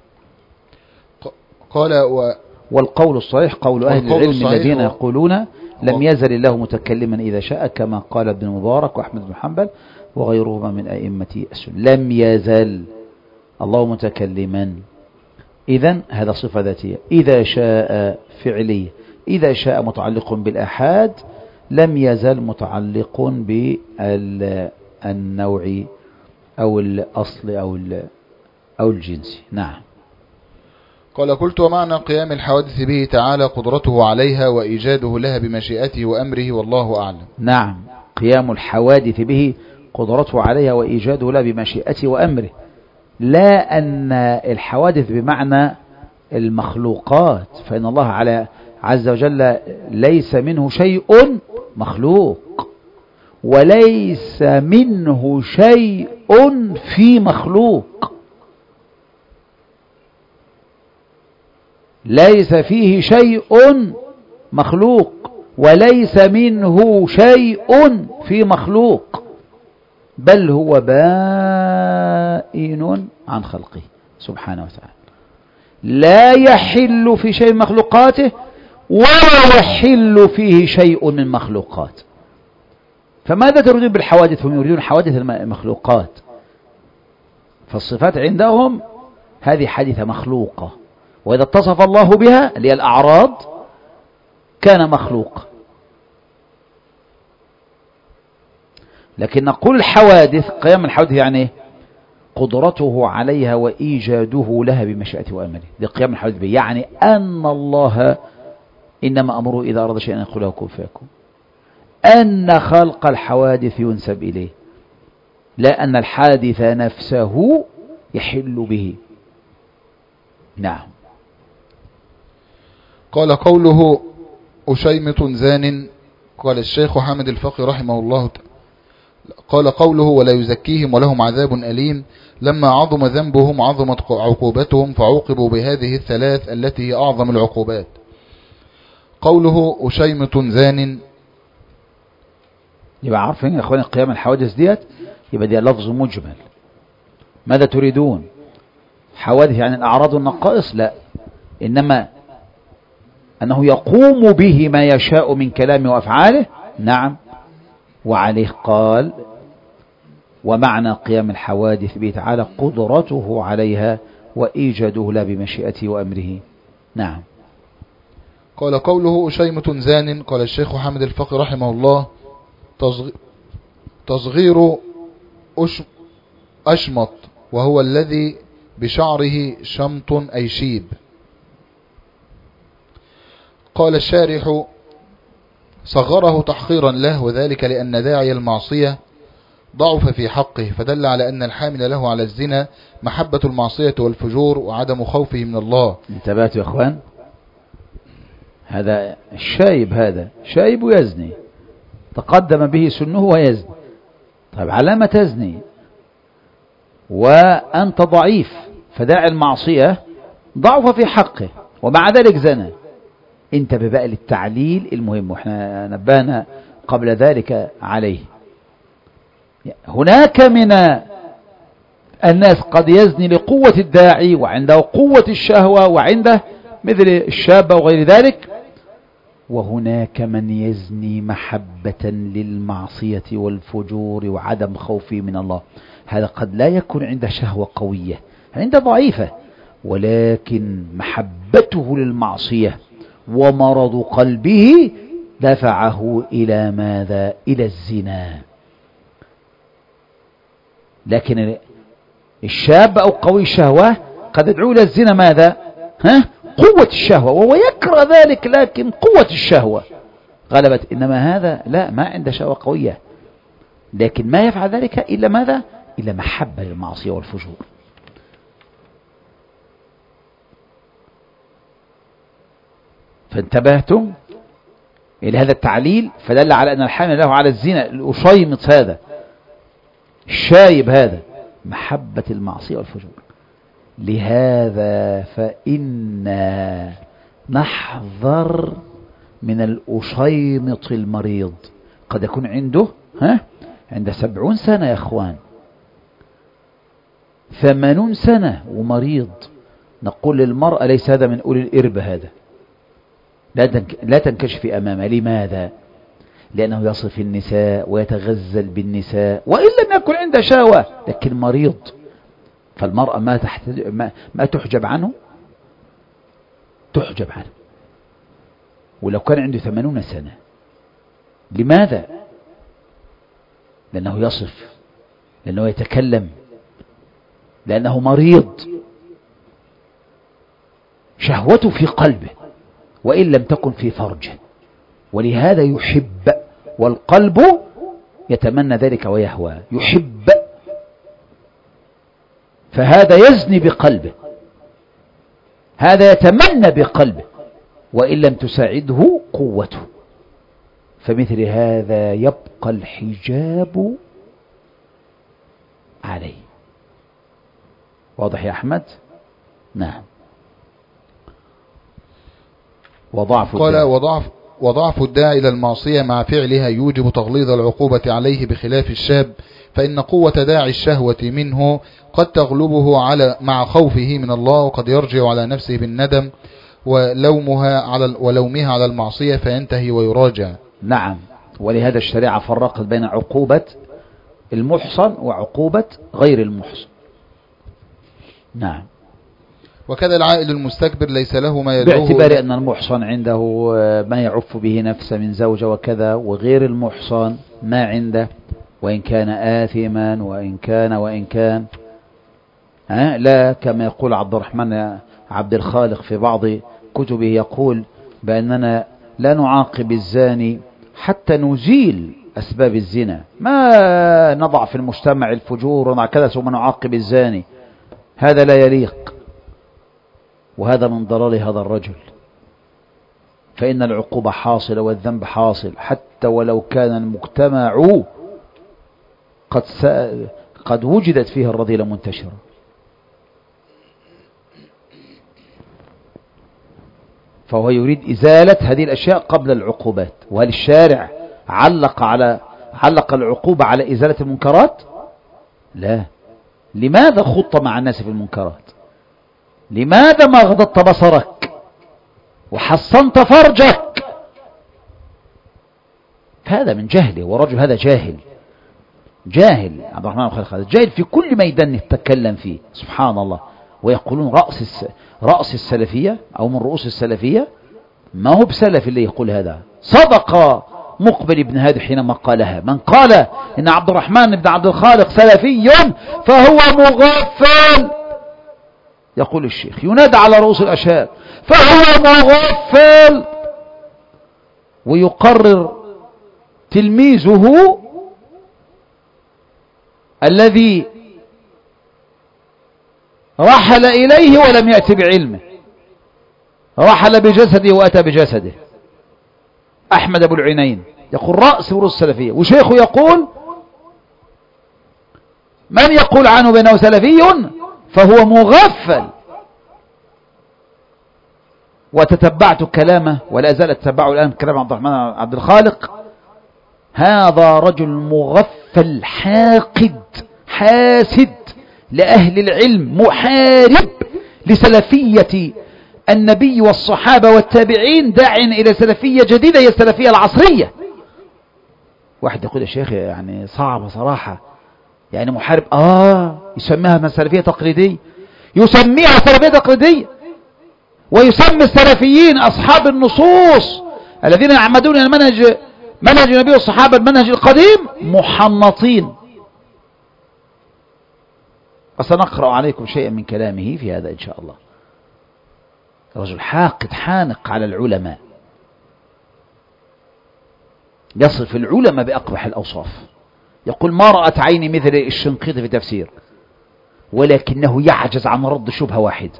والقول الصحيح قول أهل العلم الذين يقولون لم يزل الله متكلما إذا شاء، كما قال ابن المبارك وأحمد بن حنبل وغيرهما من أئمة السنة. لم يزل الله متكلما، إذن هذا صفة ذاتية. إذا شاء فعلية، إذا شاء متعلق بالآحاد، لم يزل متعلق بالنوع أو الأصل أو الجنس. نعم. قال قلت ومعنى قيام الحوادث به تعالى قدرته عليها وإيجاده لها بمشيئته وأمره والله أعلم. نعم، قيام الحوادث به قدرته عليها وإيجاده لها بمشيئته وأمره، لا أن الحوادث بمعنى المخلوقات، فإن الله عز وجل ليس منه شيء مخلوق، وليس منه شيء في مخلوق، ليس فيه شيء مخلوق وليس منه شيء في مخلوق، بل هو بائن عن خلقه سبحانه وتعالى، لا يحل في شيء من مخلوقاته ولا يحل فيه شيء من مخلوقات. فماذا تريدون بالحوادث؟ هم يريدون حوادث المخلوقات، فالصفات عندهم هذه حادثة مخلوقة، وإذا اتصف الله بها اللي هي الأعراض كان مخلوق. لكن نقول الحوادث، قيام الحوادث يعني قدرته عليها وإيجاده لها بمشيئته وأمره، لقيام الحوادث به، يعني أن الله إنما أمره إذا أراد شيئا أن يقول له كن فيكون، أن خلق الحوادث ينسب إليه، لا أن الحادث نفسه يحل به. نعم. قال قوله أشيمة زان، قال الشيخ حامد الفقي رحمه الله قال قوله ولا يزكيهم ولهم عذاب أليم، لما عظم ذنبهم عظمت عقوبتهم فعوقبوا بهذه الثلاث التي هي أعظم العقوبات. قوله أشيمة زان، يبقى عارفين يا أخواني قيام الحوادث ديت، يبقى دي لفظ مجمل. ماذا تريدون؟ حوادث يعني الأعراض والنقائص؟ لا، إنما أنه يقوم به ما يشاء من كلامه وأفعاله. نعم. وعليه قال ومعنى قيام الحوادث به تعالى قدرته عليها وإيجاده لا بمشيئته وأمره. نعم. قال قوله أشيمة زان، قال الشيخ حامد الفقي رحمه الله تصغير أشمط، وهو الذي بشعره شمط أي شيب. قال الشارح صغره تحقيرا له، وذلك لأن داعي المعصية ضعف في حقه، فدل على أن الحامل له على الزنا محبة المعصية والفجور وعدم خوفه من الله. انتبهتوا يا أخوان؟ هذا الشايب، هذا شايب ويزني، تقدم به سنه ويزني. طيب على ما تزني وأنت ضعيف، فداعي المعصية ضعف في حقه ومع ذلك زنى. انتبه بقى للتعليل المهم، واحنا نبهنا قبل ذلك عليه. هناك من الناس قد يزني لقوة الداعي وعنده قوة الشهوة وعنده مثل الشابة وغير ذلك، وهناك من يزني محبة للمعصية والفجور وعدم خوفه من الله. هذا قد لا يكون عنده شهوة قوية، عنده ضعيفة، ولكن محبته للمعصية ومرض قلبه دفعه إلى ماذا؟ إلى الزنا. لكن الشاب أو قوي الشهوة قد يدعو إلى الزنا ماذا؟ قوة الشهوة، وهو يكره ذلك، لكن قوة الشهوة غلبت. إنما هذا لا، ما عنده شهوة قوية، لكن ما يفعل ذلك إلا ماذا؟ إلا محبة للمعصية والفجور. فانتبهتم إلى هذا التعليل، فدل على أن الحامل له على الزنا الأشيمط هذا الشايب هذا محبة المعصية والفجور. لهذا فإنا نحذر من الأشيمط المريض. قد يكون عنده عنده 70 سنة يا أخوان، 80 سنة ومريض. نقول للمرأة ليس هذا من أولي الإربة، هذا لا تنكشف أمامه. لماذا؟ لأنه يصف النساء ويتغزل بالنساء، وإن لم يكن عنده شهوة لكن مريض. فالمرأة ما تحجب عنه، تحجب عنه ولو كان عنده 80 سنة. لماذا؟ لأنه يصف، لأنه يتكلم، لأنه مريض، شهوته في قلبه وإن لم تكن في فرجه، ولهذا يحب، والقلب يتمنى ذلك ويهوى، يحب. فهذا يزني بقلبه، هذا يتمنى بقلبه وإن لم تساعده قوته. فمثل هذا يبقى الحجاب عليه. واضح يا أحمد؟ نعم. وضعف الداعي إلى المعصية مع فعلها يوجب تغليظ العقوبة عليه، بخلاف الشاب، فإن قوة داعي الشهوة منه قد تغلبه مع خوفه من الله، وقد يرجع على نفسه بالندم ولومها على المعصية فينتهي ويراجع. نعم. ولهذا الشريعة فرقت بين عقوبة المحصن وعقوبة غير المحصن. نعم. وكذا العائل المستكبر ليس له ما يدعوه، باعتبار أن المحصن عنده ما يعف به نفسه من زوجة وكذا، وغير المحصن ما عنده، وإن كان آثما وإن كان لا، كما يقول عبد الرحمن عبد الخالق في بعض كتبه، يقول بأننا لا نعاقب الزاني حتى نزيل أسباب الزنا، ما نضع في المجتمع الفجور ونضع كذا ثم نعاقب الزاني، هذا لا يليق، وهذا من ضلال هذا الرجل. فإن العقوبة حاصلة والذنب حاصل، حتى ولو كان المجتمع قد وجدت فيه الرذيلة منتشرة. فهو يريد إزالة هذه الأشياء قبل العقوبات. وهل الشارع علق العقوبة على إزالة المنكرات؟ لا. لماذا خضت مع الناس في المنكرات؟ لماذا ما غضضت بصرك وحصنت فرجك؟ هذا من جهله، ورجل هذا جاهل عبد الرحمن بن خالد، جاهل في كل ميدان يتكلم فيه، سبحان الله. ويقولون رأس السلفية أو من رؤوس السلفية، ما هو بسلف اللي يقول هذا. صدق مقبل بن هادي حينما قالها. من قال إن عبد الرحمن بن عبد الخالق سلفي فهو مغفل، يقول الشيخ، ينادى على رؤوس الأشهاد، فهو مغفل. ويقرر تلميذه الذي رحل إليه ولم يأتي بعلمه، رحل بجسده وأتى بجسده، أحمد أبو العينين، يقول رأس ورؤوس السلفية، وشيخه يقول من يقول عنه بأنه سلفي فهو مغفل. وتتبعت كلامه ولا زال أتتبعه الآن، كلام عبد الرحمن عبد الخالق. هذا رجل مغفل حاقد حاسد لأهل العلم، محارب لسلفية النبي والصحابة والتابعين، داع إلى سلفية جديدة، هي السلفية العصرية. واحد يقول يا شيخ يعني صعبة صراحة، يعني محارب يسميها سلفية تقليدية، يسميها سلفية تقليدية، ويسمي السلفيين أصحاب النصوص الذين يعمدون إلى منهج النبي والصحابة المنهج القديم محنطين. وسنقرأ عليكم شيئا من كلامه في هذا إن شاء الله. رجل حاقد حانق على العلماء، يصف العلماء بأقبح الأوصاف. يقول ما رأت عيني مثل الشنقيطي في تفسير، ولكنه يعجز عن رد شبهة واحد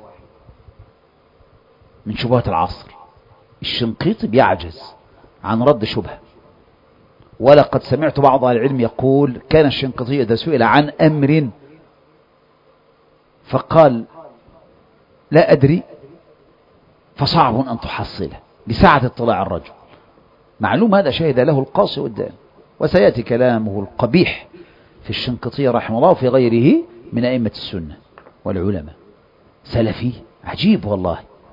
من شبهات العصر. الشنقيطي بيعجز عن رد شبهة. ولقد سمعت بعض العلم يقول كان الشنقيطي إذا سئل عن أمر فقال لا أدري فصعب أن تحصله لسعة اطلاع الرجل. معلوم هذا شهد له القاصي قدام، وسيأتي كلامه القبيح في الشنقيطي رحمه الله وفي غيره من أئمة السنة والعلماء. سلفي عجيب والله.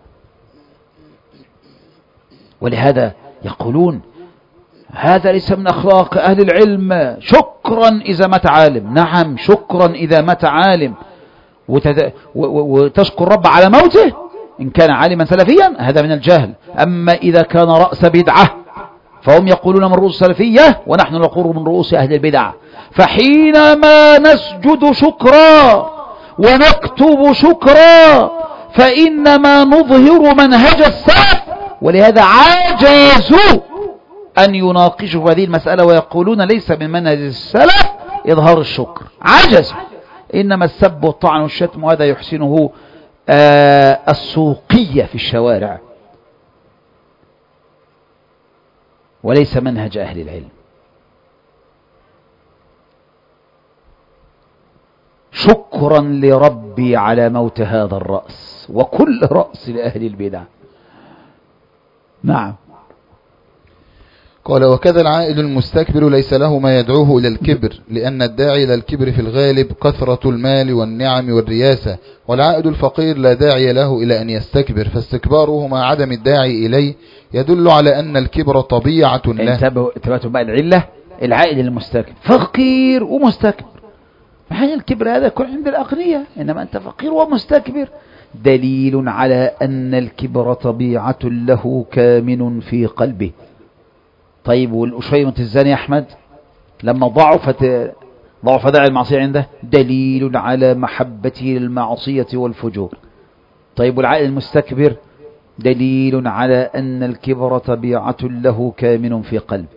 ولهذا يقولون هذا ليس من أخلاق أهل العلم، شكرا إذا مات عالم. نعم شكرا إذا مات عالم، وتشكر رب على موته إن كان عالما سلفيا، هذا من الجهل. أما إذا كان رأس بدعة فهم يقولون من رؤوس السلفية ونحن نقول من رؤوس أهل البدع. فحينما نسجد شكرا ونكتب شكرا فإنما نظهر منهج السلف. ولهذا عاجزوا أن يناقشوا هذه المسألة ويقولون ليس من منهج السلف إظهار الشكر. عجزوا. إنما السب والطعن والشتم وهذا يحسنه السوقية في الشوارع، وليس منهج أهل العلم. شكرا لربي على موت هذا الرأس وكل رأس لأهل البدع. نعم. قال وكذا العائد المستكبر ليس له ما يدعوه إلى الكبر، لأن الداعي إلى الكبر في الغالب كثرة المال والنعم والرياسة، والعائد الفقير لا داعي له إلى أن يستكبر، فاستكباره مع عدم الداعي إليه يدل على أن الكبر طبيعة له. انتبهتوا بقى العلة، العائد المستكبر فقير ومستكبر. محل الكبر هذا يكون عند الأغنياء، إنما أنت فقير ومستكبر، دليل على أن الكبر طبيعة له كامن في قلبه. طيب والأشيمة الزاني أحمد لما ضعف داعي المعصية عنده، دليل على محبته للمعصية والفجور. طيب والعائل المستكبر دليل على أن الكبر طبيعة له كامن في قلبه.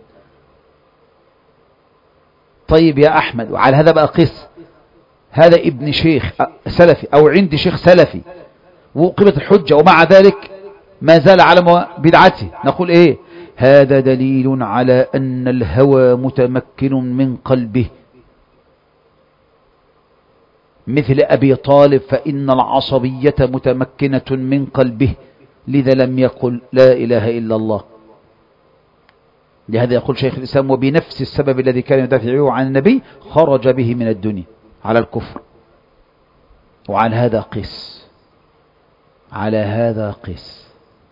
طيب يا أحمد، وعلى هذا بقى قس، هذا ابن شيخ سلفي أو عندي شيخ سلفي وقبت الحجة ومع ذلك ما زال على بدعته، نقول إيه؟ هذا دليل على أن الهوى متمكن من قلبه، مثل أبي طالب فإن العصبية متمكنة من قلبه، لذا لم يقل لا إله إلا الله. لهذا يقول شيخ الإسلام وبنفس السبب الذي كان يدافعه عن النبي خرج به من الدنيا على الكفر. وعلى هذا قس، على هذا قس.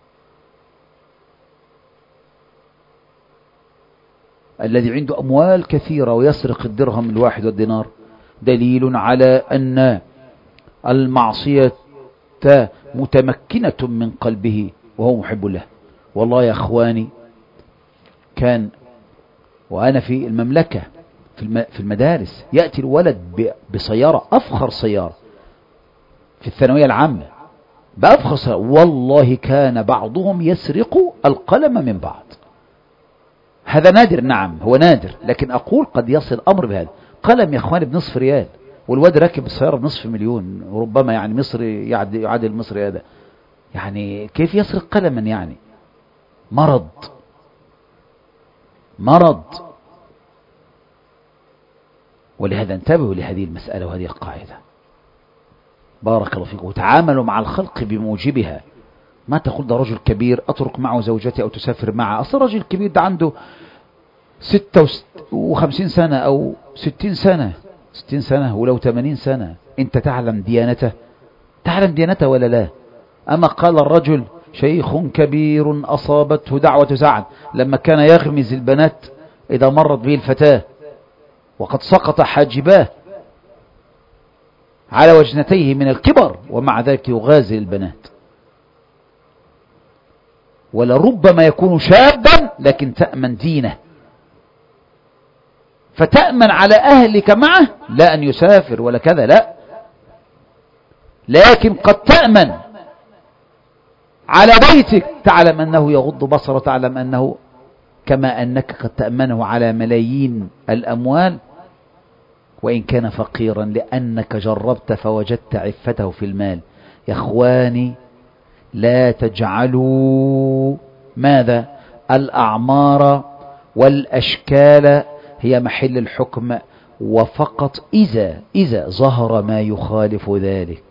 الذي عنده أموال كثيرة ويسرق الدرهم الواحد والدينار دليل على أن المعصية متمكنة من قلبه وهو محب له. والله يا أخواني، كان وأنا في المملكة في المدارس يأتي الولد بسيارة، أفخر سيارة في الثانوية العامة بأفخر سيارة، والله كان بعضهم يسرق القلم من بعض. هذا نادر، نعم هو نادر، لكن أقول قد يصل الأمر بهذا. قلم يا أخواني بنصف ريال، والواد راكب السيارة بنصف مليون، وربما يعني مصري يعادل مصري هذا، يعني كيف يسرق قلما؟ يعني مرض. ولهذا انتبهوا لهذه المسألة وهذه القاعدة. بارك الله فيكم. وتعاملوا مع الخلق بموجبها. ما تقول ده رجل كبير أترك معه زوجتي أو تسافر معه. أصل الرجل الكبير ده عنده 56 سنة أو 60 سنة 60 سنة ولو 80 سنة. أنت تعلم ديانته؟ تعلم ديانته ولا لا؟ أما قال الرجل شيخ كبير أصابته دعوة سعد لما كان يغمز البنات إذا مرت به الفتاة وقد سقط حاجباه على وجنتيه من الكبر، ومع ذلك يغازل البنات. ولربما يكون شابا لكن تأمن دينه، فتأمن على أهلك معه، لا أن يسافر ولا كذا، لا، لكن قد تأمن على بيتك تعلم أنه يغض بصره، وتعلم أنه كما أنك قد تأمنه على ملايين الأموال وإن كان فقيرا، لأنك جربت فوجدت عفته في المال. يا إخواني لا تجعلوا ماذا الأعمار والأشكال هي محل الحكم، وفقط إذا ظهر ما يخالف ذلك.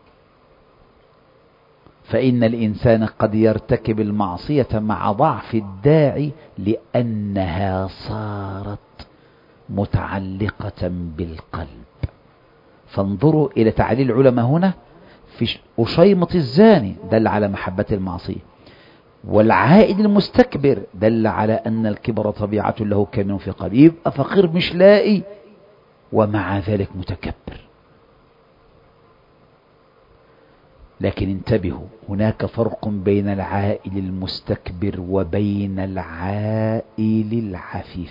فإن الإنسان قد يرتكب المعصية مع ضعف الداعي لأنها صارت متعلقة بالقلب. فانظروا إلى تعليل العلماء هنا في أشيمة الزاني دل على محبة المعصية، والعائد المستكبر دل على أن الكبر طبيعة له كامن في قلبه. يبقى فقير مش لاقي ومع ذلك متكبر. لكن انتبهوا، هناك فرق بين العائل المستكبر وبين العائل العفيف.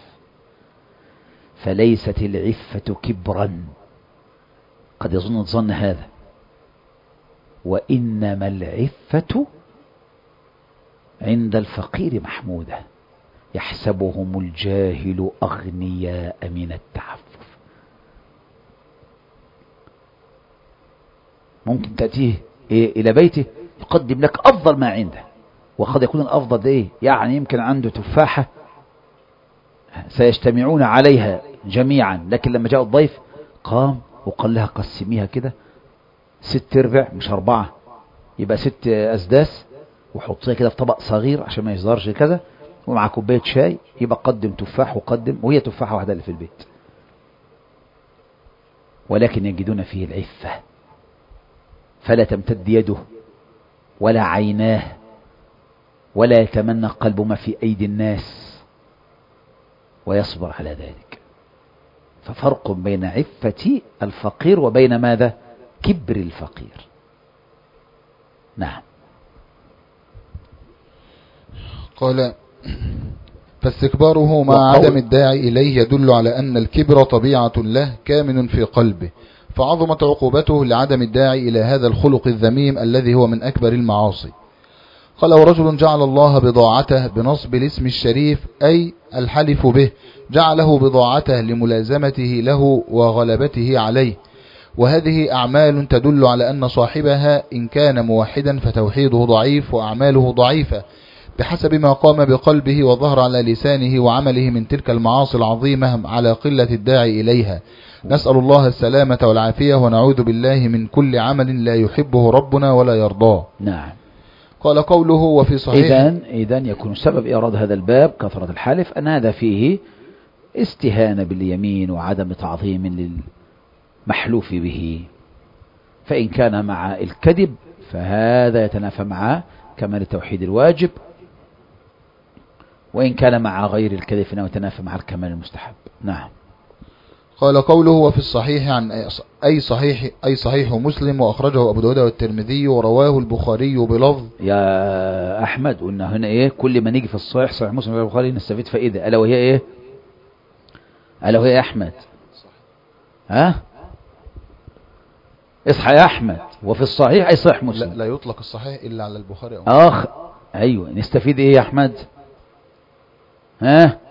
فليست العفة كبرا، قد يظن الظن هذا، وإنما العفة عند الفقير محمودة، يحسبهم الجاهل أغنياء من التعفف. ممكن تأتيه إلى بيته يقدم لك أفضل ما عنده، وقد يكون الأفضل ده يعني يمكن عنده تفاحة سيجتمعون عليها جميعا، لكن لما جاء الضيف قام وقال لها قسميها كده 6/4 مش 4، يبقى 6 أسداس، وحطيها كده في طبق صغير عشان ما يصدرش كذا، ومع كوباية شاي. يبقى قدم تفاح وقدم، وهي تفاحة واحدة اللي في البيت، ولكن يجدون فيه العفة. فلا تمتد يده ولا عيناه ولا يتمنى قلبه ما في أيدي الناس، ويصبر على ذلك. ففرق بين عفة الفقير وبين ماذا؟ كبر الفقير. نعم. قال: فاستكباره مع عدم الداعي إليه يدل على أن الكبر طبيعة له كامن في قلبه، فعظمت عقوبته لعدم الداعي إلى هذا الخلق الذميم الذي هو من أكبر المعاصي. قال: ورجل جعل الله بضاعته بنصب الاسم الشريف أي الحلف به، جعله بضاعته لملازمته له وغلبته عليه، وهذه أعمال تدل على أن صاحبها إن كان موحدا فتوحيده ضعيف وأعماله ضعيفة بحسب ما قام بقلبه وظهر على لسانه وعمله من تلك المعاصي العظيمة على قلة الداعي إليها. نسأل الله السلامة والعافية ونعوذ بالله من كل عمل لا يحبه ربنا ولا يرضاه. نعم. قال: قوله وفي صحيح. إذن يكون سبب إيراد هذا الباب كثرة الحلف، أن هذا فيه استهانة باليمين وعدم تعظيم للمحلوف به. فإن كان مع الكذب فهذا يتنافى مع كمال التوحيد الواجب، وإن كان مع غير الكذب فإنه يتنافى مع الكمال المستحب. نعم. قال: قوله وفي الصحيح عن أي صحيح مسلم، وأخرجه أبو داود والترمذي، ورواه البخاري بلفظ. يا أحمد قلنا هنا إيه؟ كل ما نيجي في الصحيح صحيح مسلم والبخاري نستفيد فائدة، ألا وهي إيه؟ ألا وهي أحمد، ها؟ اصحى يا أحمد. وفي الصحيح أي صحيح مسلم. لا يطلق الصحيح إلا على البخاري. أيوة، نستفيد إيه يا أحمد؟ ها؟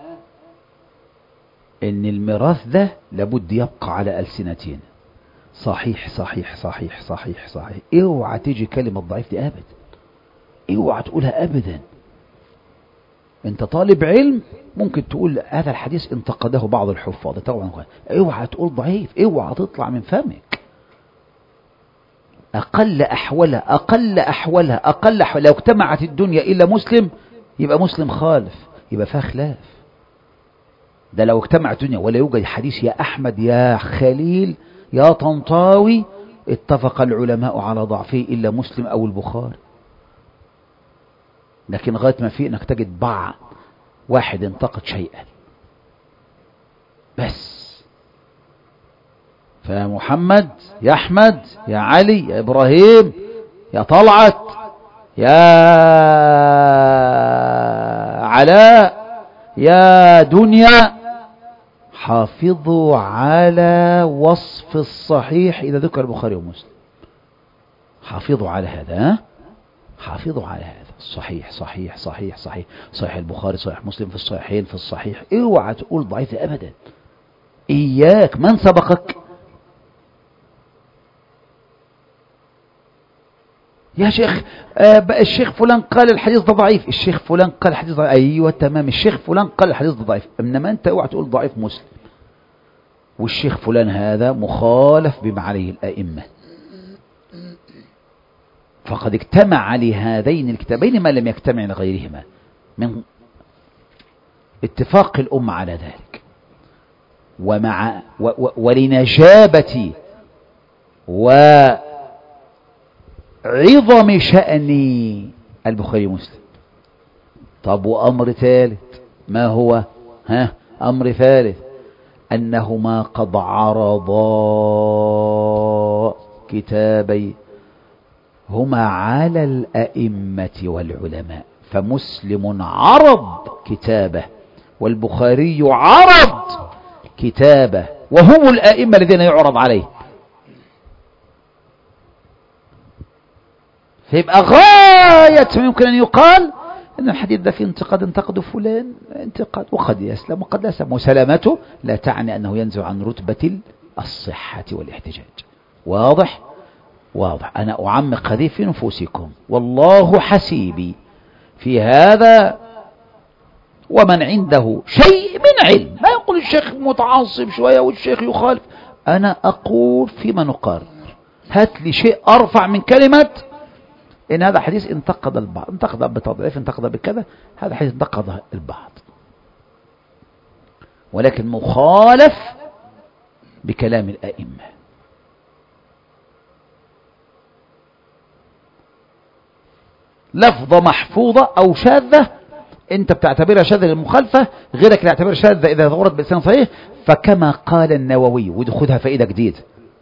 إن الميراث ده لابد يبقى على ألسنتين. صحيح صحيح صحيح صحيح صحيح. اوعى تيجي كلمة ضعيف دي أبدا، اوعى تقولها أبدا. انت طالب علم ممكن تقول هذا الحديث انتقده بعض الحفاظ طبعا، اوعى تقول ضعيف، اوعى تطلع من فمك. أقل أحولها لو اجتمعت الدنيا إلا مسلم يبقى مسلم خالف، يبقى فيها خلاف. ده لو اجتمعت الدنيا ولا يوجد حديث يا أحمد يا خليل يا طنطاوي اتفق العلماء على ضعفه إلا مسلم أو البخاري. لكن غاية ما فيه انك تجد واحد انتقد شيئا بس. فمحمد يا أحمد يا علي يا إبراهيم يا طلعت يا علاء يا دنيا، حافظوا على وصف الصحيح إذا ذكر البخاري ومسلم. حافظوا على هذا، حافظوا على هذا. الصحيح صحيح صحيح صحيح، صحيح البخاري صحيح مسلم، في الصحيحين في الصحيح. اوعى تقول ضعيف أبدا، إياك. من سبقك؟ يا شيخ الشيخ فلان قال الحديث ده ضعيف، الشيخ فلان قال الحديث ضعيف. أيوة تمام، الشيخ فلان قال الحديث ده ضعيف، إنما أنت اوعى تقول ضعيف مسلم. والشيخ فلان هذا مخالف بما عليه الأئمة، فقد اجتمع لهذين الكتابين ما لم يجتمع لغيرهما من اتفاق الأمة على ذلك. ومع ولنجابة وعظم شأن البخاري ومسلم. طب وأمر ثالث ما هو؟ أمر ثالث أنهما قد عرضا كتابي هما على الأئمة والعلماء، فمسلم عرض كتابه والبخاري عرض كتابه، وهم الأئمة الذين يعرض عليه. فيبقى غاية ما يمكن أن يقال أن الحديث ده فيه انتقد فلان انتقاد، وقد يسلم وقد لا يسلم، وسلامته لا تعني أنه ينزل عن رتبة الصحة والاحتجاج. واضح؟ واضح. أنا أعمق هذه في نفوسكم، والله حسيبي في هذا. ومن عنده شيء من علم، ما يقول الشيخ متعصب شوية والشيخ يخالف، أنا أقول فيما نقرر. هات لي شيء أرفع من كلمة إن هذا حديث انتقد البعض، انتقد بتضعيف، انتقد بكذا، هذا حديث انتقد البعض، ولكن مخالف بكلام الأئمة. لفظة محفوظة أو شاذة أنت بتعتبرها شاذة للمخالفة، غيرك يعتبرها شاذة إذا ظهرت بإسناد صحيح. فكما قال النووي، ودي خدها فائدة جديدة،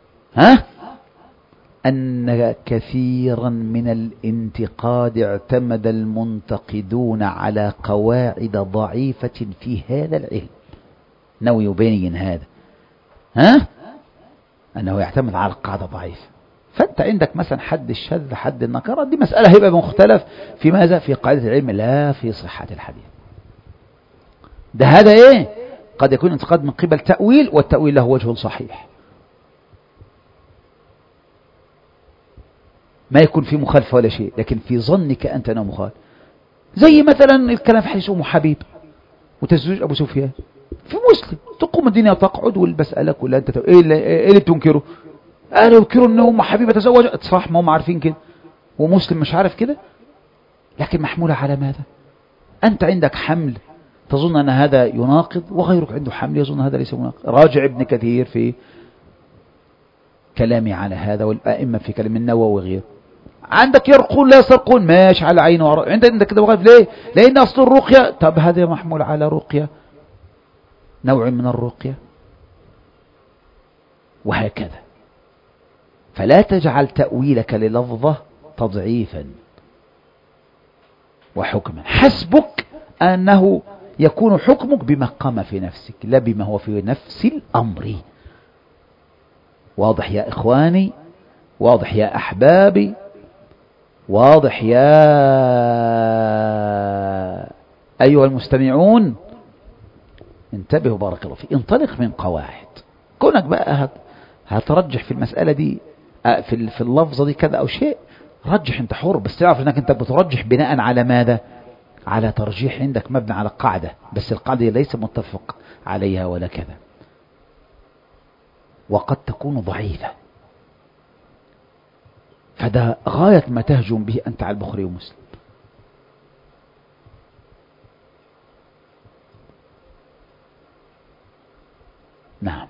أن كثيرا من الانتقاد اعتمد المنتقدون على قواعد ضعيفة في هذا العلم. نووي يبين هذا، أنه يعتمد على قاعدة ضعيفة. فأنت عندك مثلا حد الشذ، حد النكرة، دي مسألة هيبقى مختلف في ماذا؟ في قاعدة العلم، لا في صحة الحديث. ده هذا إيه؟ قد يكون انتقاد من قبل تأويل، والتأويل له وجه صحيح، ما يكون في مخالفة ولا شيء، لكن في ظنك أنت أنه مخالف. زي مثلا الكلام في حديث أم حبيب وتزوج أبو سفيان في مسلم، تقوم الدنيا وتقعد والمسألة كلها أنت إيه اللي بتنكره؟ قالوا ينكروا أن أم حبيبة تزوجت، صح، ما هم عارفين كده، ومسلم مش عارف كده، لكن محمولة على ماذا؟ أنت عندك حمل تظن أن هذا يناقض، وغيرك عنده حمل يظن هذا ليس مناقض. راجع ابن كثير في كلامي على هذا، والأئمة في كلام النووي وغيره. عندك يرقون لا يسرقون، ماشي على عينه وراء، عندك كده وغير. ليه؟ لأن أصل الرقية، طب هذا محمول على رقية، نوع من الرقية، وهكذا. فلا تجعل تأويلك للفظة تضعيفا وحكما، حسبك أنه يكون حكمك بما قام في نفسك، لا بما هو في نفس الأمر. واضح يا إخواني؟ واضح يا أحبابي؟ واضح يا أيها المستمعون؟ انتبهوا بارك الله فيك. انطلق من قواعد. كونك بقى هترجح في المسألة دي في اللفظة دي كذا أو شيء، رجح، انت حر، بس تعرف انك انت بترجح بناء على ماذا؟ على ترجيح عندك مبني على قاعدة، بس القاعدة ليس متفق عليها ولا كذا، وقد تكون ضعيفة. فده غاية ما تهجم به أنت على البخاري ومسلم. نعم.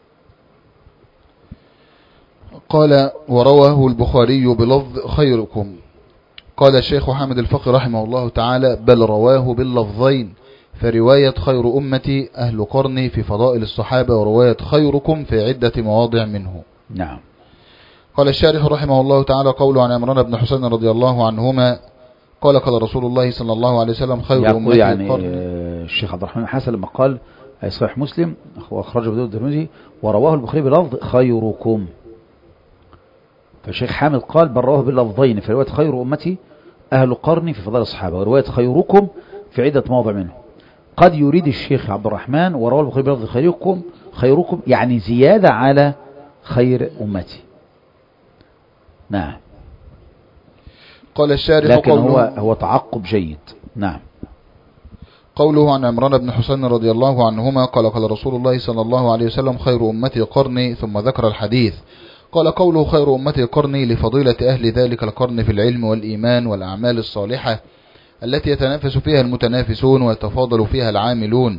قال: ورواه البخاري بلفظ خيركم. قال الشيخ حامد الفقي رحمه الله تعالى: بل رواه باللفظين، فرواية خير أمتي أهل قرني في فضائل الصحابة، ورواية خيركم في عدة مواضع منه. نعم. قال الشارح رحمه الله تعالى: قوله عن عمران بن حسين رضي الله عنهما قال: قال رسول الله صلى الله عليه وسلم: خير أمتي يعني الشيخ عبد الرحمن حسن لما قال صحيح مسلم وأخرجه بدون الترمذي ورواه البخاري بلفظ خيركم، فالشيخ حامد قال: بل رواه باللفظين، في رواية خير أمتي أهل قرني في فضائل الصحابة، ورواية خيركم في عدة مواضع منه. قد يريد الشيخ عبد الرحمن ورواه البخاري بلفظ خيركم يعني زيادة على خير أمتي. نعم. قال الشارح لكن هو تعقب جيد. نعم. قوله عن عمران بن حسين رضي الله عنهما قال قال رسول الله صلى الله عليه وسلم خير أمتي قرني، ثم ذكر الحديث. قال قوله خير أمتي قرني لفضيلة أهل ذلك القرن في العلم والإيمان والأعمال الصالحة التي يتنافس فيها المتنافسون ويتفاضل فيها العاملون،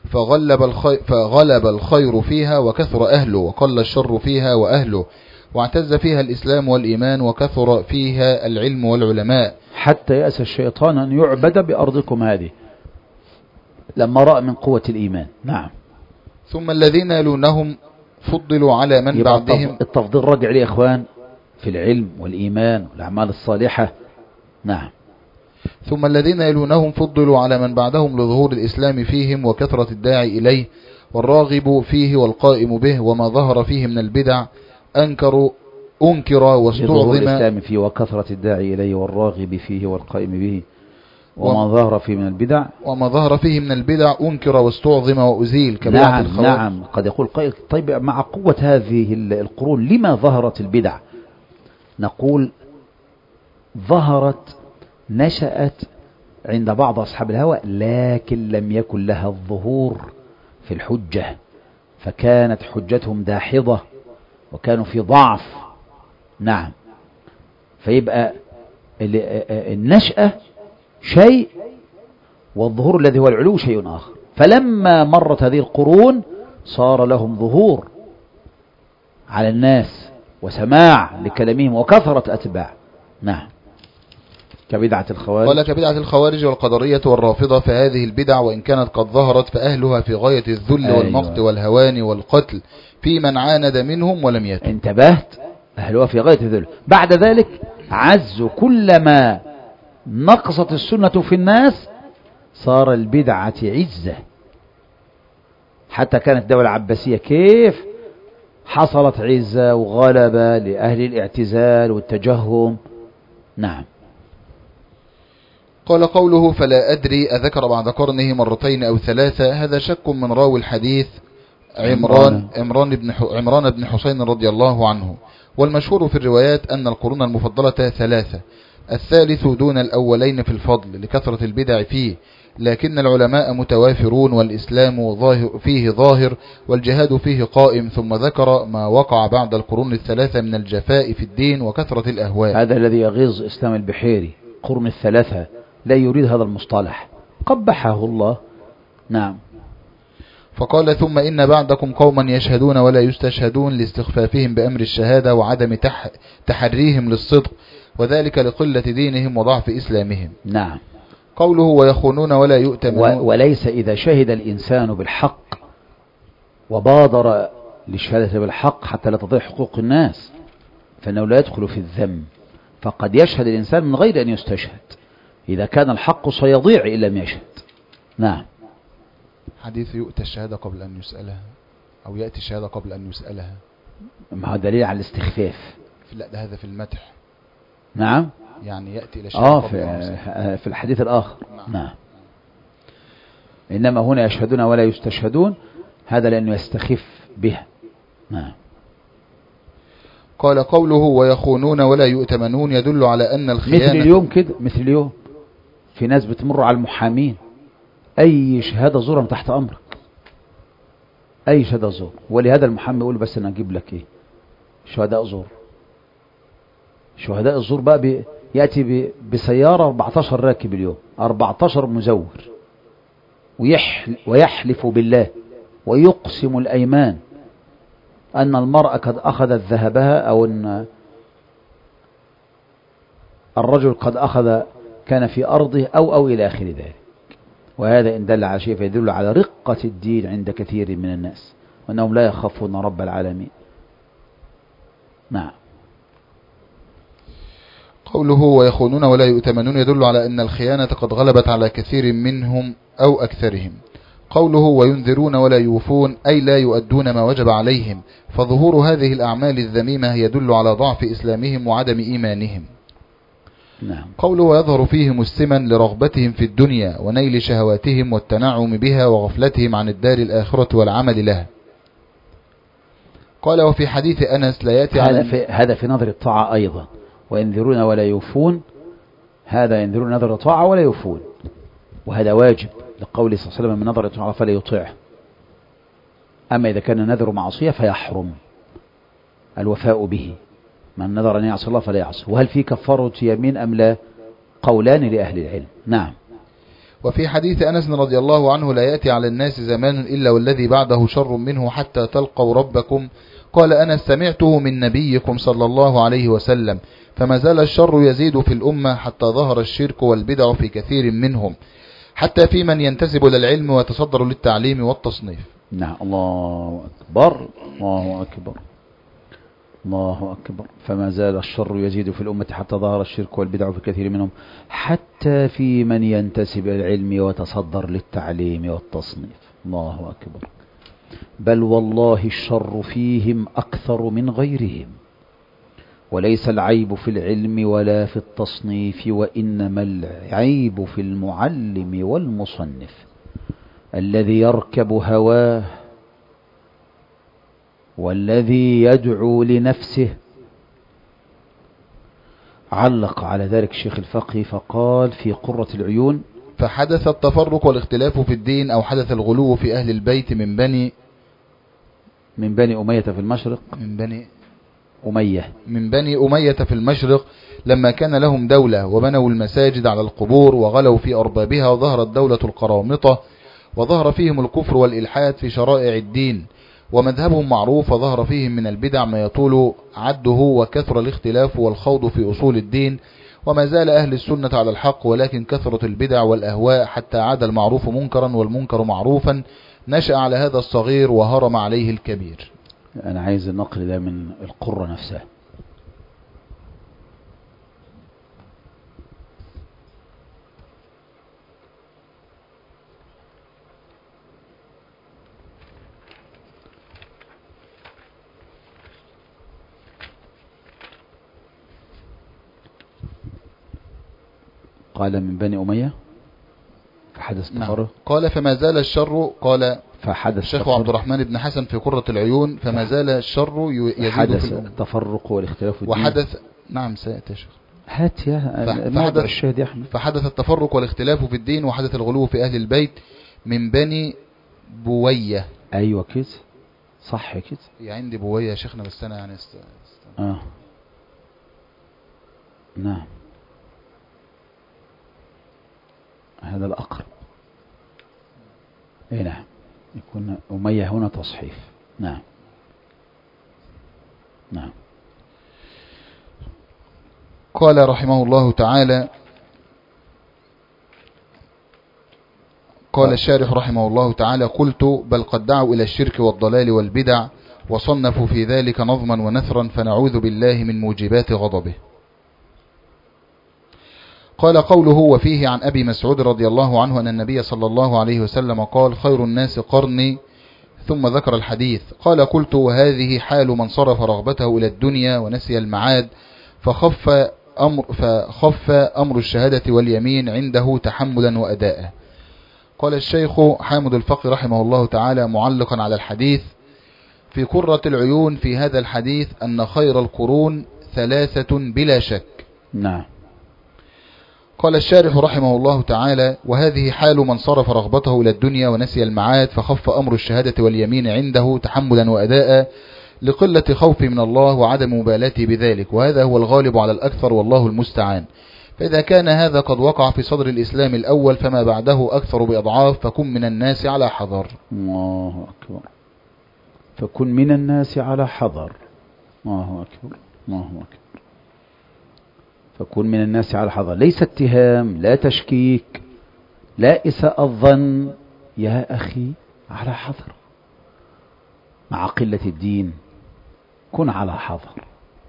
فغلب الخير فيها وكثر أهله، وقل الشر فيها وأهله، واعتز فيها الإسلام والإيمان وكثر فيها العلم والعلماء، حتى يأس الشيطان أن يعبد بأرضكم هذه لما رأى من قوة الإيمان. نعم. ثم الذين يلونهم فضلوا على من بعدهم. التفضيل راجع لي يا إخوان في العلم والإيمان والأعمال الصالحة. نعم. ثم الذين يلونهم فضلوا على من بعدهم لظهور الإسلام فيهم وكثرة الداعي إليه والراغب فيه والقائم به، وما ظهر فيه من البدع أنكر واستعظم. الإسلام فيه وكثرة الداعي إليه والراغب فيه والقائم به، وما ظهر فيه من البدع أنكر واستعظم وأزيل كبدعة الخوارج. نعم. قد يقول قائل طيب مع قوة هذه القرون لما ظهرت البدع؟ نقول نشأت عند بعض أصحاب الهوى، لكن لم يكن لها الظهور في الحجة، فكانت حجتهم داحضة وكانوا في ضعف. نعم. فيبقى النشأة شيء والظهور الذي هو العلو شيء آخر. فلما مرت هذه القرون صار لهم ظهور على الناس وسماع لكلامهم وكثرة أتباع. نعم. كبدعة الخوارج. قال كبدعة الخوارج والقدرية والرافضة، فهذه البدع وإن كانت قد ظهرت فأهلها في غاية الذل والمقت والهوان والقتل في من عاند منهم ولم يتب. انتبهت؟ أهلها في غاية الذل. بعد ذلك عزوا كلما نقصت السنة في الناس صار البدعة عزة. حتى كانت الدولة العباسية كيف حصلت عزة وغلبة لأهل الاعتزال والتجهم. نعم. قال قوله فلا أدري أذكر بعد قرنه مرتين أو ثلاثة، هذا شك من راوي الحديث عمران بن حسين رضي الله عنه. والمشهور في الروايات أن القرون المفضلة ثلاثة، الثالث دون الأولين في الفضل لكثرة البدع فيه، لكن العلماء متوافرون والإسلام فيه ظاهر والجهاد فيه قائم. ثم ذكر ما وقع بعد القرون الثلاثة من الجفاء في الدين وكثرة الأهواء. هذا الذي يغيظ إسلام البحيري، قرن الثلاثة لا يريد هذا المصطلح، قبحه الله. نعم. فقال ثم إن بعدكم قوما يشهدون ولا يستشهدون لاستخفافهم بأمر الشهادة وعدم تحريهم للصدق، وذلك لقلة دينهم وضعف إسلامهم. نعم. قوله ويخونون ولا يؤتمنون، وليس إذا شهد الإنسان بالحق وبادر للشهادة بالحق حتى لا تضيع حقوق الناس فإنه لا يدخل في الذم، فقد يشهد الإنسان من غير أن يستشهد إذا كان الحق سيضيع إن لم يشهد. نعم. حديث يؤتى الشهادة قبل أن يسألها أو يأتي الشهادة قبل أن يسألها، ما هو دليل على الاستخفاف. لا ده هذا في المدح. نعم. يعني يأتي إلى الشهادة في الحديث الآخر. نعم. إنما هنا يشهدون ولا يستشهدون، هذا لأنه يستخف بها. نعم. قال قوله ويخونون ولا يؤتمنون يدل على أن الخيانة مثل اليوم كده، مثل اليوم في ناس بتمر على المحامين، أي شهادة زورا تحت أمرك، أي شهادة زور، ولهذا المحامي يقول بس أنا أجيب لك إيه شهداء زور. شهداء الزور بقى يأتي بسيارة 14 راكب اليوم، 14 مزور، ويحلف بالله ويقسم الأيمان أن المرأة قد أخذت ذهبها أو أن الرجل قد أخذ كان في أرضه أو إلى آخر ذلك. وهذا إن دل على شيء فيدل على رقة الدين عند كثير من الناس وأنهم لا يخافون رب العالمين. نعم. قوله ويخونون ولا يؤتمنون يدل على أن الخيانة قد غلبت على كثير منهم أو أكثرهم. قوله وينذرون ولا يوفون أي لا يؤدون ما وجب عليهم، فظهور هذه الأعمال الذميمة يدل على ضعف إسلامهم وعدم إيمانهم. نعم. قوله ويظهر فيهم السمن لرغبتهم في الدنيا ونيل شهواتهم والتنعم بها وغفلتهم عن الدار الآخرة والعمل لها. قال وفي حديث أنس لا يأتي هذا في نظر الطاعة أيضا، وينذرون ولا يوفون، هذا ينذرون نظر الطاعة ولا يوفون، وهذا واجب لقوله صلى الله عليه وسلم من نظر الطاعة فلا يطيعه. أما إذا كان نذر معصية فيحرم الوفاء به، من نذر أن يعصي الله فلا يعصي. وهل في كفارة يمين أم لا؟ قولان لأهل العلم. نعم. وفي حديث أنس رضي الله عنه لا يأتي على الناس زمان إلا والذي بعده شر منه حتى تلقوا ربكم. قال أنس سمعته من نبيكم صلى الله عليه وسلم فما زال الشر يزيد في الأمة حتى ظهر الشرك والبدع في كثير منهم حتى في من ينتسب للعلم ويتصدر للتعليم والتصنيف. نعم. الله أكبر الله أكبر الله أكبر. فما زال الشر يزيد في الأمة حتى ظهر الشرك والبدع في كثير منهم حتى في من ينتسب العلم وتصدر للتعليم والتصنيف. الله أكبر. بل والله الشر فيهم أكثر من غيرهم، وليس العيب في العلم ولا في التصنيف، وإنما العيب في المعلم والمصنف الذي يركب هواه والذي يدعو لنفسه. علق على ذلك الشيخ الفقهي فقال في قرة العيون فحدث التفرق والاختلاف في الدين أو حدث الغلو في أهل البيت من بني أمية في المشرق، من بني أمية في المشرق لما كان لهم دولة وبنوا المساجد على القبور وغلوا في أربابها، وظهرت دولة القرامطة وظهر فيهم الكفر والإلحاد في شرائع الدين ومذهبهم معروف، وظهر فيهم من البدع ما يطول عده وكثر الاختلاف والخوض في أصول الدين، وما زال أهل السنة على الحق ولكن كثرت البدع والأهواء حتى عاد المعروف منكرا والمنكر معروفا. نشأ على هذا الصغير وهرم عليه الكبير. أنا عايز النقل ده من القرة نفسها. قال من بني أمية فحدث تفرق. قال فما زال الشر، قال فحدث الشيخ عبد الرحمن بن حسن في قرة العيون فما زال الشر يزيد في التفرق والاختلاف الدين. وحدث نعم سيأتي شيخ هات يا موضع الشاهد يا أحمد. فحدث التفرق والاختلاف في الدين وحدث الغلو في أهل البيت من بني بوية. أيوة كده صح كده. عندي بوية يا شيخنا بس أنا يعني نعم هذا الأقرب. اي نعم يكون أمية هنا تصحيف. نعم نعم. قال رحمه الله تعالى قال الشارح رحمه الله تعالى قلت بل قد دعوا إلى الشرك والضلال والبدع وصنفوا في ذلك نظما ونثرا فنعوذ بالله من موجبات غضبه. قال قوله وفيه عن أبي مسعود رضي الله عنه أن النبي صلى الله عليه وسلم قال خير الناس قرني، ثم ذكر الحديث. قال قلت وهذه حال من صرف رغبته إلى الدنيا ونسي المعاد فخف أمر الشهادة واليمين عنده تحملا وأداء. قال الشيخ حامد الفقي رحمه الله تعالى معلقا على الحديث في قرة العيون في هذا الحديث أن خير القرون ثلاثة بلا شك. نعم. قال الشارح رحمه الله تعالى وهذه حال من صرف رغبته إلى الدنيا ونسي المعاد فخف أمر الشهادة واليمين عنده تحملا وأداء لقلة خوف من الله وعدم مبالاته بذلك، وهذا هو الغالب على الأكثر والله المستعان. فإذا كان هذا قد وقع في صدر الإسلام الأول فما بعده أكثر بأضعاف، فكن من الناس على حذر. الله أكبر. فكن من الناس على حذر. الله أكبر الله أكبر. فكن من الناس على حذر، ليس اتهام لا تشكيك لا إساءة الظن، يا أخي على حذر. مع قلة الدين كن على حذر،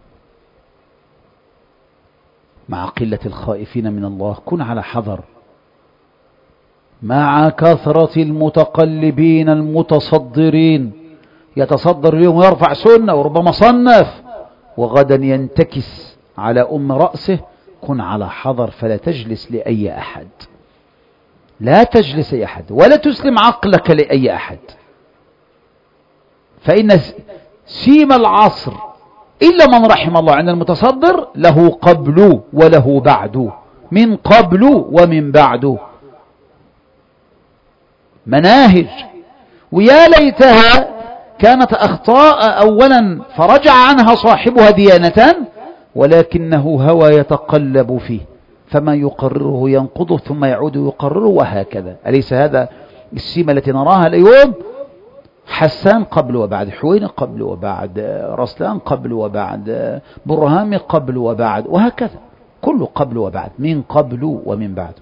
مع قلة الخائفين من الله كن على حذر، مع كثرة المتقلبين المتصدرين يتصدر اليوم ويرفع سنة وربما صنف وغدا ينتكس على رأسه كن على حذر، فلا تجلس لأي أحد، لا تجلس أي أحد، ولا تسلم عقلك لأي أحد، فإن سيم العصر إلا من رحم الله عند المتصدر له قبل وله بعد، من قبل ومن بعد، مناهج. ويا ليتها كانت أخطاء أولا فرجع عنها صاحبها ديانة، ولكنه هوى يتقلب فيه، فما يقرره ينقضه ثم يعود يقرره، وهكذا. أليس هذا السيمة التي نراها اليوم؟ حسان قبل وبعد، حوين قبل وبعد، رسلان قبل وبعد، برهام قبل وبعد، وهكذا، كله قبل وبعد، من قبل ومن بعد.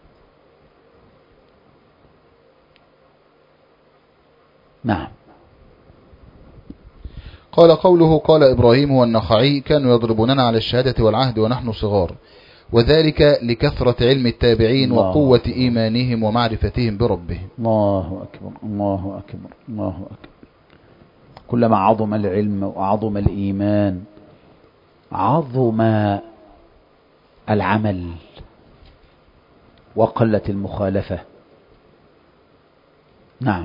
نعم. قال قوله قال إبراهيم والنخعي كانوا يضربوننا على الشهادة والعهد ونحن صغار، وذلك لكثرة علم التابعين وقوة إيمانهم ومعرفتهم بربهم. الله أكبر، الله أكبر، الله أكبر. كلما عظم العلم وعظم الإيمان عظم العمل وقلت المخالفة. نعم.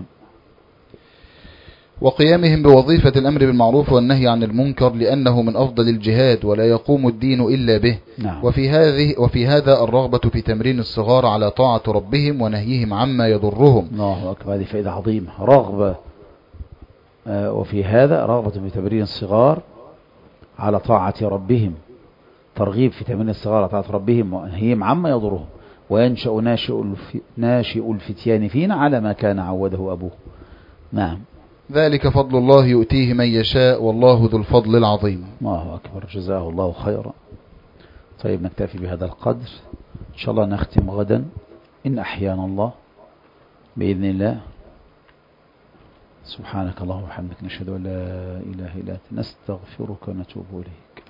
وقيامهم بوظيفة الأمر بالمعروف والنهي عن المنكر، لأنه من أفضل الجهاد ولا يقوم الدين إلا به. نعم. وفي هذا الرغبة في تمرين الصغار على طاعة ربهم ونهيهم عما يضرهم. الله أكبر، هذه فائدة عظيمة، رغبة. وفي هذا رغبة في تمرين الصغار على طاعة ربهم، ترغيب في تمرين الصغار على طاعة ربهم ونهيهم عما يضرهم. وينشأ ناشئ الفتيان فينا على ما كان عوده أبوه. نعم. ذلك فضل الله يؤتيه من يشاء والله ذو الفضل العظيم. الله أكبر، جزاه الله خيرا. طيب نكتفي بهذا القدر، إن شاء الله نختم غدا إن أحيانا الله بإذن الله. سبحانك اللهم وبحمدك، نشهد أن لا إله إلا أنت، نستغفرك ونتوب إليك.